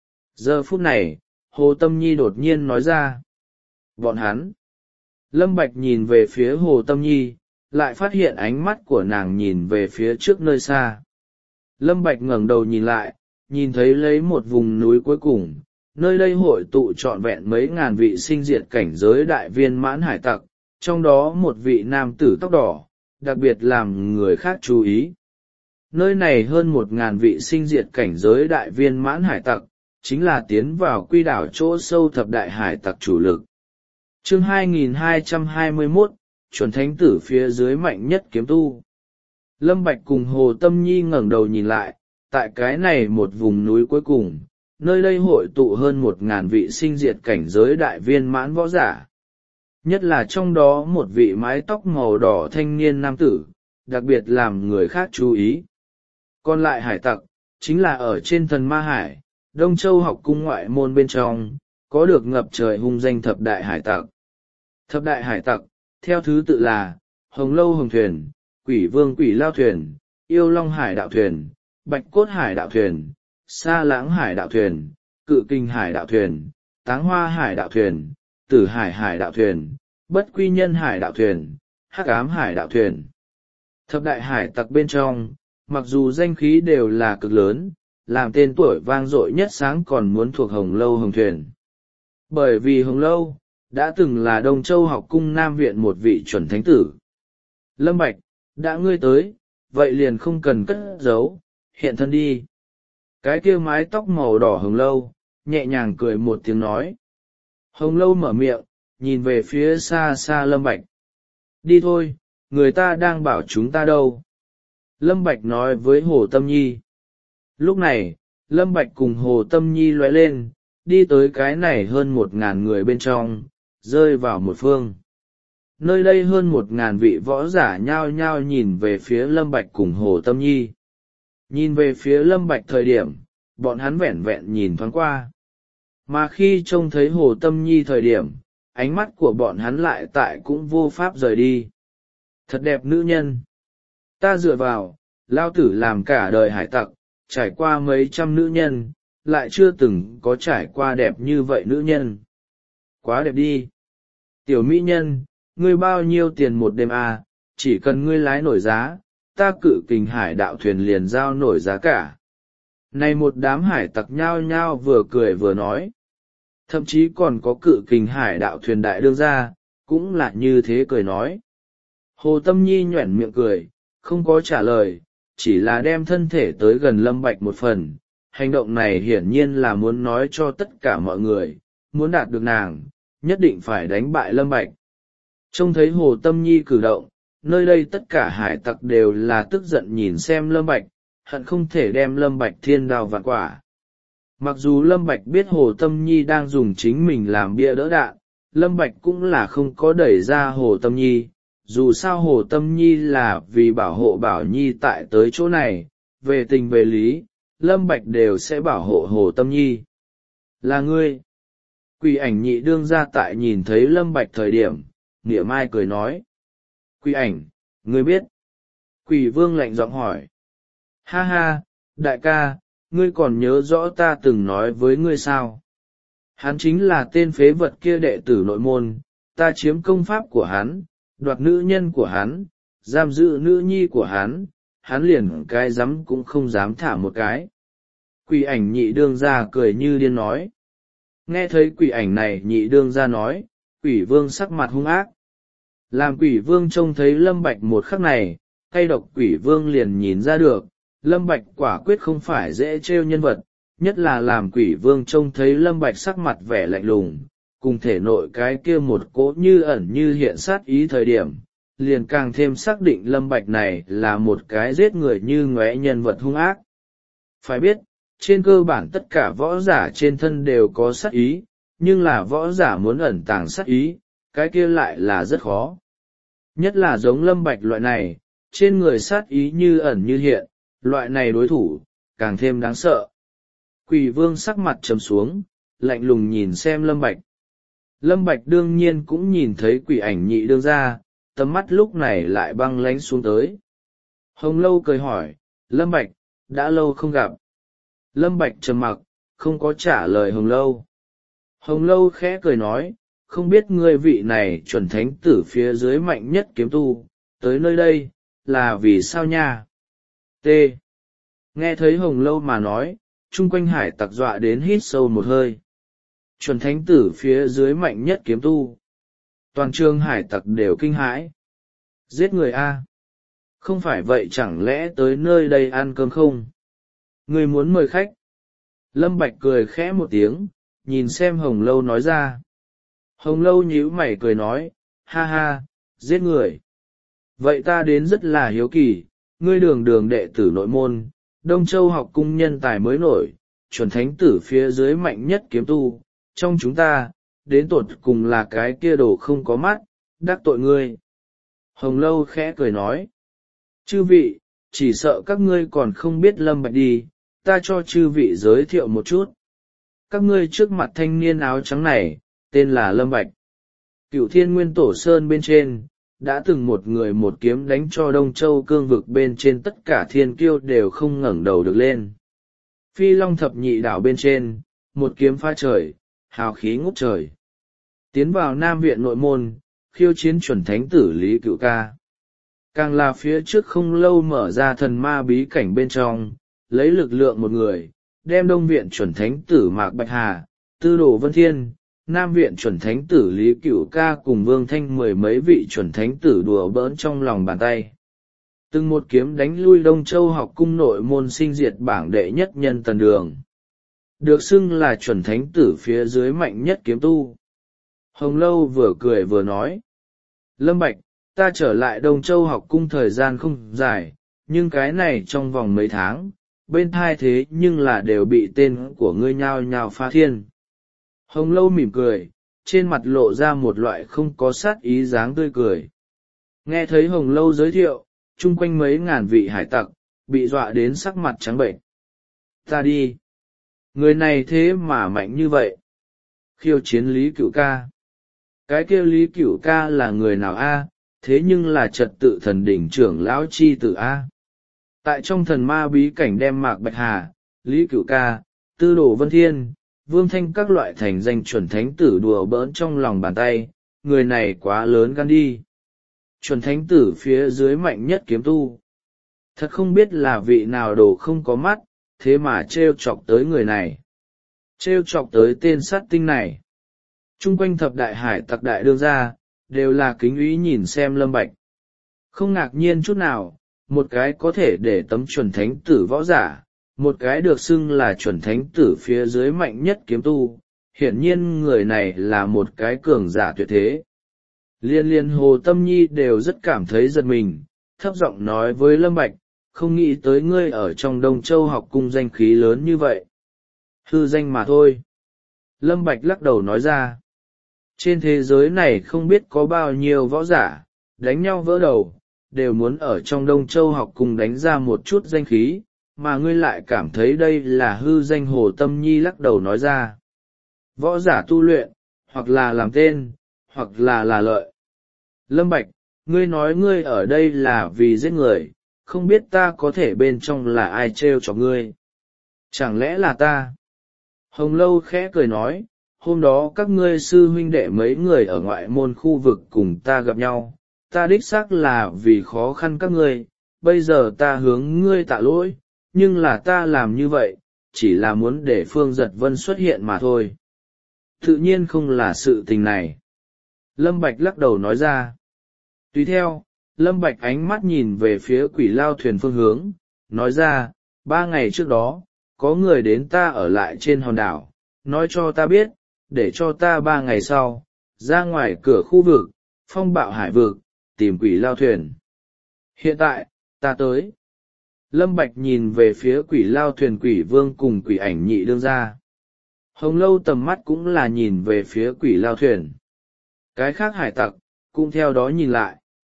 Giờ phút này, Hồ Tâm Nhi đột nhiên nói ra. Bọn hắn. Lâm Bạch nhìn về phía Hồ Tâm Nhi, lại phát hiện ánh mắt của nàng nhìn về phía trước nơi xa. Lâm Bạch ngẩng đầu nhìn lại, nhìn thấy lấy một vùng núi cuối cùng, nơi đây hội tụ trọn vẹn mấy ngàn vị sinh diệt cảnh giới đại viên mãn hải tặc, trong đó một vị nam tử tóc đỏ, đặc biệt làm người khác chú ý. Nơi này hơn một ngàn vị sinh diệt cảnh giới đại viên mãn hải tặc, chính là tiến vào Quy Đảo chỗ sâu thập đại hải tặc chủ lực. Chương hai nghìn hai trăm hai mươi mốt, chuẩn thánh tử phía dưới mạnh nhất kiếm tu. Lâm Bạch cùng Hồ Tâm Nhi ngẩng đầu nhìn lại, tại cái này một vùng núi cuối cùng, nơi đây hội tụ hơn một ngàn vị sinh diệt cảnh giới đại viên mãn võ giả. Nhất là trong đó một vị mái tóc màu đỏ thanh niên nam tử, đặc biệt làm người khác chú ý. Còn lại hải tặc, chính là ở trên thần Ma Hải, Đông Châu học cung ngoại môn bên trong, có được ngập trời hung danh thập đại hải tặc. Thập đại hải tặc, theo thứ tự là, Hồng Lâu Hồng Thuyền, Quỷ Vương Quỷ Lao Thuyền, Yêu Long Hải Đạo Thuyền, Bạch Cốt Hải Đạo Thuyền, Sa Lãng Hải Đạo Thuyền, Cự Kinh Hải Đạo Thuyền, Táng Hoa Hải Đạo Thuyền, Tử Hải Hải Đạo Thuyền, Bất Quy Nhân Hải Đạo Thuyền, Hắc Ám Hải Đạo Thuyền. Thập đại hải tặc bên trong, mặc dù danh khí đều là cực lớn, làm tên tuổi vang dội nhất sáng còn muốn thuộc Hồng Lâu Hồng Thuyền. Bởi vì Hồng Lâu, đã từng là Đông Châu học cung Nam Viện một vị chuẩn thánh tử. Lâm Bạch, đã ngươi tới, vậy liền không cần cất giấu, hiện thân đi. Cái kia mái tóc màu đỏ Hồng Lâu, nhẹ nhàng cười một tiếng nói. Hồng Lâu mở miệng, nhìn về phía xa xa Lâm Bạch. Đi thôi, người ta đang bảo chúng ta đâu. Lâm Bạch nói với Hồ Tâm Nhi. Lúc này, Lâm Bạch cùng Hồ Tâm Nhi lóe lên, đi tới cái này hơn một ngàn người bên trong, rơi vào một phương. Nơi đây hơn một ngàn vị võ giả nhao nhao nhìn về phía Lâm Bạch cùng Hồ Tâm Nhi. Nhìn về phía Lâm Bạch thời điểm, bọn hắn vẹn vẹn nhìn thoáng qua. Mà khi trông thấy Hồ Tâm Nhi thời điểm, ánh mắt của bọn hắn lại tại cũng vô pháp rời đi. Thật đẹp nữ nhân. Ta dựa vào, lao tử làm cả đời hải tặc, trải qua mấy trăm nữ nhân, lại chưa từng có trải qua đẹp như vậy nữ nhân. Quá đẹp đi. Tiểu mỹ nhân, ngươi bao nhiêu tiền một đêm à, chỉ cần ngươi lái nổi giá, ta Cự Kình Hải Đạo Thuyền liền giao nổi giá cả. Này một đám hải tặc nhao nhao vừa cười vừa nói. Thậm chí còn có Cự Kình Hải Đạo Thuyền đại đương gia, cũng là như thế cười nói. Hồ Tâm Nhi nhoẻn miệng cười, không có trả lời, chỉ là đem thân thể tới gần Lâm Bạch một phần. Hành động này hiển nhiên là muốn nói cho tất cả mọi người, muốn đạt được nàng, nhất định phải đánh bại Lâm Bạch. Trông thấy Hồ Tâm Nhi cử động, nơi đây tất cả hải tặc đều là tức giận nhìn xem Lâm Bạch, hận không thể đem Lâm Bạch thiên đao vạn quả. Mặc dù Lâm Bạch biết Hồ Tâm Nhi đang dùng chính mình làm bia đỡ đạn, Lâm Bạch cũng là không có đẩy ra Hồ Tâm Nhi, dù sao Hồ Tâm Nhi là vì bảo hộ Bảo Nhi tại tới chỗ này, về tình về lý, Lâm Bạch đều sẽ bảo hộ Hồ Tâm Nhi. Là ngươi. Quỷ Ảnh nhị đương ra tại nhìn thấy Lâm Bạch thời điểm, nghĩa mai cười nói. Quỷ Ảnh, ngươi biết. Quỷ Vương lạnh giọng hỏi. Ha ha, đại ca, ngươi còn nhớ rõ ta từng nói với ngươi sao? Hắn chính là tên phế vật kia đệ tử nội môn, ta chiếm công pháp của hắn, đoạt nữ nhân của hắn, giam giữ nữ nhi của hắn, hắn liền cái dám cũng không dám thả một cái. Quỷ Ảnh nhị đương ra cười như điên nói. Nghe thấy Quỷ Ảnh này nhị đương ra nói, Quỷ Vương sắc mặt hung ác. Làm Quỷ Vương trông thấy Lâm Bạch một khắc này, cay độc Quỷ Vương liền nhìn ra được, Lâm Bạch quả quyết không phải dễ trêu nhân vật, nhất là làm Quỷ Vương trông thấy Lâm Bạch sắc mặt vẻ lạnh lùng, cùng thể nội cái kia một cỗ như ẩn như hiện sát ý thời điểm, liền càng thêm xác định Lâm Bạch này là một cái giết người như ngóe nhân vật hung ác. Phải biết, trên cơ bản tất cả võ giả trên thân đều có sát ý, nhưng là võ giả muốn ẩn tàng sát ý, cái kia lại là rất khó. Nhất là giống Lâm Bạch loại này, trên người sát ý như ẩn như hiện, loại này đối thủ, càng thêm đáng sợ. Quỷ vương sắc mặt trầm xuống, lạnh lùng nhìn xem Lâm Bạch. Lâm Bạch đương nhiên cũng nhìn thấy quỷ ảnh nhị đương ra, tầm mắt lúc này lại băng lánh xuống tới. Hồng Lâu cười hỏi, Lâm Bạch, đã lâu không gặp. Lâm Bạch trầm mặc, không có trả lời Hồng Lâu. Hồng Lâu khẽ cười nói, không biết ngươi vị này chuẩn thánh tử phía dưới mạnh nhất kiếm tu, tới nơi đây, là vì sao nha? T. Nghe thấy Hồng Lâu mà nói, chung quanh hải tặc dọa đến hít sâu một hơi. Chuẩn thánh tử phía dưới mạnh nhất kiếm tu. Toàn trường hải tặc đều kinh hãi. Giết người A. Không phải vậy chẳng lẽ tới nơi đây ăn cơm không? Người muốn mời khách. Lâm Bạch cười khẽ một tiếng, nhìn xem Hồng Lâu nói ra. Hồng Lâu nhíu mày cười nói, ha ha, giết người. Vậy ta đến rất là hiếu kỳ, ngươi đường đường đệ tử nội môn, Đông Châu học cung nhân tài mới nổi, chuẩn thánh tử phía dưới mạnh nhất kiếm tu, trong chúng ta, đến tột cùng là cái kia đồ không có mắt, đắc tội ngươi. Hồng Lâu khẽ cười nói, chư vị, chỉ sợ các ngươi còn không biết Lâm Bạch đi, ta cho chư vị giới thiệu một chút. Các ngươi trước mặt thanh niên áo trắng này, tên là Lâm Bạch. Cửu Thiên Nguyên Tổ Sơn bên trên, đã từng một người một kiếm đánh cho Đông Châu cương vực bên trên tất cả thiên kiêu đều không ngẩng đầu được lên. Phi Long thập nhị đảo bên trên, một kiếm phá trời, hào khí ngút trời. Tiến vào Nam Viện nội môn, khiêu chiến chuẩn thánh tử Lý Cửu Ca. Càng là phía trước không lâu mở ra thần ma bí cảnh bên trong, lấy lực lượng một người, đem Đông Viện chuẩn thánh tử Mạc Bạch Hà, Tư Đồ Vân Thiên, Nam Viện chuẩn thánh tử Lý Cửu Ca cùng Vương Thanh mười mấy vị chuẩn thánh tử đùa bỡn trong lòng bàn tay. Từng một kiếm đánh lui Đông Châu học cung nội môn sinh diệt bảng đệ nhất nhân Tần Đường. Được xưng là chuẩn thánh tử phía dưới mạnh nhất kiếm tu. Hồng Lâu vừa cười vừa nói. Lâm Bạch, ta trở lại Đông Châu học cung thời gian không dài, nhưng cái này trong vòng mấy tháng, bên thai thế nhưng là đều bị tên của ngươi nhao nhao phá thiên. Hồng Lâu mỉm cười, trên mặt lộ ra một loại không có sát ý dáng tươi cười. Nghe thấy Hồng Lâu giới thiệu, chung quanh mấy ngàn vị hải tặc, bị dọa đến sắc mặt trắng bệnh. Ta đi. Người này thế mà mạnh như vậy. Khiêu chiến Lý Cửu Ca. Cái kia Lý Cửu Ca là người nào a? Thế nhưng là trật tự thần đỉnh trưởng lão chi tử a. Tại trong thần ma bí cảnh đem Mạc Bạch Hà, Lý Cửu Ca, Tư Đồ Vân Thiên, Vương Thanh các loại thành danh chuẩn thánh tử đùa bỡn trong lòng bàn tay, người này quá lớn gan đi. Chuẩn thánh tử phía dưới mạnh nhất kiếm tu. Thật không biết là vị nào đồ không có mắt, thế mà trêu chọc tới người này. Trêu chọc tới tên sát tinh này. Trung quanh thập đại hải tặc đại đương gia, đều là kính ý nhìn xem Lâm Bạch. Không ngạc nhiên chút nào, một cái có thể để tấm chuẩn thánh tử võ giả, một cái được xưng là chuẩn thánh tử phía dưới mạnh nhất kiếm tu, hiển nhiên người này là một cái cường giả tuyệt thế. Liên liên Hồ Tâm Nhi đều rất cảm thấy giật mình, thấp giọng nói với Lâm Bạch, không nghĩ tới ngươi ở trong Đông Châu học cung danh khí lớn như vậy. Hư danh mà thôi. Lâm Bạch lắc đầu nói ra, trên thế giới này không biết có bao nhiêu võ giả, đánh nhau vỡ đầu, đều muốn ở trong Đông Châu học cung đánh ra một chút danh khí, mà ngươi lại cảm thấy đây là hư danh. Hồ Tâm Nhi lắc đầu nói ra, võ giả tu luyện, hoặc là làm tên, hoặc là là lợi. Lâm Bạch, ngươi nói ngươi ở đây là vì giết người, không biết ta có thể bên trong là ai trêu cho ngươi. Chẳng lẽ là ta? Hồng Lâu khẽ cười nói, hôm đó các ngươi sư huynh đệ mấy người ở ngoại môn khu vực cùng ta gặp nhau, ta đích xác là vì khó khăn các ngươi, bây giờ ta hướng ngươi tạ lỗi, nhưng là ta làm như vậy, chỉ là muốn để Phương Giật Vân xuất hiện mà thôi. Tự nhiên không là sự tình này. Lâm Bạch lắc đầu nói ra. Tùy theo, Lâm Bạch ánh mắt nhìn về phía Quỷ Lao thuyền phương hướng, nói ra, ba ngày trước đó, có người đến ta ở lại trên hòn đảo, nói cho ta biết, để cho ta ba ngày sau, ra ngoài cửa khu vực, phong bạo hải vực, tìm quỷ lao thuyền. Hiện tại, ta tới. Lâm Bạch nhìn về phía quỷ lao thuyền quỷ vương cùng quỷ ảnh nhị đương ra. Hồng Lâu tầm mắt cũng là nhìn về phía quỷ lao thuyền. Cái khác hải tặc, cũng theo đó nhìn lại.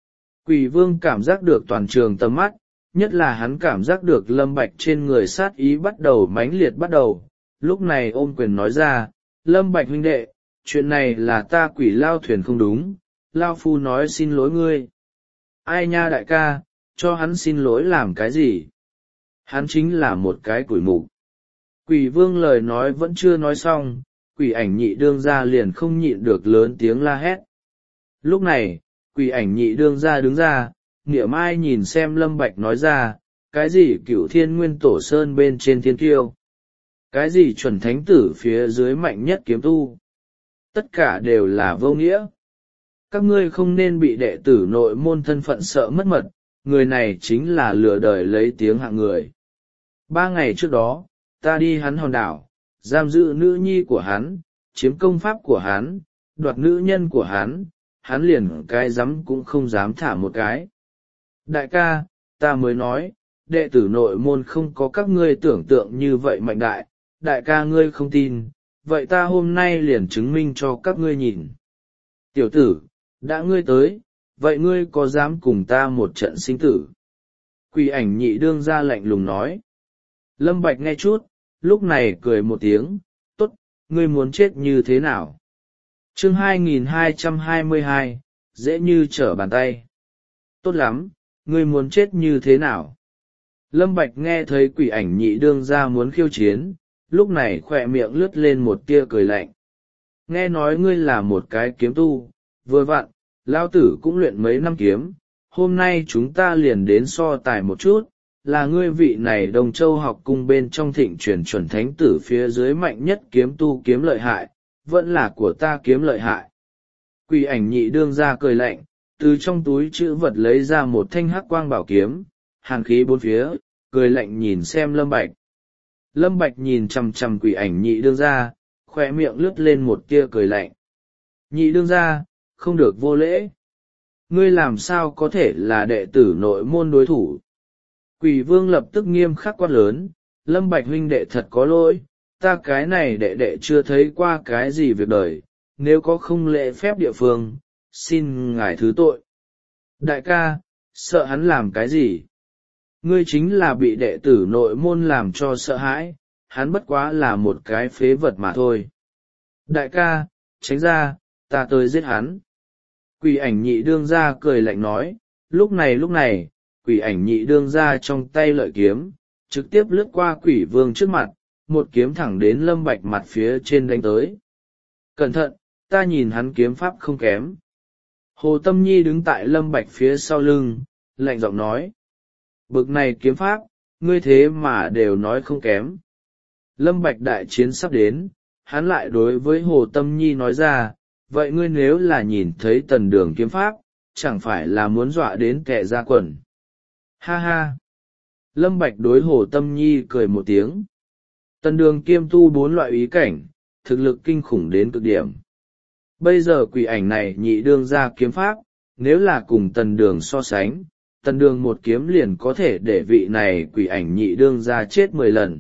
Quỷ vương cảm giác được toàn trường tầm mắt, nhất là hắn cảm giác được Lâm Bạch trên người sát ý bắt đầu mãnh liệt bắt đầu. Lúc này ôm quyền nói ra, Lâm Bạch huynh đệ, chuyện này là ta quỷ lao thuyền không đúng, Lao Phu nói xin lỗi ngươi. Ai nha đại ca, cho hắn xin lỗi làm cái gì? Hắn chính là một cái quỷ mục. Quỷ vương lời nói vẫn chưa nói xong, quỷ ảnh nhị đương ra liền không nhịn được lớn tiếng la hét. Lúc này, quỷ ảnh nhị đương ra đứng ra, nghĩa mai nhìn xem Lâm Bạch nói ra, cái gì cửu thiên nguyên tổ sơn bên trên thiên kiêu? Cái gì chuẩn thánh tử phía dưới mạnh nhất kiếm tu? Tất cả đều là vô nghĩa. Các ngươi không nên bị đệ tử nội môn thân phận sợ mất mật, người này chính là lừa đời lấy tiếng hạng người. Ba ngày trước đó, ta đi hắn hòn đảo, giam giữ nữ nhi của hắn, chiếm công pháp của hắn, đoạt nữ nhân của hắn, hắn liền cái dám cũng không dám thả một cái. Đại ca, ta mới nói, đệ tử nội môn không có các ngươi tưởng tượng như vậy mạnh đại, đại ca ngươi không tin, vậy ta hôm nay liền chứng minh cho các ngươi nhìn. Tiểu tử, đã ngươi tới, vậy ngươi có dám cùng ta một trận sinh tử? Quỷ ảnh nhị đương ra lạnh lùng nói. Lâm Bạch nghe chút, lúc này cười một tiếng, tốt, ngươi muốn chết như thế nào? Chương hai nghìn hai trăm hai mươi hai, dễ như trở bàn tay. Tốt lắm, ngươi muốn chết như thế nào? Lâm Bạch nghe thấy quỷ ảnh nhị đương ra muốn khiêu chiến, lúc này khỏe miệng lướt lên một tia cười lạnh. Nghe nói ngươi là một cái kiếm tu, vừa vặn, lao tử cũng luyện mấy năm kiếm, hôm nay chúng ta liền đến so tài một chút, là ngươi vị này Đồng Châu học cung bên trong thịnh truyền chuẩn thánh tử phía dưới mạnh nhất kiếm tu kiếm lợi hại, vẫn là của ta kiếm lợi hại. Quỷ ảnh nhị đương ra cười lạnh, từ trong túi chữ vật lấy ra một thanh hắc quang bảo kiếm, hàn khí bốn phía, cười lạnh nhìn xem Lâm Bạch. Lâm Bạch nhìn chằm chằm quỷ ảnh nhị đương ra, khỏe miệng lướt lên một tia cười lạnh. Nhị đương ra, không được vô lễ. Ngươi làm sao có thể là đệ tử nội môn đối thủ? Quỷ vương lập tức nghiêm khắc quát lớn, Lâm Bạch huynh đệ thật có lỗi, ta cái này đệ đệ chưa thấy qua cái gì việc đời, nếu có không lễ phép địa phương, xin ngài thứ tội. Đại ca, sợ hắn làm cái gì? Ngươi chính là bị đệ tử nội môn làm cho sợ hãi, hắn bất quá là một cái phế vật mà thôi. Đại ca, tránh ra, ta tới giết hắn. Quỷ ảnh nhị đương ra cười lạnh nói, lúc này lúc này, quỷ ảnh nhị đương ra trong tay lợi kiếm, trực tiếp lướt qua quỷ vương trước mặt, một kiếm thẳng đến Lâm Bạch mặt phía trên đánh tới. Cẩn thận, ta nhìn hắn kiếm pháp không kém. Hồ Tâm Nhi đứng tại Lâm Bạch phía sau lưng, lạnh giọng nói. Bực này kiếm pháp, ngươi thế mà đều nói không kém. Lâm Bạch đại chiến sắp đến, hắn lại đối với Hồ Tâm Nhi nói ra, vậy ngươi nếu là nhìn thấy tần đường kiếm pháp, chẳng phải là muốn dọa đến kẻ ra quần. Ha ha! Lâm Bạch đối Hồ Tâm Nhi cười một tiếng. Tần đường kiêm tu bốn loại ý cảnh, thực lực kinh khủng đến cực điểm. Bây giờ quỷ ảnh này nhị đương ra kiếm pháp, nếu là cùng tần đường so sánh, tần đường một kiếm liền có thể để vị này quỷ ảnh nhị đương ra chết mười lần.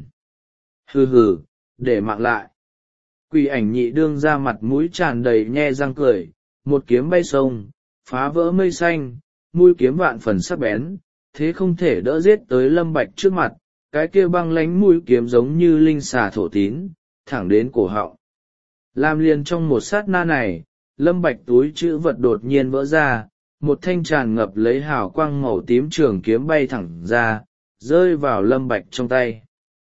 Hừ hừ, để mạng lại. Quỷ ảnh nhị đương ra mặt mũi tràn đầy nhe răng cười, một kiếm bay sông, phá vỡ mây xanh, mũi kiếm vạn phần sắc bén, thế không thể đỡ giết tới Lâm Bạch trước mặt, cái kia băng lánh mũi kiếm giống như linh xà thổ tín, thẳng đến cổ họng. Làm liền trong một sát na này, Lâm Bạch túi chữ vật đột nhiên vỡ ra, một thanh tràn ngập lấy hào quang màu tím trường kiếm bay thẳng ra, rơi vào Lâm Bạch trong tay.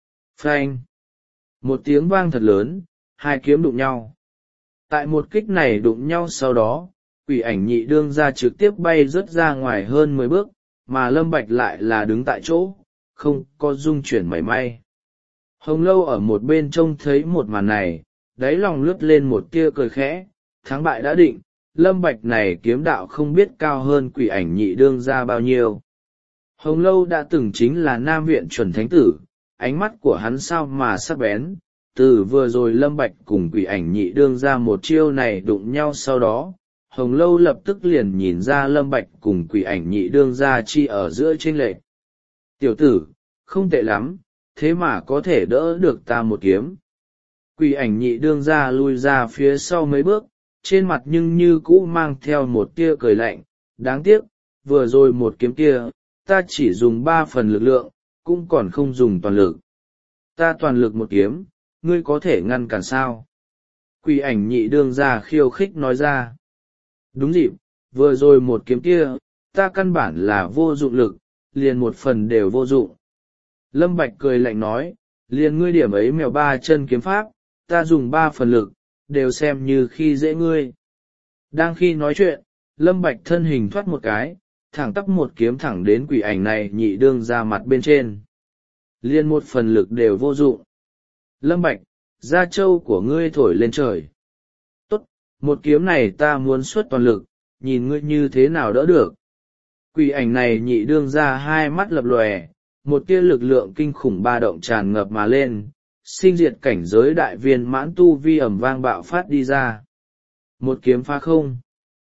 Phanh! Một tiếng vang thật lớn, hai kiếm đụng nhau. Tại một kích này đụng nhau sau đó, quỷ ảnh nhị đương ra trực tiếp bay rớt ra ngoài hơn mười bước, mà Lâm Bạch lại là đứng tại chỗ, không có dung chuyển mảy may. Hồng Lâu ở một bên trông thấy một màn này, đáy lòng lướt lên một tia cười khẽ, thắng bại đã định, Lâm Bạch này kiếm đạo không biết cao hơn quỷ ảnh nhị đương ra bao nhiêu. Hồng Lâu đã từng chính là nam viện chuẩn thánh tử, ánh mắt của hắn sao mà sắc bén, từ vừa rồi Lâm Bạch cùng quỷ ảnh nhị đương ra một chiêu này đụng nhau sau đó, Hồng Lâu lập tức liền nhìn ra Lâm Bạch cùng quỷ ảnh nhị đương gia chi ở giữa chênh lệch. Tiểu tử, không tệ lắm, thế mà có thể đỡ được ta một kiếm. Quỷ ảnh nhị đương gia lui ra phía sau mấy bước, trên mặt nhưng như cũ mang theo một tia cười lạnh. Đáng tiếc, vừa rồi một kiếm kia, ta chỉ dùng ba phần lực lượng, cũng còn không dùng toàn lực. Ta toàn lực một kiếm, ngươi có thể ngăn cản sao? Quỷ ảnh nhị đương gia khiêu khích nói ra. Đúng dịp, vừa rồi một kiếm kia, ta căn bản là vô dụng lực, liền một phần đều vô dụng. Lâm Bạch cười lạnh nói, liền ngươi điểm ấy mèo ba chân kiếm pháp, ta dùng ba phần lực, đều xem như khi dễ ngươi. Đang khi nói chuyện, Lâm Bạch thân hình thoát một cái, thẳng tắp một kiếm thẳng đến quỷ ảnh này nhị đương ra mặt bên trên. Liên một phần lực đều vô dụng. Lâm Bạch, da trâu của ngươi thổi lên trời. Tốt, một kiếm này ta muốn xuất toàn lực, nhìn ngươi như thế nào đỡ được. Quỷ ảnh này nhị đương ra hai mắt lập lòe, một tia lực lượng kinh khủng ba động tràn ngập mà lên, sinh diệt cảnh giới đại viên mãn tu vi ầm vang bạo phát đi ra. Một kiếm phá không.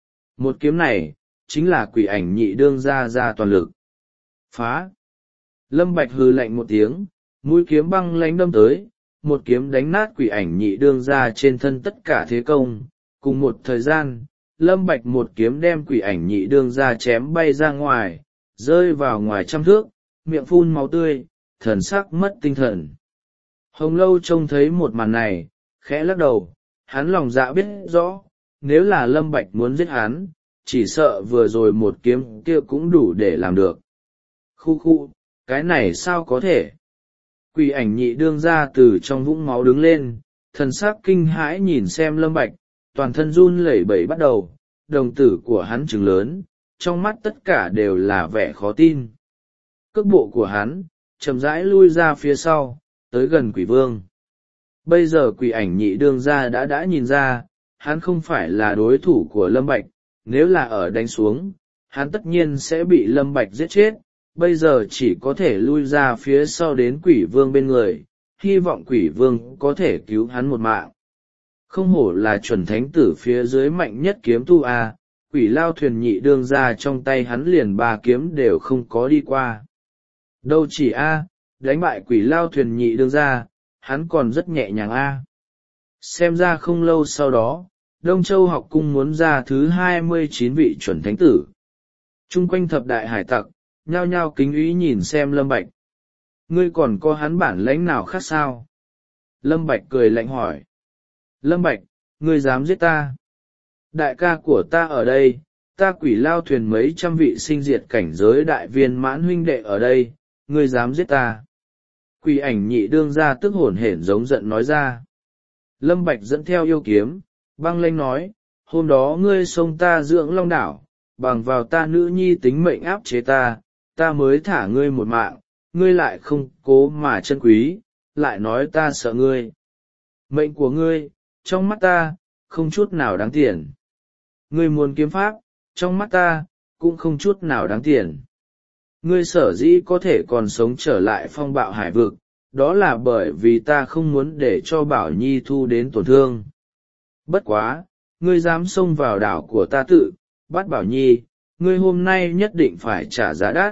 Một kiếm này, chính là quỷ ảnh nhị đương ra ra toàn lực. Phá. Lâm Bạch hừ lạnh một tiếng, mũi kiếm băng lãnh đâm tới, một kiếm đánh nát quỷ ảnh nhị đương ra trên thân tất cả thế công. Cùng một thời gian, Lâm Bạch một kiếm đem quỷ ảnh nhị đương ra chém bay ra ngoài, rơi vào ngoài trăm thước, miệng phun máu tươi, thần sắc mất tinh thần. Hồng Lâu trông thấy một màn này, khẽ lắc đầu, hắn lòng dạ biết rõ, nếu là Lâm Bạch muốn giết hắn, chỉ sợ vừa rồi một kiếm kia cũng đủ để làm được. Khu khu, cái này sao có thể? Quỷ ảnh nhị đương ra từ trong vũng máu đứng lên, thần sắc kinh hãi nhìn xem Lâm Bạch, toàn thân run lẩy bẩy bắt đầu, đồng tử của hắn trừng lớn, trong mắt tất cả đều là vẻ khó tin. Cước bộ của hắn, chậm rãi lui ra phía sau, tới gần quỷ vương. Bây giờ quỷ ảnh nhị đương ra đã đã nhìn ra, hắn không phải là đối thủ của Lâm Bạch, nếu là ở đánh xuống, hắn tất nhiên sẽ bị Lâm Bạch giết chết, bây giờ chỉ có thể lui ra phía sau đến quỷ vương bên người, hy vọng quỷ vương có thể cứu hắn một mạng. Không hổ là chuẩn thánh tử phía dưới mạnh nhất kiếm tu a, quỷ lao thuyền nhị đương ra trong tay hắn liền ba kiếm đều không có đi qua. Đâu chỉ a, đánh bại quỷ lao thuyền nhị đương ra, hắn còn rất nhẹ nhàng a. Xem ra không lâu sau đó, Đông Châu học cung muốn ra thứ hai mươi chín vị chuẩn thánh tử. Trung quanh thập đại hải tặc, nhao nhao kính ý nhìn xem Lâm Bạch. Ngươi còn có hắn bản lãnh nào khác sao? Lâm Bạch cười lạnh hỏi. Lâm Bạch, ngươi dám giết ta? Đại ca của ta ở đây, ta quỷ lao thuyền mấy trăm vị sinh diệt cảnh giới đại viên mãn huynh đệ ở đây, ngươi dám giết ta? Quỷ ảnh nhị đương ra tức hổn hển giống giận nói ra. Lâm Bạch dẫn theo yêu kiếm, băng lanh nói, hôm đó ngươi xông ta dưỡng long đảo, bằng vào ta nữ nhi tính mệnh áp chế ta, ta mới thả ngươi một mạng, ngươi lại không cố mà chân quý, lại nói ta sợ ngươi. Mệnh của ngươi, trong mắt ta, không chút nào đáng tiền. Ngươi muốn kiếm pháp, trong mắt ta, cũng không chút nào đáng tiền. Ngươi sở dĩ có thể còn sống trở lại phong bạo hải vực, đó là bởi vì ta không muốn để cho Bảo Nhi thu đến tổn thương. Bất quá, ngươi dám xông vào đảo của ta tự, bắt Bảo Nhi, ngươi hôm nay nhất định phải trả giá đắt.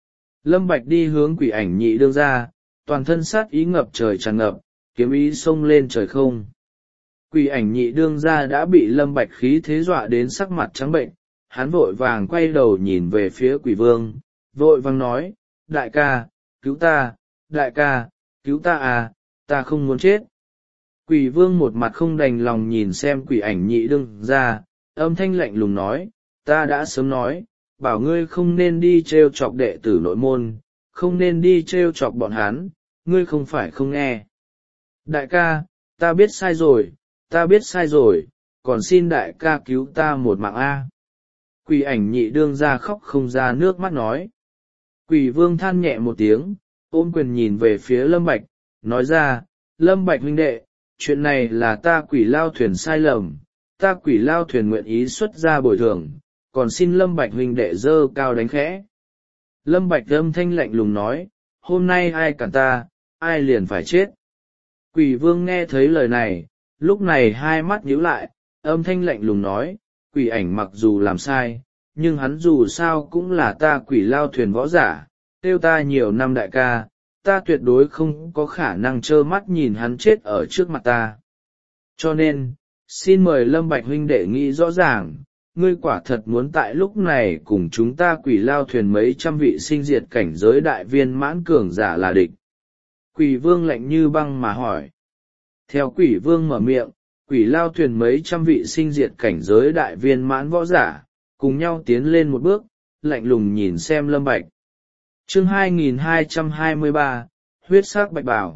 Lâm Bạch đi hướng quỷ ảnh nhị đương ra, toàn thân sát ý ngập trời tràn ngập, kiếm ý xông lên trời không. Quỷ ảnh nhị đương ra đã bị Lâm Bạch khí thế dọa đến sắc mặt trắng bệnh, hắn vội vàng quay đầu nhìn về phía quỷ vương, vội vàng nói, đại ca, cứu ta, đại ca, cứu ta à, ta không muốn chết. Quỷ vương một mặt không đành lòng nhìn xem quỷ ảnh nhị đương ra, âm thanh lạnh lùng nói, ta đã sớm nói, bảo ngươi không nên đi trêu chọc đệ tử nội môn, không nên đi trêu chọc bọn hắn, ngươi không phải không nghe. Đại ca, ta biết sai rồi, ta biết sai rồi, còn xin đại ca cứu ta một mạng a. Quỷ ảnh nhị đương ra khóc không ra nước mắt nói. Quỷ vương than nhẹ một tiếng, ôm quyền nhìn về phía Lâm Bạch, nói ra, Lâm Bạch huynh đệ, chuyện này là ta quỷ lao thuyền sai lầm, ta quỷ lao thuyền nguyện ý xuất ra bồi thường, còn xin Lâm Bạch huynh đệ dơ cao đánh khẽ. Lâm Bạch âm thanh lạnh lùng nói, hôm nay ai cản ta, ai liền phải chết. Quỷ vương nghe thấy lời này, lúc này hai mắt nhíu lại, âm thanh lạnh lùng nói, quỷ ảnh mặc dù làm sai, nhưng hắn dù sao cũng là ta quỷ lao thuyền võ giả, kêu ta nhiều năm đại ca, ta tuyệt đối không có khả năng trơ mắt nhìn hắn chết ở trước mặt ta. Cho nên, xin mời Lâm Bạch huynh đệ nghĩ rõ ràng, ngươi quả thật muốn tại lúc này cùng chúng ta quỷ lao thuyền mấy trăm vị sinh diệt cảnh giới đại viên mãn cường giả là địch. Quỷ vương lạnh như băng mà hỏi. Theo quỷ vương mở miệng, quỷ lao thuyền mấy trăm vị sinh diệt cảnh giới đại viên mãn võ giả, cùng nhau tiến lên một bước, lạnh lùng nhìn xem Lâm Bạch. Chương hai nghìn hai trăm hai mươi ba, huyết sắc bạch bào.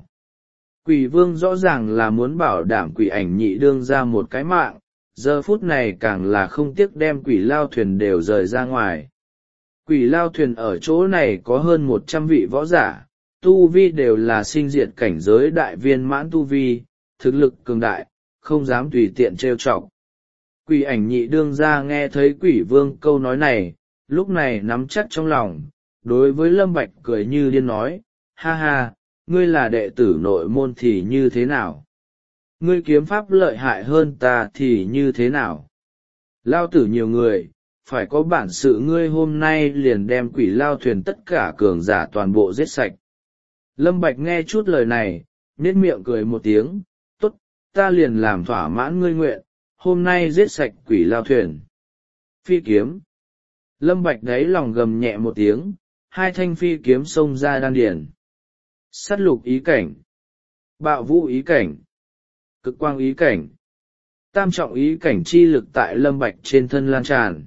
Quỷ vương rõ ràng là muốn bảo đảm quỷ ảnh nhị đương ra một cái mạng, giờ phút này càng là không tiếc đem quỷ lao thuyền đều rời ra ngoài. Quỷ lao thuyền ở chỗ này có hơn một trăm vị võ giả, tu vi đều là sinh diệt cảnh giới đại viên mãn tu vi, thực lực cường đại, không dám tùy tiện trêu chọc. Quỷ ảnh nhị đương ra nghe thấy quỷ vương câu nói này, lúc này nắm chắc trong lòng, đối với Lâm Bạch cười như điên nói, ha ha, ngươi là đệ tử nội môn thì như thế nào? Ngươi kiếm pháp lợi hại hơn ta thì như thế nào? Lao tử nhiều người, phải có bản sự ngươi hôm nay liền đem quỷ lao thuyền tất cả cường giả toàn bộ giết sạch. Lâm Bạch nghe chút lời này, nhếch miệng cười một tiếng, tốt, ta liền làm thỏa mãn ngươi nguyện, hôm nay giết sạch quỷ lao thuyền. Phi kiếm. Lâm Bạch đáy lòng gầm nhẹ một tiếng, hai thanh phi kiếm xông ra đan điền. Sát lục ý cảnh, bạo vũ ý cảnh, cực quang ý cảnh, tam trọng ý cảnh chi lực tại Lâm Bạch trên thân lan tràn.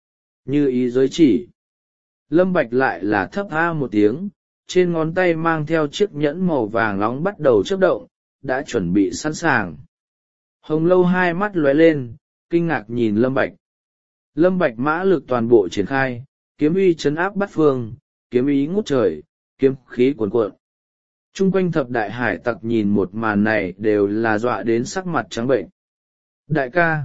Như ý giới chỉ. Lâm Bạch lại là thấp a một tiếng, trên ngón tay mang theo chiếc nhẫn màu vàng nóng bắt đầu chớp động, đã chuẩn bị sẵn sàng. Hồng Lâu hai mắt lóe lên, kinh ngạc nhìn Lâm Bạch. Lâm Bạch mã lực toàn bộ triển khai, kiếm uy chấn áp bát phương, kiếm ý ngút trời, kiếm khí cuồn cuộn. Trung quanh thập đại hải tặc nhìn một màn này đều là dọa đến sắc mặt trắng bệnh. Đại ca!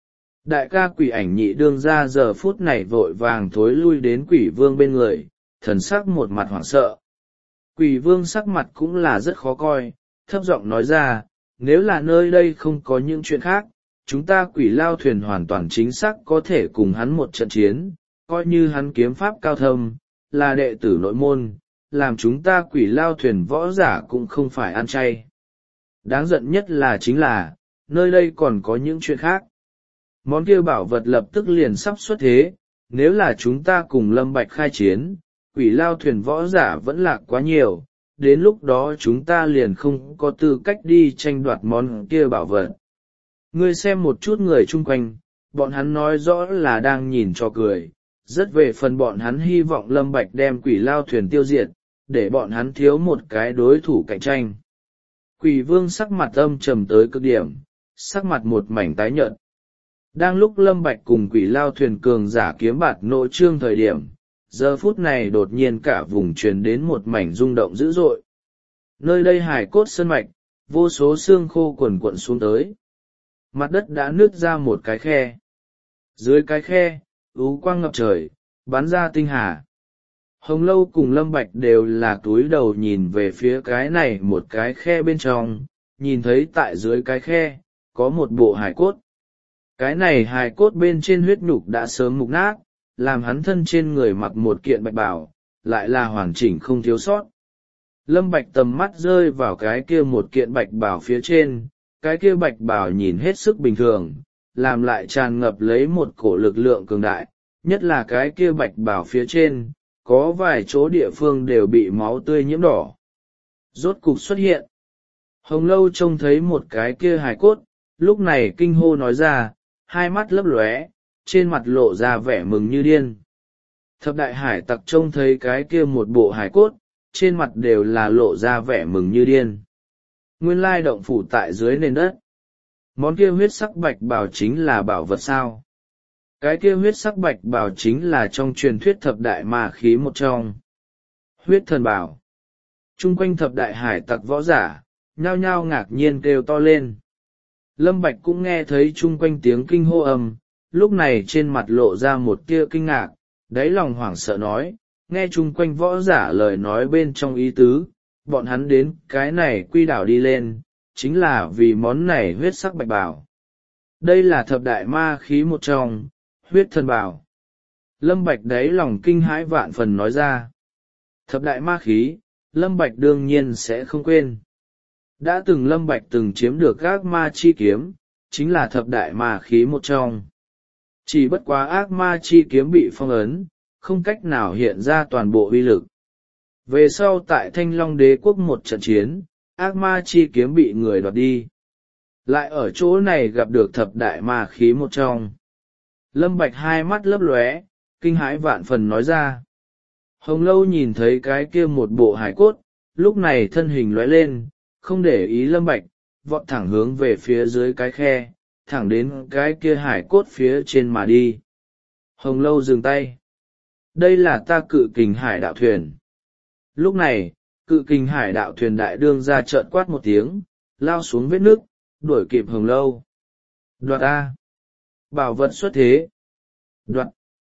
Đại ca quỷ ảnh nhị đương ra giờ phút này vội vàng thối lui đến quỷ vương bên người, thần sắc một mặt hoảng sợ. Quỷ vương sắc mặt cũng là rất khó coi, thấp giọng nói ra, nếu là nơi đây không có những chuyện khác, chúng ta quỷ lao thuyền hoàn toàn chính xác có thể cùng hắn một trận chiến, coi như hắn kiếm pháp cao thâm, là đệ tử nội môn, làm chúng ta quỷ lao thuyền võ giả cũng không phải ăn chay. Đáng giận nhất là chính là, nơi đây còn có những chuyện khác. Món kia bảo vật lập tức liền sắp xuất thế, nếu là chúng ta cùng Lâm Bạch khai chiến, quỷ lao thuyền võ giả vẫn lạc quá nhiều, đến lúc đó chúng ta liền không có tư cách đi tranh đoạt món kia bảo vật. Ngươi xem một chút người chung quanh, bọn hắn nói rõ là đang nhìn cho cười, rất về phần bọn hắn hy vọng Lâm Bạch đem quỷ lao thuyền tiêu diệt, để bọn hắn thiếu một cái đối thủ cạnh tranh. Quỷ vương sắc mặt âm trầm tới cực điểm, sắc mặt một mảnh tái nhợt. Đang lúc Lâm Bạch cùng quỷ lao thuyền cường giả kiếm bạt nội trương thời điểm, giờ phút này đột nhiên cả vùng truyền đến một mảnh rung động dữ dội. Nơi đây hải cốt sơn mạch, vô số xương khô quần quận xuống tới. Mặt đất đã nứt ra một cái khe. Dưới cái khe, ú quang ngập trời, bắn ra tinh hà. Hồng Lâu cùng Lâm Bạch đều là túi đầu nhìn về phía cái này một cái khe bên trong, nhìn thấy tại dưới cái khe, có một bộ hài cốt. Cái này hài cốt bên trên huyết nhục đã sớm mục nát, làm hắn thân trên người mặc một kiện bạch bào, lại là hoàn chỉnh không thiếu sót. Lâm Bạch tầm mắt rơi vào cái kia một kiện bạch bào phía trên, cái kia bạch bào nhìn hết sức bình thường, làm lại tràn ngập lấy một cổ lực lượng cường đại, nhất là cái kia bạch bào phía trên, có vài chỗ địa phương đều bị máu tươi nhiễm đỏ. Rốt cục xuất hiện. Hồng Lâu trông thấy một cái kia hài cốt, lúc này kinh hô nói ra, hai mắt lấp lóe, trên mặt lộ ra vẻ mừng như điên. Thập đại hải tặc trông thấy cái kia một bộ hài cốt, trên mặt đều là lộ ra vẻ mừng như điên. Nguyên lai động phủ tại dưới nền đất. Món kia huyết sắc bạch bào chính là bảo vật sao? Cái kia huyết sắc bạch bào chính là trong truyền thuyết thập đại ma khí một trong. Huyết thần bảo. Trung quanh thập đại hải tặc võ giả, nhao nhao ngạc nhiên kêu to lên. Lâm Bạch cũng nghe thấy chung quanh tiếng kinh hô ầm, lúc này trên mặt lộ ra một tia kinh ngạc, đáy lòng hoảng sợ nói, nghe chung quanh võ giả lời nói bên trong ý tứ, bọn hắn đến cái này quy đảo đi lên, chính là vì món này huyết sắc bạch bào. Đây là thập đại ma khí một trong, huyết thần bảo. Lâm Bạch đáy lòng kinh hãi vạn phần nói ra. Thập đại ma khí, Lâm Bạch đương nhiên sẽ không quên. Đã từng Lâm Bạch từng chiếm được ác ma chi kiếm, chính là thập đại ma khí một trong. Chỉ bất quá ác ma chi kiếm bị phong ấn, không cách nào hiện ra toàn bộ uy lực. Về sau tại Thanh Long Đế quốc một trận chiến, ác ma chi kiếm bị người đoạt đi. Lại ở chỗ này gặp được thập đại ma khí một trong. Lâm Bạch hai mắt lấp lóe, kinh hãi vạn phần nói ra. Hồng Lâu nhìn thấy cái kia một bộ hải cốt, lúc này thân hình lóe lên, không để ý Lâm Bạch, vọt thẳng hướng về phía dưới cái khe, thẳng đến cái kia hải cốt phía trên mà đi. Hồng Lâu dừng tay. Đây là ta Cự Kình Hải đạo thuyền. Lúc này, Cự Kình Hải đạo thuyền đại đương ra trợn quát một tiếng, lao xuống vết nước, đuổi kịp Hồng Lâu. Đoạt A. Bảo vật xuất thế. Đoạt.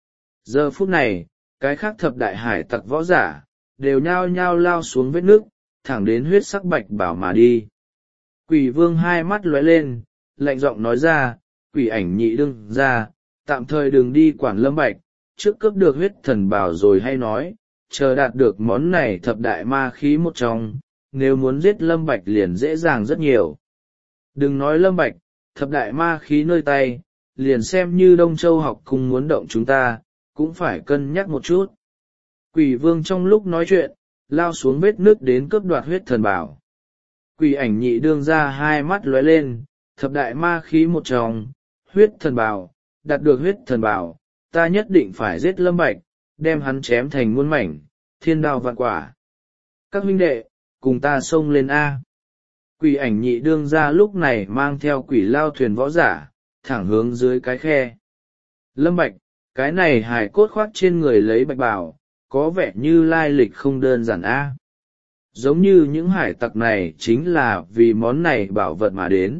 Giờ phút này, cái khác thập đại hải tặc võ giả, đều nhao nhao lao xuống vết nước, thẳng đến huyết sắc bạch bảo mà đi. Quỷ vương hai mắt lóe lên, lạnh giọng nói ra, quỷ ảnh nhị đương ra, tạm thời đừng đi quản Lâm Bạch, trước cướp được huyết thần bảo rồi hay nói, chờ đạt được món này thập đại ma khí một trong, nếu muốn giết Lâm Bạch liền dễ dàng rất nhiều. Đừng nói Lâm Bạch, thập đại ma khí nơi tay, liền xem như Đông Châu học cùng muốn động chúng ta, cũng phải cân nhắc một chút. Quỷ vương trong lúc nói chuyện, lao xuống vết nước đến cướp đoạt huyết thần bảo. Quỷ ảnh nhị đương ra hai mắt lóe lên, thập đại ma khí một trong, huyết thần bảo, đạt được huyết thần bảo, ta nhất định phải giết Lâm Bạch, đem hắn chém thành muôn mảnh, thiên đao vạn quả. Các huynh đệ, cùng ta xông lên A. Quỷ ảnh nhị đương ra lúc này mang theo quỷ lao thuyền võ giả, thẳng hướng dưới cái khe. Lâm Bạch, cái này hài cốt khoác trên người lấy bạch bào, có vẻ như lai lịch không đơn giản A. Giống như những hải tặc này chính là vì món này bảo vật mà đến.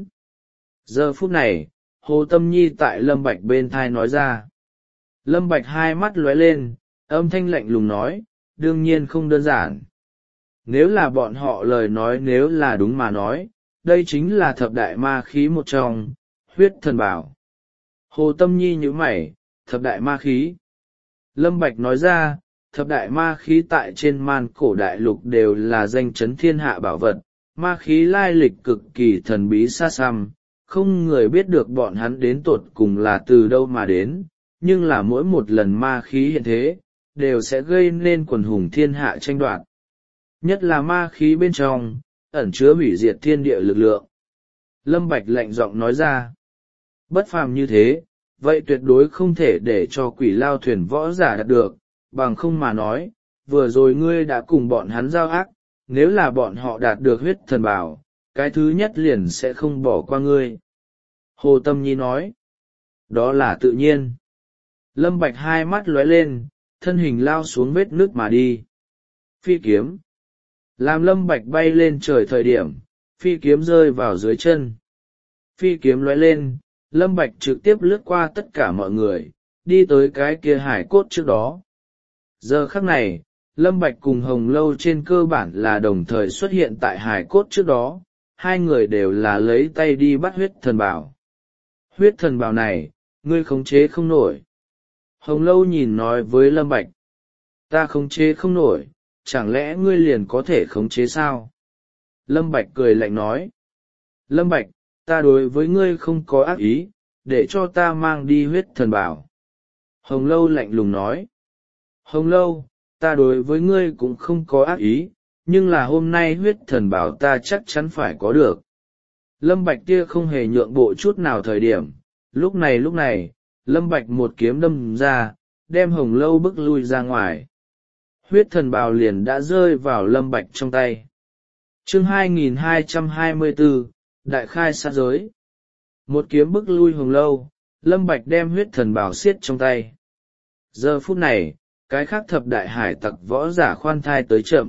Giờ phút này, Hồ Tâm Nhi tại Lâm Bạch bên thai nói ra. Lâm Bạch hai mắt lóe lên, âm thanh lạnh lùng nói, đương nhiên không đơn giản. Nếu là bọn họ lời nói nếu là đúng mà nói, đây chính là thập đại ma khí một trong, huyết thần bảo. Hồ Tâm Nhi nhíu mày, thập đại ma khí. Lâm Bạch nói ra, thập đại ma khí tại trên man cổ đại lục đều là danh chấn thiên hạ bảo vật, ma khí lai lịch cực kỳ thần bí xa xăm, không người biết được bọn hắn đến tột cùng là từ đâu mà đến, nhưng là mỗi một lần ma khí hiện thế, đều sẽ gây nên quần hùng thiên hạ tranh đoạt. Nhất là ma khí bên trong, ẩn chứa hủy diệt thiên địa lực lượng. Lâm Bạch lạnh giọng nói ra, bất phàm như thế, vậy tuyệt đối không thể để cho quỷ lao thuyền võ giả đạt được, bằng không mà nói, vừa rồi ngươi đã cùng bọn hắn giao ác, nếu là bọn họ đạt được huyết thần bảo, cái thứ nhất liền sẽ không bỏ qua ngươi. Hồ Tâm Nhi nói, đó là tự nhiên. Lâm Bạch hai mắt lóe lên, thân hình lao xuống vết nước mà đi. Phi kiếm. Làm Lâm Bạch bay lên trời thời điểm, phi kiếm rơi vào dưới chân. Phi kiếm lóe lên, Lâm Bạch trực tiếp lướt qua tất cả mọi người, đi tới cái kia hải cốt trước đó. Giờ khắc này, Lâm Bạch cùng Hồng Lâu trên cơ bản là đồng thời xuất hiện tại hải cốt trước đó, hai người đều là lấy tay đi bắt huyết thần bảo. Huyết thần bảo này, ngươi khống chế không nổi. Hồng Lâu nhìn nói với Lâm Bạch, ta khống chế không nổi, chẳng lẽ ngươi liền có thể khống chế sao? Lâm Bạch cười lạnh nói, Lâm Bạch, ta đối với ngươi không có ác ý, để cho ta mang đi huyết thần bảo. Hồng Lâu lạnh lùng nói, Hồng Lâu, ta đối với ngươi cũng không có ác ý, nhưng là hôm nay huyết thần bảo ta chắc chắn phải có được. Lâm Bạch kia không hề nhượng bộ chút nào thời điểm, lúc này lúc này, Lâm Bạch một kiếm đâm ra, đem Hồng Lâu bức lui ra ngoài. Huyết thần bào liền đã rơi vào Lâm Bạch trong tay. Chương hai nghìn hai trăm hai mươi tư, Đại khai sát giới. Một kiếm bức lui Hồng Lâu, Lâm Bạch đem huyết thần bào siết trong tay. Giờ phút này, cái khác thập đại hải tặc võ giả khoan thai tới chậm.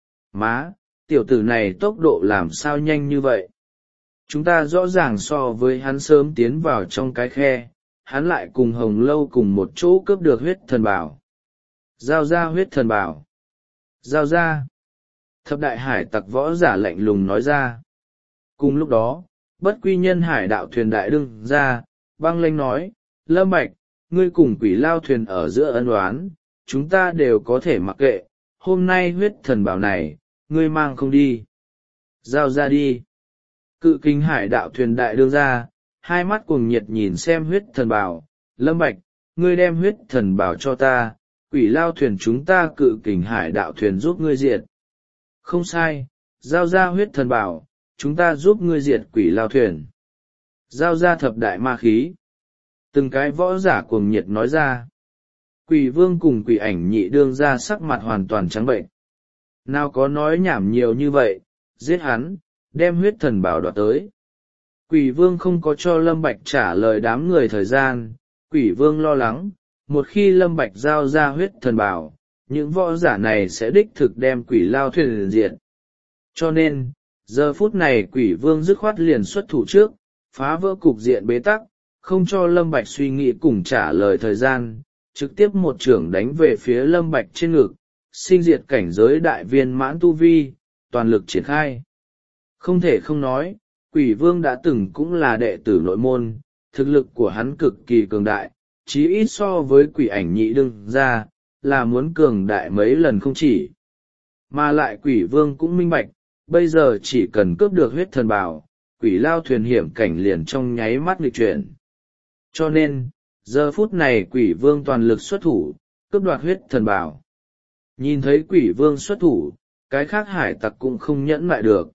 Má, tiểu tử này tốc độ làm sao nhanh như vậy? Chúng ta rõ ràng so với hắn sớm tiến vào trong cái khe, hắn lại cùng Hồng Lâu cùng một chỗ cướp được huyết thần bảo. Giao ra huyết thần bảo. Giao ra. Thập đại hải tặc võ giả lạnh lùng nói ra. Cùng lúc đó, bất quy nhân hải đạo thuyền đại đương ra, băng lênh nói, Lâm Bạch, ngươi cùng quỷ lao thuyền ở giữa ân oán, chúng ta đều có thể mặc kệ, hôm nay huyết thần bảo này, ngươi mang không đi. Giao ra đi. Cự Kình Hải đạo thuyền đại đương ra, hai mắt cuồng nhiệt nhìn xem huyết thần bảo, Lâm Bạch, ngươi đem huyết thần bảo cho ta, quỷ lao thuyền chúng ta Cự Kình Hải đạo thuyền giúp ngươi diệt. Không sai, giao ra huyết thần bảo, chúng ta giúp ngươi diệt quỷ lao thuyền. Giao ra thập đại ma khí. Từng cái võ giả cuồng nhiệt nói ra. Quỷ vương cùng quỷ ảnh nhị đương ra sắc mặt hoàn toàn trắng bệnh. Nào có nói nhảm nhiều như vậy, giết hắn, đem huyết thần bảo đoạt tới. Quỷ vương không có cho Lâm Bạch trả lời đám người thời gian, quỷ vương lo lắng, một khi Lâm Bạch giao ra huyết thần bảo, những võ giả này sẽ đích thực đem quỷ lao thuyền diệt. Cho nên, giờ phút này quỷ vương dứt khoát liền xuất thủ trước, phá vỡ cục diện bế tắc, không cho Lâm Bạch suy nghĩ cùng trả lời thời gian, trực tiếp một chưởng đánh về phía Lâm Bạch trên ngực, sinh diệt cảnh giới đại viên mãn tu vi, toàn lực triển khai. Không thể không nói, quỷ vương đã từng cũng là đệ tử nội môn, thực lực của hắn cực kỳ cường đại, chí ít so với quỷ ảnh nhị đương ra, là muốn cường đại mấy lần không chỉ. Mà lại quỷ vương cũng minh bạch, bây giờ chỉ cần cướp được huyết thần bảo, quỷ lao thuyền hiểm cảnh liền trong nháy mắt nghịch chuyển. Cho nên, giờ phút này quỷ vương toàn lực xuất thủ, cướp đoạt huyết thần bảo. Nhìn thấy quỷ vương xuất thủ, cái khác hải tặc cũng không nhẫn lại được.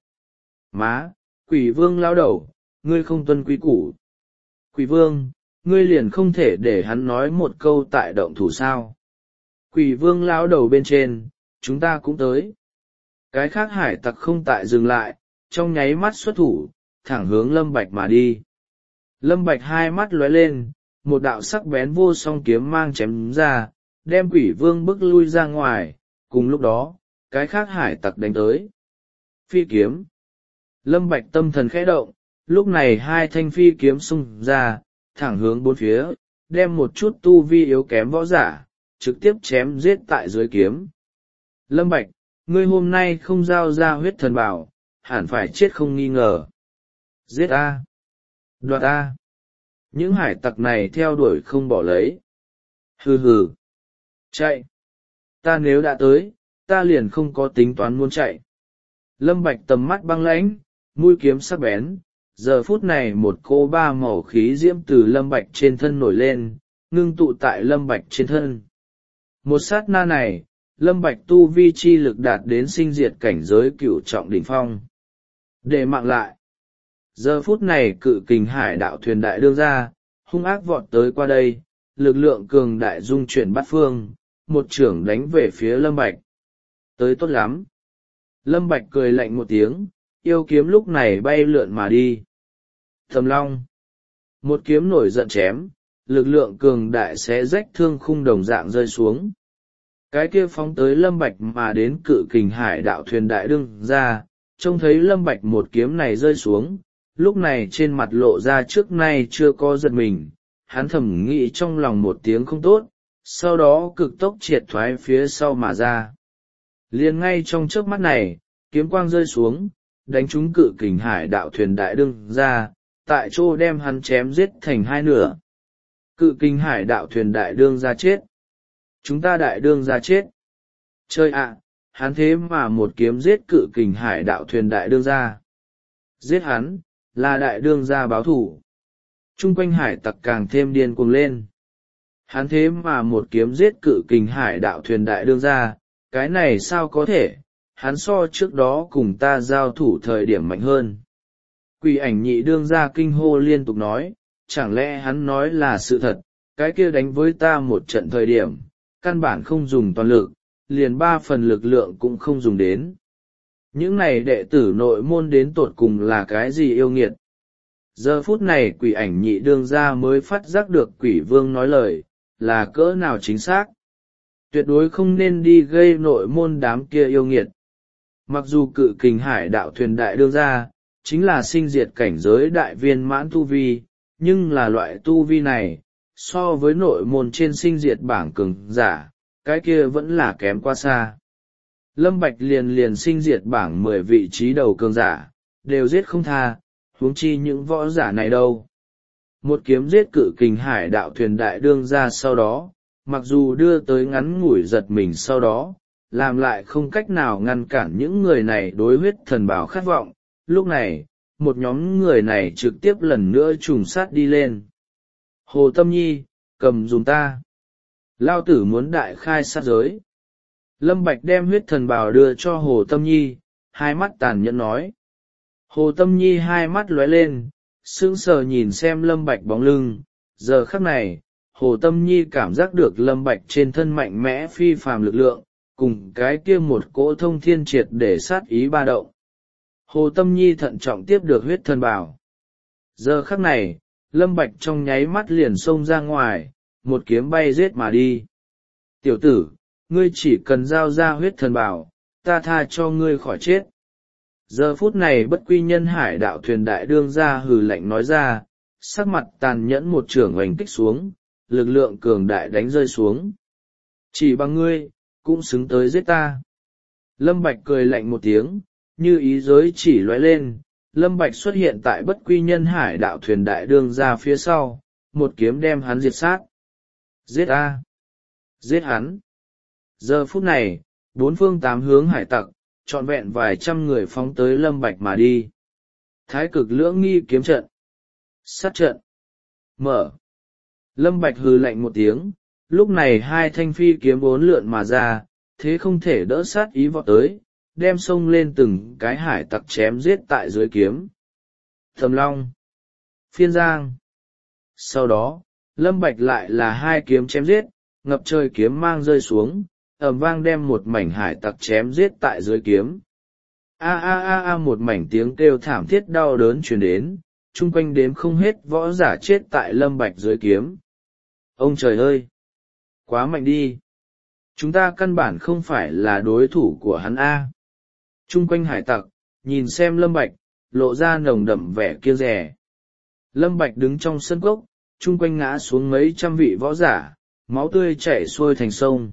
Má, quỷ vương lao đầu, ngươi không tuân quý củ. Quỷ vương, ngươi liền không thể để hắn nói một câu tại động thủ sao. Quỷ vương lao đầu bên trên, chúng ta cũng tới. Cái khác hải tặc không tại dừng lại, trong nháy mắt xuất thủ, thẳng hướng Lâm Bạch mà đi. Lâm Bạch hai mắt lóe lên, một đạo sắc bén vô song kiếm mang chém ra, đem quỷ vương bức lui ra ngoài, cùng lúc đó, cái khác hải tặc đánh tới. Phi kiếm. Lâm Bạch tâm thần khẽ động, lúc này hai thanh phi kiếm xung ra, thẳng hướng bốn phía, đem một chút tu vi yếu kém võ giả, trực tiếp chém giết tại dưới kiếm. Lâm Bạch, ngươi hôm nay không giao ra huyết thần bảo, hẳn phải chết không nghi ngờ. Giết a, đoạt a. Những hải tặc này theo đuổi không bỏ lấy. Hừ hừ. Chạy. Ta nếu đã tới, ta liền không có tính toán muốn chạy. Lâm Bạch tầm mắt băng lãnh, mũi kiếm sắc bén. Giờ phút này một cô ba màu khí diễm từ Lâm Bạch trên thân nổi lên, ngưng tụ tại Lâm Bạch trên thân. Một sát na này, Lâm Bạch tu vi chi lực đạt đến sinh diệt cảnh giới cửu trọng đỉnh phong. Để mạng lại. Giờ phút này Cự Kình Hải đạo thuyền đại đương ra, hung ác vọt tới qua đây, lực lượng cường đại dung chuyển bát phương, một chưởng đánh về phía Lâm Bạch. Tới tốt lắm. Lâm Bạch cười lạnh một tiếng, yêu kiếm lúc này bay lượn mà đi. Thầm Long. Một kiếm nổi giận chém, lực lượng cường đại xé rách thương khung đồng dạng rơi xuống. Cái kia phóng tới Lâm Bạch mà đến Cự Kình Hải đạo thuyền đại đương ra, trông thấy Lâm Bạch một kiếm này rơi xuống, lúc này trên mặt lộ ra trước nay chưa có giật mình, hắn thầm nghĩ trong lòng một tiếng không tốt, sau đó cực tốc triệt thoái phía sau mà ra. Liền ngay trong chớp mắt này, kiếm quang rơi xuống, đánh trúng Cự Kình Hải đạo thuyền đại đương ra, tại chỗ đem hắn chém giết thành hai nửa. Cự Kình Hải đạo thuyền đại đương ra chết. Chúng ta đại đương ra chết. Chơi ạ, hắn thế mà một kiếm giết Cự Kình Hải đạo thuyền đại đương ra. Giết hắn, là đại đương gia báo thủ. Trung quanh hải tặc càng thêm điên cuồng lên. Hắn thế mà một kiếm giết Cự Kình Hải đạo thuyền đại đương gia, cái này sao có thể, hắn so trước đó cùng ta giao thủ thời điểm mạnh hơn. Quỷ ảnh nhị đương gia kinh hô liên tục nói, chẳng lẽ hắn nói là sự thật, cái kia đánh với ta một trận thời điểm, căn bản không dùng toàn lực, liền ba phần lực lượng cũng không dùng đến. Những này đệ tử nội môn đến tột cùng là cái gì yêu nghiệt? Giờ phút này quỷ ảnh nhị đương gia mới phát giác được quỷ vương nói lời, là cỡ nào chính xác. Tuyệt đối không nên đi gây nội môn đám kia yêu nghiệt. Mặc dù Cự Kình Hải đạo thuyền đại đương gia, chính là sinh diệt cảnh giới đại viên mãn tu vi, nhưng là loại tu vi này, so với nội môn trên sinh diệt bảng cường giả, cái kia vẫn là kém quá xa. Lâm Bạch liền liền sinh diệt bảng mười vị trí đầu cường giả, đều giết không tha, huống chi những võ giả này đâu. một kiếm giết cự kình hải đạo thuyền đại đương ra sau đó, mặc dù đưa tới ngắn ngủi giật mình sau đó, làm lại không cách nào ngăn cản những người này đối huyết thần bảo khát vọng. Lúc này, một nhóm người này trực tiếp lần nữa trùng sát đi lên. Hồ Tâm Nhi, cầm dùm ta. Lao tử muốn đại khai sát giới. Lâm Bạch đem huyết thần bào đưa cho Hồ Tâm Nhi, hai mắt tàn nhẫn nói. Hồ Tâm Nhi hai mắt lóe lên, sững sờ nhìn xem Lâm Bạch bóng lưng. Giờ khắc này, Hồ Tâm Nhi cảm giác được Lâm Bạch trên thân mạnh mẽ phi phàm lực lượng, cùng cái kia một cỗ thông thiên triệt để sát ý ba động. Hồ Tâm Nhi thận trọng tiếp được huyết thần bào. Giờ khắc này, Lâm Bạch trong nháy mắt liền xông ra ngoài, một kiếm bay giết mà đi. Tiểu tử, ngươi chỉ cần giao ra huyết thần bào, ta tha cho ngươi khỏi chết. Giờ phút này bất quy nhân hải đạo thuyền đại đương ra hừ lạnh nói ra, sắc mặt tàn nhẫn một trường oanh kích xuống, lực lượng cường đại đánh rơi xuống. Chỉ bằng ngươi, cũng xứng tới giết ta. Lâm Bạch cười lạnh một tiếng, như ý giới chỉ lóe lên, Lâm Bạch xuất hiện tại bất quy nhân hải đạo thuyền đại đương ra phía sau, một kiếm đem hắn diệt sát. Giết a! Giết hắn! Giờ phút này, bốn phương tám hướng hải tặc, trọn vẹn vài trăm người phóng tới Lâm Bạch mà đi. Thái cực lưỡng nghi kiếm trận. Sát trận. Mở. Lâm Bạch hừ lạnh một tiếng, lúc này hai thanh phi kiếm bốn lượn mà ra, thế không thể đỡ sát ý vọt tới, đem xông lên từng cái hải tặc chém giết tại dưới kiếm. Thầm Long. Phiên Giang. Sau đó, Lâm Bạch lại là hai kiếm chém giết, ngập trời kiếm mang rơi xuống, ầm vang đem một mảnh hải tặc chém giết tại dưới kiếm. A a a a một mảnh tiếng kêu thảm thiết đau đớn truyền đến, chung quanh đếm không hết võ giả chết tại Lâm Bạch dưới kiếm. Ông trời ơi! Quá mạnh đi! Chúng ta căn bản không phải là đối thủ của hắn A. Chung quanh hải tặc, nhìn xem Lâm Bạch, lộ ra nồng đậm vẻ kiêng dè. Lâm Bạch đứng trong sân cốc, chung quanh ngã xuống mấy trăm vị võ giả, máu tươi chảy xuôi thành sông.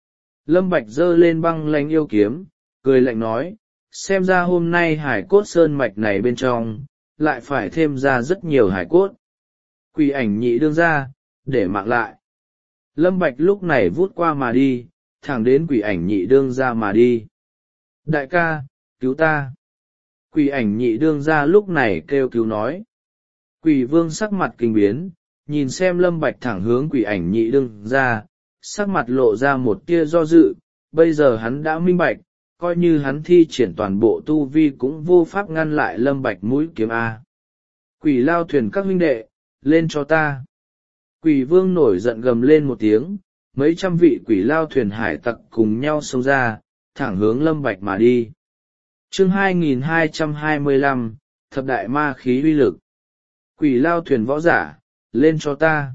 Lâm Bạch giơ lên băng lãnh yêu kiếm, cười lạnh nói, xem ra hôm nay hải cốt sơn mạch này bên trong, lại phải thêm ra rất nhiều hải cốt. Quỷ ảnh nhị đương ra, để mạng lại. Lâm Bạch lúc này vút qua mà đi, thẳng đến quỷ ảnh nhị đương ra mà đi. Đại ca, cứu ta. Quỷ ảnh nhị đương ra lúc này kêu cứu nói. Quỷ vương sắc mặt kinh biến, nhìn xem Lâm Bạch thẳng hướng quỷ ảnh nhị đương ra, sắc mặt lộ ra một tia do dự, bây giờ hắn đã minh bạch, coi như hắn thi triển toàn bộ tu vi cũng vô pháp ngăn lại Lâm Bạch mũi kiếm A. Quỷ lao thuyền các huynh đệ, lên cho ta. Quỷ vương nổi giận gầm lên một tiếng, mấy trăm vị quỷ lao thuyền hải tặc cùng nhau xông ra, thẳng hướng Lâm Bạch mà đi. Chương hai nghìn hai trăm hai mươi lăm, thập đại ma khí uy lực. Quỷ lao thuyền võ giả, lên cho ta.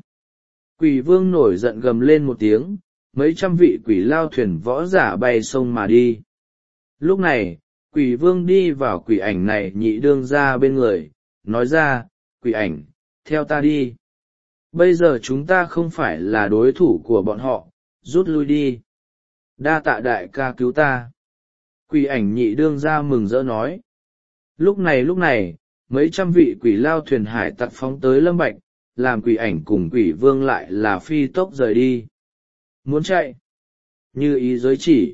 Quỷ vương nổi giận gầm lên một tiếng, mấy trăm vị quỷ lao thuyền võ giả bay sông mà đi. Lúc này, quỷ vương đi vào quỷ ảnh này nhị đương ra bên người, nói ra, quỷ ảnh, theo ta đi. Bây giờ chúng ta không phải là đối thủ của bọn họ, rút lui đi. Đa tạ đại ca cứu ta. Quỷ ảnh nhị đương ra mừng rỡ nói. Lúc này lúc này, mấy trăm vị quỷ lao thuyền hải tặc phóng tới Lâm Bạch, làm quỷ ảnh cùng quỷ vương lại là phi tốc rời đi. Muốn chạy? Như ý giới chỉ.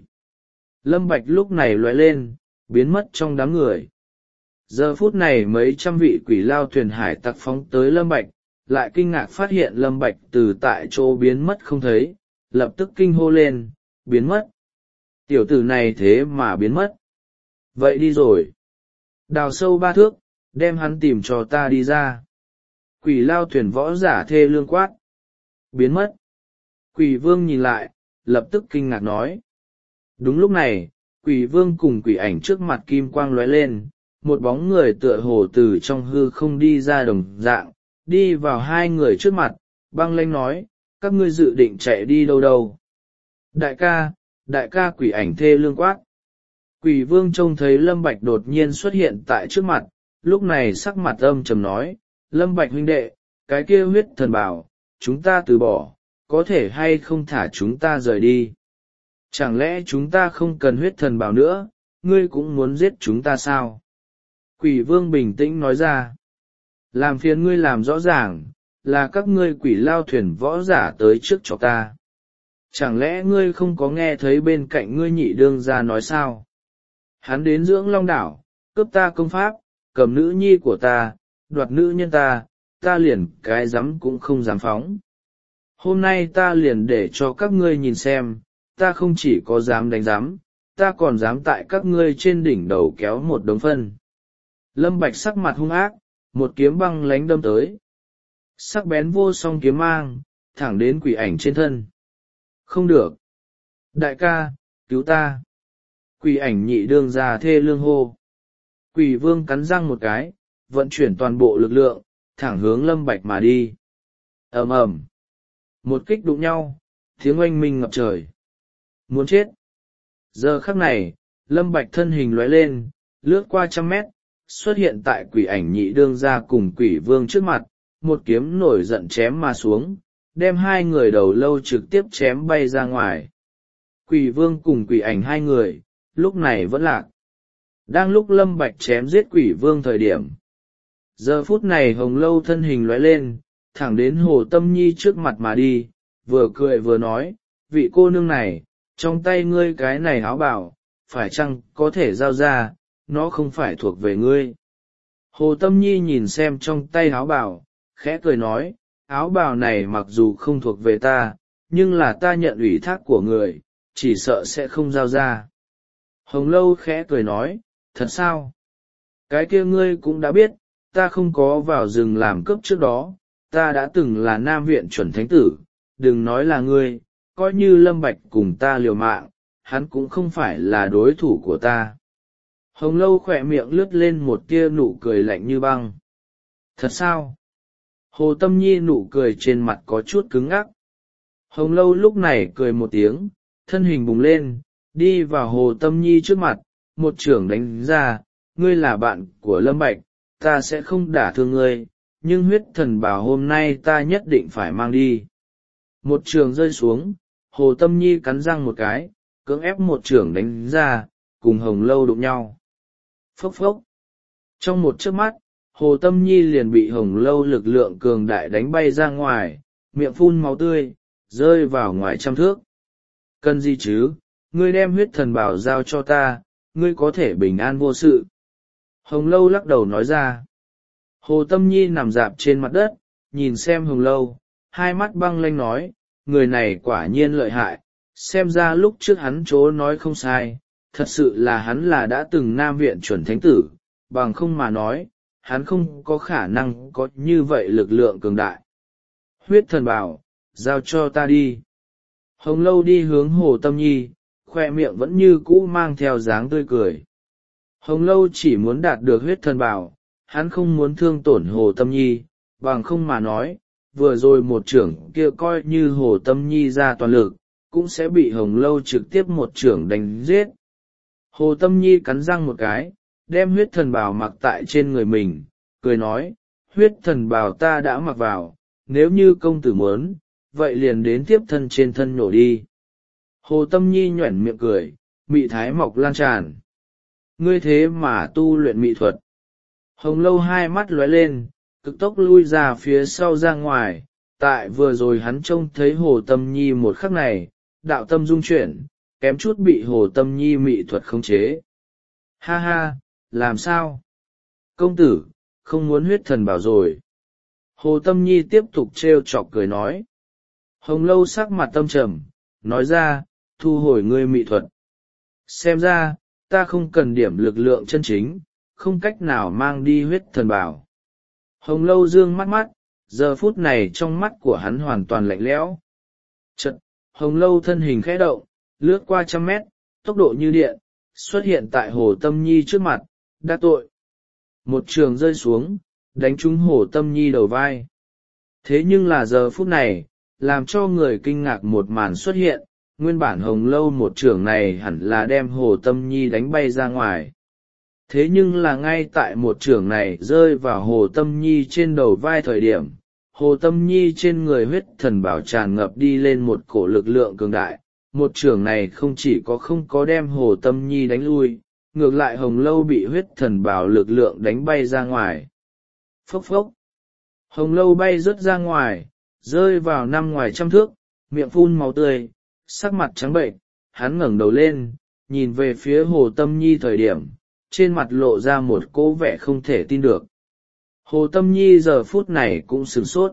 Lâm Bạch lúc này lóe lên, biến mất trong đám người. Giờ phút này mấy trăm vị quỷ lao thuyền hải tặc phóng tới Lâm Bạch, lại kinh ngạc phát hiện Lâm Bạch từ tại chỗ biến mất không thấy, lập tức kinh hô lên, biến mất. Tiểu tử này thế mà biến mất. Vậy đi rồi. Đào sâu ba thước, đem hắn tìm cho ta đi ra. Quỷ lao thuyền võ giả thê lương quát. Biến mất. Quỷ vương nhìn lại, lập tức kinh ngạc nói. Đúng lúc này, quỷ vương cùng quỷ ảnh trước mặt kim quang lóe lên, một bóng người tựa hồ từ trong hư không đi ra đồng dạng, đi vào hai người trước mặt, băng lãnh nói, các ngươi dự định chạy đi đâu đâu. Đại ca, đại ca quỷ ảnh thê lương quát. Quỷ vương trông thấy Lâm Bạch đột nhiên xuất hiện tại trước mặt, lúc này sắc mặt âm trầm nói, Lâm Bạch huynh đệ, cái kia huyết thần bảo, chúng ta từ bỏ, có thể hay không thả chúng ta rời đi. Chẳng lẽ chúng ta không cần huyết thần bảo nữa, ngươi cũng muốn giết chúng ta sao? Quỷ vương bình tĩnh nói ra. Làm phiền ngươi làm rõ ràng, là các ngươi quỷ lao thuyền võ giả tới trước cho ta. Chẳng lẽ ngươi không có nghe thấy bên cạnh ngươi nhị đương gia nói sao? Hắn đến dưỡng long đảo, cướp ta công pháp, cầm nữ nhi của ta, đoạt nữ nhân ta, ta liền cái dám cũng không dám phóng. Hôm nay ta liền để cho các ngươi nhìn xem, ta không chỉ có dám đánh giám, ta còn dám tại các ngươi trên đỉnh đầu kéo một đống phân. Lâm Bạch sắc mặt hung ác, một kiếm băng lánh đâm tới. Sắc bén vô song kiếm mang, thẳng đến quỷ ảnh trên thân. Không được! Đại ca, cứu ta! Quỷ ảnh nhị đương ra thê lương hô. Quỷ vương cắn răng một cái, vận chuyển toàn bộ lực lượng, thẳng hướng Lâm Bạch mà đi. ầm ầm, một kích đụng nhau, tiếng oanh minh ngập trời. Muốn chết! Giờ khắc này, Lâm Bạch thân hình lóe lên, lướt qua trăm mét, xuất hiện tại quỷ ảnh nhị đương ra cùng quỷ vương trước mặt, một kiếm nổi giận chém mà xuống, đem hai người đầu lâu trực tiếp chém bay ra ngoài. Quỷ vương cùng quỷ ảnh hai người, lúc này vẫn lạc. Đang lúc Lâm Bạch chém giết quỷ vương thời điểm. Giờ phút này hồng lâu thân hình lóe lên, thẳng đến Hồ Tâm Nhi trước mặt mà đi, vừa cười vừa nói, vị cô nương này, trong tay ngươi cái này áo bào, phải chăng có thể giao ra, nó không phải thuộc về ngươi. Hồ Tâm Nhi nhìn xem trong tay áo bào, khẽ cười nói, áo bào này mặc dù không thuộc về ta, nhưng là ta nhận ủy thác của người, chỉ sợ sẽ không giao ra. Hồng Lâu khẽ cười nói, thật sao? Cái kia ngươi cũng đã biết, ta không có vào rừng làm cướp trước đó, ta đã từng là Nam Viện chuẩn thánh tử, đừng nói là ngươi, coi như Lâm Bạch cùng ta liều mạng, hắn cũng không phải là đối thủ của ta. Hồng Lâu khỏe miệng lướt lên một tia nụ cười lạnh như băng. Thật sao? Hồ Tâm Nhi nụ cười trên mặt có chút cứng ngắc. Hồng Lâu lúc này cười một tiếng, thân hình bùng lên, đi vào Hồ Tâm Nhi trước mặt, một chưởng đánh ra, ngươi là bạn của Lâm Bạch, ta sẽ không đả thương ngươi, nhưng huyết thần bảo hôm nay ta nhất định phải mang đi. Một chưởng rơi xuống, Hồ Tâm Nhi cắn răng một cái, cưỡng ép một chưởng đánh ra, cùng Hồng Lâu đụng nhau. Phốc phốc. Trong một chớp mắt, Hồ Tâm Nhi liền bị Hồng Lâu lực lượng cường đại đánh bay ra ngoài, miệng phun máu tươi, rơi vào ngoài trăm thước. Cần gì chứ, ngươi đem huyết thần bảo giao cho ta, ngươi có thể bình an vô sự. Hồng Lâu lắc đầu nói ra. Hồ Tâm Nhi nằm dạp trên mặt đất, nhìn xem Hồng Lâu, hai mắt băng lanh nói, người này quả nhiên lợi hại, xem ra lúc trước hắn chố nói không sai, thật sự là hắn là đã từng Nam Viện chuẩn thánh tử, bằng không mà nói, hắn không có khả năng có như vậy lực lượng cường đại. Huyết thần bảo, giao cho ta đi. Hồng Lâu đi hướng Hồ Tâm Nhi, khoe miệng vẫn như cũ mang theo dáng tươi cười. Hồng Lâu chỉ muốn đạt được huyết thần bảo, hắn không muốn thương tổn Hồ Tâm Nhi, bằng không mà nói, vừa rồi một trưởng kia coi như Hồ Tâm Nhi ra toàn lực, cũng sẽ bị Hồng Lâu trực tiếp một trưởng đánh giết. Hồ Tâm Nhi cắn răng một cái, đem huyết thần bào mặc tại trên người mình, cười nói, huyết thần bào ta đã mặc vào, nếu như công tử muốn, vậy liền đến tiếp thân trên thân nổ đi. Hồ Tâm Nhi nhuẩn miệng cười, mị thái mọc lan tràn. Ngươi thế mà tu luyện mỹ thuật. Hồng Lâu hai mắt lóe lên, cực tốc lui ra phía sau ra ngoài, tại vừa rồi hắn trông thấy Hồ Tâm Nhi một khắc này, đạo tâm dung chuyển, kém chút bị Hồ Tâm Nhi mỹ thuật khống chế. Ha ha, làm sao? Công tử, không muốn huyết thần bảo rồi. Hồ Tâm Nhi tiếp tục trêu chọc cười nói. Hồng Lâu sắc mặt tâm trầm, nói ra, thu hồi ngươi mỹ thuật. Xem ra, ta không cần điểm lực lượng chân chính, không cách nào mang đi huyết thần bảo. Hồng Lâu dương mắt mắt, giờ phút này trong mắt của hắn hoàn toàn lạnh lẽo. Chợt, Hồng Lâu thân hình khẽ động, lướt qua trăm mét, tốc độ như điện, xuất hiện tại Hồ Tâm Nhi trước mặt, đắc tội. Một trường rơi xuống, đánh trúng Hồ Tâm Nhi đầu vai. Thế nhưng là giờ phút này, làm cho người kinh ngạc một màn xuất hiện, nguyên bản Hồng Lâu một trường này hẳn là đem Hồ Tâm Nhi đánh bay ra ngoài. Thế nhưng là ngay tại một trường này rơi vào Hồ Tâm Nhi trên đầu vai thời điểm, Hồ Tâm Nhi trên người huyết thần bảo tràn ngập đi lên một cổ lực lượng cường đại, một trường này không chỉ có không có đem Hồ Tâm Nhi đánh lui, ngược lại Hồng Lâu bị huyết thần bảo lực lượng đánh bay ra ngoài. Phốc phốc. hồng lâu bay rớt ra ngoài, rơi vào năm ngoài trăm thước, miệng phun máu tươi, sắc mặt trắng bệnh. Hắn ngẩng đầu lên, nhìn về phía Hồ Tâm Nhi thời điểm, trên mặt lộ ra một cố vẻ không thể tin được. Hồ Tâm Nhi giờ phút này cũng sửng sốt.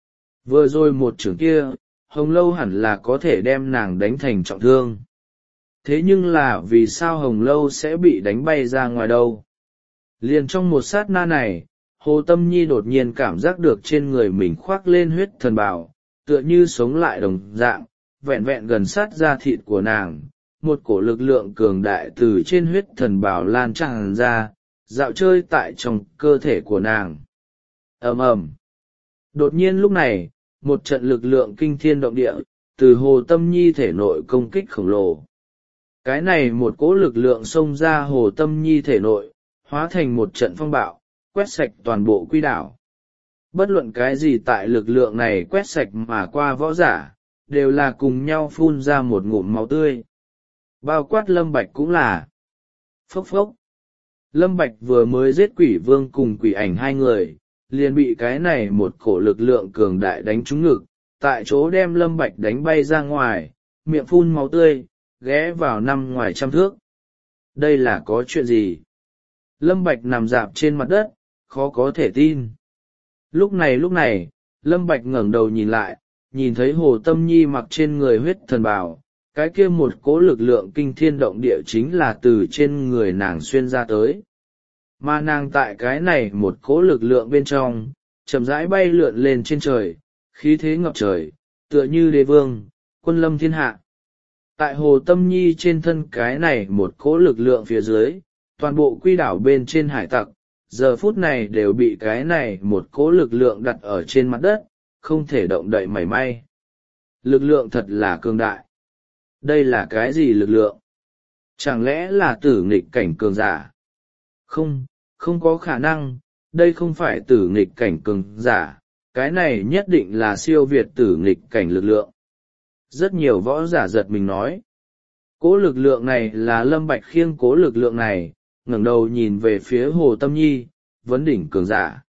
Vừa rồi một chưởng kia, hồng lâu hẳn là có thể đem nàng đánh thành trọng thương. Thế nhưng là vì sao hồng lâu sẽ bị đánh bay ra ngoài đâu? Liền trong một sát na này, Hồ Tâm Nhi đột nhiên cảm giác được trên người mình khoác lên huyết thần bào, tựa như sống lại đồng dạng, vẹn vẹn gần sát da thịt của nàng, một cổ lực lượng cường đại từ trên huyết thần bào lan tràn ra, dạo chơi tại trong cơ thể của nàng. Ầm ầm. Đột nhiên lúc này, một trận lực lượng kinh thiên động địa, từ Hồ Tâm Nhi thể nội công kích khổng lồ. Cái này một cỗ lực lượng xông ra Hồ Tâm Nhi thể nội, hóa thành một trận phong bạo, quét sạch toàn bộ quy đảo. Bất luận cái gì tại lực lượng này quét sạch mà qua võ giả, đều là cùng nhau phun ra một ngụm máu tươi. Bao quát Lâm Bạch cũng là. Phốc phốc. Lâm Bạch vừa mới giết quỷ vương cùng quỷ ảnh hai người, liền bị cái này một cổ lực lượng cường đại đánh trúng ngực, tại chỗ đem Lâm Bạch đánh bay ra ngoài, miệng phun máu tươi, ghé vào năm ngoài trăm thước. Đây là có chuyện gì? Lâm Bạch nằm rạp trên mặt đất, khó có thể tin. Lúc này lúc này, Lâm Bạch ngẩng đầu nhìn lại, nhìn thấy Hồ Tâm Nhi mặc trên người huyết thần bào, cái kia một cỗ lực lượng kinh thiên động địa chính là từ trên người nàng xuyên ra tới. Mà nàng tại cái này một cỗ lực lượng bên trong, chậm rãi bay lượn lên trên trời, khí thế ngập trời, tựa như đế vương, quân lâm thiên hạ. Tại Hồ Tâm Nhi trên thân cái này một cỗ lực lượng phía dưới, toàn bộ quy đảo bên trên hải tặc, giờ phút này đều bị cái này một cỗ lực lượng đặt ở trên mặt đất, không thể động đậy mảy may. Lực lượng thật là cường đại. Đây là cái gì lực lượng? Chẳng lẽ là tử nghịch cảnh cường giả? Không, không có khả năng, đây không phải tử nghịch cảnh cường giả, cái này nhất định là siêu việt tử nghịch cảnh lực lượng. Rất nhiều võ giả giật mình nói. Cố lực lượng này là Lâm Bạch khiêng cố lực lượng này, ngẩng đầu nhìn về phía Hồ Tâm Nhi, vấn đỉnh cường giả.